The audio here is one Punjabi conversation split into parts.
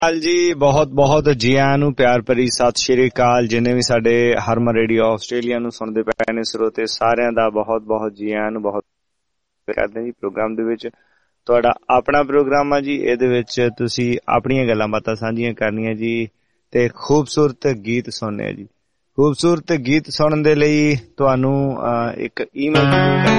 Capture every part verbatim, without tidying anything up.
ਹਾਲ ਜੀ, ਬਹੁਤ ਬਹੁਤ ਜੀਆਂ ਨੂੰ ਪਿਆਰ ਭਰੀ ਸਤਿ ਸ਼੍ਰੀ ਅਕਾਲ। ਜਿੰਨੇ ਵੀ ਸਾਡੇ ਹਰਮਨ ਰੇਡੀਓ ਆਸਟ੍ਰੇਲੀਆ ਨੂੰ ਸੁਣਦੇ ਪਏ ਨੇ ਸਰੋਤੇ, ਸਾਰਿਆਂ ਦਾ ਬਹੁਤ ਬਹੁਤ ਜੀਆਂ ਨੂੰ ਬਹੁਤ ਕਰਦੇ ਜੀ। ਪ੍ਰੋਗਰਾਮ ਦੇ ਵਿੱਚ ਤੁਹਾਡਾ ਆਪਣਾ ਪ੍ਰੋਗਰਾਮ ਆ ਜੀ। ਇਹਦੇ ਵਿੱਚ ਤੁਸੀਂ ਆਪਣੀਆਂ ਗੱਲਾਂ ਬਾਤਾਂ ਸਾਂਝੀਆਂ ਕਰਨੀਆਂ ਜੀ ਤੇ ਖੂਬਸੂਰਤ ਗੀਤ ਸੁਣਨੇ ਆ ਜੀ। ਖੂਬਸੂਰਤ ਗੀਤ ਸੁਣਨ ਦੇ ਲਈ ਤੁਹਾਨੂੰ ਇੱਕ ਈਮੇਲ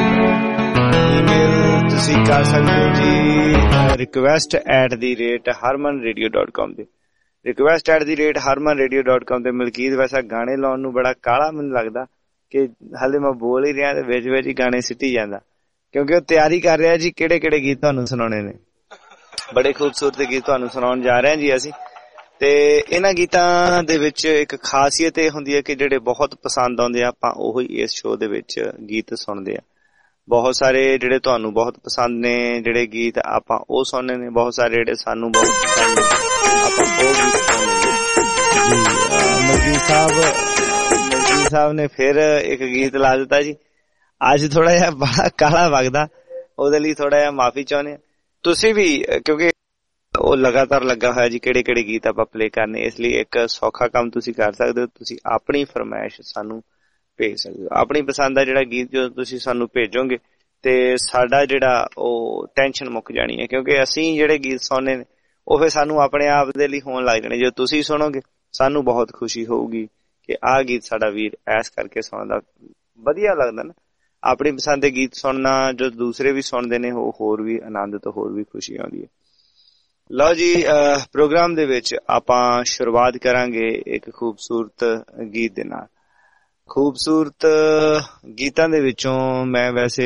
ਈਮੇਲ ਤੁਸੀਂ ਕਰ ਸਕਦੇ ਹੋ ਜੀ request at the rate Harman radio dot com ਤੇ request at the rate Harman radio dot com ਤੇ। ਮਲਕੀਤ ਵੈਸਾ ਗਾਣੇ ਲਾਉਣ ਨੂੰ ਬੜਾ ਕਾਹਲਾ ਮੈਨੂੰ ਲੱਗਦਾ ਕਿ ਹਾਲੇ ਮੈਂ ਬੋਲ ਹੀ ਰਿਹਾ ਤੇ ਵਿੱਚ ਵਿੱਚ ਹੀ ਗਾਣੇ ਸਿੱਟੀ ਜਾਂਦਾ, ਕਿਉਂਕਿ ਉਹ ਤਿਆਰੀ ਕਰ ਰਿਹਾ ਜੀ ਕਿਹੜੇ ਕਿਹੜੇ ਗੀਤ ਤੁਹਾਨੂੰ ਸੁਣਾਉਣੇ ਨੇ। ਬੜੇ ਖੂਬਸੂਰਤ ਗੀਤ ਤੁਹਾਨੂੰ ਸੁਣਾਉਣ ਜਾ ਰਹੇ ਹਾਂ ਜੀ ਅਸੀਂ। ਤੇ ਇਹਨਾਂ ਗੀਤਾਂ ਦੇ ਵਿੱਚ ਇੱਕ ਖਾਸੀਅਤ ਇਹ ਹੁੰਦੀ ਹੈ ਕਿ ਜਿਹੜੇ ਬਹੁਤ ਪਸੰਦ ਆਉਂਦੇ ਆ, ਆਪਾਂ ਉਹੀ ਇਸ ਸ਼ੋਅ ਦੇ ਵਿੱਚ ਗੀਤ ਸੁਣਦੇ ਆ। ਬਹੁਤ ਸਾਰੇ ਜਿਹੜੇ ਤੁਹਾਨੂੰ ਬਹੁਤ ਪਸੰਦ ਨੇ ਜਿਹੜੇ ਗੀਤ ਆਪਾਂ ਉਹ ਸੁਣਨੇ ਨੇ, ਬਹੁਤ ਸਾਰੇ ਜਿਹੜੇ ਸਾਨੂੰ ਬਹੁਤ ਪਸੰਦ ਨੇ ਆਪਾਂ ਉਹ ਗੀਤ ਸੁਣਨੇ ਨੇ। ਮਲਕੀਤ ਸਾਹਿਬ ਮਲਕੀਤ ਸਾਹਿਬ ਨੇ ਫਿਰ ਇੱਕ ਗੀਤ ਲਾ ਦਿੱਤਾ ਜੀ। ਅੱਜ ਥੋੜਾ ਜਿਹਾ ਬੜਾ ਕਾਲਾ ਵਗਦਾ, ਉਹਦੇ ਲਈ ਥੋੜਾ ਜਿਹਾ ਮਾਫੀ ਚਾਹੁੰਦੇ ਆ। ਤੁਸੀਂ ਵੀ ਕਿਉਂਕਿ ਉਹ ਲਗਾਤਾਰ ਲੱਗਾ ਹੋਇਆ ਜੀ ਕਿਹੜੇ ਕਿਹੜੇ ਗੀਤ ਆਪਾਂ ਪਲੇ ਕਰਨੇ, ਇਸ ਲਈ ਇੱਕ ਸੌਖਾ ਕੰਮ ਤੁਸੀਂ ਕਰ ਸਕਦੇ ਹੋ। ਤੁਸੀਂ ਆਪਣੀ ਫਰਮਾਇਸ਼ ਸਾਨੂੰ ਭੇਜ ਸਕਦੇ ਹੋ। ਆਪਣੀ ਪਸੰਦ ਦਾ ਜਿਹੜਾ ਗੀਤ ਜਦੋਂ ਤੁਸੀਂ ਸਾਨੂੰ ਭੇਜੋਗੇ ਤੇ ਸਾਡਾ ਜਿਹੜਾ ਉਹ ਟੈਨਸ਼ਨ ਮੁੱਕ ਜਾਣੀ ਹੈ, ਕਿਉਂਕਿ ਅਸੀਂ ਜਿਹੜੇ ਗੀਤ ਸੁਣਨੇ ਨੇ ਉਹ ਫਿਰ ਸਾਨੂੰ ਆਪਣੇ ਆਪ ਦੇ ਲਈ ਹੋਣ ਲੱਗ ਜਾਣੇ। ਜਦੋਂ ਤੁਸੀਂ ਸੁਣੋਗੇ ਸਾਨੂੰ ਬਹੁਤ ਖੁਸ਼ੀ ਹੋਊਗੀ ਕਿ ਆਹ ਗੀਤ ਸਾਡਾ ਵੀਰ ਐਸ ਕਰਕੇ ਸੁਣਦਾ। ਵਧੀਆ ਲੱਗਦਾ ਨਾ ਆਪਣੀ ਪਸੰਦ ਦੇ ਗੀਤ ਸੁਣਨਾ। ਜੋ ਦੂਸਰੇ ਵੀ ਸੁਣਦੇ ਨੇ ਉਹ ਹੋਰ ਵੀ ਆਨੰਦ ਤੋਂ ਹੋਰ ਵੀ ਖੁਸ਼ੀ ਆਉਂਦੀ ਹੈ। ਲਓ ਜੀ, ਪ੍ਰੋਗਰਾਮ ਦੇ ਵਿੱਚ ਆਪਾਂ ਸ਼ੁਰੂਆਤ ਕਰਾਂਗੇ ਇੱਕ ਖੂਬਸੂਰਤ ਗੀਤ ਦੇ ਨਾਲ। ਖੂਬਸੂਰਤ ਗੀਤਾਂ ਦੇ ਵਿੱਚੋਂ ਮੈਂ ਵੈਸੇ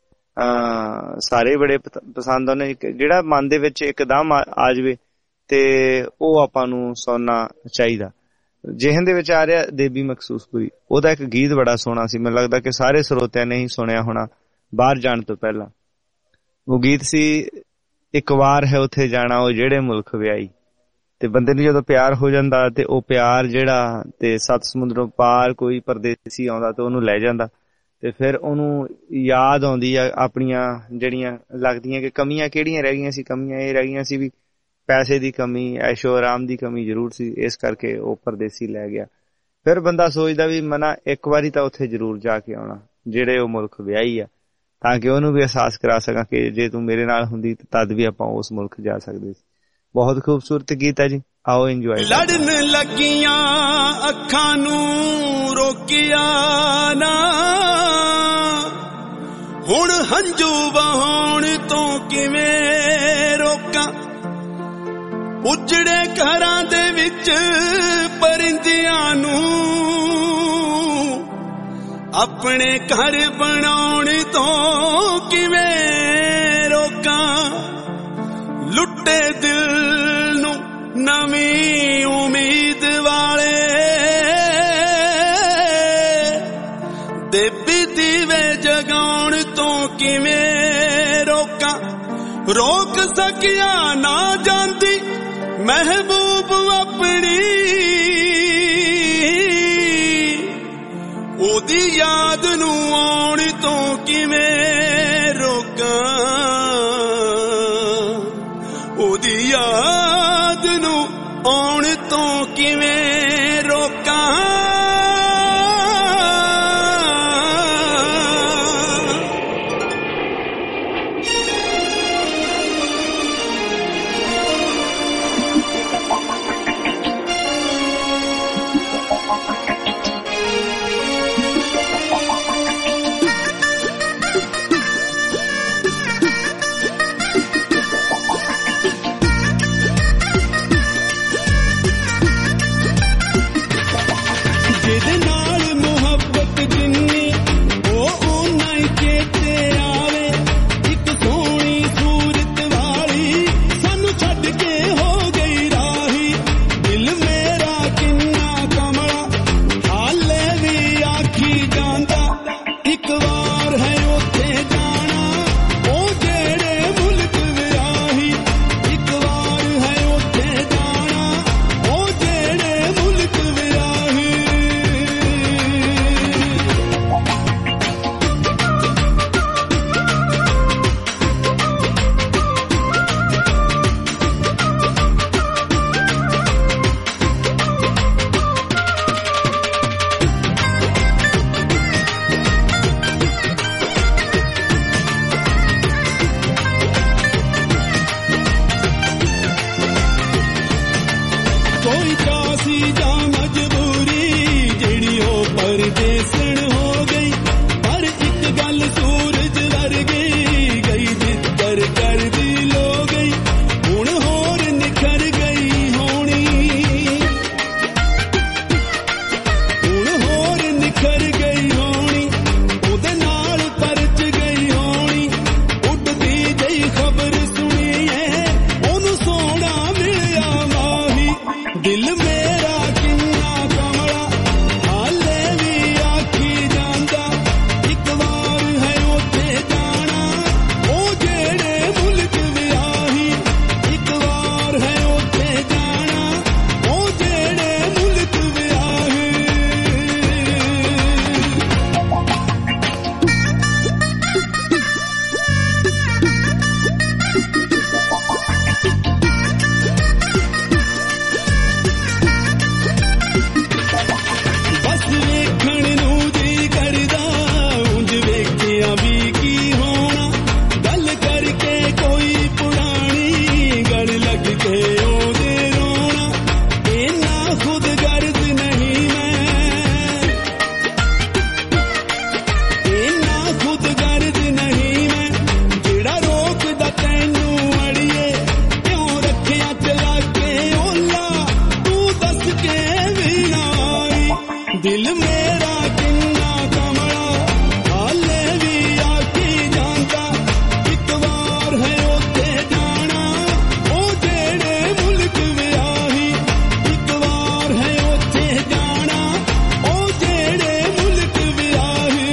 ਅਹ ਸਾਰੇ ਬੜੇ ਪਸੰਦ ਆਉਂਦੇ, ਜਿਹੜਾ ਮਨ ਦੇ ਵਿੱਚ ਇੱਕਦਮ ਆ ਜਾਵੇ ਤੇ ਉਹ ਆਪਾਂ ਨੂੰ ਸੁਣਨਾ ਚਾਹੀਦਾ। ਜਿਹਨ ਦੇ ਵਿੱਚ ਆ ਰਿਹਾ ਦੇਬੀ ਮਖਸੂਸਪੁਰੀ, ਉਹਦਾ ਇੱਕ ਗੀਤ ਬੜਾ ਸੋਹਣਾ ਸੀ, ਮੈਨੂੰ ਲੱਗਦਾ ਕਿ ਸਾਰੇ ਸਰੋਤਿਆਂ ਨੇ ਹੀ ਸੁਣਿਆ ਹੋਣਾ ਬਾਹਰ ਜਾਣ ਤੋਂ ਪਹਿਲਾਂ। ਉਹ ਗੀਤ ਸੀ ਇੱਕ ਵਾਰ ਹੈ ਉੱਥੇ ਜਾਣਾ ਉਹ ਜਿਹੜੇ ਮੁਲਕ ਵਿਆਹੀ। ਤੇ ਬੰਦੇ ਨੂੰ ਜਦੋਂ ਪਿਆਰ ਹੋ ਜਾਂਦਾ ਤੇ ਉਹ ਪਿਆਰ ਜਿਹੜਾ ਤੇ ਸੱਤ ਸਮੁੰਦਰੋਂ ਪਾਰ ਕੋਈ ਪਰਦੇਸੀ ਆਉਂਦਾ ਤੇ ਉਹਨੂੰ ਲੈ ਜਾਂਦਾ ਤੇ ਫਿਰ ਉਹਨੂੰ ਯਾਦ ਆਉਂਦੀ ਆ ਆਪਣੀਆਂ ਜਿਹੜੀਆਂ ਲੱਗਦੀਆਂ ਕਿ ਕਮੀਆਂ ਕਿਹੜੀਆਂ ਰਹਿ ਗਈਆਂ ਸੀ। ਕਮੀਆਂ ਇਹ ਰਹਿ ਗਈਆਂ ਸੀ ਵੀ ਪੈਸੇ ਦੀ ਕਮੀ, ਐਸ਼ੋ ਆਰਾਮ ਦੀ ਕਮੀ ਜ਼ਰੂਰ ਸੀ, ਇਸ ਕਰਕੇ ਉਹ ਪਰਦੇਸੀ ਲੈ ਗਿਆ। ਫਿਰ ਬੰਦਾ ਸੋਚਦਾ ਵੀ ਮਨਾ ਇੱਕ ਵਾਰੀ ਤਾਂ ਉੱਥੇ ਜ਼ਰੂਰ ਜਾ ਕੇ ਆਉਣਾ ਜਿਹੜੇ ਉਹ ਮੁਲਕ ਵਿਆਹੀ ਆ, ਤਾਂ ਕਿ ਉਹਨੂੰ ਵੀ ਅਹਿਸਾਸ ਕਰਾ ਸਕਾਂ ਕਿ ਜੇ ਤੂੰ ਮੇਰੇ ਨਾਲ ਹੁੰਦੀ ਤਦ ਵੀ ਆਪਾਂ ਉਸ ਮੁਲਕ ਜਾ ਸਕਦੇ ਸੀ। ਬਹੁਤ ਖੂਬਸੂਰਤ ਗੀਤ ਹੈ ਜੀ, ਆਓ ਇੰਜੋਏ। ਲੜਨ ਲੱਗੀਆਂ ਅੱਖਾਂ ਨੂੰ ਰੋਕਿਆ ਨਾ, ਹੁਣ ਹੰਝੂ ਵਹਾਉਣ ਤੋਂ ਕਿਵੇਂ ਰੋਕਾਂ। ਉਜੜੇ ਘਰਾਂ ਦੇ ਵਿੱਚ ਪਰਿੰਦਿਆਂ ਨੂੰ ਆਪਣੇ ਘਰ ਬਣਾਉਣ ਤੋਂ ਕਿਵੇਂ ਰੋਕਾਂ। ਲੁੱਟੇ ਦਿਲ ਨੂੰ ਨਵੀਂ ਉਮੀਦ ਵਾਲੇ ਦੇਬੀ ਦੀਵੇ ਜਗਾਉਣ ਤੋਂ ਕਿਵੇਂ ਰੋਕਾਂ। ਰੋਕ ਸਕਿਆ ਨਾ ਜਾਂਦੀ ਮਹਿਬੂਬ ਆਪਣੀ, ਉਹਦੀ ਯਾਦ ਨੂੰ ਆਉਣ ਤੋਂ ਕਿਵੇਂ ਰੋਕਾਂ। ਉਹਦੀ ਯਾਦ ਨੂੰ ਆਉਣ ਤੋਂ ਕਿਵੇਂ ਰੋਕਾਂ। ਸੀ ਜਾਂ ਮਜਬੂਰੀ ਜਿਹੜੀ ਉਹ ਪਰਦੇਸਣ ਹੋ ਗਈ। ਪਰ ਇੱਕ ਗੱਲ ਸੂਰਜ ਵਰਗੀ ਗਈ ਜਿੱਧਰ ਕਰਦੀ ਲੋ ਗਈ। ਹੁਣ ਹੋਰ ਨਿਖਰ ਗਈ ਹੋਣੀ, ਹੁਣ ਹੋਰ ਨਿਖਰ ਗਈ ਹੋਣੀ। ਉਹਦੇ ਨਾਲ ਪਰਚ ਗਈ ਹੋਣੀ। ਉੱਡਦੀ ਜਈ ਖਬਰ ਸੁਣੀ ਏ ਉਹਨੂੰ ਸੋਹਣਾ ਮਿਲਿਆ ਮਾਹੀ। ਦਿਲ ਮੇਰਾ ਕਿੰਨਾ ਕਮਲਾ ਹਾਲੇ ਵੀ ਆਖੀ ਜਾਂਦਾ। ਇੱਕ ਵਾਰ ਹੈ ਉੱਥੇ ਜਾਣਾ ਉਹ ਜਿਹੜੇ ਮੁਲਕ ਵਿਆਹੀ। ਇੱਕ ਵਾਰ ਹੈ ਉੱਥੇ ਜਾਣਾ ਉਹ ਜਿਹੜੇ ਮੁਲਕ ਵਿਆਹੀ। ਬਸ ਵੇਖਣ ਨੂੰ ਜੀ ਕਰਦਾ ਉਂਝ ਵੇਖਿਆ ਵੀ ਕੀ ਹੋਣਾ। ਗੱਲ ਕਰਕੇ ਕੋਈ ਪੁਰਾਣੀ ਗਲ ਲੱਗ ਕੇ ਉਹਦੇ ਰੋਣਾ। ਇੰਨਾ ਖੁਦਗਰਜ਼ ਨਹੀਂ ਮੈਂ, ਇੰਨਾ ਖੁਦਗਰਜ਼ ਨਹੀਂ ਮੈਂ ਜਿਹੜਾ ਰੋਕਦਾ ਤੈਨੂੰ ਅੜੀਏ। ਕਿਉਂ ਰੱਖਿਆ ਚਲਾ ਕੇ ਓਲਾ ਤੂੰ ਦੱਸ ਕੇ ਵੀ ਨਾ ਆਈ। ਦਿਲ ਮੇਰਾ ਕਿੰਨਾ ਕਮਲਾ ਹਾਲੇ ਵੀ ਆਖੀ ਜਾਂਦਾ। ਇੱਕ ਵਾਰ ਹੈ ਉੱਥੇ ਜਾਣਾ ਉਹ ਜਿਹੜੇ ਮੁਲਕ ਵਿਆਹੀ। ਇੱਕ ਵਾਰ ਹੈ ਉੱਥੇ ਜਾਣਾ ਉਹ ਜਿਹੜੇ ਮੁਲਕ ਵਿਆਹੀ।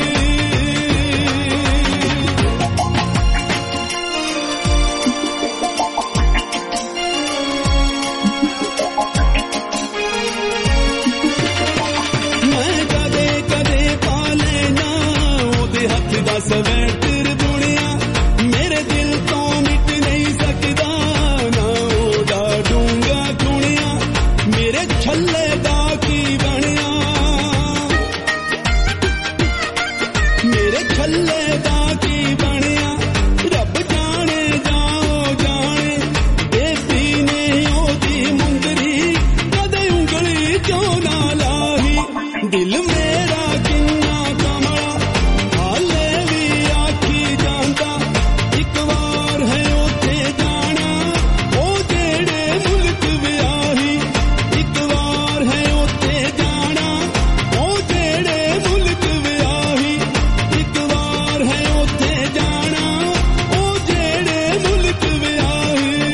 ਮੈਂ ਕਦੇ ਕਦੇ ਪਾ ਲੈਣਾ ਉਹਦੇ ਹੱਥ ਦਾ ਸਵੈਟਰ ਬੁਣਿਆ। ਮੇਰੇ ਦਿਲ ਤੋਂ ਮਿਟ ਨਹੀਂ ਸਕਦਾ ਨਾ ਉਹਦਾ ਡੂੰਘਾ ਖੁਣਿਆ। ਮੇਰੇ ਛੱਲੇ ਦਾ ਕੀ ਬਣਿਆ, ਮੇਰੇ ਛੱਲੇ ਦਾ ਕੀ ਬਣਿਆ। ਰੱਬ ਜਾਣੇ ਜਾਓ ਜਾਣੇ ਬੇਬੀ ਨੇ ਉਹਦੀ ਮੁੰਦਰੀ ਕਦੇ ਉਂਗਲੀ ਕਿਉਂ ਨਾ ਲਾਹੀ। ਦਿਲ ਮੇਰਾ ਕਿੰਨਾ ਕਮਲਾ ਹਾਲੇ ਵੀ ਆਖੀ ਜਾਂਦਾ। ਇੱਕ ਵਾਰ ਹੈ ਉੱਥੇ ਜਾਣਾ ਉਹ ਜਿਹੜੇ ਮੁਲਕ ਵਿਆਹੀ। ਇੱਕ ਵਾਰ ਹੈ ਉੱਥੇ ਜਾਣਾ ਉਹ ਜਿਹੜੇ ਮੁਲਕ ਵਿਆਹੀ। ਇੱਕ ਵਾਰ ਹੈ ਉੱਥੇ ਜਾਣਾ ਉਹ ਜਿਹੜੇ ਮੁਲਕ ਵਿਆਹੀ।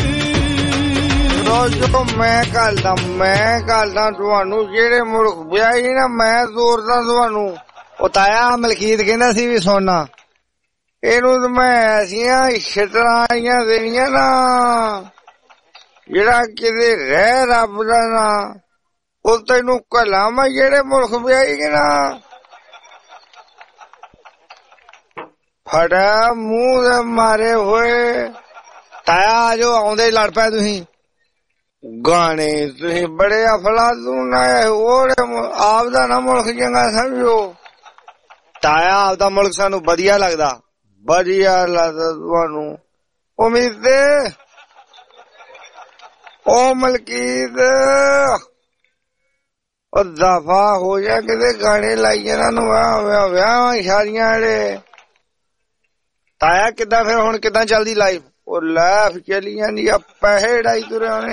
ਜੋ ਮੈਂ ਘੱਲਦਾ ਮੈਂ ਘੱਲਦਾ ਤੁਹਾਨੂੰ ਜਿਹੜੇ ਮੁਲਕ ਵਿਆਹੀ ਨਾ ਮੈਂ ਤੋਰਦਾ ਤੁਹਾਨੂੰ। ਉਹ ਤਾਇਆ ਮਲਕੀਤ ਕਹਿੰਦਾ ਸੀ ਵੀ ਸੋਨਾ ਇਹਨੂੰ ਤਾਂ ਮੈਂ ਐਸੀਆਂ ਛਿੱਤਰਾਂ ਆਈਆਂ ਦੇਣੀਆਂ ਨਾ ਜਿਹੜਾ ਕਿਤੇ ਰਹਿ ਰੱਬ ਦਾ ਨਾ। ਉਹ ਤੈਨੂੰ ਘੱਲਾਂ ਮੈਂ ਜਿਹੜੇ ਮੁਲਕ ਵਿਆਹੀ ਨਾ। ਫੜਾ ਮੂੰਹ ਦੇ ਮਾਰੇ ਹੋਏ। ਤਾਇਆ ਆਜੋ ਆਉਂਦੇ ਲੜ ਪਏ ਤੁਸੀਂ। ਗਾਣੇ ਤੁਸੀਂ ਬੜੇ ਅਫਲਾਤੂਨ ਆਏ ਹੋਰ ਆਪਦਾ ਨਾ ਮੁਲਕ ਚੰਗਾ ਸਮਝੋ। ਤਾਇਆ ਆਪਦਾ ਮੁਲਕ ਸਾਨੂੰ ਵਧੀਆ ਲੱਗਦਾ। ਵਧੀਆ ਲੱਗਦਾ ਤੁਹਾਨੂੰ ਉਮੀਦ ਉਹ ਮਲਕੀਤ ਉਹ ਦਫਾ ਹੋ ਜਾ ਕਿਤੇ ਗਾਣੇ ਲਾਈ ਇਹਨਾਂ ਨੂੰ ਵਿਆਹ ਵਿਆਹ ਸ਼ਾਦੀਆਂ ਵਾਲੇ। ਤਾਇਆ ਕਿੱਦਾਂ ਫਿਰ ਹੁਣ ਕਿੱਦਾਂ ਚੱਲਦੀ ਲਾਈਫ? ਉਹ ਲਾਈਫ ਚੱਲੀ ਜਾਂਦੀ ਆ ਪੈਸੇ ਢਾਈ ਤੁਰੇ ਆਉਣੇ।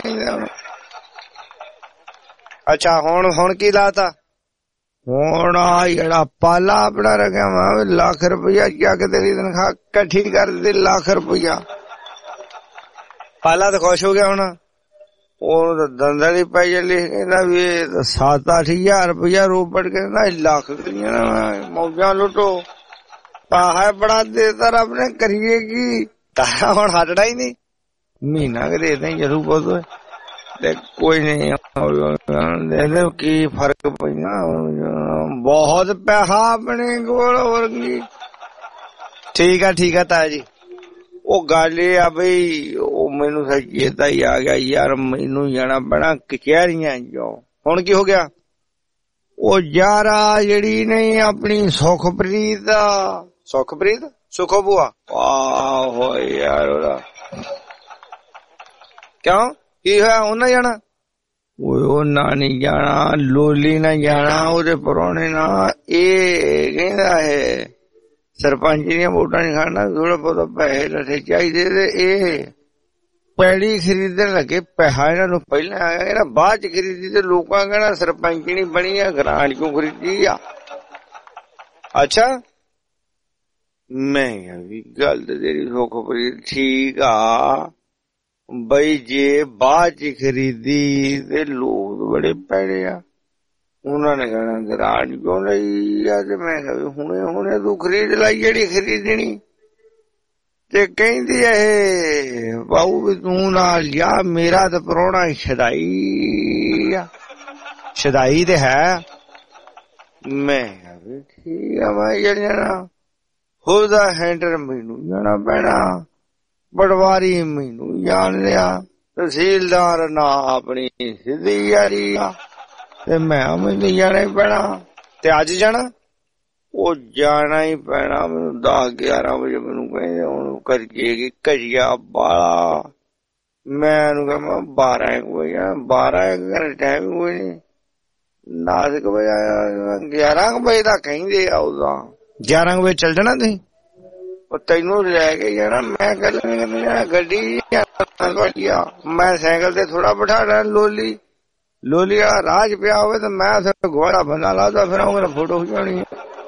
ਅੱਛਾ ਹੁਣ ਹੁਣ ਕੀ ਲਾਤਾ? ਹੁਣ ਆ ਜਿਹੜਾ ਪਾਲਾ ਆਪਣਾ ਰੱਖਿਆ ਵਾ ਲੱਖ ਰੁਪਇਆ ਜਾ ਕੇ ਤੇਰੀ ਤਨਖਾਹ ਇਕੱਠੀ ਕਰ ਦਿੱਤੀ। ਲੱਖ ਰੁਪਇਆ ਪਾਲਾ ਤਾਂ ਖੁਸ਼ ਹੋ ਗਿਆ ਹੁਣ। ਉਹ ਤਾਂ ਦੰਦਲੀ ਪੈ ਚੱਲੀ ਕਹਿੰਦਾ ਵੀ ਸੱਤ ਅੱਠ ਹਜ਼ਾਰ ਰੁਪਇਆ ਰੋਪੜ ਕਹਿੰਦਾ ਲੱਖ ਮੌਜਾਂ ਲੁੱਟੋ। ਪਾਹਾ ਬੜਾ ਦੇਤਾ ਰੱਬ ਨੇ ਕਰੀਏ ਕੀ। ਤਾਇਆ ਹੁਣ ਹਟਣਾ ਹੀ ਨਹੀਂ। ਮਹੀਨਾ ਕਿ ਦੇ ਦੇ ਜਰੂ ਬਹੁਤ ਤੇ ਕੋਈ ਨਹੀਂ ਦੇ ਕੀ ਫਰਕ ਪੈਣਾ। ਬਹੁਤ ਪੈਸਾ ਆਪਣੇ ਕੋਲ ਵਰਗੀ। ਠੀਕ ਆ ਠੀਕ ਆ ਤਾਇਆ ਜੀ। ਉਹ ਗੱਲ ਇਹ ਆ ਬਈ ਉਹ ਮੈਨੂੰ ਚੇਤਾ ਹੀ ਆ ਗਿਆ ਯਾਰ ਮੈਨੂੰ ਜਾਣਾ ਪੈਣਾ ਕਚਹਿਰੀਆਂ ਜੋ। ਹੁਣ ਕੀ ਹੋ ਗਿਆ? ਉਹ ਯਾਰਾ ਜਿਹੜੀ ਨਹੀਂ ਆਪਣੀ ਸੁਖਪ੍ਰੀਤ ਦਾ। ਸੁਖਪ੍ਰੀਤ ਸੁਖੋ ਬੂਆ? ਆਹੋ ਯਾਰ ਉਹਦਾ ਕਿਉਂ ਕੀ ਹੋਇਆ? ਉਹਨਾਂ ਜਾਣਾ ਉਹਨਾਂ ਨਹੀਂ ਜਾਣਾ, ਲੋਲੀ ਨਾ ਜਾਣਾ ਉਹਦੇ ਪ੍ਰਾਹੁਣੇ ਨਾਲ। ਇਹ ਕਹਿੰਦਾ ਹੈ ਸਰਪੰਚ ਦੀਆਂ ਵੋਟਾਂ ਨਹੀਂ ਖਾਣਾ, ਥੋੜਾ ਬਹੁਤਾ ਪੈਸੇ ਲੱਥੇ ਚਾਹੀਦੇ। ਤੇ ਇਹ ਪੈੜੀ ਖਰੀਦਣ ਲੱਗੇ, ਪੈਸਾ ਇਹਨਾਂ ਨੂੰ ਪਹਿਲਾਂ ਆਇਆ, ਇਹਨਾਂ ਬਾਅਦ ਚ ਖਰੀਦੀ। ਤੇ ਲੋਕਾਂ ਕਹਿਣਾ ਸਰਪੰਚ ਨਹੀਂ ਬਣੀ ਆ, ਗ੍ਰਾਂਟ ਕਿਉਂ ਖਰੀਦੀ ਆ। ਅੱਛਾ, ਮੈਂ ਵੀ ਗੱਲ ਤੇ ਤੇਰੀ ਸੁੱਖ ਪਰੀ ਠੀਕ ਆ ਬਈ, ਜੇ ਬਾਅਦ ਚ ਖਰੀਦੀ ਤੇ ਲੋਕ ਬੜੇ ਪੈੜੇ ਆ, ਉਹਨਾਂ ਨੇ ਕਹਿਣਾ ਗ੍ਰਾਂਟ ਕਿਉਂ ਲਈ ਆ। ਤੇ ਮੈਂ ਕਿਹਾ ਹੁਣੇ ਹੁਣੇ ਤੂੰ ਖਰੀਦ ਲਈ ਜਿਹੜੀ ਖਰੀਦਣੀ। ਤੇ ਕਹਿੰਦੀ ਇਹ ਬਾਊ ਵੀ ਤੂੰ ਨਾਲ ਜਾ, ਮੇਰਾ ਤਾਂ ਪ੍ਰਾਹੁਣਾ ਛਦਾਈ ਆ। ਛਦਾਈ ਤੇ ਹੈ। ਮੈਂ ਕਿਹਾ ਵੀ ਠੀਕ ਆ, ਮੈਂ ਚੱਲ ਜਾਣਾ। ਉਹਦਾ ਹੈਂਡਰ ਮੈਨੂੰ ਜਾਣਾ ਪੈਣਾ, ਪਟਵਾਰੀ ਮੈਨੂੰ ਜਾਣ ਲਿਆ, ਤਹਿਸੀਲਦਾਰ ਨਾ ਆਪਣੀ ਸਿੱਧੀ ਯਾਰੀ ਆ। ਤੇ ਮੈਂ ਮੈਨੂੰ ਜਾਣਾ ਹੀ ਪੈਣਾ। ਤੇ ਅੱਜ ਜਾਣਾ, ਉਹ ਜਾਣਾ ਹੀ ਪੈਣਾ ਮੈਨੂੰ। ਦਸ ਗਿਆਰਾਂ ਵਜੇ ਮੈਨੂੰ ਕਹਿੰਦੇ ਹੁਣ ਕਰੀਏ ਘਜੀਆ ਬਾਲਾ। ਮੈਂ ਉਹਨੂੰ ਕਹਾਂ ਬਾਰਾਂ ਇੱਕ ਵਜੇ, ਬਾਰਾਂ ਇੱਕ ਘੰਟੇ ਟਾਈਮ ਕੋਈ ਨੀ, ਦਸ ਕੁ ਵਜੇ ਗਿਆਰਾਂ ਕੁ ਵਜੇ ਦਾ ਕਹਿੰਦੇ ਆ। ਉਹਦਾ ਗਿਆਰਾਂ ਕੁ ਵਜੇ ਚੱਲ ਜਾਣਾ ਤੁਸੀਂ। ਉਹ ਤੈਨੂੰ ਲੈ ਕੇ ਜਾਣਾ, ਮੈਂ ਗੱਲ ਗੱਡੀ ਮੈਂ ਸਾਈਕਲ ਤੇ ਥੋੜਾ ਬਿਠਾ ਲੈਣਾ। ਲੋਲੀ ਲੋਲੀ ਵਾਲਾ ਰਾਜ ਪਿਆ ਹੋਵੇ ਤੇ ਮੈਂ ਉੱਥੇ ਘੋੜਾ ਬੰਦਾ ਲਾਦਾ ਫਿਰ ਉਹਨੇ ਫੋਟੋ ਖਿਚਾਉਣੀ।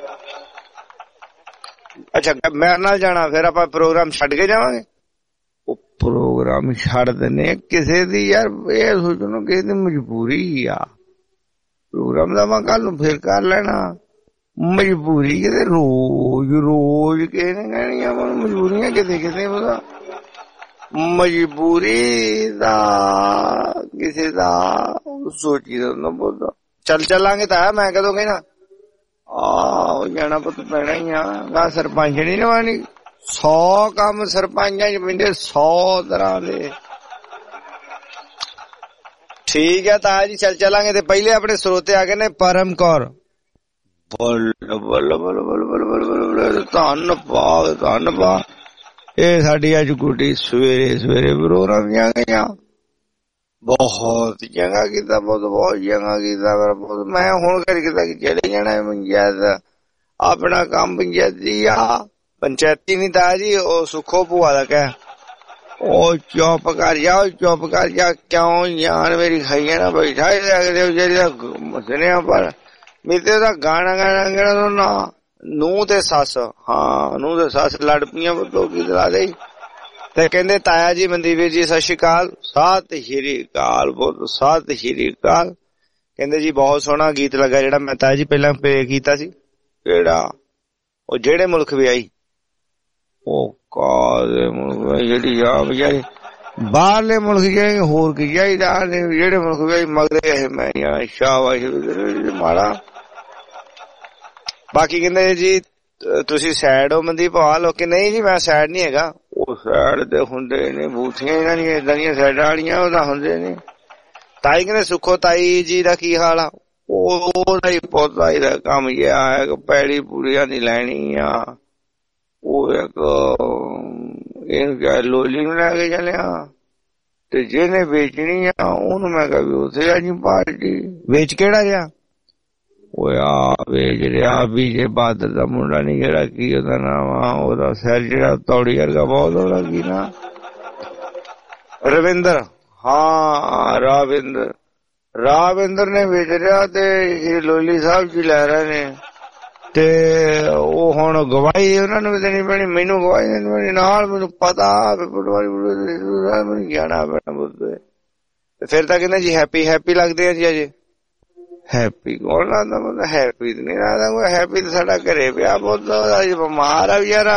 ਅੱਛਾ, ਮੈਂ ਨਾਲ ਜਾਣਾ, ਫਿਰ ਆਪਾਂ ਪ੍ਰੋਗਰਾਮ ਛੱਡ ਕੇ ਜਾਵਾਂਗੇ। ਉਹ ਪ੍ਰੋਗਰਾਮ ਛੱਡ ਦਿੰਦੇ ਕਿਸੇ ਦੀ ਯਾਰ, ਇਹ ਸੋਚੋ ਕਿਸੇ ਦੀ ਮਜਬੂਰੀ ਆ। ਪ੍ਰੋਗਰਾਮ ਦਾ ਮੈਂ ਕੱਲ ਨੂੰ ਫਿਰ ਕਰ ਲੈਣਾ। ਮਜਬੂਰੀ ਕਿਤੇ ਰੋਜ਼ ਰੋਜ਼ ਕਿਸੇ ਨੇ ਕਹਿਣੀ ਆ, ਮਜਬੂਰੀਆਂ ਕਿਤੇ ਕਿਤੇ ਉਹਦਾ ਮਜਬੂਰੀ ਦਾ ਕਿਸੇ ਦਾ ਸੋਚੀ ਦਾ ਹੁੰਦਾ ਬੋਲਦਾ। ਚੱਲ ਚੱਲਾਂਗੇ ਤਾਂ ਮੈਂ ਕਦੋਂ ਕਹਿਣਾ ਆਹ ਜਾਣਾ ਪੁੱਤ ਪੈਣਾ ਹੀ ਆ। ਨਾ ਸਰਪੰਚ ਨੀ ਲਵਾਣੀ, ਸੌ ਕੰਮ ਸਰਪੰਚਾਂ ਚ ਪੈਂਦੇ, ਸੌ ਤਰ੍ਹਾਂ ਦੇ। ਠੀਕ ਹੈ ਤਾਇਆ ਜੀ, ਚੱਲ ਚੱਲਾਂਗੇ। ਤੇ ਪਹਿਲੇ ਆਪਣੇ ਸਰੋਤੇ ਆ ਗਏ ਨੇ ਪਰਮ ਕੌਰ। ਬੱਲ ਬੱਲ ਬੱਲ ਬੱਲ ਬੱਲ ਬੱਲ ਧੰਨ ਪਾ ਧੰਨ ਪਾ। ਇਹ ਸਾਡੀ ਅੱਜ ਗੁੱਡੀ ਸਵੇਰੇ ਸਵੇਰੇ ਪ੍ਰੋਗਰਾਮ ਜਾ ਗਈਆਂ। ਬਹੁਤ ਚੰਗਾ ਕੀਤਾ, ਬਹੁਤ ਬਹੁਤ ਚੰਗਾ ਕੀਤਾ। ਮੈਂ ਹੁਣ ਕਰ ਕੀਤਾ ਕਿ ਚਲੇ ਜਾਣਾ ਪੰਚਾਇਤ, ਆਪਣਾ ਕੰਮ ਪੰਚਾਇਤੀ ਆ। ਪੰਚਾਇਤੀ ਨੀ ਤਾਇਆ ਜੀ, ਉਹ ਸੁੱਖੋ ਭੂਆ ਦਾ ਕਹਿ। ਉਹ ਚੁੱਪ ਕਰ ਜਾ, ਚੁੱਪ ਕਰ ਜਾ। ਕਿਉਂ ਯਾਰ ਮੇਰੀ ਖਾਈਆਂ ਨਾ ਬੈਠਾ ਸੁਣਿਆ, ਪਰ ਮੇਰੇ ਦਾ ਗਾਣਾ ਗਾਣਾ ਗਾਣਾ ਨਾ। ਨੂੰਹ ਤੇ ਸੱਸ, ਹਾਂ ਨੂੰਹ ਤੇ ਸੱਸ ਲੜ ਪਈਆਂ ਬਤੋ ਕੀ ਦਲਾ ਦੇ। ਤੇ ਕਹਿੰਦੇ ਤਾਇਆ ਜੀ ਮਨਦੀਪ ਜੀ ਸਤਿ ਸ਼੍ਰੀ ਅਕਾਲ। ਸਤਿ ਸ਼੍ਰੀ ਅਕਾਲ ਬੋਲ, ਸਤਿ ਸ਼੍ਰੀ ਅਕਾਲ। ਕਹਿੰਦੇ ਜੀ ਬਹੁਤ ਸੋਹਣਾ ਗੀਤ ਲੱਗਾ ਜਿਹੜਾ ਮੈਂ ਤਾਇਆ ਜੀ ਪਹਿਲਾਂ ਪੇ ਕੀਤਾ ਸੀ। ਕਿਹੜਾ? ਉਹ ਜਿਹੜੇ ਮੁਲਕ ਵੀ ਆਈ। ਉਹ ਕਾਹਦੇ ਮੁਲਕ ਜਿਹੜੀ ਆ ਬਜਾਰੀ ਬਾਹਰਲੇ ਮੁਲਕ ਜਾਏ ਹੋਰ ਕੀ ਚਾਹੀਦਾ। ਜਿਹੜੇ ਮੁਲਕ ਵੀ ਆਈ ਮਗਰੇ ਮੈਂ ਸ਼ਾਬਾਸ਼ ਮਾੜਾ। ਬਾਕੀ ਕਹਿੰਦੇ ਜੀ ਤੁਸੀਂ ਸੈਡ ਹੋ ਮਨਦੀਪ ਹਾਲ ਹੋ ਕੇ? ਨਹੀਂ ਜੀ ਮੈਂ ਸੈਡ ਨੀ ਹੈਗਾ। ਉਹ ਸੈਡ ਤੇ ਹੁੰਦੇ ਨੇ ਬੂਥੀਆਂ ਇਹਨਾਂ ਦੀਆਂ ਏਦਾਂ ਦੀਆਂ ਸੈਡਾਂ ਵਾਲੀਆਂ, ਉਹ ਤਾਂ ਹੁੰਦੇ ਨੇ। ਤਾਈ ਕਹਿੰਦੇ ਸੁੱਖੋ ਤਾਈ ਜੀ ਦਾ ਕੀ ਹਾਲ ਆ? ਉਹਦਾ ਹੀ ਪੌਦਾ ਹੀ ਦਾ ਕੰਮ ਜਿਹਾ ਹੈ, ਪੈੜੀ ਪੂਰੀਆਂ ਦੀ ਲੈਣੀ ਆ। ਉਹ ਇੱਕ ਇਹਨੂੰ ਕਿਹਾ ਲੋਲੀ ਨੂੰ ਲੈ ਕੇ ਚੱਲਿਆ, ਤੇ ਜਿਹਨੇ ਵੇਚਣੀ ਆ ਉਹਨੂੰ ਮੈਂ ਕਿਹਾ ਵੀ ਉੱਥੇ ਆ ਜੀ ਪਾਰਟੀ। ਵੇਚ ਕਿਹੜਾ ਗਿਆ? ਉਹ ਆ ਵੇਚ ਰਿਹਾ ਵਿਜੇ ਬਾਦਲ ਦਾ ਮੁੰਡਾ ਨੀ ਜਿਹੜਾ, ਕੀ ਉਹਦਾ ਨਾਮ ਆ, ਉਹਦਾ ਸਿਰ ਜਿਹੜਾ ਤੌੜੀ ਵਰਗਾ ਬਹੁਤ, ਉਹਦਾ ਕੀ ਨਾ ਰਵਿੰਦਰ। ਹਾਂ ਰਾਵਿੰਦਰ, ਰਾਵਿੰਦਰ ਨੇ ਵੇਚ ਰਿਹਾ ਤੇ ਲੋਲੀ ਸਾਹਿਬ ਜੀ ਲੈ ਰਹੇ ਨੇ। ਤੇ ਉਹ ਹੁਣ ਗਵਾਹੀ ਉਹਨਾਂ ਨੂੰ ਵੀ ਦੇਣੀ ਪੈਣੀ, ਮੈਨੂੰ ਗਵਾਹੀ ਦੇਣੀ ਪੈਣੀ ਨਾਲ। ਮੈਨੂੰ ਪਤਾ ਮੈਨੂੰ ਜਾਣਾ ਪੈਣਾ ਬੁੱਧੇ। ਤੇ ਫਿਰ ਤਾਂ ਕਹਿੰਦੇ ਜੀ ਹੈਪੀ ਹੈਪੀ ਲੱਗਦੇ ਆ ਜੀ ਅਜੇ। ਹੈਪੀ ਕੌਣ ਲੱਗਦਾ? ਮਤਲਬ ਹੈਪੀ ਤੇ ਨਹੀਂ ਲੱਗਦਾ ਕੋਈ। ਹੈਪੀ ਤੇ ਸਾਡਾ ਘਰੇ ਪਿਆ ਬਹੁਤ, ਅਜੇ ਬਿਮਾਰ ਆ ਵਿਚਾਰਾ।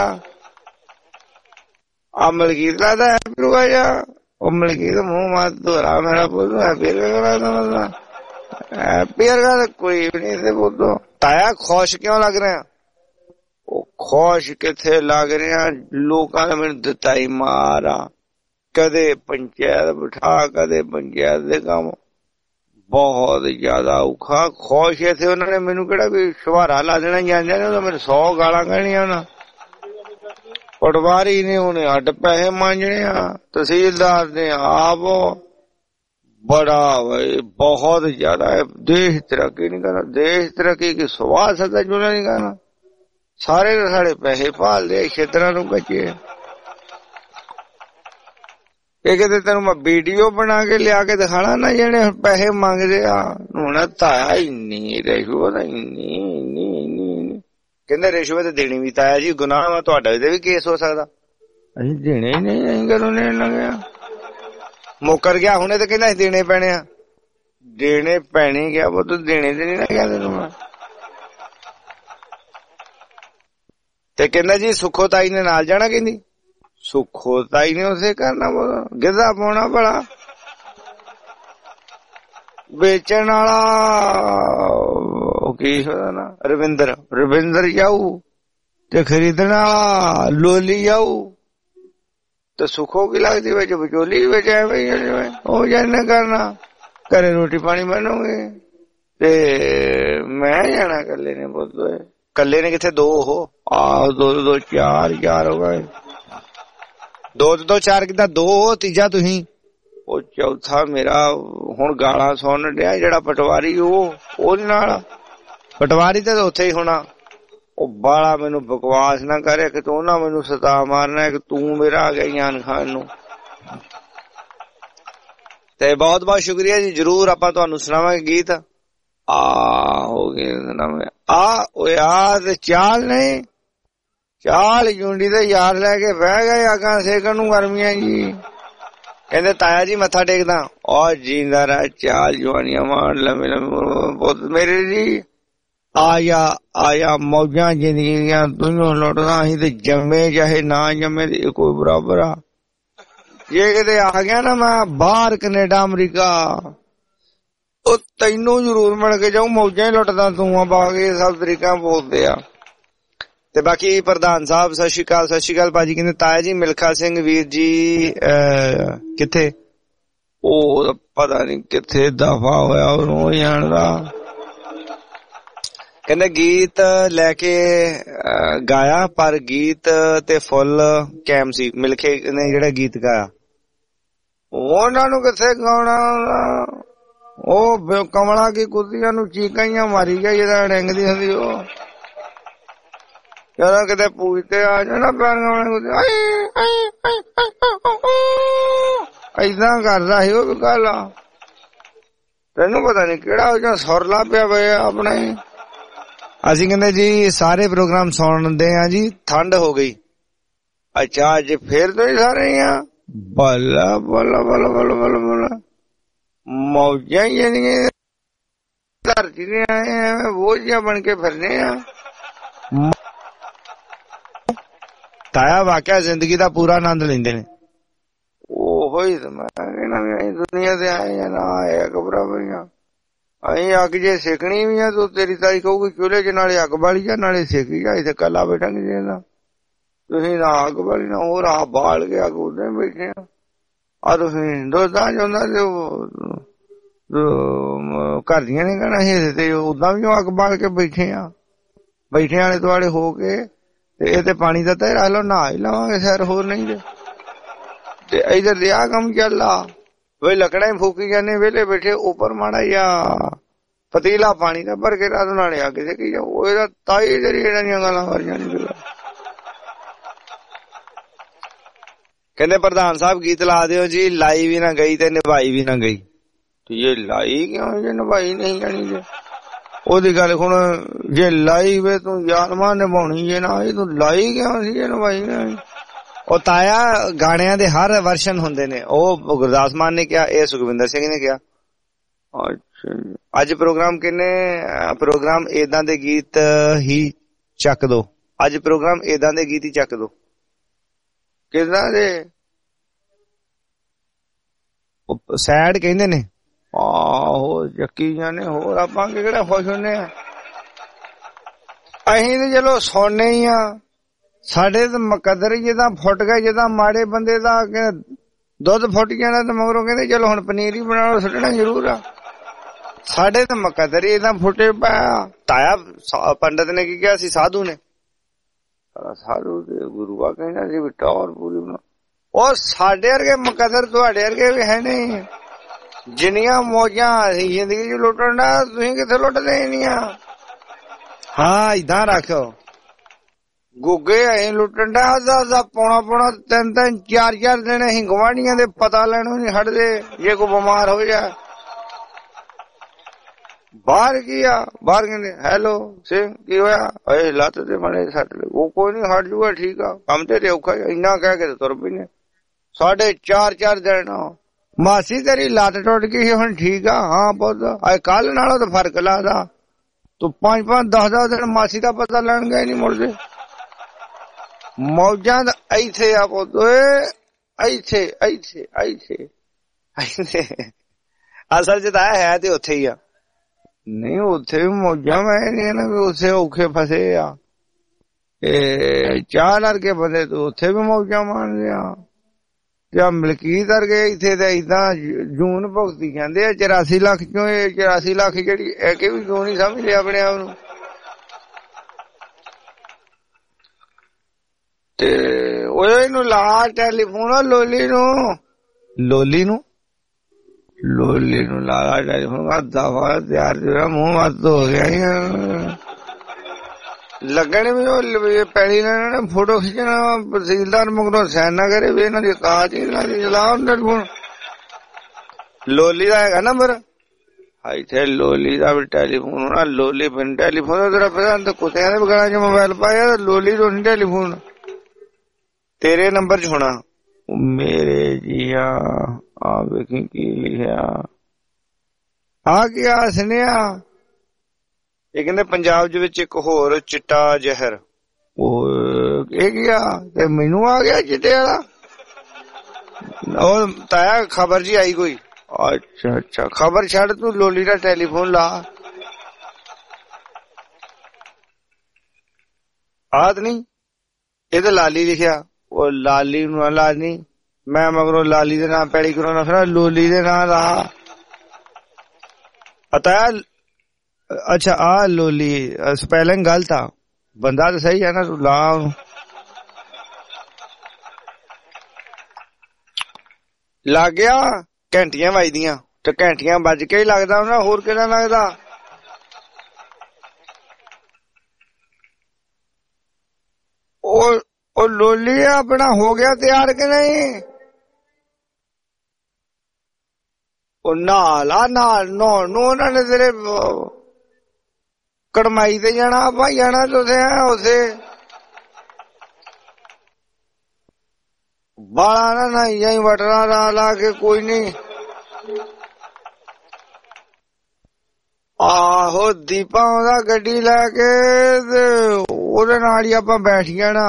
ਆ ਮਲਕੀਤ ਲੱਗਦਾ ਹੈਪੀ ਨੂੰ ਜਾ। ਉਹ ਮਲਕੀਤ ਮੂੰਹ ਮਾਤ ਧੋਰਾ ਮੇਰਾ ਪੁੱਤ ਹੈਪੀ ਲੱਗਦਾ। ਮਤਲਬ ਹੈਪੀ ਵਰਗਾ ਤਾਂ ਕੋਈ ਵੀ ਨਹੀਂ ਤੇ ਪੁੱਤੋ। ਤਾਇਆ ਖੁਸ਼ ਕਿਉਂ ਲੱਗ ਰਿਹਾ? ਉਹ ਖੁਸ਼ ਕਿੱਥੇ ਲੱਗ ਰਿਹਾ, ਲੋਕਾਂ ਨੇ ਮੈਨੂੰ ਦਿੱਤਾ ਹੀ ਮਾਰਾ। ਕਦੇ ਪੰਚਾਇਤ ਬਿਠਾ, ਕਦੇ ਪੰਚਾਇਤ ਦੇ ਕੰਮ, ਬਹੁਤ ਜ਼ਿਆਦਾ ਔਖਾ। ਖੁਸ਼ ਇੱਥੇ ਉਹਨਾਂ ਨੇ ਮੈਨੂੰ ਕਿਹੜਾ ਵੀ ਸ਼ਵਾਰਾ ਲਾ ਦੇਣਾ ਜਾਂਦੇ ਨੇ, ਮੈਨੂੰ ਸੌ ਗਾਲਾਂ ਕਹਿਣੀਆਂ ਉਹਨਾਂ। ਪਟਵਾਰੀ ਨੇ ਉਹਨੇ ਅੱਡ ਪੈਸੇ ਮੰਗਣੇ ਆ, ਤਹਿਸੀਲਦਾਰ ਨੇ ਆਪ बड़ा भाई बहुत ज्यादा है। देश तरक्की नहीं करना, देश तरक्की की सवाल सदा जुड़ा नहीं करना। सारे साढ़े पैसे भाल दे क्षेत्र नूं कच्चे। ये कहते तेन मैं वीडियो बना के लिया के दिखाना ना, जेने पैसे मंगदे आ हुण ताया इन्नी रिश्वत इन्नी इन्नी इन्नी कहंदे रिश्वत देनी भी ताया जी गुनाह वा, तुहाडे ते भी केस हो सकदा। असीं देने ही नहीं, असीं कदों देण लगे आ। मुकर गया हुणे ते कहंदा देने पैणे आ, देने पैणे क्या वो तो देने ते नहीं ना गया तेनू मैं। ते कहंदा जी सुखो ताई ने नाल जाना, कहंदी सुखो ताई ने उसे करना बोला गिद्धा पाउणा भला बेचण वाला की ना रविंदर रविंदर जाऊ ते खरीदण वाला लोली जाऊ तो सुखो की लगती बच बचोली बेचा वो जाने करना घरे रोटी पानी बनोगे ते मैं जाना कल्ले ने बोल कल्ले ने किथे दो हो आ दो दो चार चार हो गए दो दो चार किदा दो हो तीजा तुही ओ चौथा मेरा हुण गाला सुन डिया जेड़ा पटवारी ओ नाल पटवारी ते उत्थे ही होना। ओ बाला मैनू बकवास ना करे कि तू ना मैनू सता मारना है कि तू मेरा आ गया ईमान खान नू। ते बहुत बहुत शुक्रिया जी, जरूर आपां तुहानू सुणावांगे गीत। आ हो गए आ ओ यार चाल नहीं चाल जूंडी दे यार लैके बह गए अगा सेकन नू गर्मियां जी। कहंदे ताया जी मत्था टेकदा और जींदा रह चाल जवानियां मार लम्बे लम्बे मेरे जी आया आया मौजा जिंदगी तुझो लुटदा असीं ते जम्मे चाहे ना जम्मे कोई बराबर आ। जे किते आ गया ना मैं बाहर कनेडा अमरीका ओ तैनू जरूर मिल के जाऊं, मौजा ही लुटदा तू आ बाकी सब तरीका बोलदे आ। ते बाकी प्रधान साहब सत श्री अकाल सत श्री अकाल भाजी। कहंदे ताया जी मिल्खा सिंह वीर जी किथे ओ पता नहीं किथे दफा होया ओनू जानदा। कहंदे गीत लैके गाया पर गीत ते फुल कैम सी मिल्खे ने जेड़ा गीत गाया ओनां नू किथे गाउणा ओ कमला की कुत्तियां नू चीकां मारी गया जेड़ा डेंगदी हुंदी ओ ਜਦੋਂ ਕਿਤੇ ਪੂਜਤੇ ਆ ਜਾਣਾ ਪੈਰਾਂ ਏਦਾਂ ਕਰਦਾ ਸੀ ਉਹ ਗੱਲ। ਤੈਨੂੰ ਪਤਾ ਨੀ ਕਿਹੜਾ ਉਹ ਜਾਂ ਸੁਰ ਲਾ ਪਿਆ ਵੇ ਆਪਣੇ। ਅਸੀਂ ਕਹਿੰਦੇ ਜੀ ਸਾਰੇ ਪ੍ਰੋਗਰਾਮ ਸੁਣਦੇ ਆ ਜੀ, ਠੰਡ ਹੋ ਗਈ। ਅੱਛਾ ਅੱਜ ਫੇਰ ਤੋਂ ਹੀ ਸਾਰੇ ਆ ਬੱਲਾ ਬੱਲਾ ਬੱਲਾ ਬੱਲਾ ਬੱਲਾ ਬੱਲਾ ਮੌਜਾਂ ਹੀ ਜਿਹੜੀਆਂ ਧਰਤੀ ਦੇ ਆਏ ਆ ਬੋਝੀਆਂ ਬਣ ਕੇ ਫਿਰਨੇ ਆ। ਤਾਇਆ ਵਾਕਿਆ ਜ਼ਿੰਦਗੀ ਦਾ ਪੂਰਾ ਆਨੰਦ ਲੈਂਦੇ ਨੇ। ਉਹੋ ਹੀ ਮੈਂ ਕਹਿਣਾ ਵੀ ਅਸੀਂ ਦੁਨੀਆ ਤੇ ਆਏ ਆ ਨਾ ਆਏ ਬਰਾਬਰੀਆਂ। ਅਸੀਂ ਅੱਗ ਜੇ ਸੇਕਣੀ ਵੀ ਆ ਤੂੰ ਤੇਰੀ ਤਾਈ ਕਹੂਗੀ ਚੁੱਲ੍ਹੇ ਚ ਨਾਲੇ ਅੱਗ ਬਾਲੀ ਜਾ ਨਾਲੇ ਸੇਕੀ ਜਾ, ਇੱਥੇ ਕੱਲਾ ਬੈਠਾਂਗੇ ਜੇ ਨਾ ਤੁਸੀਂ ਨਾ ਅੱਗ ਬਾਲੀ ਨਾ ਹੋਰ ਆ ਬਾਲ ਕੇ ਅੱਗ ਉਦਾਂ ਹੀ ਬੈਠੇ ਆ। ਆ ਤੁਸੀਂ ਹਿੰਦੁਸਤਾਨ ਚ ਹੁੰਦਾ ਤੇ ਘਰ ਦੀਆਂ ਨੇ ਕਹਿਣਾ ਸੀ ਤੇ ਉਦਾਂ ਵੀ ਅੱਗ ਬਾਲ ਕੇ ਬੈਠੇ ਆ, ਬੈਠੇ ਆਲੇ ਦੁਆਲੇ ਹੋ ਕੇ ਇਹ ਤੇ ਪਾਣੀ ਦਾ ਤਾਂ ਰੱਖ ਲਓ ਨਹਾ ਹੀ ਲਵਾਂਗੇ ਸੈਰ ਹੋਰ ਨਹੀਂ ਜੇ। ਤੇ ਇਧਰ ਲਿਆ ਕੰਮ ਚੱਲਾ ਵੇ ਲੱਕੜਾਂ ਹੀ ਫੂਕੀ ਜਾਂਦੇ ਵਿਹਲੇ ਬੈਠੇ ਉੱਪਰ ਮਾੜਾ ਜਾਂ ਪਤੀਲਾ ਪਾਣੀ ਦਾ ਭਰ ਕੇ ਰਾਤ ਨਾਲੇ ਅੱਗ ਸੇਕੀ ਜਾਓ। ਉਹ ਇਹਦਾ ਤਾਈ ਜਿਹੜੀ ਇਹਨਾਂ ਦੀਆਂ ਗੱਲਾਂ ਕਰ ਜਾਣੀ। ਕਹਿੰਦੇ ਪ੍ਰਧਾਨ ਸਾਹਿਬ ਗੀਤ ਲਾ ਦਿਓ ਜੀ, ਲਾਈ ਵੀ ਨਾ ਗਈ ਤੇ ਨਿਭਾਈ ਵੀ ਨਾ ਗਈ। ਤੇ ਇਹ ਲਾਈ ਕਿਉਂ ਜੇ ਨਿਭਾਈ ਨਹੀਂ ਜਾਣੀ ਜੇ ਉਹਦੀ ਗੱਲ ਹੁਣ ਜੇ ਲਾਈ ਵੇ ਤੂੰ ਯਾਰਮਾਂ ਨਿਭਾਉਣੀ ਜੇ ਨਾ ਇਹ ਤੂੰ ਲਾਈ ਕਿਉਂ ਸੀ ਜੇ ਨਿਭਾਈ ਨਾ। ਉਹ ਤਾਇਆ ਗਾਣਿਆਂ ਦੇ ਹਰ ਵਰਸ਼ਨ ਹੁੰਦੇ ਨੇ। ਉਹ ਗੁਰਦਾਸ ਮਾਨ ਨੇ ਕਿਹਾ, ਇਹ ਸੁਖਵਿੰਦਰ ਸਿੰਘ ਨੇ ਕਿਹਾ। ਅੱਛਾ ਅੱਜ ਪ੍ਰੋਗਰਾਮ ਕਿੰਨੇ ਪ੍ਰੋਗਰਾਮ ਏਦਾਂ ਦੇ ਗੀਤ ਹੀ ਚੱਕ ਦੋ। ਅੱਜ ਪ੍ਰੋਗਰਾਮ ਏਦਾਂ ਦੇ ਗੀਤ ਹੀ ਚੱਕ ਦੋ। ਕਿੱਦਾਂ ਦੇ ਸੈਡ ਕਹਿੰਦੇ ਨੇ। ਆਹੋ ਚੱਕੀ ਜਾਨੇ ਹੋਰ ਆਪਾਂ ਕਿਹੜਾ ਖੁਸ਼ ਹੁੰਦੇ ਆ। ਅਸੀਂ ਤੇ ਚਲੋ ਸੁਣਨੇ ਹੀ ਆ। ਸਾਡੇ ਤਾਂ ਮੁਕੱਦਰ ਜਿੱਦਾਂ ਫੁੱਟ ਗਏ, ਜਿੱਦਾਂ ਮਾੜੇ ਬੰਦੇ ਦਾ ਦੁੱਧ ਫੁੱਟ ਜਾਣਾ ਤੇ ਮਗਰੋਂ ਕਹਿੰਦੇ ਚਲੋ ਹੁਣ ਪਨੀਰ ਹੀ ਬਣਾ ਲਓ, ਸੁੱਟਣਾ ਜ਼ਰੂਰ ਆ। ਸਾਡੇ ਤਾਂ ਮੁਕੱਦਰ ਹੀ ਏਦਾਂ ਫੁੱਟੇ ਪਿਆ। ਤਾਇਆ ਪੰਡਤ ਨੇ ਕੀ ਕਿਹਾ ਸੀ, ਸਾਧੂ ਨੇ ਸਾਧੂ ਤੇ ਗੁਰੂਆ ਕਹਿੰਦਾ ਸੀ ਵੀ ਟੌਰ ਪੂਰੀ ਬਣਾ। ਉਹ ਸਾਡੇ ਵਰਗੇ ਮੁਕੱਦਰ ਤੁਹਾਡੇ ਵਰਗੇ ਵੀ ਹੈ ਨਹੀਂ। ਜਿੰਨੀਆਂ ਮੌਜਾਂ ਅਸੀਂ ਜ਼ਿੰਦਗੀ 'ਚ ਲੁੱਟਣ ਦਾ ਤੁਸੀਂ ਕਿੱਥੇ ਲੁੱਟਦੇ ਇੰਨੀਆਂ। ਹਾਂ ਏਦਾਂ ਰੱਖ ਗੁੱਗੇ ਅਸੀਂ ਲੁੱਟਣ ਦਾ ਦਾ ਪੌਣਾ ਪੌਣਾ ਤਿੰਨ ਤਿੰਨ ਚਾਰ ਚਾਰ ਦਿਨ ਅਸੀਂ ਗੁਆਂਢੀਆਂ ਦੇ ਪਤਾ ਲੈਣੋਂ ਨਹੀਂ ਹਟਦੇ। ਜੇ ਕੋਈ ਬਿਮਾਰ ਹੋ ਜਾ ਬਾਹਰ ਕੀ ਆ ਬਾਹਰ ਕਹਿੰਦੇ ਹੈਲੋ ਸਿੰਘ ਕੀ ਹੋਇਆ ਏ ਲੱਤ ਤੇ ਮਣੇ ਸੱਟ ਲੈ। ਉਹ ਕੋਈ ਨਹੀਂ ਹਟ ਜੂਗਾ ਠੀਕ ਆ ਕੰਮ ਤੇ ਔਖਾ ਇੰਨਾ ਕਹਿ ਕੇ ਤੁਰ ਪਈ ਨੇ। ਸਾਢੇ ਚਾਰ ਚਾਰ ਦਿਨ ਮਾਸੀ ਤੇਰੀ ਲੱਤ ਟੁੱਟ ਗਈ ਸੀ ਹੁਣ ਠੀਕ ਆ। ਹਾਂ ਪੁੱਤ ਅੱਜ ਕੱਲ ਨਾਲੋਂ ਤਾਂ ਫਰਕ ਲੱਗਦਾ। ਤੂੰ ਪੰਜ ਪੰਜ ਦਸ ਦਸ ਦਿਨ ਮਾਸੀ ਦਾ ਪਤਾ ਲੈਣ ਗਏ ਨਹੀਂ ਮੁੜਦੇ। ਮੌਜਾਂ ਦਾ ਇੱਥੇ ਆ ਪੁੱਤ ਇੱਥੇ ਇੱਥੇ ਇੱਥੇ ਅਸਲ ਚ ਤਾਂ ਹੈ ਤੇ ਉੱਥੇ ਹੀ ਆ। ਨਹੀਂ ਉੱਥੇ ਵੀ ਮੌਜਾਂ ਮੈਂ ਨਹੀਂ ਨਾ ਵੀ ਉੱਥੇ ਔਖੇ ਫਸੇ ਆ। ਇਹ ਚਾਹ ਲੜਕੇ ਬੰਦੇ ਤੂੰ ਉੱਥੇ ਵੀ ਮੌਜਾਂ ਮਾਣਦੇ ਆ। ਤੇ ਮਲਕੀਤ ਵਰਗੇ ਇੱਥੇ ਤਾਂ ਏਦਾਂ ਜੂਨ ਭੁਗਤੀ ਜਾਂਦੇ ਆ। ਚੁਰਾਸੀ ਲੱਖ ਚੋਂ ਇਹ ਚੁਰਾਸੀ ਲੱਖ ਜਿਹੜੀ ਇਹ ਕਿ ਵੀ ਜੂਨ ਹੀ ਸਮਝ ਲਿਆ ਆਪਣੇ ਆਪ ਨੂੰ। ਤੇ ਉਹ ਇਹਨੂੰ ਲਾ ਟੈਲੀਫੋਨ ਲੋਲੀ ਨੂੰ ਲੋਲੀ ਨੂੰ ਲੋਲੀ ਨੂੰ ਲਾ ਟੈਲੀਫੋਨ ਦਫਾ ਤਿਆਰ ਜਿਹੜਾ ਮੂੰਹ ਮੱਤ ਹੋ ਗਿਆ। ਲੱਗਣ ਵੀ ਉਹ ਪੈਲੀ ਨੇ ਫੋਟੋ ਖਿੱਚਣਾ ਤਹਿਸੀਲਦਾਰ ਮਗਰੋਂ ਸਾਈਨ ਨਾ ਕਰੇ ਵੀ ਇਹਨਾਂ ਦੀ ਕਾਜ ਇਹਨਾਂ ਦੀ ਚਲਾਓ ਟੈਲੀਫੋਨ। ਲੋਲੀ ਦਾ ਹੈਗਾ ਨੰਬਰ ਇੱਥੇ ਲੋਲੀ ਦਾ ਵੀ ਟੈਲੀਫੋਨ ਹੋਣਾ। ਲੋਲੀ ਬਿਨ ਟੈਲੀਫੋਨ ਤੇਰਾ ਫਿਰ ਕੁੱਤਿਆਂ ਦੇ ਬਗਾਣਾ ਚ ਮੋਬਾਇਲ ਪਾਇਆ ਲੋਲੀ ਤੋਂ ਨਹੀਂ ਟੈਲੀਫੋਨ ਤੇਰੇ ਨੰਬਰ ਚ ਹੋਣਾ। ਮੇਰੇ ਜੀ ਆ ਆ ਵੇਖੀ ਕੀ ਲਿਖਿਆ ਆ ਗਿਆ ਸੁਣਿਆ। ਇਹ ਕਹਿੰਦੇ ਪੰਜਾਬ ਦੇ ਵਿੱਚ ਇੱਕ ਹੋਰ ਚਿੱਟਾ ਜ਼ਹਿਰ ਉਹ ਇਹ ਗਿਆ ਤੇ ਮੈਨੂੰ ਆ ਗਿਆ ਚਿੱਟੇ ਵਾਲਾ। ਉਹ ਤਾਇਆ ਖਬਰ ਜੀ ਆਈ ਕੋਈ। ਅੱਛਾ ਅੱਛਾ ਖਬਰ ਛੱਡ ਤੂੰ ਲੋਲੀ ਦਾ ਟੈਲੀਫੋਨ ਲਾ। ਆਦ ਨਹੀਂ ਇਹ ਤਾਂ ਲਾਲੀ ਲਿਖਿਆ। ਉਹ ਲਾਲੀ ਨੂੰ ਲਾਲੀ ਮੈਂ ਮਗਰੋਂ ਲਾਲੀ ਦੇ ਨਾਂ ਪੈੜੀ ਕਰਾਉਣਾ ਫਿਰ ਲੋਲੀ ਦੇ ਨਾਂ ਲਾ। ਤਾਇਆ ਅੱਛਾ ਆ ਲੋਲੀ ਸਪੈਲਿੰਗ ਗਲਤ ਆ। ਬੰਦਾ ਤਾਂ ਸਹੀ ਹੈ ਨਾ ਤੂੰ ਲਾ ਉਹਨੂੰ। ਲੱਗ ਗਿਆ ਘੰਟੀਆਂ ਵੱਜਦੀਆਂ ਤੇ ਘੰਟੀਆਂ ਵੱਜ ਕੇ ਹੀ ਲੱਗਦਾ ਉਹਨਾਂ ਹੋਰ ਕਿਹੜਾ ਲੱਗਦਾ। ਉਹ ਉਹ ਲੋਲੀ ਆਪਣਾ ਹੋ ਗਿਆ ਤਿਆਰ ਕਿ ਨਹੀਂ। ਉਹ ਨਾਲ ਆ ਨਾਲ ਨਹਾਉਣ ਨੂੰ ਉਹਨਾਂ ਨੇ ਤੇਰੇ ਕੜਮਾਈ ਤੇ ਜਾਣਾ ਆਪਾਂ ਜਾਣਾ ਤੁਸੀਂ ਉਸੇ ਬਾਲਾ ਨਾ ਨਾ ਯਾਈ ਵਟਰਾ ਲਾ ਲਾ ਕੇ ਕੋਈ ਨਹੀਂ। ਆਹੋ ਦੀਪਾ ਉਹਦਾ ਗੱਡੀ ਲੈ ਕੇ ਤੇ ਉਹਦੇ ਨਾਲ ਹੀ ਆਪਾਂ ਬੈਠ ਜਾਣਾ।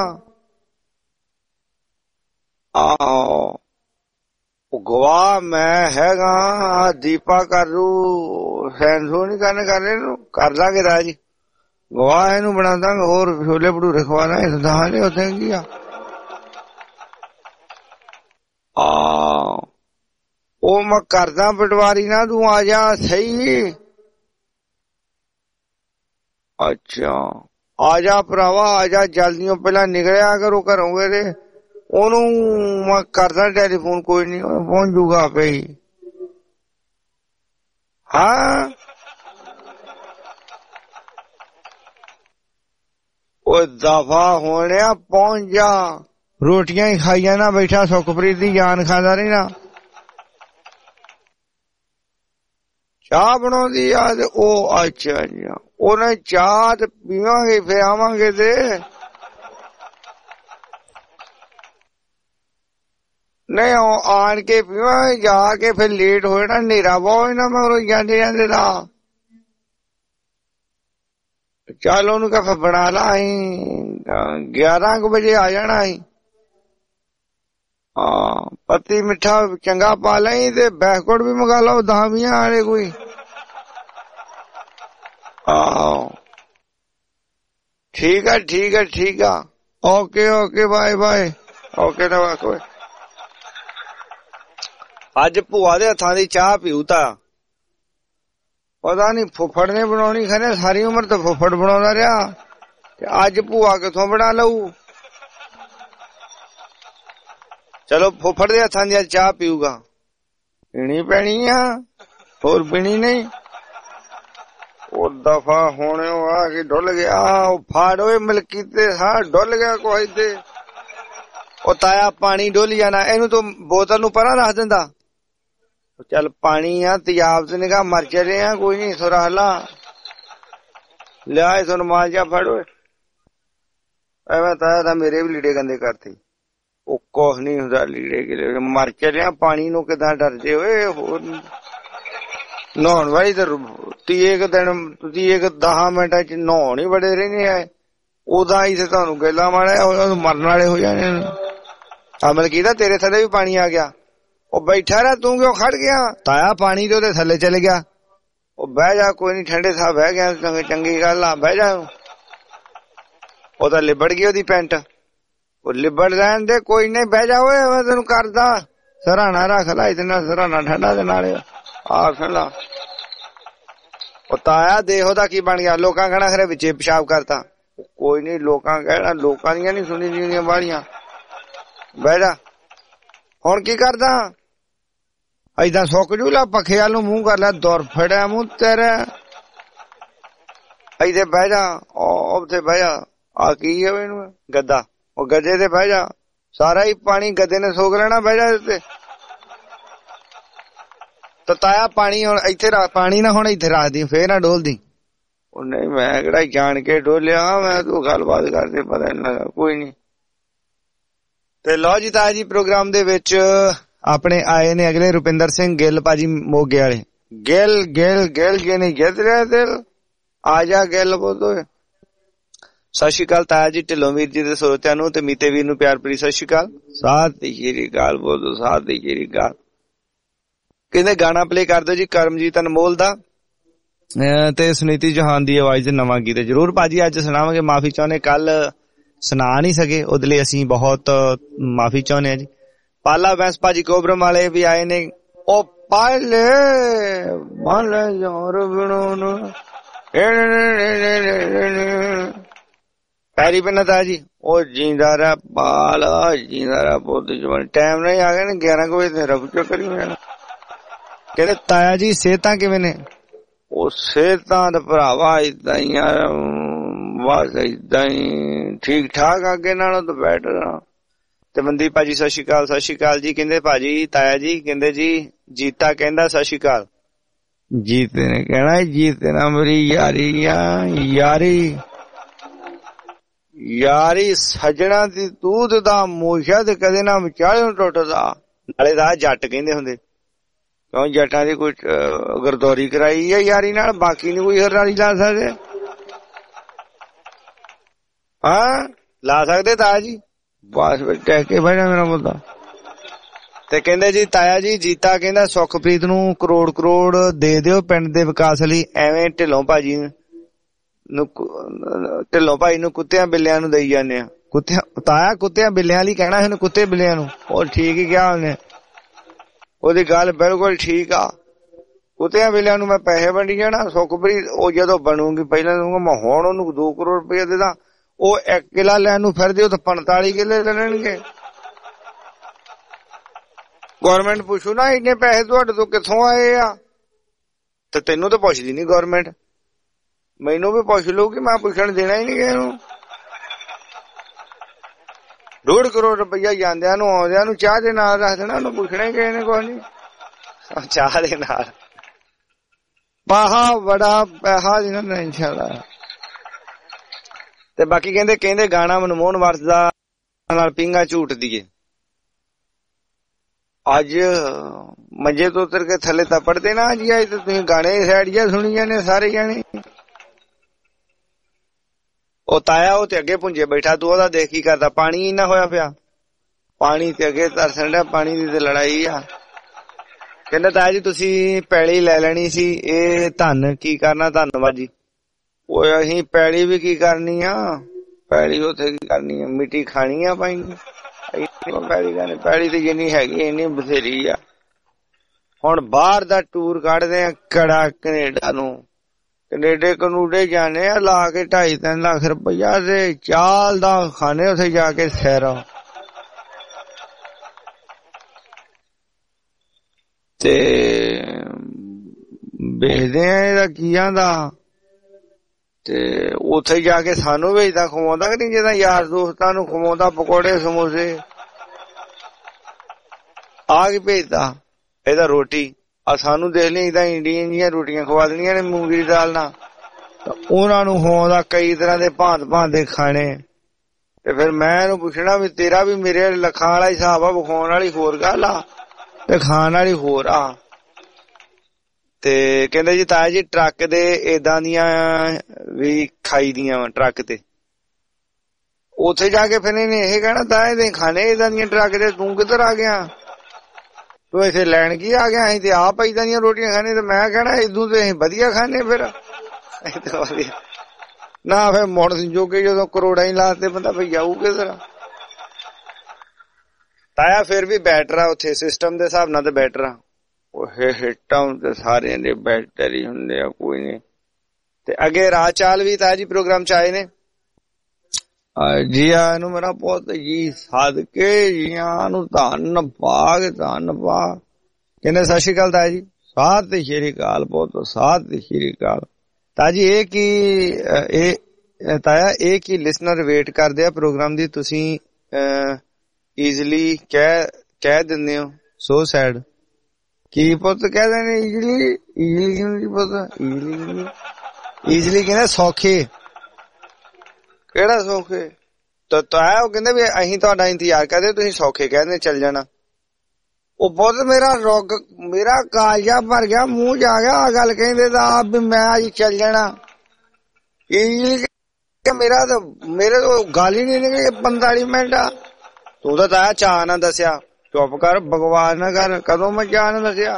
ਆਹੋ ਗਵਾਹ ਮੈਂ ਹੈਗਾ ਦੀਪਾ ਕਰੂ ਸੈਂਸੋ ਨੀ ਕਰਨ ਕਰ ਇਹਨੂੰ ਕਰ ਦਾਂਗੇ ਰਾਜ ਗਵਾਹ ਇਹਨੂੰ ਬਣਾ ਦਾਂਗੇ। ਹੋਰ ਛੋਲੇ ਭਟੂਰੇ ਖਵਾ ਦਾਂਗੇ ਦਾਲੇ ਉੱਥੇ ਕੀ ਆ। ਆ ਉਹ ਮੈਂ ਕਰਦਾ ਪਟਵਾਰੀ ਨਾ ਤੂੰ ਆ ਜਾ ਸਹੀ। ਅੱਛਾ ਆ ਜਾ ਭਰਾਵਾ ਆ ਜਾ ਜਲਦੀਆਂ ਪਹਿਲਾਂ ਨਿਕਲਿਆ ਕਰੋ ਘਰੋਂ ਤੇ ਉਹਨੂੰ ਮੈਂ ਕਰਦਾ ਟੈਲੀਫੋਨ ਕੋਈ ਨੀ ਪਹੁੰਚ ਜੂਗਾ ਆਪੇ ਹੀ। ਹਾਂ ਉਹ ਦਫਾ ਹੋਣਿਆ ਪਹੁੰਚ ਜਾ। ਰੋਟੀਆਂ ਹੀ ਖਾਈ ਜਾਣਾ ਬੈਠਾ ਸੁਖਪ੍ਰੀਤ ਦੀ ਜਾਨ ਖਾਂਦਾ ਰਹੀ ਨਾ। ਚਾਹ ਬਣਾਉਂਦੀ ਆ ਤੇ ਉਹ ਅੱਛਾ ਜੀ ਉਹਨੇ ਚਾਹ ਤੇ ਪੀਵਾਂਗੇ ਫਿਰ ਆਵਾਂਗੇ ਤੇ ਨਹੀਂ ਉਹ ਆਣ ਕੇ ਪੀਵਾਂਗੇ ਜਾ ਕੇ ਫਿਰ ਲੇਟ ਹੋ ਜਾਣਾ ਹਨੇਰਾ ਬਹੁਤ ਨਾ ਮਗਰੋਂ ਜਾਂਦੇ ਜਾਂਦੇ ਦਾ। ਚੱਲ ਉਹਨੂੰ ਕਹ ਬਣਾ ਲਾ ਅਸੀਂ ਗਿਆਰਾਂ ਕੁ ਵਜੇ ਆ ਜਾਣਾ ਅਸੀਂ। ਹਾਂ ਪਤੀ ਮਿੱਠਾ ਚੰਗਾ ਪਾ ਲਈ ਤੇ ਬੈਕਵਰਡ ਵੀ ਮੰਗਾ ਲਓ ਦਸ ਵੀਹ ਵਾਲੇ ਕੋਈ। ਆਹੋ ਠੀਕ ਆ ਠੀਕ ਆ ਠੀਕ ਆ okay okay bye bye okay ਨਾ ਬਾਏ। ਅੱਜ ਭੂਆ ਦੇ ਹੱਥਾਂ ਦੀ ਚਾਹ ਪੀਊ ਤਾਂ ਪਤਾ ਨੀ ਫੁੱਫੜ ਨੇ ਬਣਾਉਣੀ ਖਰੇ ਸਾਰੀ ਉਮਰ ਤਾਂ ਫੁੱਫੜ ਬਣਾਉਂਦਾ ਰਿਹਾ ਤੇ ਅੱਜ ਭੂਆ ਕਿੱਥੋਂ ਬਣਾ ਲਊ। ਚਲੋ ਫੁੱਫੜ ਦੇ ਹੱਥਾਂ ਦੀ ਚਾਹ ਪੀਊਗਾ। ਪੀਣੀ ਪੈਣੀ ਆ, ਹੋਰ ਪੀਣੀ ਨਹੀਂ। ਉਹ ਦਫਾ ਹੁਣ ਆ ਕੇ ਡੁੱਲ ਗਿਆ, ਉਹ ਫਾੜ ਓਏ ਮਲਕੀ ਤੇ ਹਾਂ ਡੁੱਲ ਗਿਆ ਕੋਈ ਤੇ। ਉਹ ਤਾਇਆ ਪਾਣੀ ਡੁੱਲ ਜਾਣਾ, ਇਹਨੂੰ ਤੂੰ ਬੋਤਲ ਨੂੰ ਪਰਾਂ ਰੱਖ ਦਿੰਦਾ। ਚੱਲ ਪਾਣੀ ਆ, ਤਿਆਬ ਤੇ ਨਿਗਾਹ ਮਰ ਚਲੇ ਆ, ਕੋਈ ਨੀ ਸੁਰਾਹ ਲਾ ਲਿਆ ਤੁਹਾਨੂੰ ਮਾਲ ਜਾ ਫੜ ਓਏ। ਐਵੇਂ ਤਾਇਆ ਤਾਂ ਮੇਰੇ ਵੀ ਲੀੜੇ ਗੰਦੇ ਕਰਤੇ। ਉਹ ਕੁਛ ਨੀ ਹੁੰਦਾ, ਲੀੜੇ ਗਿਲੇ ਮਰ ਚਲਿਆ, ਪਾਣੀ ਨੂੰ ਕਿੱਦਾਂ ਡਰਦੇ ਓਏ। ਹੋਰ ਨਹਾਉਣ ਵਾਲੀ ਤਾਂ ਤੀਏ ਕੁ ਦਿਨ ਤੀਏ ਕੁ ਦਸਾਂ ਮਿੰਟਾਂ ਚ ਨਹਾਉਣ ਹੀ ਬੜੇ ਰਹਿੰਦੇ ਆ। ਉਦਾਂ ਹੀ ਤੇ ਤੁਹਾਨੂੰ ਗੇਲਾ ਮਾਰਿਆ ਮਰਨ ਵਾਲੇ ਹੋ ਜਾਣੇ। ਅਮਲ ਕੀਤਾ ਤੇਰੇ ਥੱਲੇ ਵੀ ਪਾਣੀ ਆ ਗਿਆ। ਉਹ ਬੈਠਾ ਰਿਹਾ, ਤੂੰ ਕਿਉਂ ਖੜ ਗਿਆ? ਤਾਇਆ ਪਾਣੀ ਤੇ ਉਹਦੇ ਥੱਲੇ ਚਲੇ ਗਿਆ। ਉਹ ਬਹਿ ਜਾ, ਕੋਈ ਨੀ ਠੰਡੇ ਥਾਂ ਬਹਿ ਗਿਆ, ਚੰਗੀ ਗੱਲ ਆ, ਬਹਿ ਜਾ। ਉਹ ਤਾਂ ਲਿਬੜ ਗਈ ਉਹਦੀ ਪੈਂਟ। ਉਹ ਲਿਬੜ ਰਹਿਣ ਦੇ, ਕੋਈ ਨਹੀਂ, ਬਹਿ ਜਾ ਓਏ, ਮੈਂ ਤੈਨੂੰ ਕਰਦਾ। ਸਰਾਣਾ ਰੱਖ ਲਾ, ਇਤਨਾ ਸਰਾਣਾ ਠੰਡਾ ਦੇ ਨਾਲ ਆ ਖਲਾ। ਉਹ ਤਾਇਆ ਦੇਖ ਉਹਦਾ ਕੀ ਬਣ ਗਿਆ। ਲੋਕਾਂ ਕਹਿਣਾ ਖਰੇ ਵਿੱਚੇ ਪਿਸ਼ਾਬ ਕਰਤਾ। ਕੋਈ ਨੀ, ਲੋਕਾਂ ਕਹਿਣਾ, ਲੋਕਾਂ ਦੀਆਂ ਨੀ ਸੁਣੀ ਦੀਆਂ ਬਾਹਲੀਆਂ। ਬਹਿ ਜਾ। ਹੁਣ ਕੀ ਕਰਦਾ? ਏਦਾਂ ਸੁੱਕ ਜੂ, ਲਾ ਪੱਖੇ ਵੱਲ ਨੂੰ ਮੂੰਹ ਕਰ ਲੈ, ਦੁਰ ਫੜਿਆ ਮੂੰਹ ਤੇਰੇ। ਇੱਥੇ ਬਹਿ ਜਾ, ਉੱਥੇ ਬਹਿ ਜਾ। ਆ ਕੀ ਹੈ ਇਹਨੂੰ? ਗੱਦਾ। ਉਹ ਗੱਦੇ ਤੇ ਬਹਿ ਜਾ, ਸਾਰਾ ਹੀ ਪਾਣੀ ਗੱਦੇ ਨੇ ਸੋਖ ਲੈਣਾ। ਬਹਿ ਜਾ ਇੱਥੇ। ਤਾਂ ਤਾਇਆ ਪਾਣੀ ਹੁਣ ਇੱਥੇ ਰੱਖ, ਪਾਣੀ ਨਾ ਹੁਣ ਇੱਥੇ ਰੱਖਦੀ, ਫੇਰ ਨਾ ਡੋਲਦੀ। ਉਹ ਨਹੀਂ, ਮੈਂ ਕਿਹੜਾ ਜਾਣ ਕੇ ਡੋਲਿਆ, ਮੈਂ ਤੂੰ ਗੱਲਬਾਤ ਕਰਦੇ ਪਤਾ ਨੀ ਲੱਗਾ। ਕੋਈ ਨੀ। ਤੇ ਲਓ ਜੀ ਤਾਇਆ ਜੀ, ਪ੍ਰੋਗਰਾਮ ਦੇ ਵਿੱਚ ਆਪਣੇ ਆਏ ਨੇ ਅਗਲੇ ਰੁਪਿੰਦਰ ਸਿੰਘ ਗਿੱਲ ਭਾਜੀ, ਮੋਗੇ ਵਾਲੇ। ਗਿੱਲ ਗਿੱਲ ਗਿੱਲ ਜੇ ਨਹੀਂ ਜਿੱਤ ਰਿਹਾ ਦਿਲ, ਆ ਜਾ ਗਿੱਲ ਬੋਲੋ। ਸਤਿ ਸ਼੍ਰੀ ਅਕਾਲ ਤਾਇਆ ਜੀ, ਢਿੱਲੋਂ ਵੀਰ ਜੀ ਦੇ ਸਰੋਤਿਆਂ ਨੂੰ ਤੇ ਮੀਤੇ ਵੀਰ ਨੂੰ ਪਿਆਰ ਭਰੀ ਸਤਿ ਸ਼੍ਰੀ ਅਕਾਲ। ਸਤਿ ਸ਼੍ਰੀ ਅਕਾਲ ਬੋਲੋ, ਸਤਿ ਸ਼੍ਰੀ ਅਕਾਲ। ਕਹਿੰਦੇ ਗਾਣਾ ਪਲੇ ਕਰ ਦਿਓ ਜੀ ਕਰਮਜੀਤ ਅਨਮੋਲ ਦਾ ਤੇ ਸੁਨੀਤੀ ਜਹਾਨ ਦੀ ਆਵਾਜ਼ ਦੇ ਨਵਾਂ ਗੀਤ। ਜਰੂਰ ਭਾਜੀ, ਅੱਜ ਸੁਣਾਵਾਂਗੇ। ਮਾਫੀ ਚਾਹੁੰਦੇ, ਕੱਲ ਸੁਣਾ ਨਹੀਂ ਸਕੇ, ਉਹਦੇ ਲਈ ਅਸੀਂ ਬਹੁਤ ਮਾਫੀ ਚਾਹੁੰਦੇ ਹਾਂ ਜੀ। ਪਾਲਾ ਬੈਂਸ ਭਾਜੀ ਕੋਬਰਮ ਵਾਲੇ ਵੀ ਆਏ ਨੇ। ਉਹ ਪਾਲੇ ਮਾਲੇ ਯਾਰ ਬਣਾਉਣ ਪੈਰੀ ਪੈਣਾ ਤਾਇਆ ਜੀ। ਉਹ ਜੀਂਦਾ ਰਿਹਾ ਪਾਲਾ, ਜੀਂਦਾ ਰਿਹਾ ਪੁੱਤ ਜਵਾਨ। ਟਾਈਮ ਨਹੀਂ ਆ ਗਿਆ ਨਾ, ਗਿਆਰਾਂ ਕੁ ਵਜੇ ਰੱਬ ਚੱਕਰ ਹੀ ਜਾਣਾ। ਕਹਿੰਦੇ ਤਾਇਆ ਜੀ ਸਿਹਤਾਂ ਕਿਵੇਂ ਨੇ? ਉਹ ਸਿਹਤਾਂ ਤਾਂ ਭਰਾਵਾ ਏਦਾਂ ਹੀ ਆ, ਬਸ ਏਦਾਂ ਹੀ ਠੀਕ ਠਾਕ, ਅੱਗੇ ਨਾਲੋਂ ਤਾਂ ਬੈਟਰ ਆ। ਤੇ ਮਨਦੀਪ ਭਾਜੀ ਸਤਿ ਸ਼੍ਰੀ ਅਕਾਲ। ਸਤਿ ਸ਼੍ਰੀ ਅਕਾਲ ਜੀ। ਕਹਿੰਦੇ ਭਾਜੀ ਤਾਇਆ ਜੀ, ਕਹਿੰਦੇ ਜੀ ਜੀਤਾ ਕਹਿੰਦਾ ਸਤਿ ਸ਼੍ਰੀ ਅਕਾਲ। ਜੀਤੇ ਨੇ ਕਹਿਣਾ, ਜੀਤੇ ਨਾਲ ਮੇਰੀ ਯਾਰੀ ਆ, ਯਾਰੀ ਯਾਰੀ ਸੱਜਣਾ ਦੀ ਤੂਤ ਦਾ ਮੋਸ਼ਾ ਤੇ ਕਦੇ ਨਾ ਵਿਚਾਲਿਓਂ ਟੁੱਟਦਾ। ਨਾਲੇ ਦਾ ਜੱਟ ਕਹਿੰਦੇ ਹੁੰਦੇ, ਕਿਉਂ ਜੱਟਾਂ ਦੀ ਕੋਈ ਗਰਦੌਰੀ ਕਰਾਈ ਹੈ ਯਾਰੀ ਨਾਲ, ਬਾਕੀ ਨੀ ਕੋਈ ਹਰਾਰੀ ਲਾ ਸਕਦੇ। ਹਾਂ ਲਾ ਸਕਦੇ ਤਾਇਆ ਜੀ, ਬਸ ਟਹਿ ਕੇ ਬਹਿਣਾ ਮੇਰਾ ਮੁੱਦਾ। ਤੇ ਕਹਿੰਦੇ ਜੀ ਤਾਇਆ ਜੀ ਜੀਤਾ ਕਹਿੰਦਾ ਸੁਖਪ੍ਰੀਤ ਨੂੰ ਕਰੋੜ ਕਰੋੜ ਦੇ ਦਿਓ ਪਿੰਡ ਦੇ ਵਿਕਾਸ ਲਈ। ਐਵੇਂ ਢਿੱਲੋਂ ਭਾਜੀ ਨੂੰ, ਢਿੱਲੋਂ ਭਾਈ ਨੂੰ ਕੁੱਤਿਆਂ ਬਿੱਲਿਆਂ ਨੂੰ ਦੇਈ ਜਾਂਦੇ ਆ। ਕੁੱਤਿਆਂ ਤਾਇਆ ਕੁੱਤਿਆਂ ਬਿੱਲਿਆਂ ਲਈ ਕਹਿਣਾ ਇਹਨੂੰ, ਕੁੱਤੇ ਬਿੱਲਿਆਂ ਨੂੰ। ਉਹ ਠੀਕ ਹੀ ਕਿਹਾ ਉਹਨੇ, ਉਹਦੀ ਗੱਲ ਬਿਲਕੁਲ ਠੀਕ ਆ। ਕੁੱਤਿਆਂ ਬਿੱਲਿਆਂ ਨੂੰ ਮੈਂ ਪੈਸੇ ਵੰਡੀ ਜਾਣਾ। ਸੁਖਪ੍ਰੀਤ ਉਹ ਜਦੋਂ ਬਣੂਗੀ ਪਹਿਲਾਂ ਮੈਂ ਹੁਣ ਉਹਨੂੰ ਦੋ ਕਰੋੜ ਰੁਪਏ ਦੇ ਦਾਂ। ਉਹ ਇੱਕ ਕਿਲਾ ਲੈਣ ਨੂੰ ਫਿਰਦੇ, ਉਹ ਤਾਂ ਪੰਤਾਲੀ ਕਿੱਲੇ ਲੈਣਗੇ। ਗੌਰਮੈਂਟ ਪੁੱਛੂ ਨਾ ਇੰਨੇ ਪੈਸੇ ਤੁਹਾਡੇ ਤੋਂ ਕਿੱਥੋਂ ਆਏ ਆ, ਤੇ ਤੈਨੂੰ ਤਾਂ ਪੁੱਛਦੀ ਨੀ ਗੌਰਮੈਂਟ, ਮੈਨੂੰ ਵੀ ਪੁੱਛ ਲਊਗੀ। ਮੈਂ ਪੁੱਛਣ ਦੇਣਾ ਹੀ ਨੀ ਕਿਸੇ ਨੂੰ। ਡੇਢ ਕਰੋੜ ਰੁਪਈਆ ਜਾਂਦਿਆਂ ਨੂੰ ਆਉਂਦਿਆਂ ਨੂੰ ਚਾਹ ਦੇ ਨਾਲ ਰੱਖ ਦੇਣਾ, ਉਹਨੂੰ ਪੁੱਛਣਾ ਹੀ ਕਿਸੇ ਨੇ ਕੁਛ ਨੀ। ਚਾਹ ਦੇ ਨਾਲ ਪਾਹਾ ਬੜਾ ਪੈਸਾ ਦੇਣਾ ਇੰਸ਼ਾਅੱਲਾ। ਤੇ ਬਾਕੀ ਕਹਿੰਦੇ ਕਹਿੰਦੇ ਗਾਣਾ ਮਨਮੋਹਨ ਵਾਰਸ ਦਾ ਨਾਲ ਪਿੰਗਾ ਝੂਟ ਦੀਏ। ਅੱਜ ਮੰਜੇ ਤੋਂ ਉਤਰ ਕੇ ਥੱਲੇ ਤਪੜਦੇ ਨਾ ਜੀ, ਅੱਜ ਤੁਸੀਂ ਗਾਣੇ ਸਾਈਡ ਜਿਹਾ ਸੁਣੀ ਜਾਂਦੇ ਸਾਰੇ ਜਾਣੇ। ਉਹ ਤਾਇਆ ਉਹ ਤੇ ਅੱਗੇ ਪੁੰਜੇ ਬੈਠਾ, ਤੂੰ ਉਹਦਾ ਦੇਖ ਕੀ ਕਰਦਾ। ਪਾਣੀ ਇੰਨਾ ਹੋਇਆ ਪਿਆ, ਪਾਣੀ ਤੇ ਅੱਗੇ ਤਰਸਣ ਡਿਆ, ਪਾਣੀ ਦੀ ਤੇ ਲੜਾਈ ਆ। ਕਹਿੰਦਾ ਤਾਇਆ ਜੀ ਤੁਸੀਂ ਪੈਲੀ ਲੈ ਲੈਣੀ ਸੀ, ਇਹ ਧਨ ਕੀ ਕਰਨਾ? ਧੰਨਵਾਦ ਜੀ। ਉਹ ਅਸੀਂ ਪੈਲੀ ਵੀ ਕੀ ਕਰਨੀ ਆ, ਪੈਲੀ ਉੱਥੇ ਕੀ ਕਰਨੀ ਆ, ਮਿੱਟੀ ਖਾਣੀ ਆ ਪਾਈ। ਪੈਲੀ ਕਰਨੀ, ਪੈਲੀ ਤੇ ਜਿੰਨੀ ਹੈਗੀ ਇੰਨੀ ਬਥੇਰੀ ਆ। ਹੁਣ ਬਾਹਰ ਦਾ ਟੂਰ ਕੱਢਦੇ ਆ ਕੜਾ ਕੈਨੇਡਾ ਨੂੰ, ਕੈਨੇਡੇ ਕਨੂਡੇ ਜਾਣੇ ਆ, ਲਾ ਕੇ ਢਾਈ ਤਿੰਨ ਲੱਖ ਰੁਪਇਆ ਤੇ ਚਾਲ ਦਾ ਖਾਣੇ ਉੱਥੇ ਜਾ ਕੇ ਸੈਰਾ। ਤੇ ਵੇਖਦੇ ਆ ਇਹਦਾ ਕੀ ਆਂਦਾ। ਤੇ ਉੱਥੇ ਜਾ ਕੇ ਸਾਨੂੰ ਵੇਚਦਾ ਖਵਾਉਂਦਾ ਕਿ ਨਹੀਂ, ਜਿਹਦਾ ਯਾਰ ਦੋਸਤਾਂ ਨੂੰ ਖਵਾਉਂਦਾ ਪਕੌੜੇ ਸਮੋਸੇ। ਆ ਕੇ ਭੇਜਦਾ ਇਹਦਾ ਰੋਟੀ, ਆ ਸਾਨੂੰ ਦੇਖ ਲਈ ਇਦਾਂ ਇੰਡੀਅਨ ਦੀਆਂ ਰੋਟੀਆਂ ਖਵਾ ਦੇਣੀਆਂ ਨੇ ਮੂੰਗੀ ਦੀ ਦਾਲ ਨਾਲ। ਉਹਨਾਂ ਨੂੰ ਖਵਾਉਂਦਾ ਕਈ ਤਰ੍ਹਾਂ ਦੇ ਭਾਂਤ ਭਾਂਤ ਦੇ ਖਾਣੇ। ਤੇ ਫਿਰ ਮੈਂ ਇਹਨੂੰ ਪੁੱਛਣਾ ਵੀ ਤੇਰਾ ਵੀ ਮੇਰੇ ਲੱਖਾਂ ਵਾਲਾ ਹਿਸਾਬ ਆ, ਵਿਖਾਉਣ ਵਾਲੀ ਹੋਰ ਗੱਲ ਆ ਤੇ ਖਾਣ ਵਾਲੀ ਹੋਰ ਆ। ਤੇ ਕਹਿੰਦੇ ਜੀ ਤਾਇਆ ਜੀ ਟਰੱਕ ਦੇ ਏਦਾਂ ਦੀਆਂ ਵੀ ਖਾਈ ਦੀਆਂ ਵਾ ਟਰੱਕ ਤੇ। ਉੱਥੇ ਜਾ ਕੇ ਫਿਰ ਇਹਨੇ ਇਹ ਕਹਿਣਾ ਤਾਇਆ ਦੇ ਖਾਣੇ ਏਦਾਂ ਦੀਆਂ ਟਰੱਕ ਦੇ, ਤੂੰ ਕਿੱਧਰ ਆ ਗਿਆ, ਤੂੰ ਇੱਥੇ ਲੈਣ ਕੀ ਆ ਗਿਆ, ਅਸੀਂ ਤੇ ਆਪ ਏਦਾਂ ਦੀਆਂ ਰੋਟੀਆਂ ਖਾਣੇ। ਤੇ ਮੈਂ ਕਹਿਣਾ ਇਦੋਂ ਤੇ ਅਸੀਂ ਵਧੀਆ ਖਾਣੇ ਫਿਰ ਨਾ। ਫਿਰ ਮੁੜ ਜੋਗੇ ਜਦੋਂ ਕਰੋੜਾਂ ਹੀ ਲਾਤੇ ਬੰਦਾ ਫਿਰ ਜਾਊ ਕਿਧਰ। ਤਾਇਆ ਫਿਰ ਵੀ ਬੈਟਰ ਆ ਉੱਥੇ, ਸਿਸਟਮ ਦੇ ਹਿਸਾਬ ਨਾਲ ਤੇ ਬੈਟਰ ਆ। ਉਹ ਹਿੱਟਾਂ ਤੇ ਸਾਰਿਆਂ ਦੇ ਬੈਟਰ ਹੀ ਹੁੰਦੇ ਆ, ਕੋਈ ਨੀ। ਤੇ ਅੱਗੇ ਰਾਜ ਚਾਲ ਵੀ ਤਾਇਆ ਜੀ ਪ੍ਰੋਗਰਾਮ ਚ ਆਏ ਨੇ। ਜੀ ਆਇਆਂ ਨੂੰ ਮੇਰਾ ਪੁੱਤ ਜੀ, ਸਦਕੇ ਜੀਆਂ ਨੂੰ ਧੰਨ ਪਾਗ ਧੰਨ ਪਾ। ਕਹਿੰਦੇ ਸਤਿ ਸ਼੍ਰੀ ਅਕਾਲ ਤਾਇਆ ਜੀ। ਸਤਿ ਸ਼੍ਰੀ ਅਕਾਲ ਪੁੱਤ, ਸਤਿ ਸ਼੍ਰੀ ਅਕਾਲ। ਤਾਇਆ ਜੀ ਇਹ ਕੀ ਇਹ ਤਾਇਆ ਇਹ ਕੀ ਲਿਸਨਰ ਵੇਟ ਕਰਦੇ ਆ ਪ੍ਰੋਗਰਾਮ ਦੀ, ਤੁਸੀਂ ਈਜ਼ਲੀ ਕਹਿ ਕਹਿ ਦਿੰਦੇ ਹੋ, ਸੋ ਸੈਡ। ਕੀ ਪੁੱਤ ਕਹਿ ਦੇਣੇ ਈਜ਼ਲੀ, ਈਜ਼ਲੀ ਪੁੱਤ ਈਜ਼ਲੀ ਈਜ਼ਲੀ ਕਹਿੰਦੇ ਸੌਖੇ। ਕਿਹੜਾ ਸੌਖੇ? ਤਾਂ ਤਾਇਆ ਉਹ ਕਹਿੰਦੇ ਵੀ ਅਸੀਂ ਤੁਹਾਡਾ ਇੰਤਜ਼ਾਰ ਕਰਦੇ, ਤੁਸੀਂ ਸੌਖੇ ਕਹਿੰਦੇ ਚੱਲ ਜਾਣਾ। ਉਹ ਬਹੁਤ ਮੇਰਾ ਰੁੱਗ ਮੇਰਾ ਕਾਲਜਾ ਭਰ ਗਿਆ, ਮੂੰਹ ਜਾ ਗਿਆ ਆ ਗੱਲ ਕਹਿੰਦੇ ਦਾ ਵੀ ਮੈਂ ਅੱਜ ਚੱਲ ਜਾਣਾ। ਮੇਰਾ ਤਾਂ ਮੇਰੇ ਤੋਂ ਗੱਲ ਹੀ ਨੀ ਨਿਕਲੀ ਪੰਤਾਲੀ ਮਿੰਟ। ਤੂੰ ਤਾਂ ਤਾਇਆ ਚਾਅ ਨਾ ਦੱਸਿਆ, ਚੁੱਪ ਕਰ ਬਕਵਾਸ ਨਾ ਕਰ। ਕਦੋਂ ਮੈਂ ਚਾਅ ਨਾ ਦੱਸਿਆ?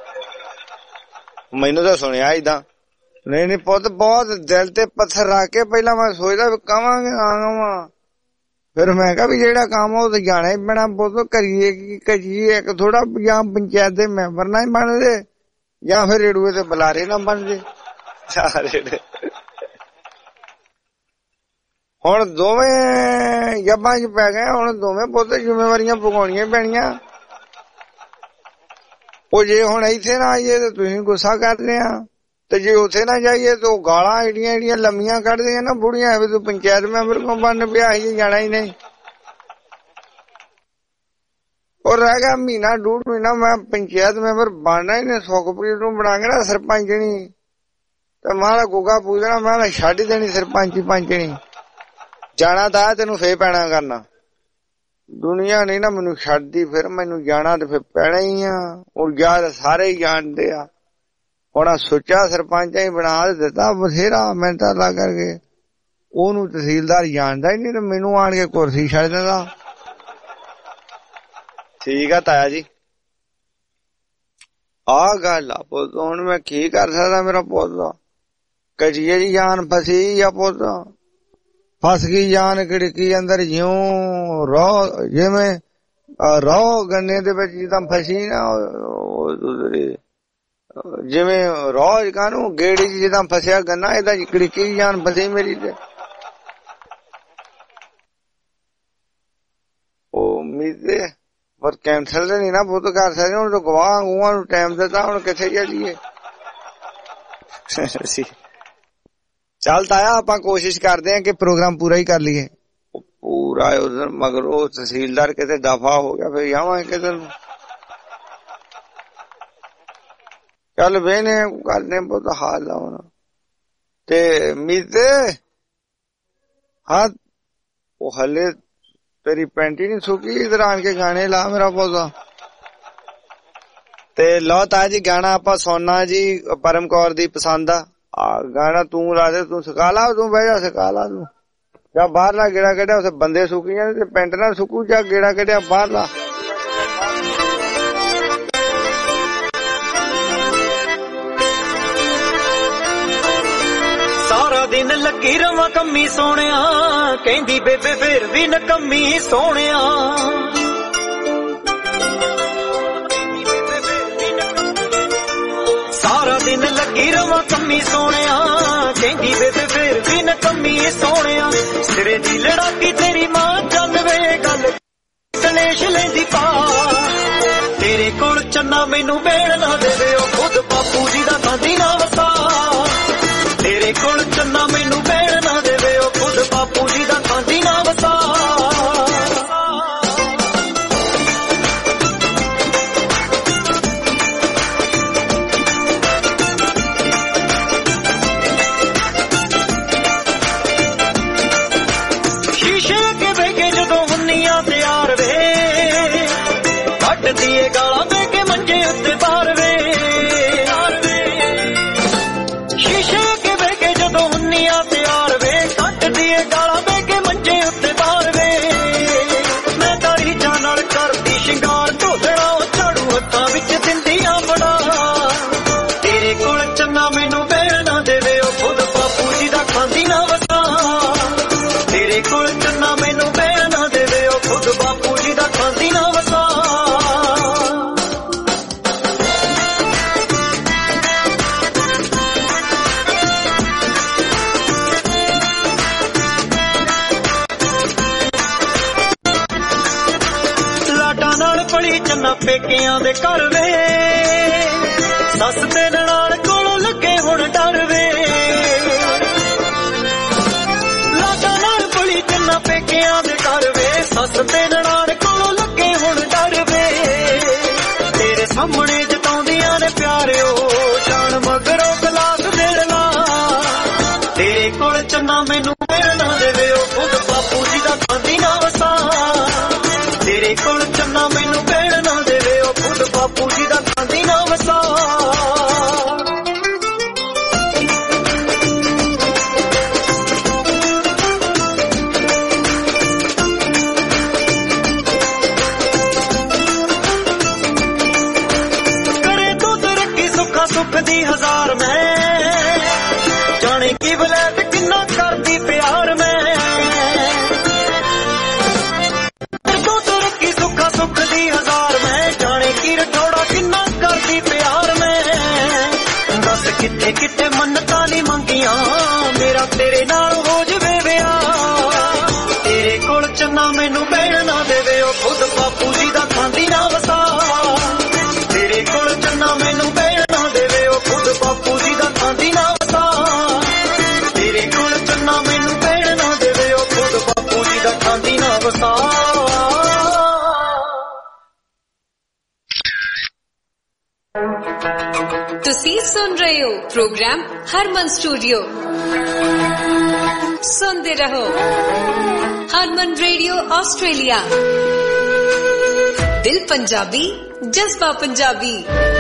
ਮੈਨੂੰ ਤਾਂ ਸੁਣਿਆ ਏਦਾਂ। ਨਹੀਂ ਨਹੀਂ ਪੁੱਤ, ਬਹੁਤ ਦਿਲ ਤੇ ਪੱਥਰ ਰੱਖ ਕੇ ਪਹਿਲਾਂ ਮੈਂ ਸੋਚਦਾ ਵੀ ਕਵਾਂਗੇ ਨਾ ਕਵਾਂ। ਫਿਰ ਮੈਂ ਕਿਹਾ ਵੀ ਜਿਹੜਾ ਕੰਮ ਉਹ ਤਾਂ ਜਾਣਾ ਹੀ ਪੈਣਾ ਪੁੱਤ। ਕਰੀਏ ਕੀ ਕਰੀਏ, ਇੱਕ ਥੋੜਾ ਜਾਂ ਪੰਚਾਇਤ ਦੇ ਮੈਂਬਰ ਨਾ ਹੀ ਬਣਦੇ ਜਾਂ ਫਿਰ ਰੇਡੂਏ ਤੇ ਬੁਲਾਰੇ ਨਾ ਬਣਦੇ। ਹੁਣ ਦੋਵੇਂ ਜੱਬਾਂ ਚ ਪੈ ਗਏ, ਹੁਣ ਦੋਵੇਂ ਪੁੱਤ ਜ਼ਿੰਮੇਵਾਰੀਆਂ ਭੁਗਾਉਣੀਆਂ ਪੈਣੀਆਂ। ਉਹ ਜੇ ਹੁਣ ਇੱਥੇ ਨਾ ਆਈਏ ਤੇ ਤੁਸੀਂ ਗੁੱਸਾ ਕਰਦੇ ਆ, ਤੇ ਜੇ ਉੱਥੇ ਨਾ ਜਾਈਏ ਤਾਂ ਉਹ ਗਾਲਾਂ ਏਡੀਆਂ ਏਡੀਆਂ ਲੰਮੀਆਂ ਕੱਢਦੀਆਂ ਨਾ ਬੁੜੀਆਂ, ਵੀ ਤੂੰ ਪੰਚਾਇਤ ਮੈਂਬਰ ਕੋਲ ਬਣ ਪਿਆ, ਸੀ ਜਾਣਾ ਹੀ ਨਹੀਂ। ਉਹ ਰਹਿ ਗਿਆ ਮਹੀਨਾ ਡੂਢ ਮਹੀਨਾ, ਮੈਂ ਪੰਚਾਇਤ ਮੈਂਬਰ ਬਣਨਾ ਹੀ ਨਹੀਂ। ਸੁਖਪ੍ਰੀਤ ਨੂੰ ਬਣਾ ਕੇ ਨਾ ਸਰਪੰਚਣੀ ਤੇ ਮਾਰਾ ਗੋਗਾ ਪੂਜਣਾ, ਮੈਂ ਛੱਡ ਹੀ ਦੇਣੀ ਸਰਪੰਚੀ ਪੰਚਣੀ। ਜਾਣਾ ਤਾਂ ਤੈਨੂੰ ਫੇਰ ਪੈਣਾ ਕਰਨਾ, ਦੁਨੀਆ ਨਹੀਂ ਨਾ ਮੈਨੂੰ ਛੱਡਦੀ, ਫਿਰ ਮੈਨੂੰ ਜਾਣਾ ਤੇ ਫਿਰ ਪੈਣਾ ਹੀ ਆ। ਉਹ ਯਾਰ ਸਾਰੇ ਹੀ ਜਾਣਦੇ ਆ। ਹੁਣ ਸੁੱਚਾ ਸਰਪੰਚ ਹੀ ਬਣਾ ਦਿੱਤਾ ਬਥੇਰਾ ਮਿਹਨਤਾਂ ਲਾ ਕਰਕੇ, ਉਹਨੂੰ ਤਹਿਸੀਲਦਾਰ ਜਾਣਦਾ ਹੀ ਨਹੀਂ ਤੇ ਮੈਨੂੰ ਆਣ ਕੇ ਕੁਰਸੀ ਛੱਡ ਦਿੰਦਾ। ਠੀਕ ਆ ਤਾਇਆ ਜੀ, ਆਹ ਗੱਲ ਆ ਪੁੱਤ। ਹੁਣ ਮੈਂ ਕੀ ਕਰ ਸਕਦਾ, ਮੇਰਾ ਪੁੱਤ ਕਜੀਏ ਦੀ ਜਾਨ ਫਸੀ ਆ ਪੁੱਤ, ਫਸ ਗਈ ਜਾਨ ਖਿੜਕੀ ਅੰਦਰ ਜਿਉਂ ਰੋ, ਜਿਵੇਂ ਰੋ ਗੰਨੇ ਦੇ ਵਿੱਚ ਜਿੱਦਾਂ ਫਸੀ ਨਾ, ਜਿਵੇਂ ਰੋਜ਼ ਕਾਨੂੰ ਗੇੜੀ ਚ ਜਿੱਦਾਂ ਫਸਿਆ ਗੰਨਾ, ਏਦਾਂ ਖਿੜਕੀ ਜਾਨ ਫਸੀ ਮੇਰੀ ਤੇ। ਉਹ ਮੀਤੇ ਪਰ ਕੈਂਸਲ ਤੇ ਨੀ ਨਾ ਪੁੱਤ ਕਰ ਸਕਦੇ, ਹੁਣ ਤਾਂ ਗਵਾਹ ਗੂਆਂ ਨੂੰ ਟਾਈਮ ਦਿੱਤਾ, ਹੁਣ ਕਿੱਥੇ ਚੱਲੀਏ। ਚੱਲ ਤਾਇਆ ਆਪਾਂ ਕੋਸ਼ਿਸ਼ ਕਰਦੇ ਆ ਕਿ ਪ੍ਰੋਗਰਾਮ ਪੂਰਾ ਹੀ ਕਰ ਲਈਏ। ਪੂਰਾ ਉਧਰ ਮਗਰ ਉਹ ਤਹਿਸੀਲਦਾਰ ਕਿਤੇ ਦਫਾ ਹੋ ਗਿਆ, ਫਿਰ ਜਾਵਾਂਗੇ ਕਿਤੇ ਨੂੰ। ਚੱਲ ਵੇਨੇ ਕਰਨੇ ਬਹੁਤ ਹਾਲ ਆ ਹੁਣ। ਤੇ ਮੀਤੇ ਹਾਂ ਉਹ ਹਲੇ ਤੇਰੀ ਪੈਂਟ ਹੀ ਨੀ ਸੁੱਕੀ, ਇਧਰ ਆਣ ਕੇ ਗਾਣੇ ਲਾ ਮੇਰਾ ਪੌਦਾ। ਤੇ ਲਓ ਤਾਇਆ ਜੀ ਗਾਣਾ ਆਪਾਂ ਸੁਣਨਾ ਜੀ, ਪਰਮ ਕੌਰ ਦੀ ਪਸੰਦ ਆ ਗਾਣਾ। ਤੂੰ ਲਾ ਦੇ, ਤੂੰ ਸਿਖਾ ਲਾ, ਤੂੰ ਬਹਿ ਜਾ ਸਿਖਾ ਲਾ ਤੂੰ। ਜਾਂ ਬਾਹਰ ਲਾ ਗੇੜਾ ਕੱਢਿਆ, ਉੱਥੇ ਬੰਦੇ ਸੁੱਕੀ ਜਾਂਦੇ ਤੇ ਪੈਂਟ ਨਾਲ ਸੁੱਕੂ। ਜਾਂ ਗੇੜਾ ਕੱਢਿਆ ਬਾਹਰ ਲਾ। ਸਾਰਾ ਦਿਨ ਲੱਗੀ ਰਵਾਂ ਕੰਮੀ ਸੋਹਣਿਆ, ਕਹਿੰਦੀ ਬੇਬੇ ਫੇਰ ਵੀ ਨਕੰਮੀ ਸੋਹਣਿਆ। ਸਾਰਾ ਦਿਨ ਲੱਗੀ ਰਵਾਂ ਕੰਮੀ ਸੋਹਣਿਆ, ਕਹਿੰਦੀ ਬੇਬੇ ਫੇਰ ਵੀ ਨਕੰਮੀ ਸੋਹਣਿਆ। ਸਿਰੇ ਦੀ ਲੜਾਕੀ ਤੇਰੀ ਮਾਂ ਜਾਣਵੇ ਗੱਲ, ਕਲੇਸ਼ ਲੈਂਦੀ ਪਾ ਤੇਰੇ ਕੋਲ ਚੰਨਾ ਮੈਨੂੰ ਵੇਣ ਨਾ ਦੇਵੇ ਉਹ ਖੁਦ ਬਾਪੂ ਜੀ ਦਾ ਖਾਂਦੀ ਨਾ ਵਸਾ ਤੇਰੇ ਕੋਲ ਚੰਨਾ ਮੈਨੂੰ ਵੇਣ ਨਾ ਦੇਵੇ ਉਹ ਖੁਦ ਬਾਪੂ ਜੀ ਦਾ ਖਾਂਦੀ ਨਾ ਵਸਾ ਦੀਏ ਗਾਲਾਂ ਦੇ ਕੇ ਮੰਜੇ ਉੱਤੇ ਬਾਹਰ ਵੇ ਸ਼ੀਸ਼ੇ ਅੱਗੇ ਬਹਿ ਕੇ ਜਦੋਂ ਹੁੰਨੀਆਂ ਤਿਆਰ ਵੇ ਕੱਟ ਦੀਏ ਗਾਲਾਂ ਦੇ ਕੇ ਮੰਜੇ ਉੱਤੇ ਬਾਹਰ ਵੇ ਮੈਂ ਤਾਂ ਰੀਝਾਂ ਨਾਲ ਕਰਦੀ ਸ਼ਿੰਗਾਰ ਢੋਲਣਾ ਝਾੜੂ ਹੱਥਾਂ ਵਿੱਚ ਦਿੰਦੀਆਂ ਬੜਾ ਤੇਰੇ ਕੋਲ ਚੰਨਾ ਮੈਨੂੰ ਵੇਲ ਨਾ ਦੇਵੇ ਉਹ ਖੁਦ ਬਾਪੂ ਜੀ ਦਾ ਖਾਂਦੀ ਨਾ ਵਸਾ ਤੇਰੇ ਕੋਲ ਚੰਨਾ ਮੈਨੂੰ ਵੇਲ ਨਾ ਦੇਵੇ ਉਹ ਖੁਦ ਬਾਪੂ ਜੀ ਦਾ ਖਾਂਦੀ ਨਾ ਵਸਾ ਚੰਨਾ ਪੇਕਿਆਂ ਦੇ ਘਰ ਵੇ ਸੱਸ ਤੇ ਨਨਾਣ ਕੋਲੋਂ ਲੱਗੇ ਹੁਣ ਡਰ ਵੇ ਲਾਡਾ ਨਾਲ ਬੜੀ ਚੰਨਾ ਪੇਕਿਆਂ ਦੇ ਘਰ ਵੇ ਸੱਸ ਤੇ ਨਨਾਣ ਕੋਲੋਂ ਲੱਗੇ ਹੁਣ ਡਰ ਵੇ ਤੇਰੇ ਸਾਹਮਣੇ ਜਤਾਉਂਦੀਆਂ ਨੇ ਪਿਆਰਿਓ ਜਾਣ ਮਗਰੋਂ ਗਲਾਸ ਦੇੜ ਲਾ ਤੇਰੇ ਕੋਲ ਚੰਨਾ ਮੈਨੂੰ ਵੇਲ ਨਾ ਦੇਵੇ ਉਹ ਖੁਦ ਬਾਪੂ ਜੀ ਦਾ ਖਾਂਦੀ ਨਾ ਵਸਾ ਤੇਰੇ ਕੋਲ ਚੰਨਾ ਮੈਨੂੰ ਵੇਲ ਨਾ ਦੇਵੇ ਉਹ ਖੁਦ ਬਾਪੂ ਜੀ ਦਾ ਖਾਂਦੀ ਨਾ ਵਸਾ ਕਰੇ ਤੂੰ ਤਰੱਕੀ ਸੁੱਖਾ ਸੁੱਖ ਦੀ ਹਜ਼ਾਰ ਮੈਂ ਜਾਣੇ ਕੀ ਵਲੈਤ ਕਿੰਨਾ ਕਰਦੀ ਪਿਆਰ ਮੈਂ ਸੁੱਖ ਦੀ ਹਜ਼ਾਰ ਮੈਂ ਜਾਣੇ ਕੀ ਰਠੌੜਾ ਕਿੰਨਾ ਕਰਦੀ ਪਿਆਰ ਮੈਂ ਦੱਸ ਕਿੱਥੇ ਕਿੱਥੇ ਮੰਨਤਾਂ ਨੀ ਮੰਗੀਆਂ ਮੇਰਾ ਤੇਰੇ ਨਾਲ ਹੋ ਜਵੇ ਵਿਆਹ ਤੇਰੇ ਕੋਲ ਚੰਨਾ ਮੈਨੂੰ ਵੇਲ ਨਾ ਦੇਵੇ ਉਹ ਖੁਦ ਬਾਪੂ ਜੀ ਦਾ ਖਾਂਦੀ ਨਾ ਵਸਾ ਤੇਰੇ ਕੋਲ ਚੰਨਾ ਮੈਨੂੰ ਵੇਲ ਨਾ ਦੇਵੇ ਉਹ ਖੁਦ ਬਾਪੂ ਜੀ ਦਾ ਖਾਂਦੀ ਨਾ ਵਸਾ ਤੇਰੇ ਕੋਲ ਚੰਨਾ ਮੈਨੂੰ ਵੇਲ ਨਾ ਦੇਵੇ ਉਹ ਖੁਦ ਬਾਪੂ ਜੀ ਦਾ ਖਾਂਦੀ ਨਾ ਵਸਾ ਤੁਸੀਂ ਸੁਣ ਰਹੇ ਹੋ ਪ੍ਰੋਗਰਾਮ ਹਰਮਨ ਸਟੂਡੀਓ ਸੁਣਦੇ ਰਹੋ ਹਰਮਨ ਰੇਡੀਓ ਆਸਟ੍ਰੇਲੀਆ ਦਿਲ ਪੰਜਾਬੀ ਜਜ਼ਬਾ ਪੰਜਾਬੀ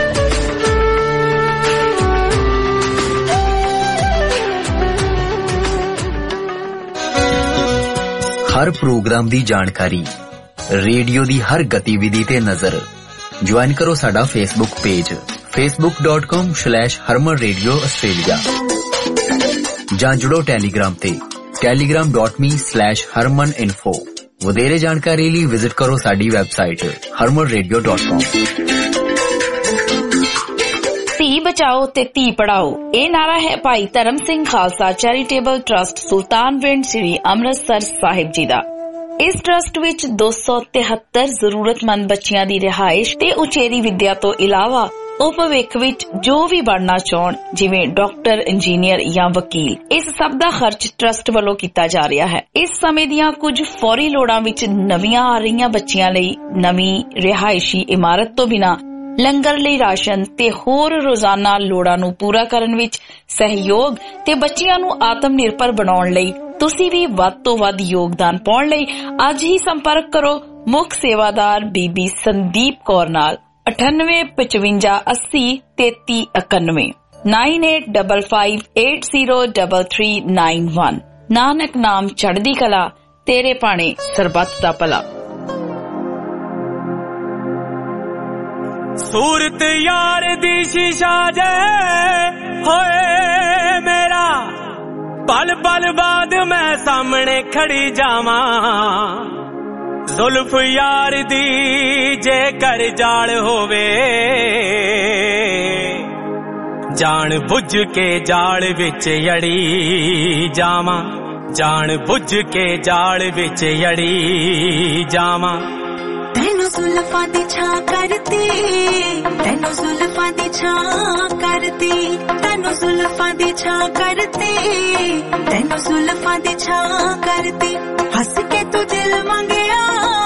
ਹਰ ਪ੍ਰੋਗਰਾਮ ਦੀ ਜਾਣਕਾਰੀ ਰੇਡੀਓ ਦੀ ਹਰ ਗਤੀਵਿਧੀ ਤੇ ਨਜ਼ਰ ज्वाइन करो साडा Facebook page Facebook dot com slash Harman radio Australia जां जुड़ो टेलीग्राम ते Telegram dot me slash Harman info वधेरे जानकारी लई विजिट करो साडी website Harman radio dot com. धी बचाओ ते धी पढ़ाओ ये नारा है भाई धर्म सिंह खालसा चैरिटेबल ट्रस्ट सुल्तानविंड श्री अमृतसर साहिब जी दा। इस ट्रस्ट विच दो सौ तिहत्तर जरूरतमंद बच्चियां दी रिहाइश ते उचेरी विद्या तो इलावा ਉਹ ਭਵਿੱਖ ਵਿੱਚ ਜੋ ਵੀ ਬਣਨਾ ਚਾਹਣ ਜਿਵੇਂ ਡਾਕਟਰ ਇੰਜੀਨੀਅਰ ਜਾਂ ਵਕੀਲ ਇਸ ਸਭ ਦਾ ਖਰਚ ਟਰਸਟ ਵੱਲੋਂ ਕੀਤਾ ਜਾ ਰਿਹਾ ਹੈ। ਇਸ ਸਮੇਂ ਦੀਆਂ ਕੁਝ ਫੌਰੀ ਲੋੜਾਂ ਵਿੱਚ ਨਵੀਆਂ ਆ ਰਹੀਆਂ ਬੱਚੀਆਂ ਲਈ ਨਵੀਂ ਰਿਹਾਇਸ਼ੀ ਇਮਾਰਤ ਤੋਂ ਬਿਨਾਂ ਲੰਗਰ ਲਈ ਰਾਸ਼ਨ ਤੇ ਹੋਰ ਰੋਜ਼ਾਨਾ ਲੋੜਾਂ ਨੂੰ ਪੂਰਾ ਕਰਨ ਵਿੱਚ ਸਹਿਯੋਗ ਤੇ ਬੱਚਿਆਂ ਨੂੰ ਆਤਮ ਨਿਰਭਰ ਬਣਾਉਣ ਲਈ ਤੁਸੀਂ ਵੀ ਵੱਧ ਤੋਂ ਵੱਧ ਯੋਗਦਾਨ ਪਾਉਣ ਲਈ ਅੱਜ ਹੀ ਸੰਪਰਕ ਕਰੋ ਮੁੱਖ ਸੇਵਾਦਾਰ ਬੀਬੀ ਸੰਦੀਪ ਕੌਰ ਨਾਲ ਅਠਾਨਵੇਂ ਪਚਵੰਜਾ ਅੱਸੀ ਤੇਤੀ ਇਕਾਨਵੇਂ nine eight double five eight zero double three nine one. Nanak ਨਾਮ ਚੜ੍ਹਦੀ ਕਲਾ ਤੇਰੇ ਭਾਣੇ ਸਰਬੱਤ ਦਾ ਭਲਾ। सूरत यार दी शीशा जे होए मेरा पल पल बाद मैं सामने खड़ी जावा जुल्फ यार दी जे कर जाल होवे जान बुझ के जाल विच अड़ी जावा जान बुझ के जाल विच अड़ी जावा तेनू जुल्फां दी छां करती तैनू जुल्फां दी छां करती तैनू जुल्फां दी छां करती तैनू जुल्फां दी छां करती हंस के तू दिल मंगया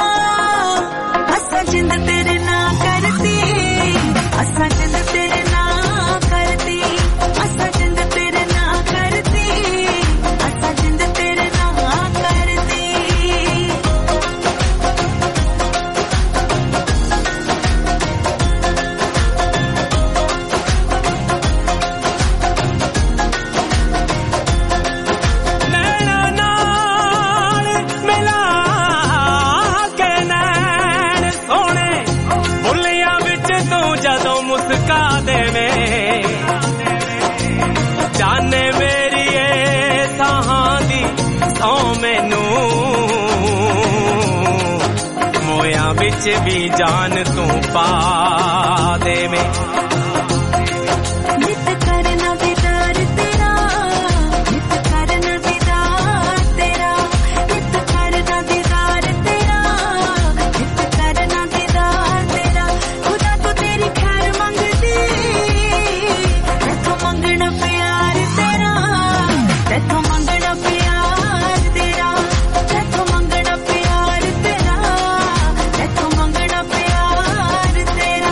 असा जिंद तेरे ना करती असा जिंद तेरे ना करती असा जिंद तेरे ना करती असा जिंद तेरे ना करती जाने मेरी सहांदी सौ मैनू मोया बिच भी जान तू पा दे में नित करना दीदार तेरा नित करना दीदार तेरा नित करना दीदार तेरा नित करना दीदार तेरा खुदा तो तेरी खैर मंगदी तैथों मंगना प्यार तेरा तैथों मंगना प्यार तेरा तैथों मंगना प्यार तेरा तैथों मंगना प्यार तेरा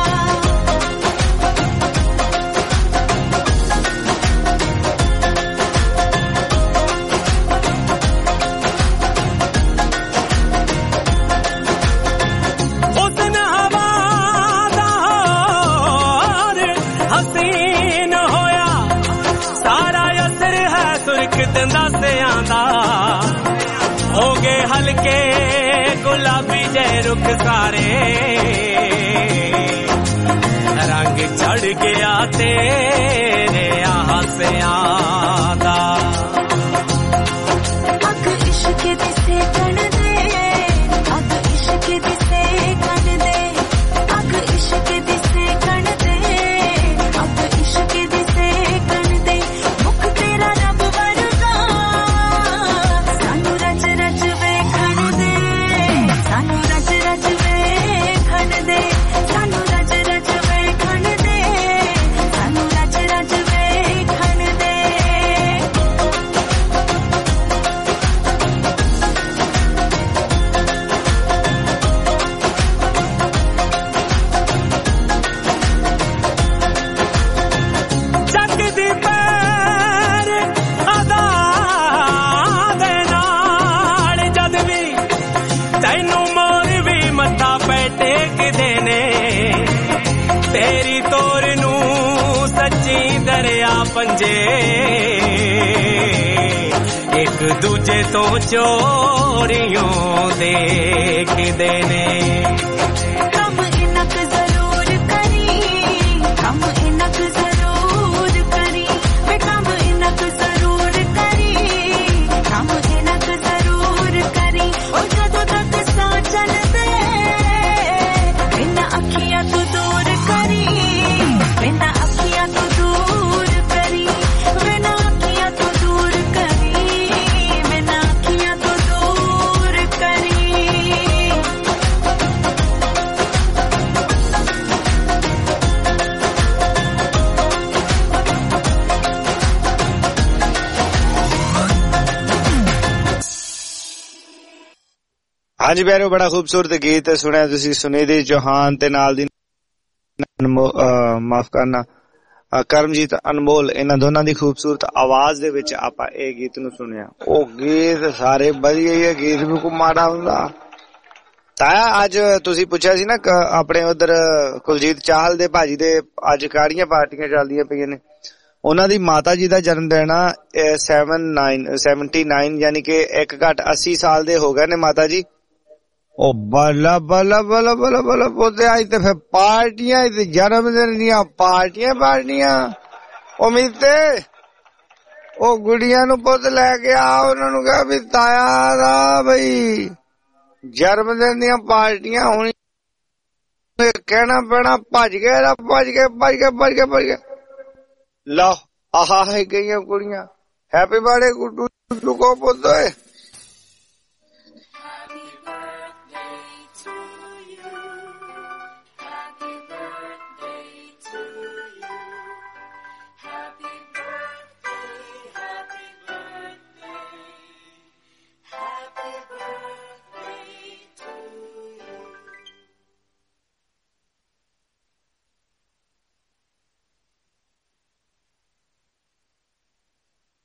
उसन हवा दा होर हसीन होया सारा असर है सुर्ख दंदासियां दा हो गए हल्के गुलाबी जे रुख सारे रंग चढ़ गया तेरे हासियां दा अग इश्क दिसे कण दे अग इश्क दिसे कण दे अग इश्क दिसे कण दे अग इश्क दिसे कण दे मुख तेरा रब वरगा सानू रच रच वेखण दे सानू रच रच वेखण दे सानू रच रच वेखण दे सानू रच रच वेखण दे ਚੱਕਦੀ ਪੈਰ ਅਦਾ ਦੇ ਨਾਲ ਜਦ ਵੀ ਤੈਨੂੰ ਮੋਰ ਵੀ ਮੱਥਾ ਪੈ ਟੇਕਦੇ ਨੇ ਤੇਰੀ ਤੋਰ ਨੂੰ ਸੱਚੀ ਦਰਿਆ ਪੰਜੇ ਇੱਕ ਦੂਜੇ ਤੋਂ ਚੋਰੀਆਂ ਦੇਖਦੇ ਨੇ कम इनक जरूर करी कम इनक जरूर करी वे कम इनक जरूर करी कम इनक जरूर करी ओ जदों तक सा चल दे बिना अखियां तू दूर करी बिना अखियां तू दूर करी बिना अखियां तू दूर करी बिना अखियां तू दूर करी ਹਾਂਜੀ ਪਿਆਰਿਓ, ਬੜਾ ਖੂਬਸੂਰਤ ਗੀਤ ਸੁਣਿਆ ਤੁਸੀਂ ਸੁਨਿਧੀ ਚੌਹਾਨ ਤੇ ਨਾਲ ਦੀ ਮਾਫ ਕਰਨਾ ਕਰਮਜੀਤ ਅਨਮੋਲ, ਇਹਨਾਂ ਦੋਨਾਂ ਦੀ ਖੂਬਸੂਰਤ ਆਵਾਜ਼ ਦੇ ਵਿੱਚ ਆਪਾਂ ਇਹ ਗੀਤ ਨੂੰ ਸੁਣਿਆ। ਉਹ ਗੀਤ ਸਾਰੇ ਵਧੀਆ ਹੀ, ਗੀਤ ਵੀ ਕੋਈ ਮਾੜਾ ਹੁੰਦਾ। ਤਾਇਆ ਅੱਜ ਤੁਸੀਂ ਪੁੱਛਿਆ ਸੀ ਨਾ ਆਪਣੇ ਉਧਰ ਕੁਲਜੀਤ ਚਾਹਲ ਦੇ ਭਾਜੀ ਦੇ ਅੱਜ ਕਾੜੀਆਂ ਪਾਰਟੀਆਂ ਚੱਲਦੀਆਂ ਪਈਆਂ ਨੇ, ਉਹਨਾਂ ਦੀ ਮਾਤਾ ਜੀ ਦਾ ਜਨਮ ਦਿਨ ਆ ਸੈਵਨਟੀ ਨਾਈਨ ਯਾਨੀ ਕਿ ਇੱਕ ਘੱਟ ਅੱਸੀ ਸਾਲ ਦੇ ਹੋ ਗਏ ਨੇ ਮਾਤਾ ਜੀ। ਉਹ ਬੱਲਾ ਬੱਲਾ ਬੱਲਾ ਬੱਲਾ ਬੱਲਾ ਪੁੱਤੇ ਅੱਜ ਤੇ ਫਿਰ ਪਾਰਟੀਆਂ ਤੇ ਜਨਮ ਦਿਨ ਦੀਆਂ ਪਾਰਟੀਆਂ ਪਾਰਟੀਆਂ। ਉਹ ਮਿੱਤੇ ਉਹ ਗੁੜੀਆਂ ਨੂੰ ਪੁੱਤ ਲੈ ਕੇ ਆ, ਉਹਨਾਂ ਨੂੰ ਕਿਹਾ ਵੀ ਤਾਇਆ ਦਾ ਬਈ ਜਨਮ ਦਿਨ ਦੀਆਂ ਪਾਰਟੀਆਂ ਹੋਣੀ, ਕਹਿਣਾ ਪੈਣਾ ਭੱਜ ਗਏ ਦਾ ਭੱਜ ਗਏ ਭੱਜ ਗਏ ਭੱਜ ਗਏ ਭੱਜ ਗਏ ਲਓ ਆਹ ਹੈ ਗਈਆਂ ਕੁੜੀਆਂ। ਹੈਪੀ ਬਰਥਡੇ ਗੁੱਡੂ ਲੁਕੋ ਪੁੱਤ ਓਏ।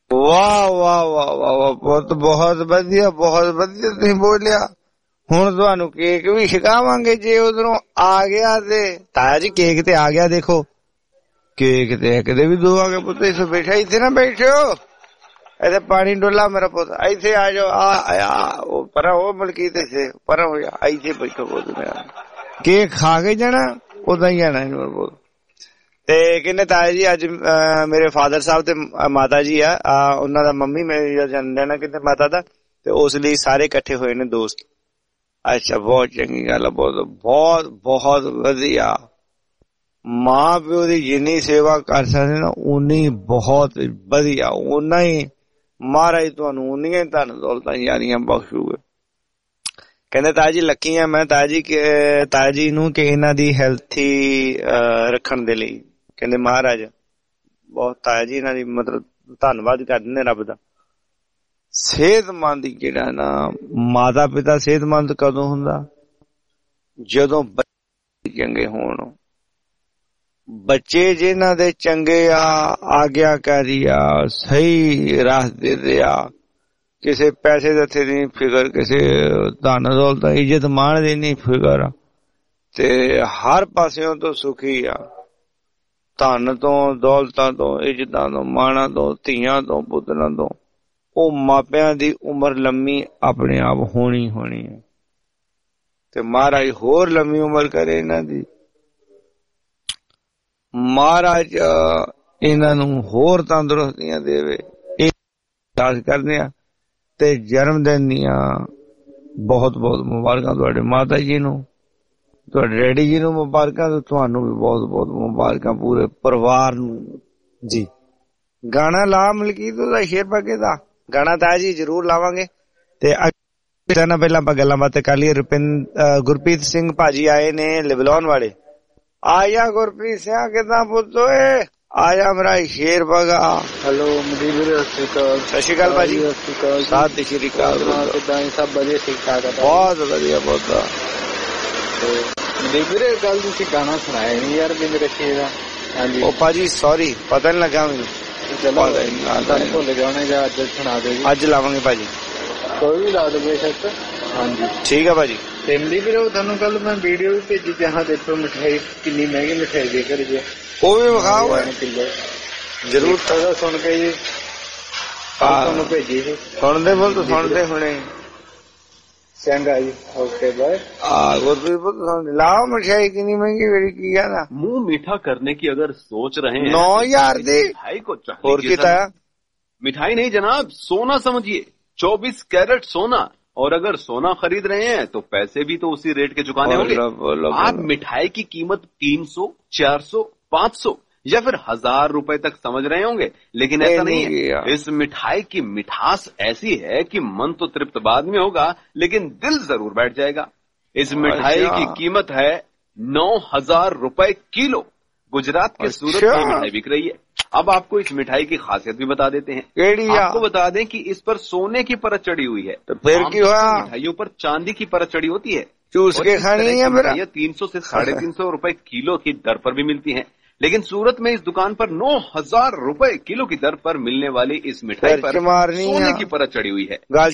ਵਾਹ ਵਾਹ ਵਾਹ ਵਾਹ ਵਾਹ, ਬਹੁਤ ਬਹੁਤ ਵਧੀਆ, ਬਹੁਤ ਵਧੀਆ ਤੁਸੀਂ ਬੋਲਿਆ। ਹੁਣ ਤੁਹਾਨੂੰ ਕੇਕ ਵੀ ਛਕਾਵਾਂਗੇ ਜੇ ਉਧਰੋਂ ਆ ਗਿਆ ਤੇ। ਤਾਇਆ ਜੀ ਕੇਕ ਤੇ ਆ ਗਿਆ, ਦੇਖੋ ਕੇਕ ਤੇ ਕਿਤੇ ਵੀ ਦੋ ਆ ਗਏ। ਪੁੱਤ ਇਸ ਬੈਠਾ, ਇੱਥੇ ਨਾ ਬੈਠਿਓ, ਇੱਥੇ ਪਾਣੀ ਡੋਲਾ ਮੇਰਾ ਪੁੱਤ, ਇੱਥੇ ਆ ਜਾਓ। ਆ ਉਹ ਪਰ ਉਹ ਮਲਕੀਤ ਇੱਥੇ ਪਰ ਹੋ ਜਾ, ਇੱਥੇ ਬੈਠੋ ਪੁੱਤ ਮੇਰਾ। ਕੇਕ ਖਾ ਕੇ ਜਾਣਾ, ਉਦਾਂ ਹੀ ਜਾਣਾ ਇਹਨੂੰ ਪੁੱਤ। ਤੇ ਕਹਿੰਦੇ ਤਾਇਆ ਜੀ ਅੱਜ ਮੇਰੇ ਫਾਦਰ ਸਾਹਿਬ ਤੇ ਮਾਤਾ ਜੀ ਆ, ਉਹਨਾਂ ਦਾ ਮੰਮੀ ਮੇਰੀ ਦਾ ਜਨਮ ਦਿਨ ਆ ਕਿਤੇ ਮਾਤਾ ਦਾ, ਤੇ ਉਸ ਲਈ ਸਾਰੇ ਇਕੱਠੇ ਹੋਏ ਨੇ ਦੋਸਤ। ਅੱਛਾ, ਬਹੁਤ ਚੰਗੀ ਗੱਲ ਆ, ਬਹੁਤ ਬਹੁਤ ਬਹੁਤ ਵਧੀਆ। ਮਾਂ ਪਿਓ ਦੀ ਜਿੰਨੀ ਸੇਵਾ ਕਰ ਸਕਦੇ ਨਾ ਉਨੀ ਬਹੁਤ ਵਧੀਆ, ਓਨਾ ਹੀ ਮਹਾਰਾਜ ਤੁਹਾਨੂੰ ਉਨੀਆਂ ਧਨ ਦੌਲਤਾਂ ਯਾਰੀਆਂ ਬਖਸ਼ੂਗੇ। ਕਹਿੰਦੇ ਤਾਇਆ ਜੀ ਲੱਕੀ ਆ ਮੈਂ ਤਾਇਆ ਜੀ ਤਾਇਆ ਜੀ ਨੂੰ ਕਿ ਇਹਨਾਂ ਦੀ ਹੈਲਥੀ ਰੱਖਣ ਦੇ ਲਈ। ਕਹਿੰਦੇ ਮਹਾਰਾਜ ਬਹੁਤ ਤਾਇਆ ਜੀ ਇਹਨਾਂ ਦੀ ਮਤਲਬ ਧੰਨਵਾਦ ਕਰਦੇ ਨੇ ਰੱਬ ਦਾ। ਸਿਹਤਮੰਦ ਜਿਹੜਾ ਨਾ ਮਾਤਾ ਪਿਤਾ ਸਿਹਤਮੰਦ ਕਦੋਂ ਹੁੰਦਾ? ਜਦੋਂ ਬੱਚੇ ਚੰਗੇ ਹੋਣ। ਬੱਚੇ ਜਿਨ੍ਹਾਂ ਦੇ ਚੰਗੇ ਆ, ਆਗਿਆਕਾਰੀ ਆ, ਸਹੀ ਰਸਤੇ ਤੇ ਆ, ਕਿਸੇ ਪੈਸੇ ਦੇ ਇੱਥੇ ਨਹੀਂ ਫਿਕਰ, ਕਿਸੇ ਧਨ ਦੌਲਤ ਇੱਜ਼ਤ ਮਾਣ ਦੀ ਨਹੀਂ ਫਿਕਰ, ਤੇ ਹਰ ਪਾਸਿਓਂ ਤੋਂ ਸੁਖੀ ਆ, ਧਨ ਤੋਂ ਦੌਲਤਾਂ ਤੋਂ ਇੱਜ਼ਤਾਂ ਤੋਂ ਮਾਣਾ ਤੋਂ ਧੀਆਂ ਤੋਂ ਪੁੱਤਰਾਂ ਤੋਂ। ਉਹ ਮਾਪਿਆਂ ਦੀ ਉਮਰ ਲੰਮੀ ਆਪਣੇ ਆਪ ਹੋਣੀ ਹੋਣੀ ਹੈ, ਤੇ ਮਹਾਰਾਜ ਹੋਰ ਲੰਮੀ ਉਮਰ ਕਰੇ ਇਹਨਾਂ ਦੀ। ਮਹਾਰਾਜ ਇਹਨਾਂ ਨੂੰ ਹੋਰ ਤੰਦਰੁਸਤੀਆਂ ਦੇਵੇ, ਇਹ ਅਰਦਾਸ ਕਰਦੇ ਆ। ਤੇ ਜਨਮ ਦਿਨ ਦੀਆਂ ਬਹੁਤ ਬਹੁਤ ਮੁਬਾਰਕਾਂ ਤੁਹਾਡੇ ਮਾਤਾ ਜੀ ਨੂੰ, ਤੁਹਾਡੇ ਡੈਡੀ ਜੀ ਨੂੰ ਮੁਬਾਰਕਾਂ, ਤੇ ਤੁਹਾਨੂੰ ਵੀ ਬਹੁਤ ਬਹੁਤ ਮੁਬਾਰਕਾਂ ਪੂਰੇ ਪਰਿਵਾਰ ਨੂੰ ਜੀ। ਗਾਣਾ ਲਾ ਮਲਕੀਤ ਉਹਦਾ ਸ਼ੇਰ ਪੱਕੇ ਦਾ ਗਾਣਾ ਤਾਂ ਜੀ ਜ਼ਰੂਰ ਲਾਵਾਂਗੇ। ਤੇ ਪਹਿਲਾਂ ਪਹਿਲਾਂ ਆਪਾਂ ਗੱਲਾਂ ਬਾਤਾਂ ਕਰ ਲਈਏ। ਰੁਪਿੰਦਰ ਗੁਰਪ੍ਰੀਤ ਸਿੰਘ ਭਾਜੀ ਆਏ ਨੇ ਲਿਬਲੌਨ ਵਾਲੇ। ਆਇਆ ਗੁਰਪ੍ਰੀਤ ਸਿੰਘ ਕਿੱਦਾਂ ਪੁੱਤ ਓਏ, ਆਇਆ ਮੇਰਾ ਸ਼ੇਰ ਬਗਾ। ਹੈਲੋ ਮਦੀਪ ਵੀਰੇ, ਸਤਿ ਸ਼੍ਰੀ ਅਕਾਲ। ਸਤਿ ਸ਼੍ਰੀ ਅਕਾਲ ਭਾਜੀ। ਸਤਿ ਸ਼੍ਰੀ ਅਕਾਲ। ਸਤਿ ਸ਼੍ਰੀ ਅਕਾਲ। ਕਿੱਦਾਂ ਸਭ ਵਧੀਆ ਠੀਕ ਠਾਕ ਆ? ਬਹੁਤ ਵਧੀਆ ਬਹੁਤ। ਮਦੀਪ ਵੀਰੇ ਗੱਲ ਤੁਸੀਂ ਗਾਣਾ ਸੁਣਾਇਆ ਨਹੀਂ ਯਾਰ ਵੀ ਮੇਰੇ ਸ਼ੇਰ ਦਾ। ਹਾਂਜੀ ਉਹ ਭਾਜੀ ਸੌਰੀ ਪਤਾ ਨੀ ਲੱਗਾ ਮੈਨੂੰ। ਚਲੋ ਭੁੱਲ ਜਾਣੇ ਜਾਂ ਅੱਜ ਸੁਣਾ ਦਿਓ ਜੀ। ਅੱਜ ਲਾਵਾਂਗੇ ਭਾਜੀ, ਕੋਈ ਵੀ ਲਾ ਦੋ ਬੇਸ਼ੱਕ। ਹਾਂਜੀ ਠੀਕ ਆ ਭਾਜੀ। ਤੇ ਮਦੀਪ ਵੀਰੇ ਤੁਹਾਨੂੰ ਕੱਲ ਮੈਂ ਵੀਡੀਓ ਵੀ ਭੇਜੀ, ਜਹਾਂ ਦੇਖੋ ਮਿਠਾਈ ਕਿੰਨੀ ਮਹਿੰਗੀ ਮਿਠਾਈ ਦੇ ਕਰ ਜੇ, ਉਹ ਵੀ ਵਿਖਾਓ ਕਿਲੋ ਜ਼ਰੂਰ। ਤਾਂ ਸੁਣ ਕੇ ਜੀ ਤੁਹਾਨੂੰ ਭੇਜੀ ਸੀ, ਸੁਣਦੇ ਬੋਲ ਤੂੰ ਸੁਣਦੇ ਹੁਣੇ। ਚੰਗਾ ਜੀ, ਓਕੇ ਬਾय। लाओ मिठाई कितनी महंगी मेरी की है ना। मुंह मीठा करने की अगर सोच रहे हैं नौ हजार दी मिठाई को चाहिए। मिठाई नहीं जनाब, सोना समझिए, चौबीस कैरेट सोना। और अगर सोना खरीद रहे हैं तो पैसे भी तो उसी रेट के चुकाने होंगे। आप मिठाई की कीमत तीन सौ, चार सौ, पाँच सौ या फिर हजार रुपए तक समझ रहे होंगे, लेकिन ऐसा नहीं है। इस मिठाई की मिठास ऐसी है कि मन तो तृप्त बाद में होगा, लेकिन दिल जरूर बैठ जाएगा। इस मिठाई की कीमत है नौ हजार रुपए किलो। गुजरात के सूरत में मिठाई बिक रही है। अब आपको इस मिठाई की खासियत भी बता देते हैं। आपको बता दें कि इस पर सोने की परत चढ़ी हुई है। तो फिर मिठाइयों पर चांदी की परत चढ़ी होती है। चूस के खानी है मेरा। तीन सौ से साढ़े तीन सौ रुपए किलो की दर पर भी मिलती है, लेकिन सूरत में इस दुकान पर नौ हजार रुपए किलो की दर पर मिलने वाली इस मिठाई पर सोने की परत चढ़ी हुई है।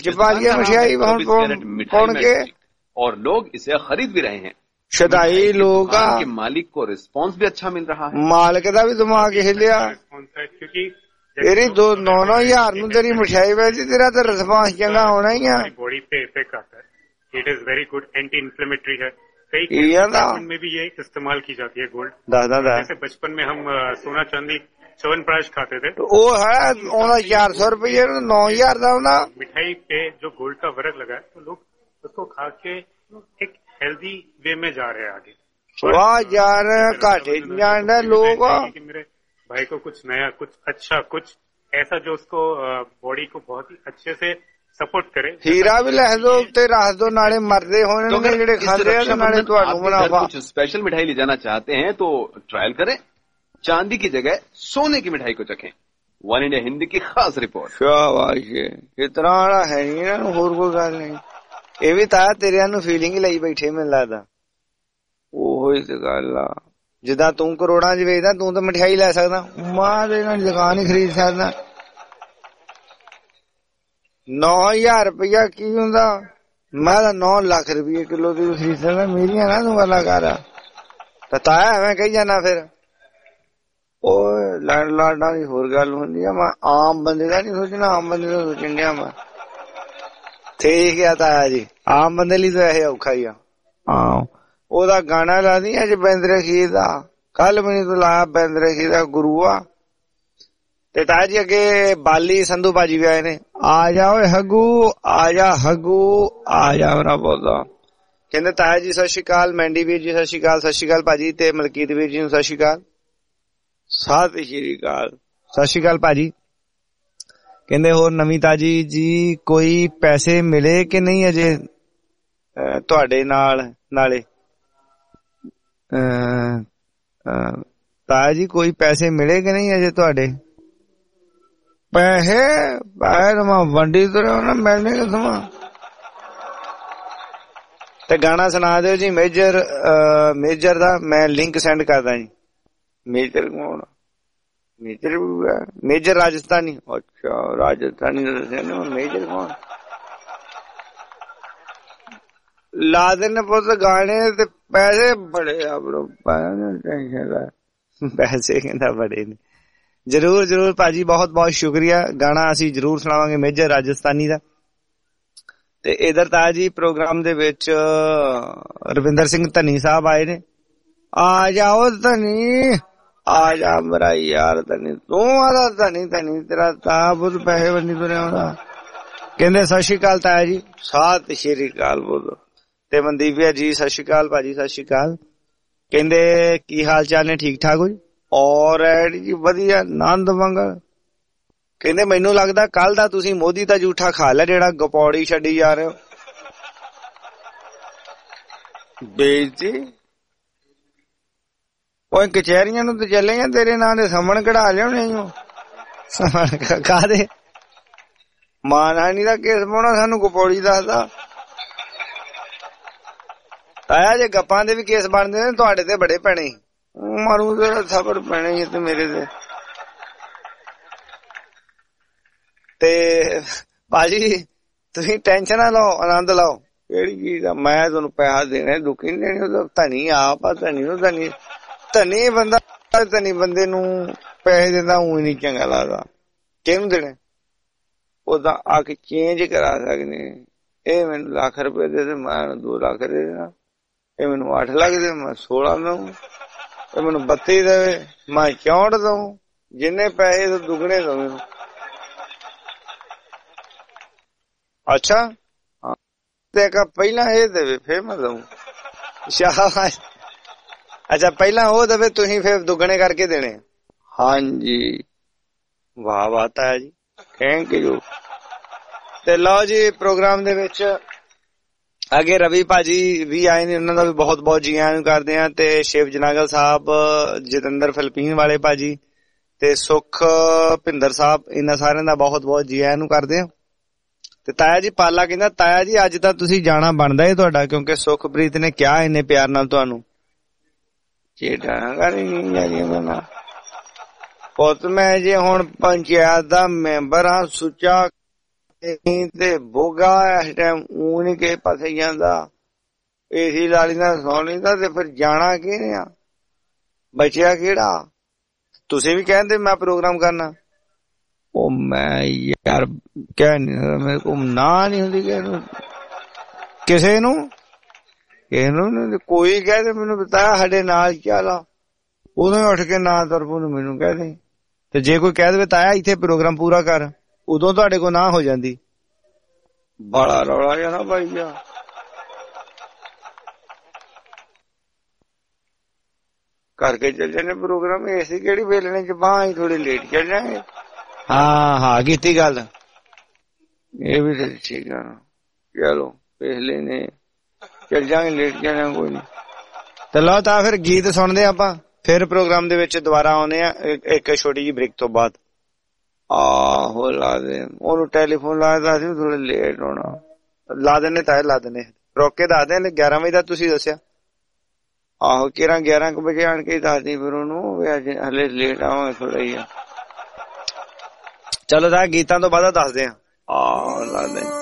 मिठाई और लोग इसे खरीद भी रहे हैं। शदाई लोग के मालिक को रिस्पांस भी अच्छा मिल रहा है। मालिक का भी दिमाग हिलिया, क्योंकि तेरी दो नौ नौ हजार में तेरी मिठाई वैसी, तेरा तो रिस्पांस चंगा होना ही है। बॉडी पे इफेक्ट आता है। It is very good, anti inflammatory है। कई में भी ये इस्तेमाल की जाती है गोल्ड। दादा जैसे बचपन में हम सोना चांदी च्यवनप्राश खाते थे, वो है चार सौ रुपये नौ हजार का मिठाई पे जो गोल्ड का वर्क लगा है, तो लोग उसको खा के एक हेल्दी वे में जा रहे हैं आगे। वाह जा रहे हैं काटे जान रहे लोग। मेरे भाई को कुछ नया, कुछ अच्छा, कुछ ऐसा जो उसको बॉडी को बहुत ही अच्छे से सपोर्ट करे। हीरा भी लह दो ते रख दो, नाले मरदे होने तो जेड़े खाते हैं, नाले तुहानू मुनाफा। कुछ स्पेशल मिठाई ले जाना चाहते हैं तो ट्रायल करें, चांदी की जगह सोने की मिठाई को चखें। वन इंडिया हिंदी की खास रिपोर्ट। शाबाश, इतना वाला है नहीं ना, होर कोई गल नहीं। ये भी ताया तेरे नू फीलिंग ही लई बैठे मैनूं लगदा। ओहो ही ते गल आ, जिद्दां तू करोड़ां च वेचदा, तू तो मिठाई लै सकदा, मां दे नाल दुकान ही खरीद सकदा। ਨੌ ਹਜ਼ਾਰ ਰੁਪਇਆ ਕੀ ਹੁੰਦਾ? ਮੈਂ ਤਾਂ ਨੌ ਲੱਖ ਰੁਪਏ ਕਿਲੋ ਦੀ ਖਰੀਦ ਸਕਦਾ। ਮੇਰੀਆਂ ਨਾ ਤੂੰ ਗੱਲਾਂ ਕਰ ਤਾਂ ਤਾਇਆ ਐਵੇਂ ਕਹੀ ਜਾਣਾ। ਫਿਰ ਉਹ ਲੜ ਲਾਡਾਂ ਦੀ ਹੋਰ ਗੱਲ ਹੁੰਦੀ ਆ। ਮੈਂ ਆਮ ਬੰਦੇ ਦਾ ਨੀ ਸੋਚਣਾ, ਆਮ ਬੰਦੇ ਦਾ ਸੋਚਣ ਡਿਆ ਮੈਂ। ਠੀਕ ਆ ਤਾਇਆ ਜੀ, ਆਮ ਬੰਦੇ ਲਈ ਤਾਂ ਇਹ ਔਖਾ ਹੀ ਆ। ਹਾਂ ਉਹਦਾ ਗਾਣਾ ਲਾ ਦੀ ਅੱਜ ਬਿੰਦਰ ਅਖੀਰ ਦਾ, ਕੱਲ ਮੈਨੂੰ ਤੂੰ ਲਾਇਆ ਬਿੰਦਰ ਅਖੀਰ ਦਾ ਗੁਰੂਆ। ਤੇ ਤਾਇਆ ਜੀ ਅੱਗੇ ਬਾਲੀ ਸੰਧੂ ਭਾਜੀ ਵੀ ਆਏ ਨੇ। ਆ ਜਾ ਓਏ ਹੱਗੂ, ਆ ਜਾ ਹੱਗੂ, ਆ ਜਾ ਮੇਰਾ ਪੌਦਾ। ਕਹਿੰਦੇ ਤਾਇਆ ਜੀ ਸਤਿ ਸ਼੍ਰੀ ਅਕਾਲ, ਮੈਂਡੀ ਵੀਰ ਜੀ ਸਤਿ ਸ਼੍ਰੀ ਅਕਾਲ, ਸਤਿ ਸ਼੍ਰੀ ਅਕਾਲ ਭਾਜੀ, ਤੇ ਮਲਕੀਤ ਵੀਰ ਜੀ ਨੂੰ ਸਤਿ ਸ਼੍ਰੀ ਅਕਾਲ। ਸਤਿ ਸ਼੍ਰੀ ਅਕਾਲ, ਸਤਿ ਸ਼੍ਰੀ ਅਕਾਲ ਭਾਜੀ। ਕਹਿੰਦੇ ਹੋਰ ਨਵੀਂ ਤਾਜੀ ਜੀ, ਕੋਈ ਪੈਸੇ ਮਿਲੇ ਕਿ ਨਹੀਂ ਅਜੇ ਤੁਹਾਡੇ ਨਾਲ? ਨਾਲੇ ਤਾਇਆ ਜੀ ਕੋਈ ਪੈਸੇ ਮਿਲੇ ਕਿ ਨਹੀਂ ਅਜੇ ਤੁਹਾਡੇ? ਪੈਸੇ ਪੈਸੇ ਮੈਂ ਵੰਡੀ ਤੁਰਿਆ ਨਾ, ਮਿਲਣੇ ਕਿਥੋਂ? ਤੇ ਗਾਣਾ ਸੁਣਾ ਦਿਓ ਜੀ ਮੇਜਰ ਮੇਜਰ ਦਾ, ਮੈਂ ਲਿੰਕ ਸੈਂਡ ਕਰਦਾ ਜੀ। ਮੇਜਰ ਕੌਣ? Major major Rajasthani. ਅੱਛਾ ਰਾਜਸਥਾਨੀ ਦੱਸਿਆ ਨਾ, ਮੇਜਰ ਕੌਣ? ਲਾ ਦੇਣੇ ਪੁੱਤ ਗਾਣੇ ਤੇ ਪੈਸੇ ਬੜੇ ਆ ਬਰੋ, ਪੈਸੇ ਕਹਿੰਦਾ ਬੜੇ ਨੇ। ਜਰੂਰ ਜਰੂਰ ਭਾਜੀ, ਬਹੁਤ ਬਹੁਤ ਸ਼ੁਕਰੀਆ। ਗਾਣਾ ਅਸੀਂ ਜਰੂਰ ਸੁਣਾਵਾਂਗੇ ਮੇਜਰ ਰਾਜਸਥਾਨੀ ਦਾ। ਤੇ ਇਧਰ ਤਾਇਆ ਜੀ ਪ੍ਰੋਗਰਾਮ ਦੇ ਵਿੱਚ ਰਵਿੰਦਰ ਸਿੰਘ ਧਨੀ ਸਾਹਿਬ ਆਏ ਨੇ। ਆ ਜਾਓ ਧਨੀ, ਆ ਜਾ ਮੇਰਾ ਯਾਰ ਧਨੀ, ਤੂੰ ਆਦਾ ਧਨੀ ਧਨੀ ਤੇਰਾ ਤਾ ਬੁੱਧ ਪੈਸੇ ਬੰਨੀ ਤੁਰਿਆ ਆਉਂਦਾ। ਕਹਿੰਦੇ ਸਤਿ ਸ਼੍ਰੀ ਅਕਾਲ ਤਾਇਆ ਜੀ। ਸਤਿ ਸ਼੍ਰੀ ਅਕਾਲ ਬੋਲੋ। ਤੇ ਮਨਦੀਪਿਆ ਜੀ ਸਤਿ ਸ਼੍ਰੀ ਅਕਾਲ ਭਾਜੀ, ਸਤਿ ਸ਼੍ਰੀ ਅਕਾਲ। ਕਹਿੰਦੇ ਕੀ ਹਾਲ ਚਾਲ ਨੇ? ਠੀਕ ਠਾਕ ਹੋ ਜੀ? ਔਰ ਜੀ ਵਧੀਆ, ਆਨੰਦ ਮੰਗਲ। ਕਹਿੰਦੇ ਮੈਨੂੰ ਲੱਗਦਾ ਕੱਲ ਦਾ ਤੁਸੀਂ ਮੋਦੀ ਦਾ ਝੂਠਾ ਖਾ ਲਿਆ ਜਿਹੜਾ ਗਪੌੜੀ ਛੱਡੀ ਜਾ ਰਹੇ ਹੋ। ਬੇਇੱਜ਼ਤੀ ਉਹ ਕਚਹਿਰੀਆਂ ਨੂੰ ਤੇ ਚੱਲੇ ਆ, ਤੇਰੇ ਨਾਂ ਦੇ ਸਮਣ ਕਢਾ ਲਿਆਉਣੇ ਓ। ਸਮਣ ਕਾਹਦੇ? ਮਾਨਹਾਨੀ ਦਾ ਕੇਸ ਪਾਉਣਾ ਸਾਨੂੰ ਗਪੌੜੀ ਦੱਸਦਾ। ਤਾਇਆ ਜੇ ਗੱਪਾਂ ਦੇ ਵੀ ਕੇਸ ਬਣਦੇ ਨੇ ਤੁਹਾਡੇ ਤੇ ਬੜੇ ਪੈਣੇ, ਮਾਰੂ ਤੇ ਥੱਪੜ ਪੈਣੇ ਤੇ ਮੇਰੇ ਤੇ। ਤੇ ਭਾਜੀ ਤੁਸੀਂ ਟੈਨਸ਼ਨ ਨਾ ਲਓ, ਆਨੰਦ ਲਓ। ਕਿਹੜੀ ਚੀਜ਼ ਦਾ? ਮੈਂ ਤੁਹਾਨੂੰ ਪੈਸਾ ਦੇਣਾ, ਦੁੱਖੀ ਨੀ ਦੇਣੀ। ਧਨੀ ਆਪ ਆ, ਧਨੀ ਨੂੰ ਧਨੀ ਧਨੀ ਬੰਦਾ ਧਨੀ ਬੰਦੇ ਨੂੰ ਪੈਸੇ ਦਿੰਦਾ ਊਂ ਨੀ ਚੰਗਾ ਲੱਗਦਾ। ਕਿਹਨੂੰ ਦੇਣੇ? ਉਹਦਾ ਆ ਕੇ ਚੇਂਜ ਕਰਾ ਸਕਦੇ। ਇਹ ਮੈਨੂੰ ਲੱਖ ਰੁਪਏ ਦੇ ਦੇ, ਮੈਂ ਦੋ ਲੱਖ ਦੇ ਦੇਣਾ। ਇਹ ਮੈਨੂੰ ਅੱਠ ਲੱਖ ਦੇ, ਮੈਂ ਸੋਲਾਂ ਦਊਂ। ਇਹ ਮੈਨੂੰ ਬੱਤੀ ਦੇਵੇ, ਮੈਂ ਚੌਂਹਠ ਦਊਂ। ਜਿੰਨੇ ਪੈਸੇ ਤੋਂ ਦੁੱਗਣੇ ਦਊ ਮੈਨੂੰ। ਅੱਛਾ ਤੇ ਪਹਿਲਾਂ ਇਹ ਦੇਵੇ ਫੇਰ ਮੈਂ ਦਊਂ। ਸ਼ਾਬਾਸ਼। ਅੱਛਾ ਪਹਿਲਾਂ ਉਹ ਦੇਵੇ, ਤੁਸੀਂ ਫੇਰ ਦੁੱਗਣੇ ਕਰਕੇ ਦੇਣੇ। ਹਾਂਜੀ ਵਾਹ ਵਾਹ ਤਾਇਆ ਜੀ, ਥੈਂਕ ਯੂ। ਤੇ ਲਓ ਜੀ ਪ੍ਰੋਗਰਾਮ ਦੇ ਵਿੱਚ ਅੱਗੇ ਰਵੀ ਭਾਜੀ ਵੀ ਆਏ ਨੇ, ਉਹਨਾਂ ਦਾ ਵੀ ਬਹੁਤ ਬਹੁਤ ਜੀ ਆਇਆਂ ਨੂੰ ਕਰਦੇ ਆ। ਤੇ ਸ਼ਿਵ ਜਨਾਗਲ ਸਾਹਿਬ, ਜਤਿੰਦਰ ਫਿਲਪੀਨ ਵਾਲੇ ਭਾਜੀ ਤੇ ਸੁਖ ਭਿੰਦਰ ਸਾਹਿਬ, ਇਹਨਾਂ ਸਾਰਿਆਂ ਦਾ ਬਹੁਤ ਬਹੁਤ ਜੀ ਆਇਆਂ ਨੂੰ ਕਰਦੇ ਆ। ਤੇ ਤਾਇਆ ਜੀ ਪਾਲਾ ਕਹਿੰਦਾ ਤਾਇਆ ਜੀ ਅੱਜ ਤਾਂ ਤੁਸੀਂ ਜਾਣਾ ਬਣਦਾ ਏ ਤੁਹਾਡਾ, ਕਿਉਂਕਿ ਸੁਖਪ੍ਰੀਤ ਨੇ ਕਿਹਾ ਇੰਨੇ ਪਿਆਰ ਨਾਲ ਤੁਹਾਨੂੰ। ਪੁੱਤ ਮੈਂ ਜੇ ਹੁਣ ਪੰਚਾਇਤ ਦਾ ਮੈਂਬਰ ਹਾਂ, ਸੁੱਚਾ ਤੇ ਬੋਗਾ ਇਸ ਟਾਈਮ ਊਂ ਨੀ ਕਿਸੇ ਪਾਸੇ ਜਾਂਦਾ। ਏਸੀ ਲਾਲੀ ਨਾਲ ਸੌ ਲੈਂਦਾ ਤੇ ਫਿਰ ਜਾਣਾ ਕਿਹਨੇ ਆ? ਬਚਿਆ ਕਿਹੜਾ? ਤੁਸੀਂ ਵੀ ਕਹਿੰਦੇ ਮੈਂ ਪ੍ਰੋਗਰਾਮ ਕਰਨਾ। ਉਹ ਮੈਂ ਯਾਰ ਕਹਿ ਨੀ ਸਕਦਾ, ਮੇਰੇ ਕੋਲ ਨਾ ਨੀ ਹੁੰਦੀ ਕਿਸੇ ਨੂੰ ਕਿਸੇ ਨੂੰ ਕਿਸੇ ਨੂੰ ਕੋਈ ਕਹਿ ਦੇ ਮੈਨੂੰ ਬਤਾਇਆ ਸਾਡੇ ਨਾਲ ਚੱਲ ਆ, ਉਦੋਂ ਹੀ ਉੱਠ ਕੇ ਨਾ ਤਰਫੋਂ ਨੂੰ ਮੈਨੂੰ ਕਹਿ ਦੇ। ਤੇ ਜੇ ਕੋਈ ਕਹਿ ਦੇਵੇ ਤਾਇਆ ਇੱਥੇ ਪ੍ਰੋਗਰਾਮ ਪੂਰਾ ਕਰ, ਉਦੋਂ ਤੁਹਾਡੇ ਕੋਲ ਨਾ ਹੋ ਜਾਂਦੀ। ਬੜਾ ਰੌਲਾ ਜਾਣਾ ਭਾਈ ਆ। ਕਰਕੇ ਚੱਲ ਜਾਂਦੇ ਪ੍ਰੋਗਰਾਮ। ਐਸੀ ਕਿਹੜੀ ਵੇਲਣੇ ਚ ਬਾਂਹ ਹੀ ਥੋੜੀ ਲੇਟ ਚੱਲ ਜਾਗੇ। ਹਾਂ ਹਾਂ ਕੀਤੀ ਗੱਲ, ਇਹ ਵੀ ਤਾਂ ਠੀਕ ਆ। ਚਲੋ ਪਿਛਲੇ ਨੇ ਚੱਲ ਜਾਗੇ, ਲੇਟ ਜਾਣਾ ਕੋਈ ਨੀ। ਤੇ ਲਓ ਤਾਂ ਫਿਰ ਗੀਤ ਸੁਣਦੇ ਆਪਾਂ, ਫਿਰ ਪ੍ਰੋਗਰਾਮ ਦੇ ਵਿੱਚ ਦੁਬਾਰਾ ਆਉਂਦੇ ਆ ਇੱਕ ਛੋਟੀ ਜਿਹੀ ਬ੍ਰੇਕ ਤੋਂ ਬਾਅਦ। ਆਹੋ ਲਾ ਦੇ, ਉਹਨੂੰ ਟੈਲੀਫੋਨ ਲਾਇਆ ਸੀ, ਥੋੜਾ ਲੇਟ ਹੋਣਾ। ਲਾ ਦਿੰਦੇ ਤਾਏ, ਲਾ ਦਿੰਦੇ, ਰੋਕ ਕੇ ਦੱਸ ਦੇ। ਗਿਆਰਾਂ ਵਜੇ ਦਾ ਤੁਸੀਂ ਦੱਸਿਆ। ਆਹੋ ਕਿਰਾਂ ਗਿਆਰਾਂ ਕੁ ਵਜੇ ਆਣ ਕੇ ਦੱਸਦੀ ਫਿਰ ਉਹਨੂੰ ਵੀ ਅੱਜ ਹਲੇ ਲੇਟ ਆਵਾਂਗੇ ਥੋੜਾ ਹੀ ਆ। ਚਲੋ ਤਾਂ ਗੀਤਾਂ ਤੋਂ ਬਾਅਦ ਦੱਸਦੇ ਆ। ਆ ਮੈਨੂੰ ਲੱਗਦਾ ਜੀ।